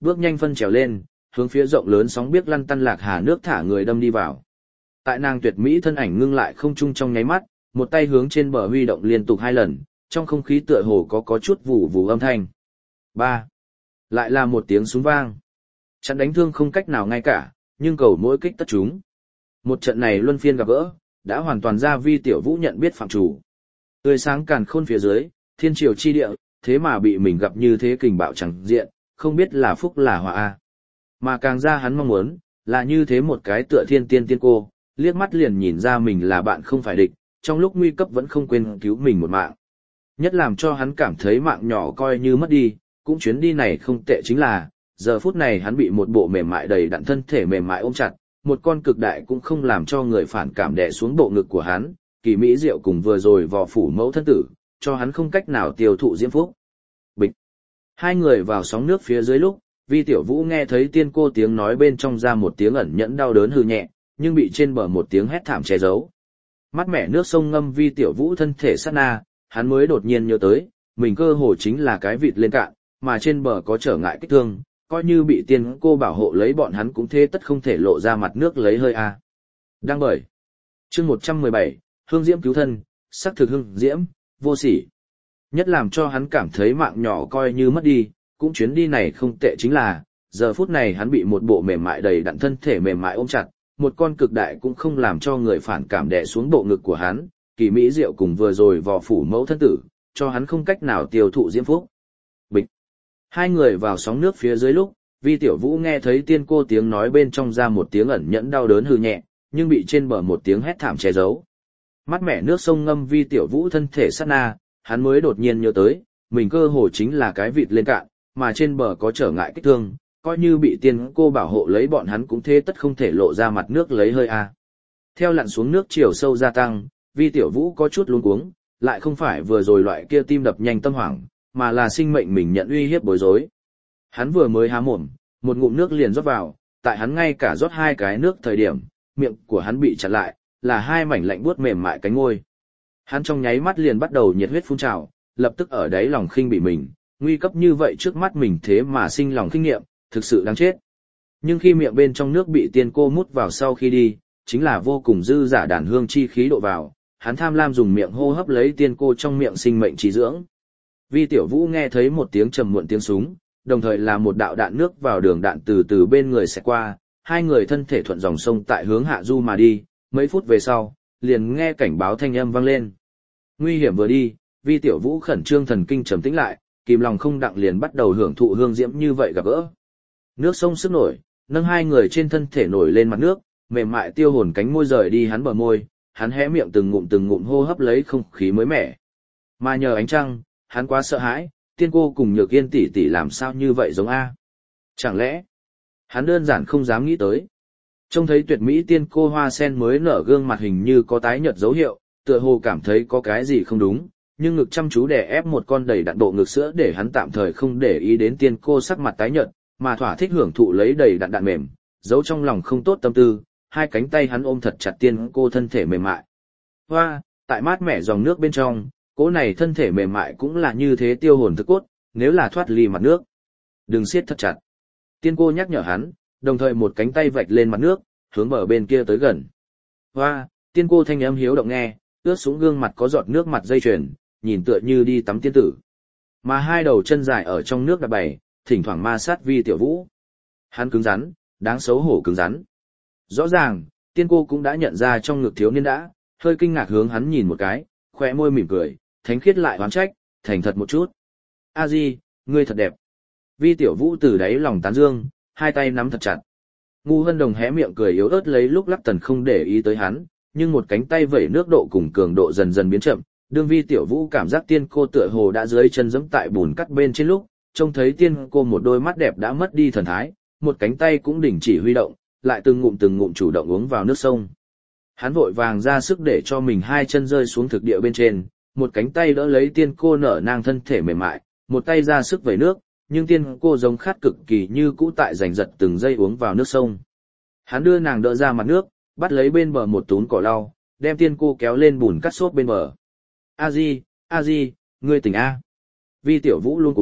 bước nhanh phân trèo lên, hướng phía rộng lớn sóng biếc lăn tăn lạc hà nước thả người đâm đi vào. Tại nàng tuyệt mỹ thân ảnh ngưng lại không trung trong nháy mắt, một tay hướng trên bờ huy động liên tục hai lần, trong không khí tựa hồ có có chút vù vù âm thanh. Ba. Lại là một tiếng súng vang. Chặn đánh thương không cách nào ngay cả, nhưng cầu mỗi kích tất chúng. Một trận này luân phiên gặp gỡ, đã hoàn toàn ra Vi Tiểu Vũ nhận biết phạm chủ. Tươi sáng càn khôn phía dưới, thiên triều chi địa, thế mà bị mình gặp như thế kình bạo chẳng diện, không biết là phúc là họa a. Mà càng ra hắn mong muốn, là như thế một cái tựa thiên tiên tiên cô, liếc mắt liền nhìn ra mình là bạn không phải địch, trong lúc nguy cấp vẫn không quên cứu mình một mạng. Nhất làm cho hắn cảm thấy mạng nhỏ coi như mất đi, cũng chuyến đi này không tệ chính là, giờ phút này hắn bị một bộ mềm mại đầy đặn thân thể mềm mại ôm chặt, một con cực đại cũng không làm cho người phản cảm đè xuống bộ ngực của hắn, kỳ mỹ diệu cùng vừa rồi vò phủ mẫu thân tử, cho hắn không cách nào tiêu thụ diễm phúc. Bịch. Hai người vào sóng nước phía dưới lúc, Vi Tiểu Vũ nghe thấy tiên cô tiếng nói bên trong ra một tiếng ẩn nhẫn đau đớn hư nhẹ, nhưng bị trên bờ một tiếng hét thảm che giấu. Mắt mẹ nước sông ngâm Vi Tiểu Vũ thân thể sát na, hắn mới đột nhiên nhớ tới, mình cơ hồ chính là cái vịt lên cạn, mà trên bờ có trở ngại kích thương, coi như bị tiên cô bảo hộ lấy bọn hắn cũng thế tất không thể lộ ra mặt nước lấy hơi a. Đang bởi. Chương một trăm mười bảy, Hương Diễm cứu thân, sắc thực hương diễm, vô sỉ. Nhất làm cho hắn cảm thấy mạng nhỏ coi như mất đi, cũng chuyến đi này không tệ chính là, giờ phút này hắn bị một bộ mềm mại đầy đặn thân thể mềm mại ôm chặt, một con cực đại cũng không làm cho người phản cảm đè xuống bộ ngực của hắn, kỳ mỹ diệu cùng vừa rồi vò phủ mẫu thân tử, cho hắn không cách nào tiêu thụ diễm phúc. Bịch. Hai người vào sóng nước phía dưới lúc, Vi Tiểu Vũ nghe thấy tiên cô tiếng nói bên trong ra một tiếng ẩn nhẫn đau đớn hư nhẹ, nhưng bị trên bờ một tiếng hét thảm che giấu. Mắt mẹ nước sông ngâm Vi Tiểu Vũ thân thể sát na, hắn mới đột nhiên nhớ tới, mình cơ hồ chính là cái vịt lên cạn, mà trên bờ có trở ngại kích thương, coi như bị tiên cô bảo hộ lấy bọn hắn cũng thế tất không thể lộ ra mặt nước lấy hơi a. Theo lặn xuống nước chiều sâu gia tăng, Vi Tiểu Vũ có chút luống cuống, lại không phải vừa rồi loại kia tim đập nhanh tâm hoảng, mà là sinh mệnh mình nhận uy hiếp bối rối. Hắn vừa mới há mồm, một ngụm nước liền rót vào, tại hắn ngay cả rót hai cái nước thời điểm, miệng của hắn bị chặn lại, là hai mảnh lạnh buốt mềm mại cánh môi. Hắn trong nháy mắt liền bắt đầu nhiệt huyết phun trào, lập tức ở đáy lòng khinh bị mình, nguy cấp như vậy trước mắt mình thế mà sinh lòng kinh nghiệm, thực sự đáng chết. Nhưng khi miệng bên trong nước bị tiên cô mút vào sau khi đi, chính là vô cùng dư giả đàn hương chi khí độ vào, hắn tham lam dùng miệng hô hấp lấy tiên cô trong miệng sinh mệnh trí dưỡng. Vi Tiểu Vũ nghe thấy một tiếng trầm muộn tiếng súng, đồng thời là một đạo đạn nước vào đường đạn từ từ bên người sẽ qua, hai người thân thể thuận dòng sông tại hướng hạ du mà đi, mấy phút về sau, liền nghe cảnh báo thanh âm vang lên. Nguy hiểm vừa đi, Vi Tiểu Vũ khẩn trương thần kinh trầm tĩnh lại, kìm lòng không đặng liền bắt đầu hưởng thụ hương diễm như vậy gặp gỡ. Nước sông sức nổi, nâng hai người trên thân thể nổi lên mặt nước, mềm mại tiêu hồn cánh môi rời đi hắn bờ môi, hắn hé miệng từng ngụm từng ngụm hô hấp lấy không khí mới mẻ. Mà nhờ ánh trăng, hắn quá sợ hãi, tiên cô cùng Nhược Yên tỷ tỷ làm sao như vậy giống a? Chẳng lẽ, hắn đơn giản không dám nghĩ tới. Trông thấy tuyệt mỹ tiên cô hoa sen mới nở gương mặt hình như có tái nhợt dấu hiệu, tựa hồ cảm thấy có cái gì không đúng, nhưng ngực chăm chú đè ép một con đầy đặn bộ ngực sữa để hắn tạm thời không để ý đến tiên cô sắc mặt tái nhợt, mà thỏa thích hưởng thụ lấy đầy đặn đạn mềm, giấu trong lòng không tốt tâm tư, hai cánh tay hắn ôm thật chặt tiên cô thân thể mềm mại. Hoa, tại mát mẻ dòng nước bên trong, cỗ này thân thể mềm mại cũng là như thế tiêu hồn thức cốt, nếu là thoát ly mặt nước. Đừng siết thật chặt. Tiên cô nhắc nhở hắn, đồng thời một cánh tay vạch lên mặt nước, hướng bờ bên kia tới gần. Hoa, tiên cô thanh âm hiếu động nghe, ướt xuống gương mặt có giọt nước mặt dây chuyền, nhìn tựa như đi tắm tiên tử. Mà hai đầu chân dài ở trong nước đạp bày, thỉnh thoảng ma sát Vi Tiểu Vũ. Hắn cứng rắn, đáng xấu hổ cứng rắn. Rõ ràng, tiên cô cũng đã nhận ra trong ngực thiếu niên đã, hơi kinh ngạc hướng hắn nhìn một cái, khóe môi mỉm cười, thánh khiết lại oán trách, thành thật một chút. A Di, ngươi thật đẹp. Vi Tiểu Vũ từ đáy lòng tán dương, hai tay nắm thật chặt. Ngu Hân Đồng hé miệng cười yếu ớt lấy lúc lắc tần không để ý tới hắn, nhưng một cánh tay vẩy nước độ cùng cường độ dần dần biến chậm, đương Vi Tiểu Vũ cảm giác tiên cô tựa hồ đã dưới chân giẫm tại bùn cắt bên trên lúc, trông thấy tiên cô một đôi mắt đẹp đã mất đi thần thái, một cánh tay cũng đình chỉ huy động, lại từng ngụm từng ngụm chủ động uống vào nước sông. Hắn vội vàng ra sức để cho mình hai chân rơi xuống thực địa bên trên, một cánh tay đỡ lấy tiên cô nở nang thân thể mềm mại, một tay ra sức vẩy nước, nhưng tiên cô giống khát cực kỳ như cũ tại giành giật từng giây uống vào nước sông. Hắn đưa nàng đỡ ra mặt nước, bắt lấy bên bờ một túm cỏ lau, đem tiên cô kéo lên bùn cắt xốp bên bờ. A Di, A Di, ngươi tỉnh A. Vi Tiểu Vũ luôn cuống,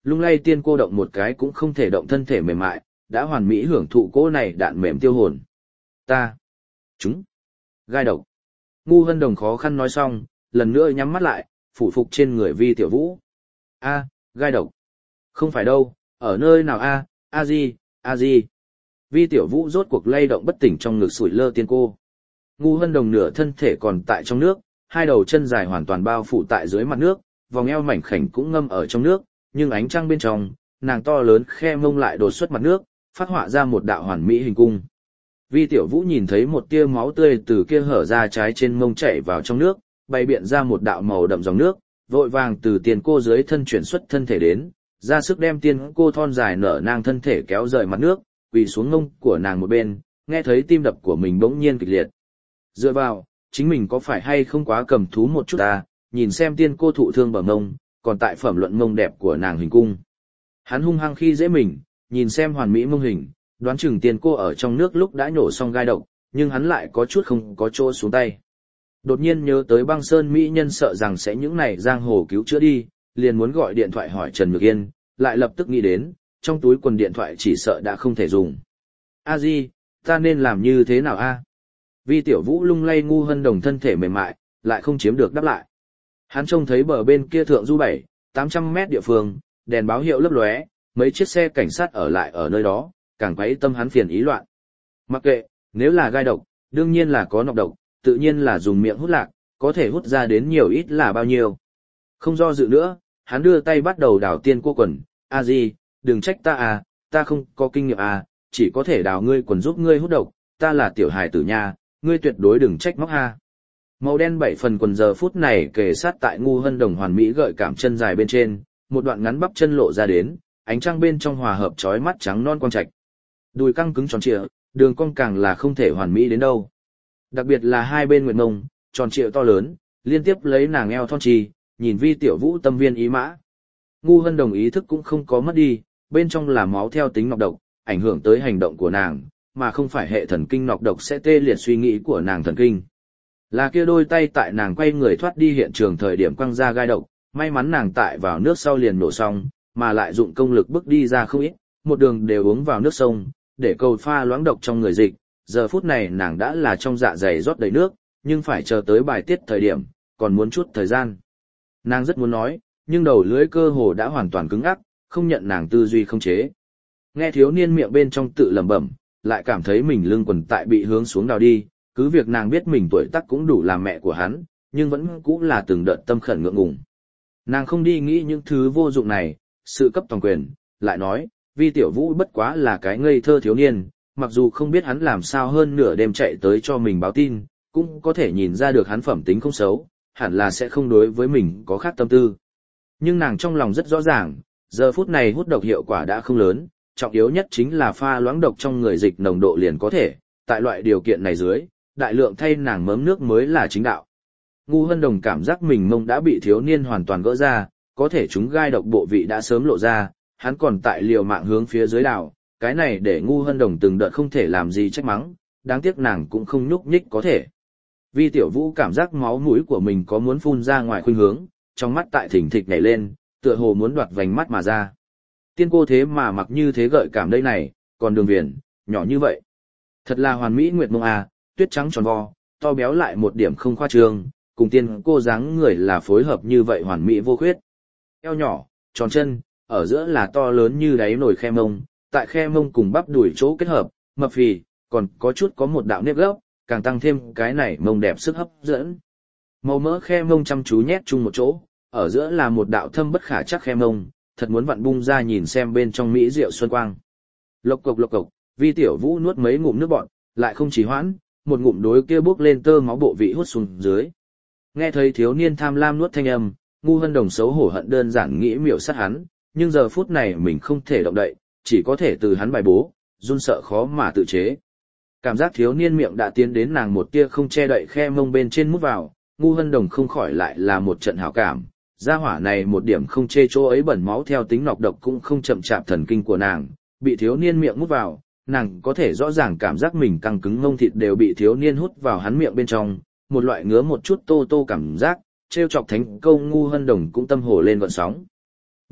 lung lay tiên cô động một cái cũng không thể động thân thể mềm mại, đã hoàn mỹ hưởng thụ cỗ này đạn mềm tiêu hồn. Ta, chúng, gai độc. Ngu Hân Đồng khó khăn nói xong, lần nữa nhắm mắt lại, phủ phục trên người Vi Tiểu Vũ. A, gai độc. Không phải đâu, ở nơi nào a, a di, a di. Vi Tiểu Vũ rốt cuộc lay động bất tỉnh trong ngực sủi lơ tiên cô. Ngu Hân Đồng nửa thân thể còn tại trong nước, hai đầu chân dài hoàn toàn bao phủ tại dưới mặt nước, vòng eo mảnh khảnh cũng ngâm ở trong nước, nhưng ánh trăng bên trong, nàng to lớn khe mông lại đột xuất mặt nước, phát họa ra một đạo hoàn mỹ hình cung. Vi Tiểu Vũ nhìn thấy một tia máu tươi từ kia hở ra trái trên mông chảy vào trong nước, bày biện ra một đạo màu đậm dòng nước, vội vàng từ tiền cô dưới thân chuyển xuất thân thể đến, ra sức đem tiên cô thon dài nở nang thân thể kéo rời mặt nước, quỳ xuống mông của nàng một bên, nghe thấy tim đập của mình bỗng nhiên kịch liệt. Dựa vào, chính mình có phải hay không quá cầm thú một chút ta, nhìn xem tiên cô thụ thương bờ mông, còn tại phẩm luận mông đẹp của nàng hình cung. Hắn hung hăng khi dễ mình, nhìn xem hoàn mỹ mông hình, đoán chừng tiên cô ở trong nước lúc đã nhổ xong gai độc, nhưng hắn lại có chút không có chỗ xuống tay. Đột nhiên nhớ tới băng sơn mỹ nhân sợ rằng sẽ những này giang hồ cứu chữa đi, liền muốn gọi điện thoại hỏi Trần Nhược Yên, lại lập tức nghĩ đến, trong túi quần điện thoại chỉ sợ đã không thể dùng. A di, ta nên làm như thế nào a? Vi Tiểu Vũ lung lay Ngu Hân Đồng thân thể mềm mại, lại không chiếm được đáp lại. Hắn trông thấy bờ bên kia thượng du bảy, tám trăm mét địa phương, đèn báo hiệu lấp lóe, mấy chiếc xe cảnh sát ở lại ở nơi đó, càng quấy tâm hắn phiền ý loạn. Mặc kệ, nếu là gai độc, đương nhiên là có nọc độc, tự nhiên là dùng miệng hút lạc, có thể hút ra đến nhiều ít là bao nhiêu. Không do dự nữa, hắn đưa tay bắt đầu đào tiên cô quần, a di, đừng trách ta à, ta không có kinh nghiệm à, chỉ có thể đào ngươi quần giúp ngươi hút độc, ta là tiểu hài tử nha, ngươi tuyệt đối đừng trách móc ha. Màu đen bảy phần quần giờ phút này kề sát tại Ngu Hân Đồng hoàn mỹ gợi cảm chân dài bên trên, một đoạn ngắn bắp chân lộ ra đến, ánh trăng bên trong hòa hợp chói mắt trắng non quang trạch. Đùi căng cứng tròn trịa, đường cong càng là không thể hoàn mỹ đến đâu. Đặc biệt là hai bên nguyệt mông, tròn trịa to lớn, liên tiếp lấy nàng eo thon trì, nhìn Vi Tiểu Vũ tâm viên ý mã. Ngu Hân Đồng ý thức cũng không có mất đi, bên trong là máu theo tính nọc độc, ảnh hưởng tới hành động của nàng, mà không phải hệ thần kinh nọc độc sẽ tê liệt suy nghĩ của nàng thần kinh. Là kia đôi tay tại nàng quay người thoát đi hiện trường thời điểm quăng ra gai độc, may mắn nàng tại vào nước sau liền nổ xong, mà lại dụng công lực bước đi ra không ít, một đường đều uống vào nước sông, để cầu pha loãng độc trong người dịch. Giờ phút này nàng đã là trong dạ dày rót đầy nước, nhưng phải chờ tới bài tiết thời điểm, còn muốn chút thời gian. Nàng rất muốn nói, nhưng đầu lưỡi cơ hồ đã hoàn toàn cứng ắc, không nhận nàng tư duy không chế. Nghe thiếu niên miệng bên trong tự lẩm bẩm, lại cảm thấy mình lưng quần tại bị hướng xuống đào đi, cứ việc nàng biết mình tuổi tác cũng đủ làm mẹ của hắn, nhưng vẫn cũng là từng đợt tâm khẩn ngượng ngùng. Nàng không đi nghĩ những thứ vô dụng này, sự cấp toàn quyền, lại nói, Vi Tiểu Vũ bất quá là cái ngây thơ thiếu niên, mặc dù không biết hắn làm sao hơn nửa đêm chạy tới cho mình báo tin, cũng có thể nhìn ra được hắn phẩm tính không xấu, hẳn là sẽ không đối với mình có khác tâm tư. Nhưng nàng trong lòng rất rõ ràng, giờ phút này hút độc hiệu quả đã không lớn, trọng yếu nhất chính là pha loãng độc trong người dịch nồng độ liền có thể, tại loại điều kiện này dưới, đại lượng thay nàng mớm nước mới là chính đạo. Ngu Hân Đồng cảm giác mình mông đã bị thiếu niên hoàn toàn gỡ ra, có thể chúng gai độc bộ vị đã sớm lộ ra, hắn còn tại liều mạng hướng phía dưới đảo, cái này để Ngu Hân Đồng từng đợt không thể làm gì trách mắng, đáng tiếc nàng cũng không nhúc nhích có thể. Vi Tiểu Vũ cảm giác máu mũi của mình có muốn phun ra ngoài khuynh hướng, trong mắt tại thỉnh thịch nhảy lên, tựa hồ muốn đoạt vành mắt mà ra. Tiên cô thế mà mặc như thế gợi cảm đây này, còn đường viền, nhỏ như vậy. Thật là hoàn mỹ nguyệt mông à, tuyết trắng tròn vo, to béo lại một điểm không khoa trương, cùng tiên cô dáng người là phối hợp như vậy hoàn mỹ vô khuyết. Eo nhỏ, tròn chân, ở giữa là to lớn như đáy nồi khe mông, tại khe mông cùng bắp đùi chỗ kết hợp, mập phì, còn có chút có một đạo nếp gấp, càng tăng thêm cái này mông đẹp sức hấp dẫn. Màu mỡ khe mông chăm chú nhét chung một chỗ, ở giữa là một đạo thâm bất khả chắc khe mông, thật muốn vặn bung ra nhìn xem bên trong mỹ rượu xuân quang. Lộc cộc lộc cộc, Vi Tiểu Vũ nuốt mấy ngụm nước bọt, lại không trì hoãn, một ngụm đối kia bốc lên tơ máu bộ vị hút xuống dưới. Nghe thấy thiếu niên tham lam nuốt thanh âm, Ngu Hân Đồng xấu hổ hận đơn giản nghĩ miểu sát hắn, nhưng giờ phút này mình không thể động đậy, chỉ có thể từ hắn bài bố, run sợ khó mà tự chế. Cảm giác thiếu niên miệng đã tiến đến nàng một tia không che đậy khe mông bên trên mút vào, Ngu Hân Đồng không khỏi lại là một trận hảo cảm. Gia hỏa này một điểm không chê chỗ ấy bẩn máu theo tính nọc độc cũng không chậm chạp thần kinh của nàng, bị thiếu niên miệng mút vào, nàng có thể rõ ràng cảm giác mình căng cứng ngông thịt đều bị thiếu niên hút vào hắn miệng bên trong, một loại ngứa một chút tô tô cảm giác, trêu chọc thánh câu Ngu Hân Đồng cũng tâm hồ lên gợn sóng. Ba,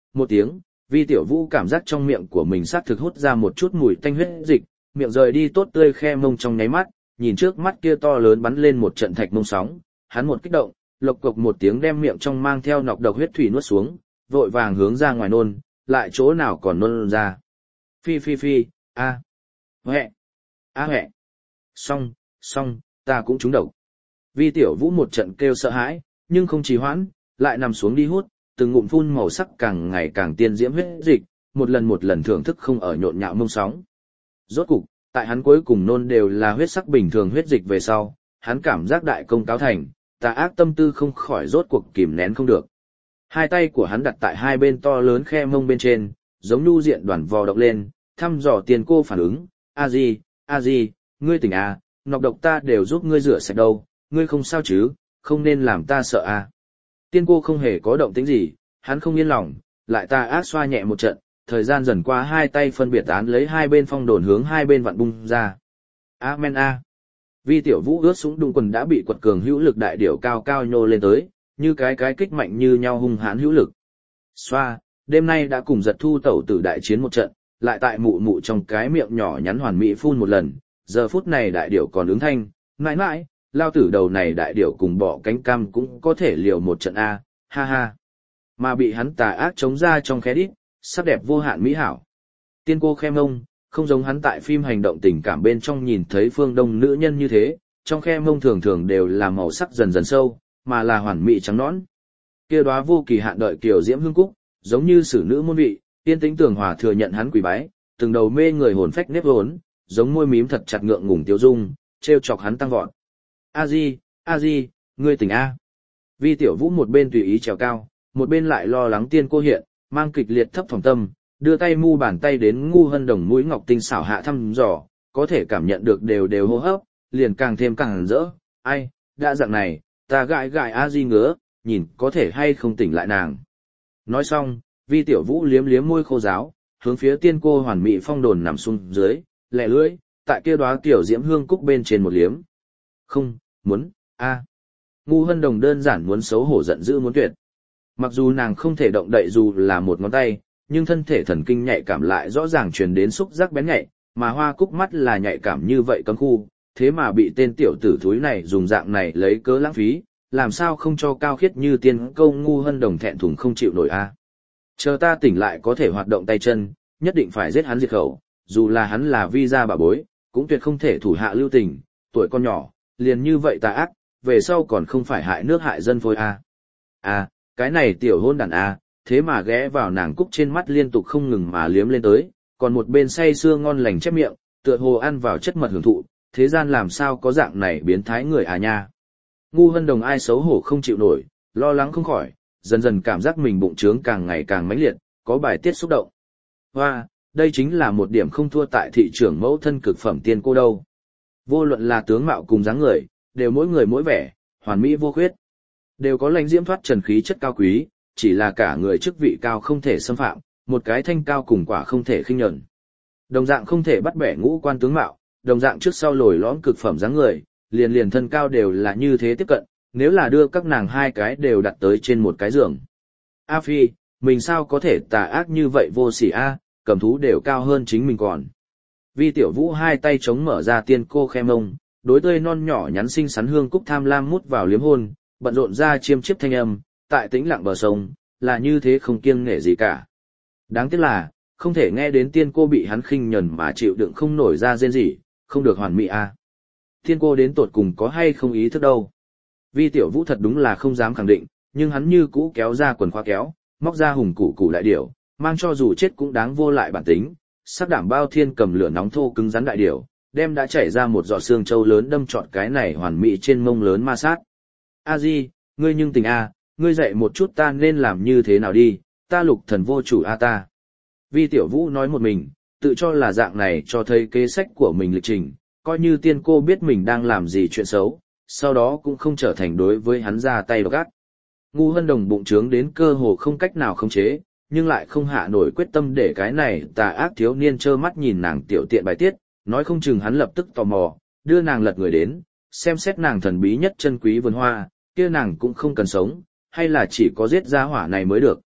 một tiếng, Vi Tiểu Vũ cảm giác trong miệng của mình xác thực hút ra một chút mùi tanh huyết dịch, miệng rời đi tốt tươi khe mông trong nháy mắt, nhìn trước mắt kia to lớn bắn lên một trận thạch mông sóng, hắn một kích động, lộc cộc một tiếng đem miệng trong mang theo nọc độc huyết thủy nuốt xuống, vội vàng hướng ra ngoài nôn, lại chỗ nào còn nôn ra. Phi phi phi, a, à. Huệ, a huệ. Xong, xong, ta cũng trúng độc. Vi Tiểu Vũ một trận kêu sợ hãi, nhưng không trì hoãn, lại nằm xuống đi hút, từng ngụm phun màu sắc càng ngày càng tiên diễm huyết dịch, một lần một lần thưởng thức không ở nhộn nhạo mông sóng. Rốt cục, tại hắn cuối cùng nôn đều là huyết sắc bình thường huyết dịch về sau, hắn cảm giác đại công cáo thành, tà ác tâm tư không khỏi rốt cuộc kìm nén không được. Hai tay của hắn đặt tại hai bên to lớn khe mông bên trên, giống nhu diện đoàn vò động lên, thăm dò tiền cô phản ứng, a di, a di, ngươi tỉnh à, nọc độc ta đều giúp ngươi rửa sạch đâu, ngươi không sao chứ, không nên làm ta sợ à. Tiên cô không hề có động tĩnh gì, hắn không yên lòng, lại ta ác xoa nhẹ một trận, thời gian dần qua hai tay phân biệt án lấy hai bên phong đồn hướng hai bên vặn bung ra. Amen a. Vi Tiểu Vũ ướt sũng đụng quần đã bị quật cường hữu lực đại điểu cao cao nhô lên tới, như cái cái kích mạnh như nhau hung hãn hữu lực. Xoa, đêm nay đã cùng giật thu tẩu tử đại chiến một trận, lại tại mụ mụ trong cái miệng nhỏ nhắn hoàn mỹ phun một lần, giờ phút này đại điểu còn ứng thanh, mãi mãi, lao tử đầu này đại điểu cùng bỏ cánh cam cũng có thể liều một trận A, ha ha. Mà bị hắn tà ác chống ra trong khé đít, sắc đẹp vô hạn mỹ hảo. Tiên cô khe mông, không giống hắn tại phim hành động tình cảm bên trong nhìn thấy phương đông nữ nhân như thế, trong khe mông thường thường đều là màu sắc dần dần sâu, mà là hoàn mỹ trắng nõn. Kia đóa vô kỳ hạn đợi kiều diễm hương cúc, giống như sử nữ môn vị, tiên tĩnh tường hòa thừa nhận hắn quỳ bái, từng đầu mê người hồn phách nếp hốn, giống môi mím thật chặt ngượng ngùng tiêu dung, trêu chọc hắn tăng vọt. A Di, A Di, ngươi tỉnh A. Vi Tiểu Vũ một bên tùy ý trèo cao, một bên lại lo lắng tiên cô hiện, mang kịch liệt thấp phòng tâm, đưa tay mu bàn tay đến ngu hân đồng mũi ngọc tinh xảo hạ thăm dò, có thể cảm nhận được đều đều hô hấp, liền càng thêm càng rỡ. Ai, đã dạng này, ta gãi gãi A Di ngứa, nhìn có thể hay không tỉnh lại nàng. Nói xong, Vi Tiểu Vũ liếm liếm môi khô ráo, hướng phía tiên cô hoàn mỹ phong đồn nằm xuống dưới, lẹ lưỡi, tại kia đóa tiểu diễm hương cúc bên trên một liếm. Không, muốn, a. Ngu hân đồng đơn giản muốn xấu hổ giận dữ muốn tuyệt. Mặc dù nàng không thể động đậy dù là một ngón tay, nhưng thân thể thần kinh nhạy cảm lại rõ ràng truyền đến xúc giác bén nhạy, mà hoa cúc mắt là nhạy cảm như vậy cấm khu, thế mà bị tên tiểu tử thúi này dùng dạng này lấy cớ lãng phí, làm sao không cho cao khiết như tiên câu ngu hân đồng thẹn thùng không chịu nổi a. Chờ ta tỉnh lại có thể hoạt động tay chân, nhất định phải giết hắn diệt khẩu, dù là hắn là vi gia bà bối, cũng tuyệt không thể thủ hạ lưu tình, tuổi con nhỏ, liền như vậy tà ác, về sau còn không phải hại nước hại dân phôi a. À, cái này tiểu hôn đàn a, thế mà ghé vào nàng cúc trên mắt liên tục không ngừng mà liếm lên tới, còn một bên say sưa ngon lành chép miệng, tựa hồ ăn vào chất mật hưởng thụ, thế gian làm sao có dạng này biến thái người à nha. Ngu hân đồng ai xấu hổ không chịu nổi, lo lắng không khỏi, dần dần cảm giác mình bụng trướng càng ngày càng mãnh liệt, có bài tiết xúc động. Hoa, đây chính là một điểm không thua tại thị trường mẫu thân cực phẩm tiên cô đâu. Vô luận là tướng mạo cùng dáng người, đều mỗi người mỗi vẻ, hoàn mỹ vô khuyết. Đều có lãnh diễm thoát trần khí chất cao quý, chỉ là cả người chức vị cao không thể xâm phạm, một cái thanh cao cùng quả không thể khinh nhẫn. Đồng dạng không thể bắt bẻ ngũ quan tướng mạo, đồng dạng trước sau lồi lõm cực phẩm dáng người, liền liền thân cao đều là như thế tiếp cận, nếu là đưa các nàng hai cái đều đặt tới trên một cái giường. A Phi, mình sao có thể tà ác như vậy vô sỉ a, cầm thú đều cao hơn chính mình còn. Vi Tiểu Vũ hai tay chống mở ra tiên cô khe mông, đối tươi non nhỏ nhắn xinh xắn hương cúc tham lam mút vào liếm hôn, bận rộn ra chiêm chiếp thanh âm, tại tĩnh lặng bờ sông, là như thế không kiêng nể gì cả. Đáng tiếc là, không thể nghe đến tiên cô bị hắn khinh nhẫn mà chịu đựng không nổi ra rên rỉ, không được hoàn mỹ a. Tiên cô đến tột cùng có hay không ý thức đâu. Vi Tiểu Vũ thật đúng là không dám khẳng định, nhưng hắn như cũ kéo ra quần khóa kéo, móc ra hùng củ củ đại điểu, mang cho dù chết cũng đáng vô lại bản tính, sắc đảm bao thiên cầm lửa nóng thô cứng rắn đại điểu, đem đã chảy ra một giọt xương trâu lớn đâm trọn cái này hoàn mỹ trên mông lớn ma sát. A Di, ngươi nhưng tình a, ngươi dạy một chút ta nên làm như thế nào đi, ta lục thần vô chủ a ta. Vi Tiểu Vũ nói một mình, tự cho là dạng này cho thấy kế sách của mình lịch trình, coi như tiên cô biết mình đang làm gì chuyện xấu, sau đó cũng không trở thành đối với hắn ra tay độc ác. Ngu hân đồng bụng trướng đến cơ hồ không cách nào khống chế, nhưng lại không hạ nổi quyết tâm để cái này tà ác thiếu niên trơ mắt nhìn nàng tiểu tiện bài tiết, nói không chừng hắn lập tức tò mò, đưa nàng lật người đến, xem xét nàng thần bí nhất chân quý vườn hoa, kia nàng cũng không cần sống, hay là chỉ có giết ra hỏa này mới được.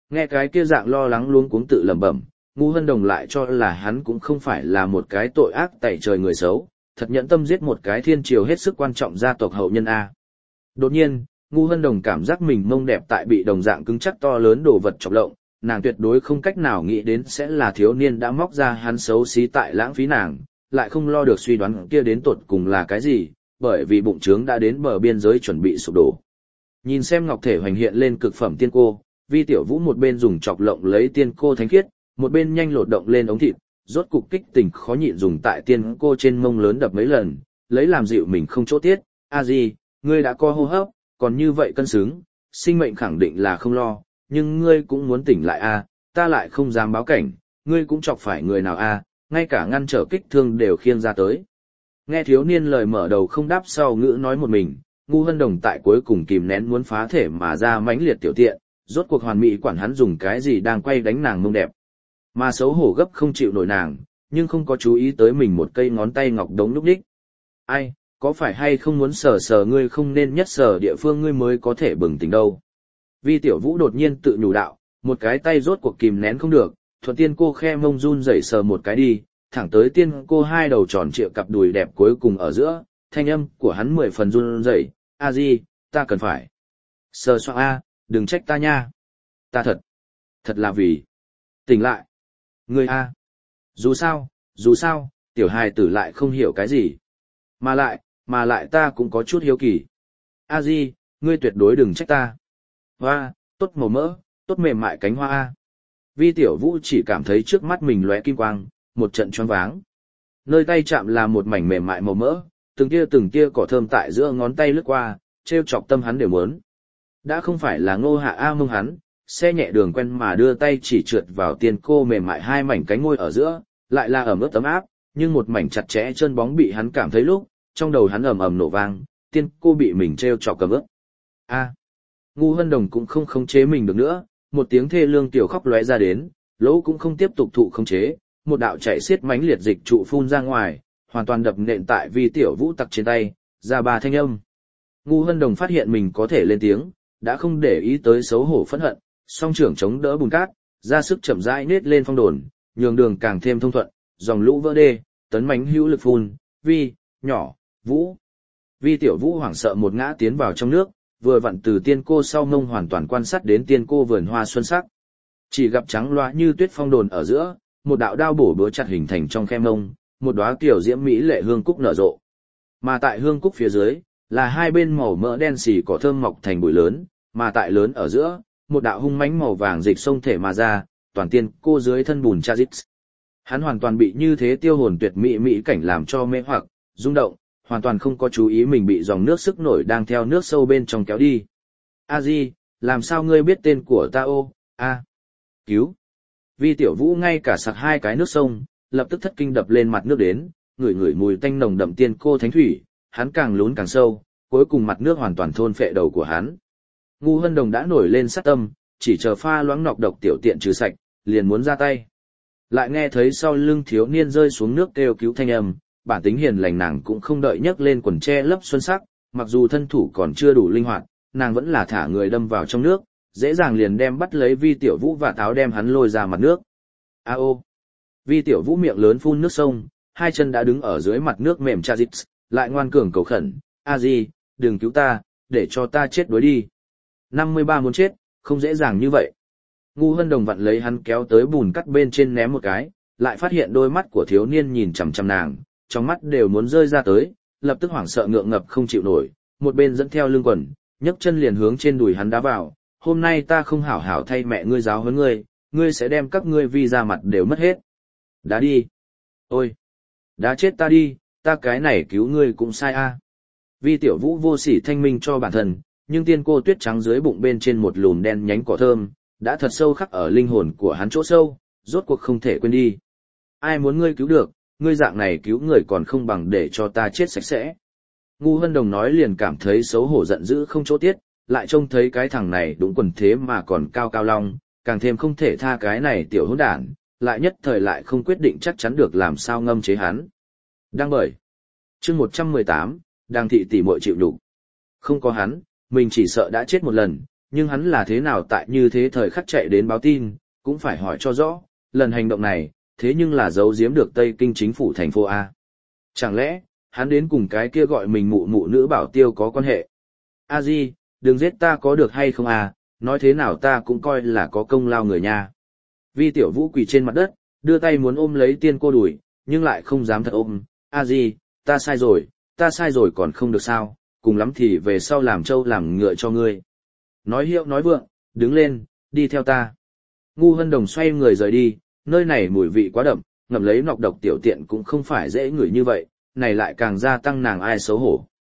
Nghe cái kia dạng lo lắng luống cuống tự lẩm bẩm, Ngu Hân Đồng lại cho là hắn cũng không phải là một cái tội ác tẩy trời người xấu, thật nhẫn tâm giết một cái thiên triều hết sức quan trọng gia tộc hậu nhân A. Đột nhiên, Ngu Hân Đồng cảm giác mình mông đẹp tại bị đồng dạng cứng chắc to lớn đồ vật chọc lộng, nàng tuyệt đối không cách nào nghĩ đến sẽ là thiếu niên đã móc ra hắn xấu xí tại lãng phí nàng, lại không lo được suy đoán kia đến tột cùng là cái gì, bởi vì bụng trướng đã đến bờ biên giới chuẩn bị sụp đổ. Nhìn xem ngọc thể hoành hiện lên cực phẩm tiên cô, Vi Tiểu Vũ một bên dùng chọc lộng lấy tiên cô thánh khiết, một bên nhanh lột động lên ống thịt, rốt cục kích tình khó nhịn dùng tại tiên cô trên mông lớn đập mấy lần, lấy làm dịu mình không chỗ tiết. A Di, ngươi đã co hô hấp, còn như vậy cân xứng, sinh mệnh khẳng định là không lo, nhưng ngươi cũng muốn tỉnh lại a, ta lại không dám báo cảnh, ngươi cũng chọc phải người nào a, ngay cả ngăn trở kích thương đều khiêng ra tới. Nghe thiếu niên lời mở đầu không đáp sau ngữ nói một mình, Ngu Hân Đồng tại cuối cùng kìm nén muốn phá thể mà ra mãnh liệt tiểu tiện, rốt cuộc hoàn mỹ quản hắn dùng cái gì đang quay đánh nàng mông đẹp. Mà xấu hổ gấp không chịu nổi nàng, nhưng không có chú ý tới mình một cây ngón tay ngọc đống lúc đích. Ai, có phải hay không muốn sờ sờ ngươi không nên nhất sờ địa phương ngươi mới có thể bừng tỉnh đâu. Vi Tiểu Vũ đột nhiên tự nhủ đạo, một cái tay rốt cuộc kìm nén không được, thuận tiên cô khe mông run rẩy sờ một cái đi, thẳng tới tiên cô hai đầu tròn trịa cặp đùi đẹp cuối cùng ở giữa, thanh âm của hắn mười phần run rẩy, a di, ta cần phải. Sờ soạng a, đừng trách ta nha. Ta thật, thật là vì. Tỉnh lại. Ngươi a. Dù sao, dù sao, tiểu hài tử lại không hiểu cái gì. Mà lại, mà lại ta cũng có chút hiếu kỳ. A di, ngươi tuyệt đối đừng trách ta. Hoa, tốt màu mỡ, tốt mềm mại cánh hoa a. Vi Tiểu Vũ chỉ cảm thấy trước mắt mình lóe kim quang, một trận choáng váng. Nơi tay chạm là một mảnh mềm mại màu mỡ, từng tia từng tia cỏ thơm tại giữa ngón tay lướt qua, treo chọc tâm hắn đều muốn. Đã không phải là Ngô Hạ A mông hắn, xe nhẹ đường quen mà đưa tay chỉ trượt vào tiên cô mềm mại hai mảnh cánh môi ở giữa, lại là ẩm ướt tấm áp, nhưng một mảnh chặt chẽ chân bóng bị hắn cảm thấy lúc, trong đầu hắn ầm ầm nổ vang, tiên cô bị mình treo chọc cầm ướt. A. Ngu Hân Đồng cũng không khống chế mình được nữa, một tiếng thê lương tiểu khóc lóe ra đến, lỗ cũng không tiếp tục thụ khống chế, một đạo chảy xiết mãnh liệt dịch trụ phun ra ngoài, hoàn toàn đập nện tại Vi Tiểu Vũ tặc trên tay, ra ba thanh âm. Ngu Hân Đồng phát hiện mình có thể lên tiếng, đã không để ý tới xấu hổ phẫn hận, song trưởng chống đỡ bùn cát, ra sức chậm rãi nết lên phong đồn, nhường đường càng thêm thông thuận, dòng lũ vỡ đê, tấn mãnh hữu lực phun, Vi, nhỏ, Vũ. Vi Tiểu Vũ hoảng sợ một ngã tiến vào trong nước, vừa vặn từ tiên cô sau mông hoàn toàn quan sát đến tiên cô vườn hoa xuân sắc. Chỉ gặp trắng loá như tuyết phong đồn ở giữa, một đạo đao bổ búa chặt hình thành trong khe mông, một đóa kiểu diễm mỹ lệ hương cúc nở rộ. Mà tại hương cúc phía dưới, là hai bên màu mỡ đen xì cỏ thơm mọc thành bụi lớn, mà tại lớn ở giữa, một đạo hung mãnh màu vàng dịch sông thể mà ra, toàn tiên cô dưới thân bùn cha dít. Hắn hoàn toàn bị như thế tiêu hồn tuyệt mỹ mỹ cảnh làm cho mê hoặc, rung động, hoàn toàn không có chú ý mình bị dòng nước sức nổi đang theo nước sâu bên trong kéo đi. A Di, làm sao ngươi biết tên của ta ô? A. Cứu. Vi Tiểu Vũ ngay cả sặc hai cái nước sông, lập tức thất kinh đập lên mặt nước đến, ngửi ngửi mùi tanh nồng đậm tiên cô thánh thủy, hắn càng lún càng sâu, cuối cùng mặt nước hoàn toàn thôn phệ đầu của hắn. Ngu Hân Đồng đã nổi lên sát tâm, chỉ chờ pha loãng nọc độc tiểu tiện trừ sạch, liền muốn ra tay. Lại nghe thấy sau lưng thiếu niên rơi xuống nước kêu cứu thanh âm, bản tính hiền lành nàng cũng không đợi nhấc lên quần che lấp xuân sắc, mặc dù thân thủ còn chưa đủ linh hoạt, nàng vẫn là thả người đâm vào trong nước, dễ dàng liền đem bắt lấy Vi Tiểu Vũ và táo đem hắn lôi ra mặt nước. A ô. Vi Tiểu Vũ miệng lớn phun nước sông, hai chân đã đứng ở dưới mặt nước mềm cha dít, lại ngoan cường cầu khẩn, A Di, đừng cứu ta, để cho ta chết đuối đi. năm mươi ba muốn chết, không dễ dàng như vậy. Ngu Hân Đồng vặn lấy hắn kéo tới bùn cắt bên trên ném một cái, lại phát hiện đôi mắt của thiếu niên nhìn chằm chằm nàng, trong mắt đều muốn rơi ra tới, lập tức hoảng sợ ngượng ngập không chịu nổi, một bên dẫn theo lưng quần, nhấc chân liền hướng trên đùi hắn đá vào, hôm nay ta không hảo hảo thay mẹ ngươi giáo huấn ngươi, ngươi sẽ đem các ngươi vi ra mặt đều mất hết. Đá đi. Ôi. Đá chết ta đi, ta cái này cứu ngươi cũng sai a. Vi Tiểu Vũ vô sỉ thanh minh cho bản thân, nhưng tiên cô tuyết trắng dưới bụng bên trên một lùm đen nhánh cỏ thơm, đã thật sâu khắc ở linh hồn của hắn chỗ sâu, rốt cuộc không thể quên đi. Ai muốn ngươi cứu được, ngươi dạng này cứu người còn không bằng để cho ta chết sạch sẽ. Ngu Hân Đồng nói liền cảm thấy xấu hổ giận dữ không chỗ tiết, lại trông thấy cái thằng này đúng quần thế mà còn cao cao long, càng thêm không thể tha cái này tiểu hỗn đản, lại nhất thời lại không quyết định chắc chắn được làm sao ngâm chế hắn. Đang bởi. Chương một trăm mười tám, Đàng thị tỷ muội chịu nhục. Không có hắn, mình chỉ sợ đã chết một lần, nhưng hắn là thế nào tại như thế thời khắc chạy đến báo tin, cũng phải hỏi cho rõ, lần hành động này, thế nhưng là giấu giếm được Tây Kinh chính phủ thành phố A. Chẳng lẽ, hắn đến cùng cái kia gọi mình mụ mụ nữ bảo tiêu có quan hệ? A Di, đừng giết ta có được hay không à, nói thế nào ta cũng coi là có công lao người nha. Vi Tiểu Vũ quỳ trên mặt đất, đưa tay muốn ôm lấy tiên cô đùi, nhưng lại không dám thật ôm. A Di, ta sai rồi, ta sai rồi còn không được sao, cùng lắm thì về sau làm trâu làm ngựa cho ngươi. Nói hiệu nói vượng, đứng lên, đi theo ta. Ngu Hân Đồng xoay người rời đi, nơi này mùi vị quá đậm, ngậm lấy nọc độc tiểu tiện cũng không phải dễ ngửi như vậy, này lại càng gia tăng nàng ai xấu hổ.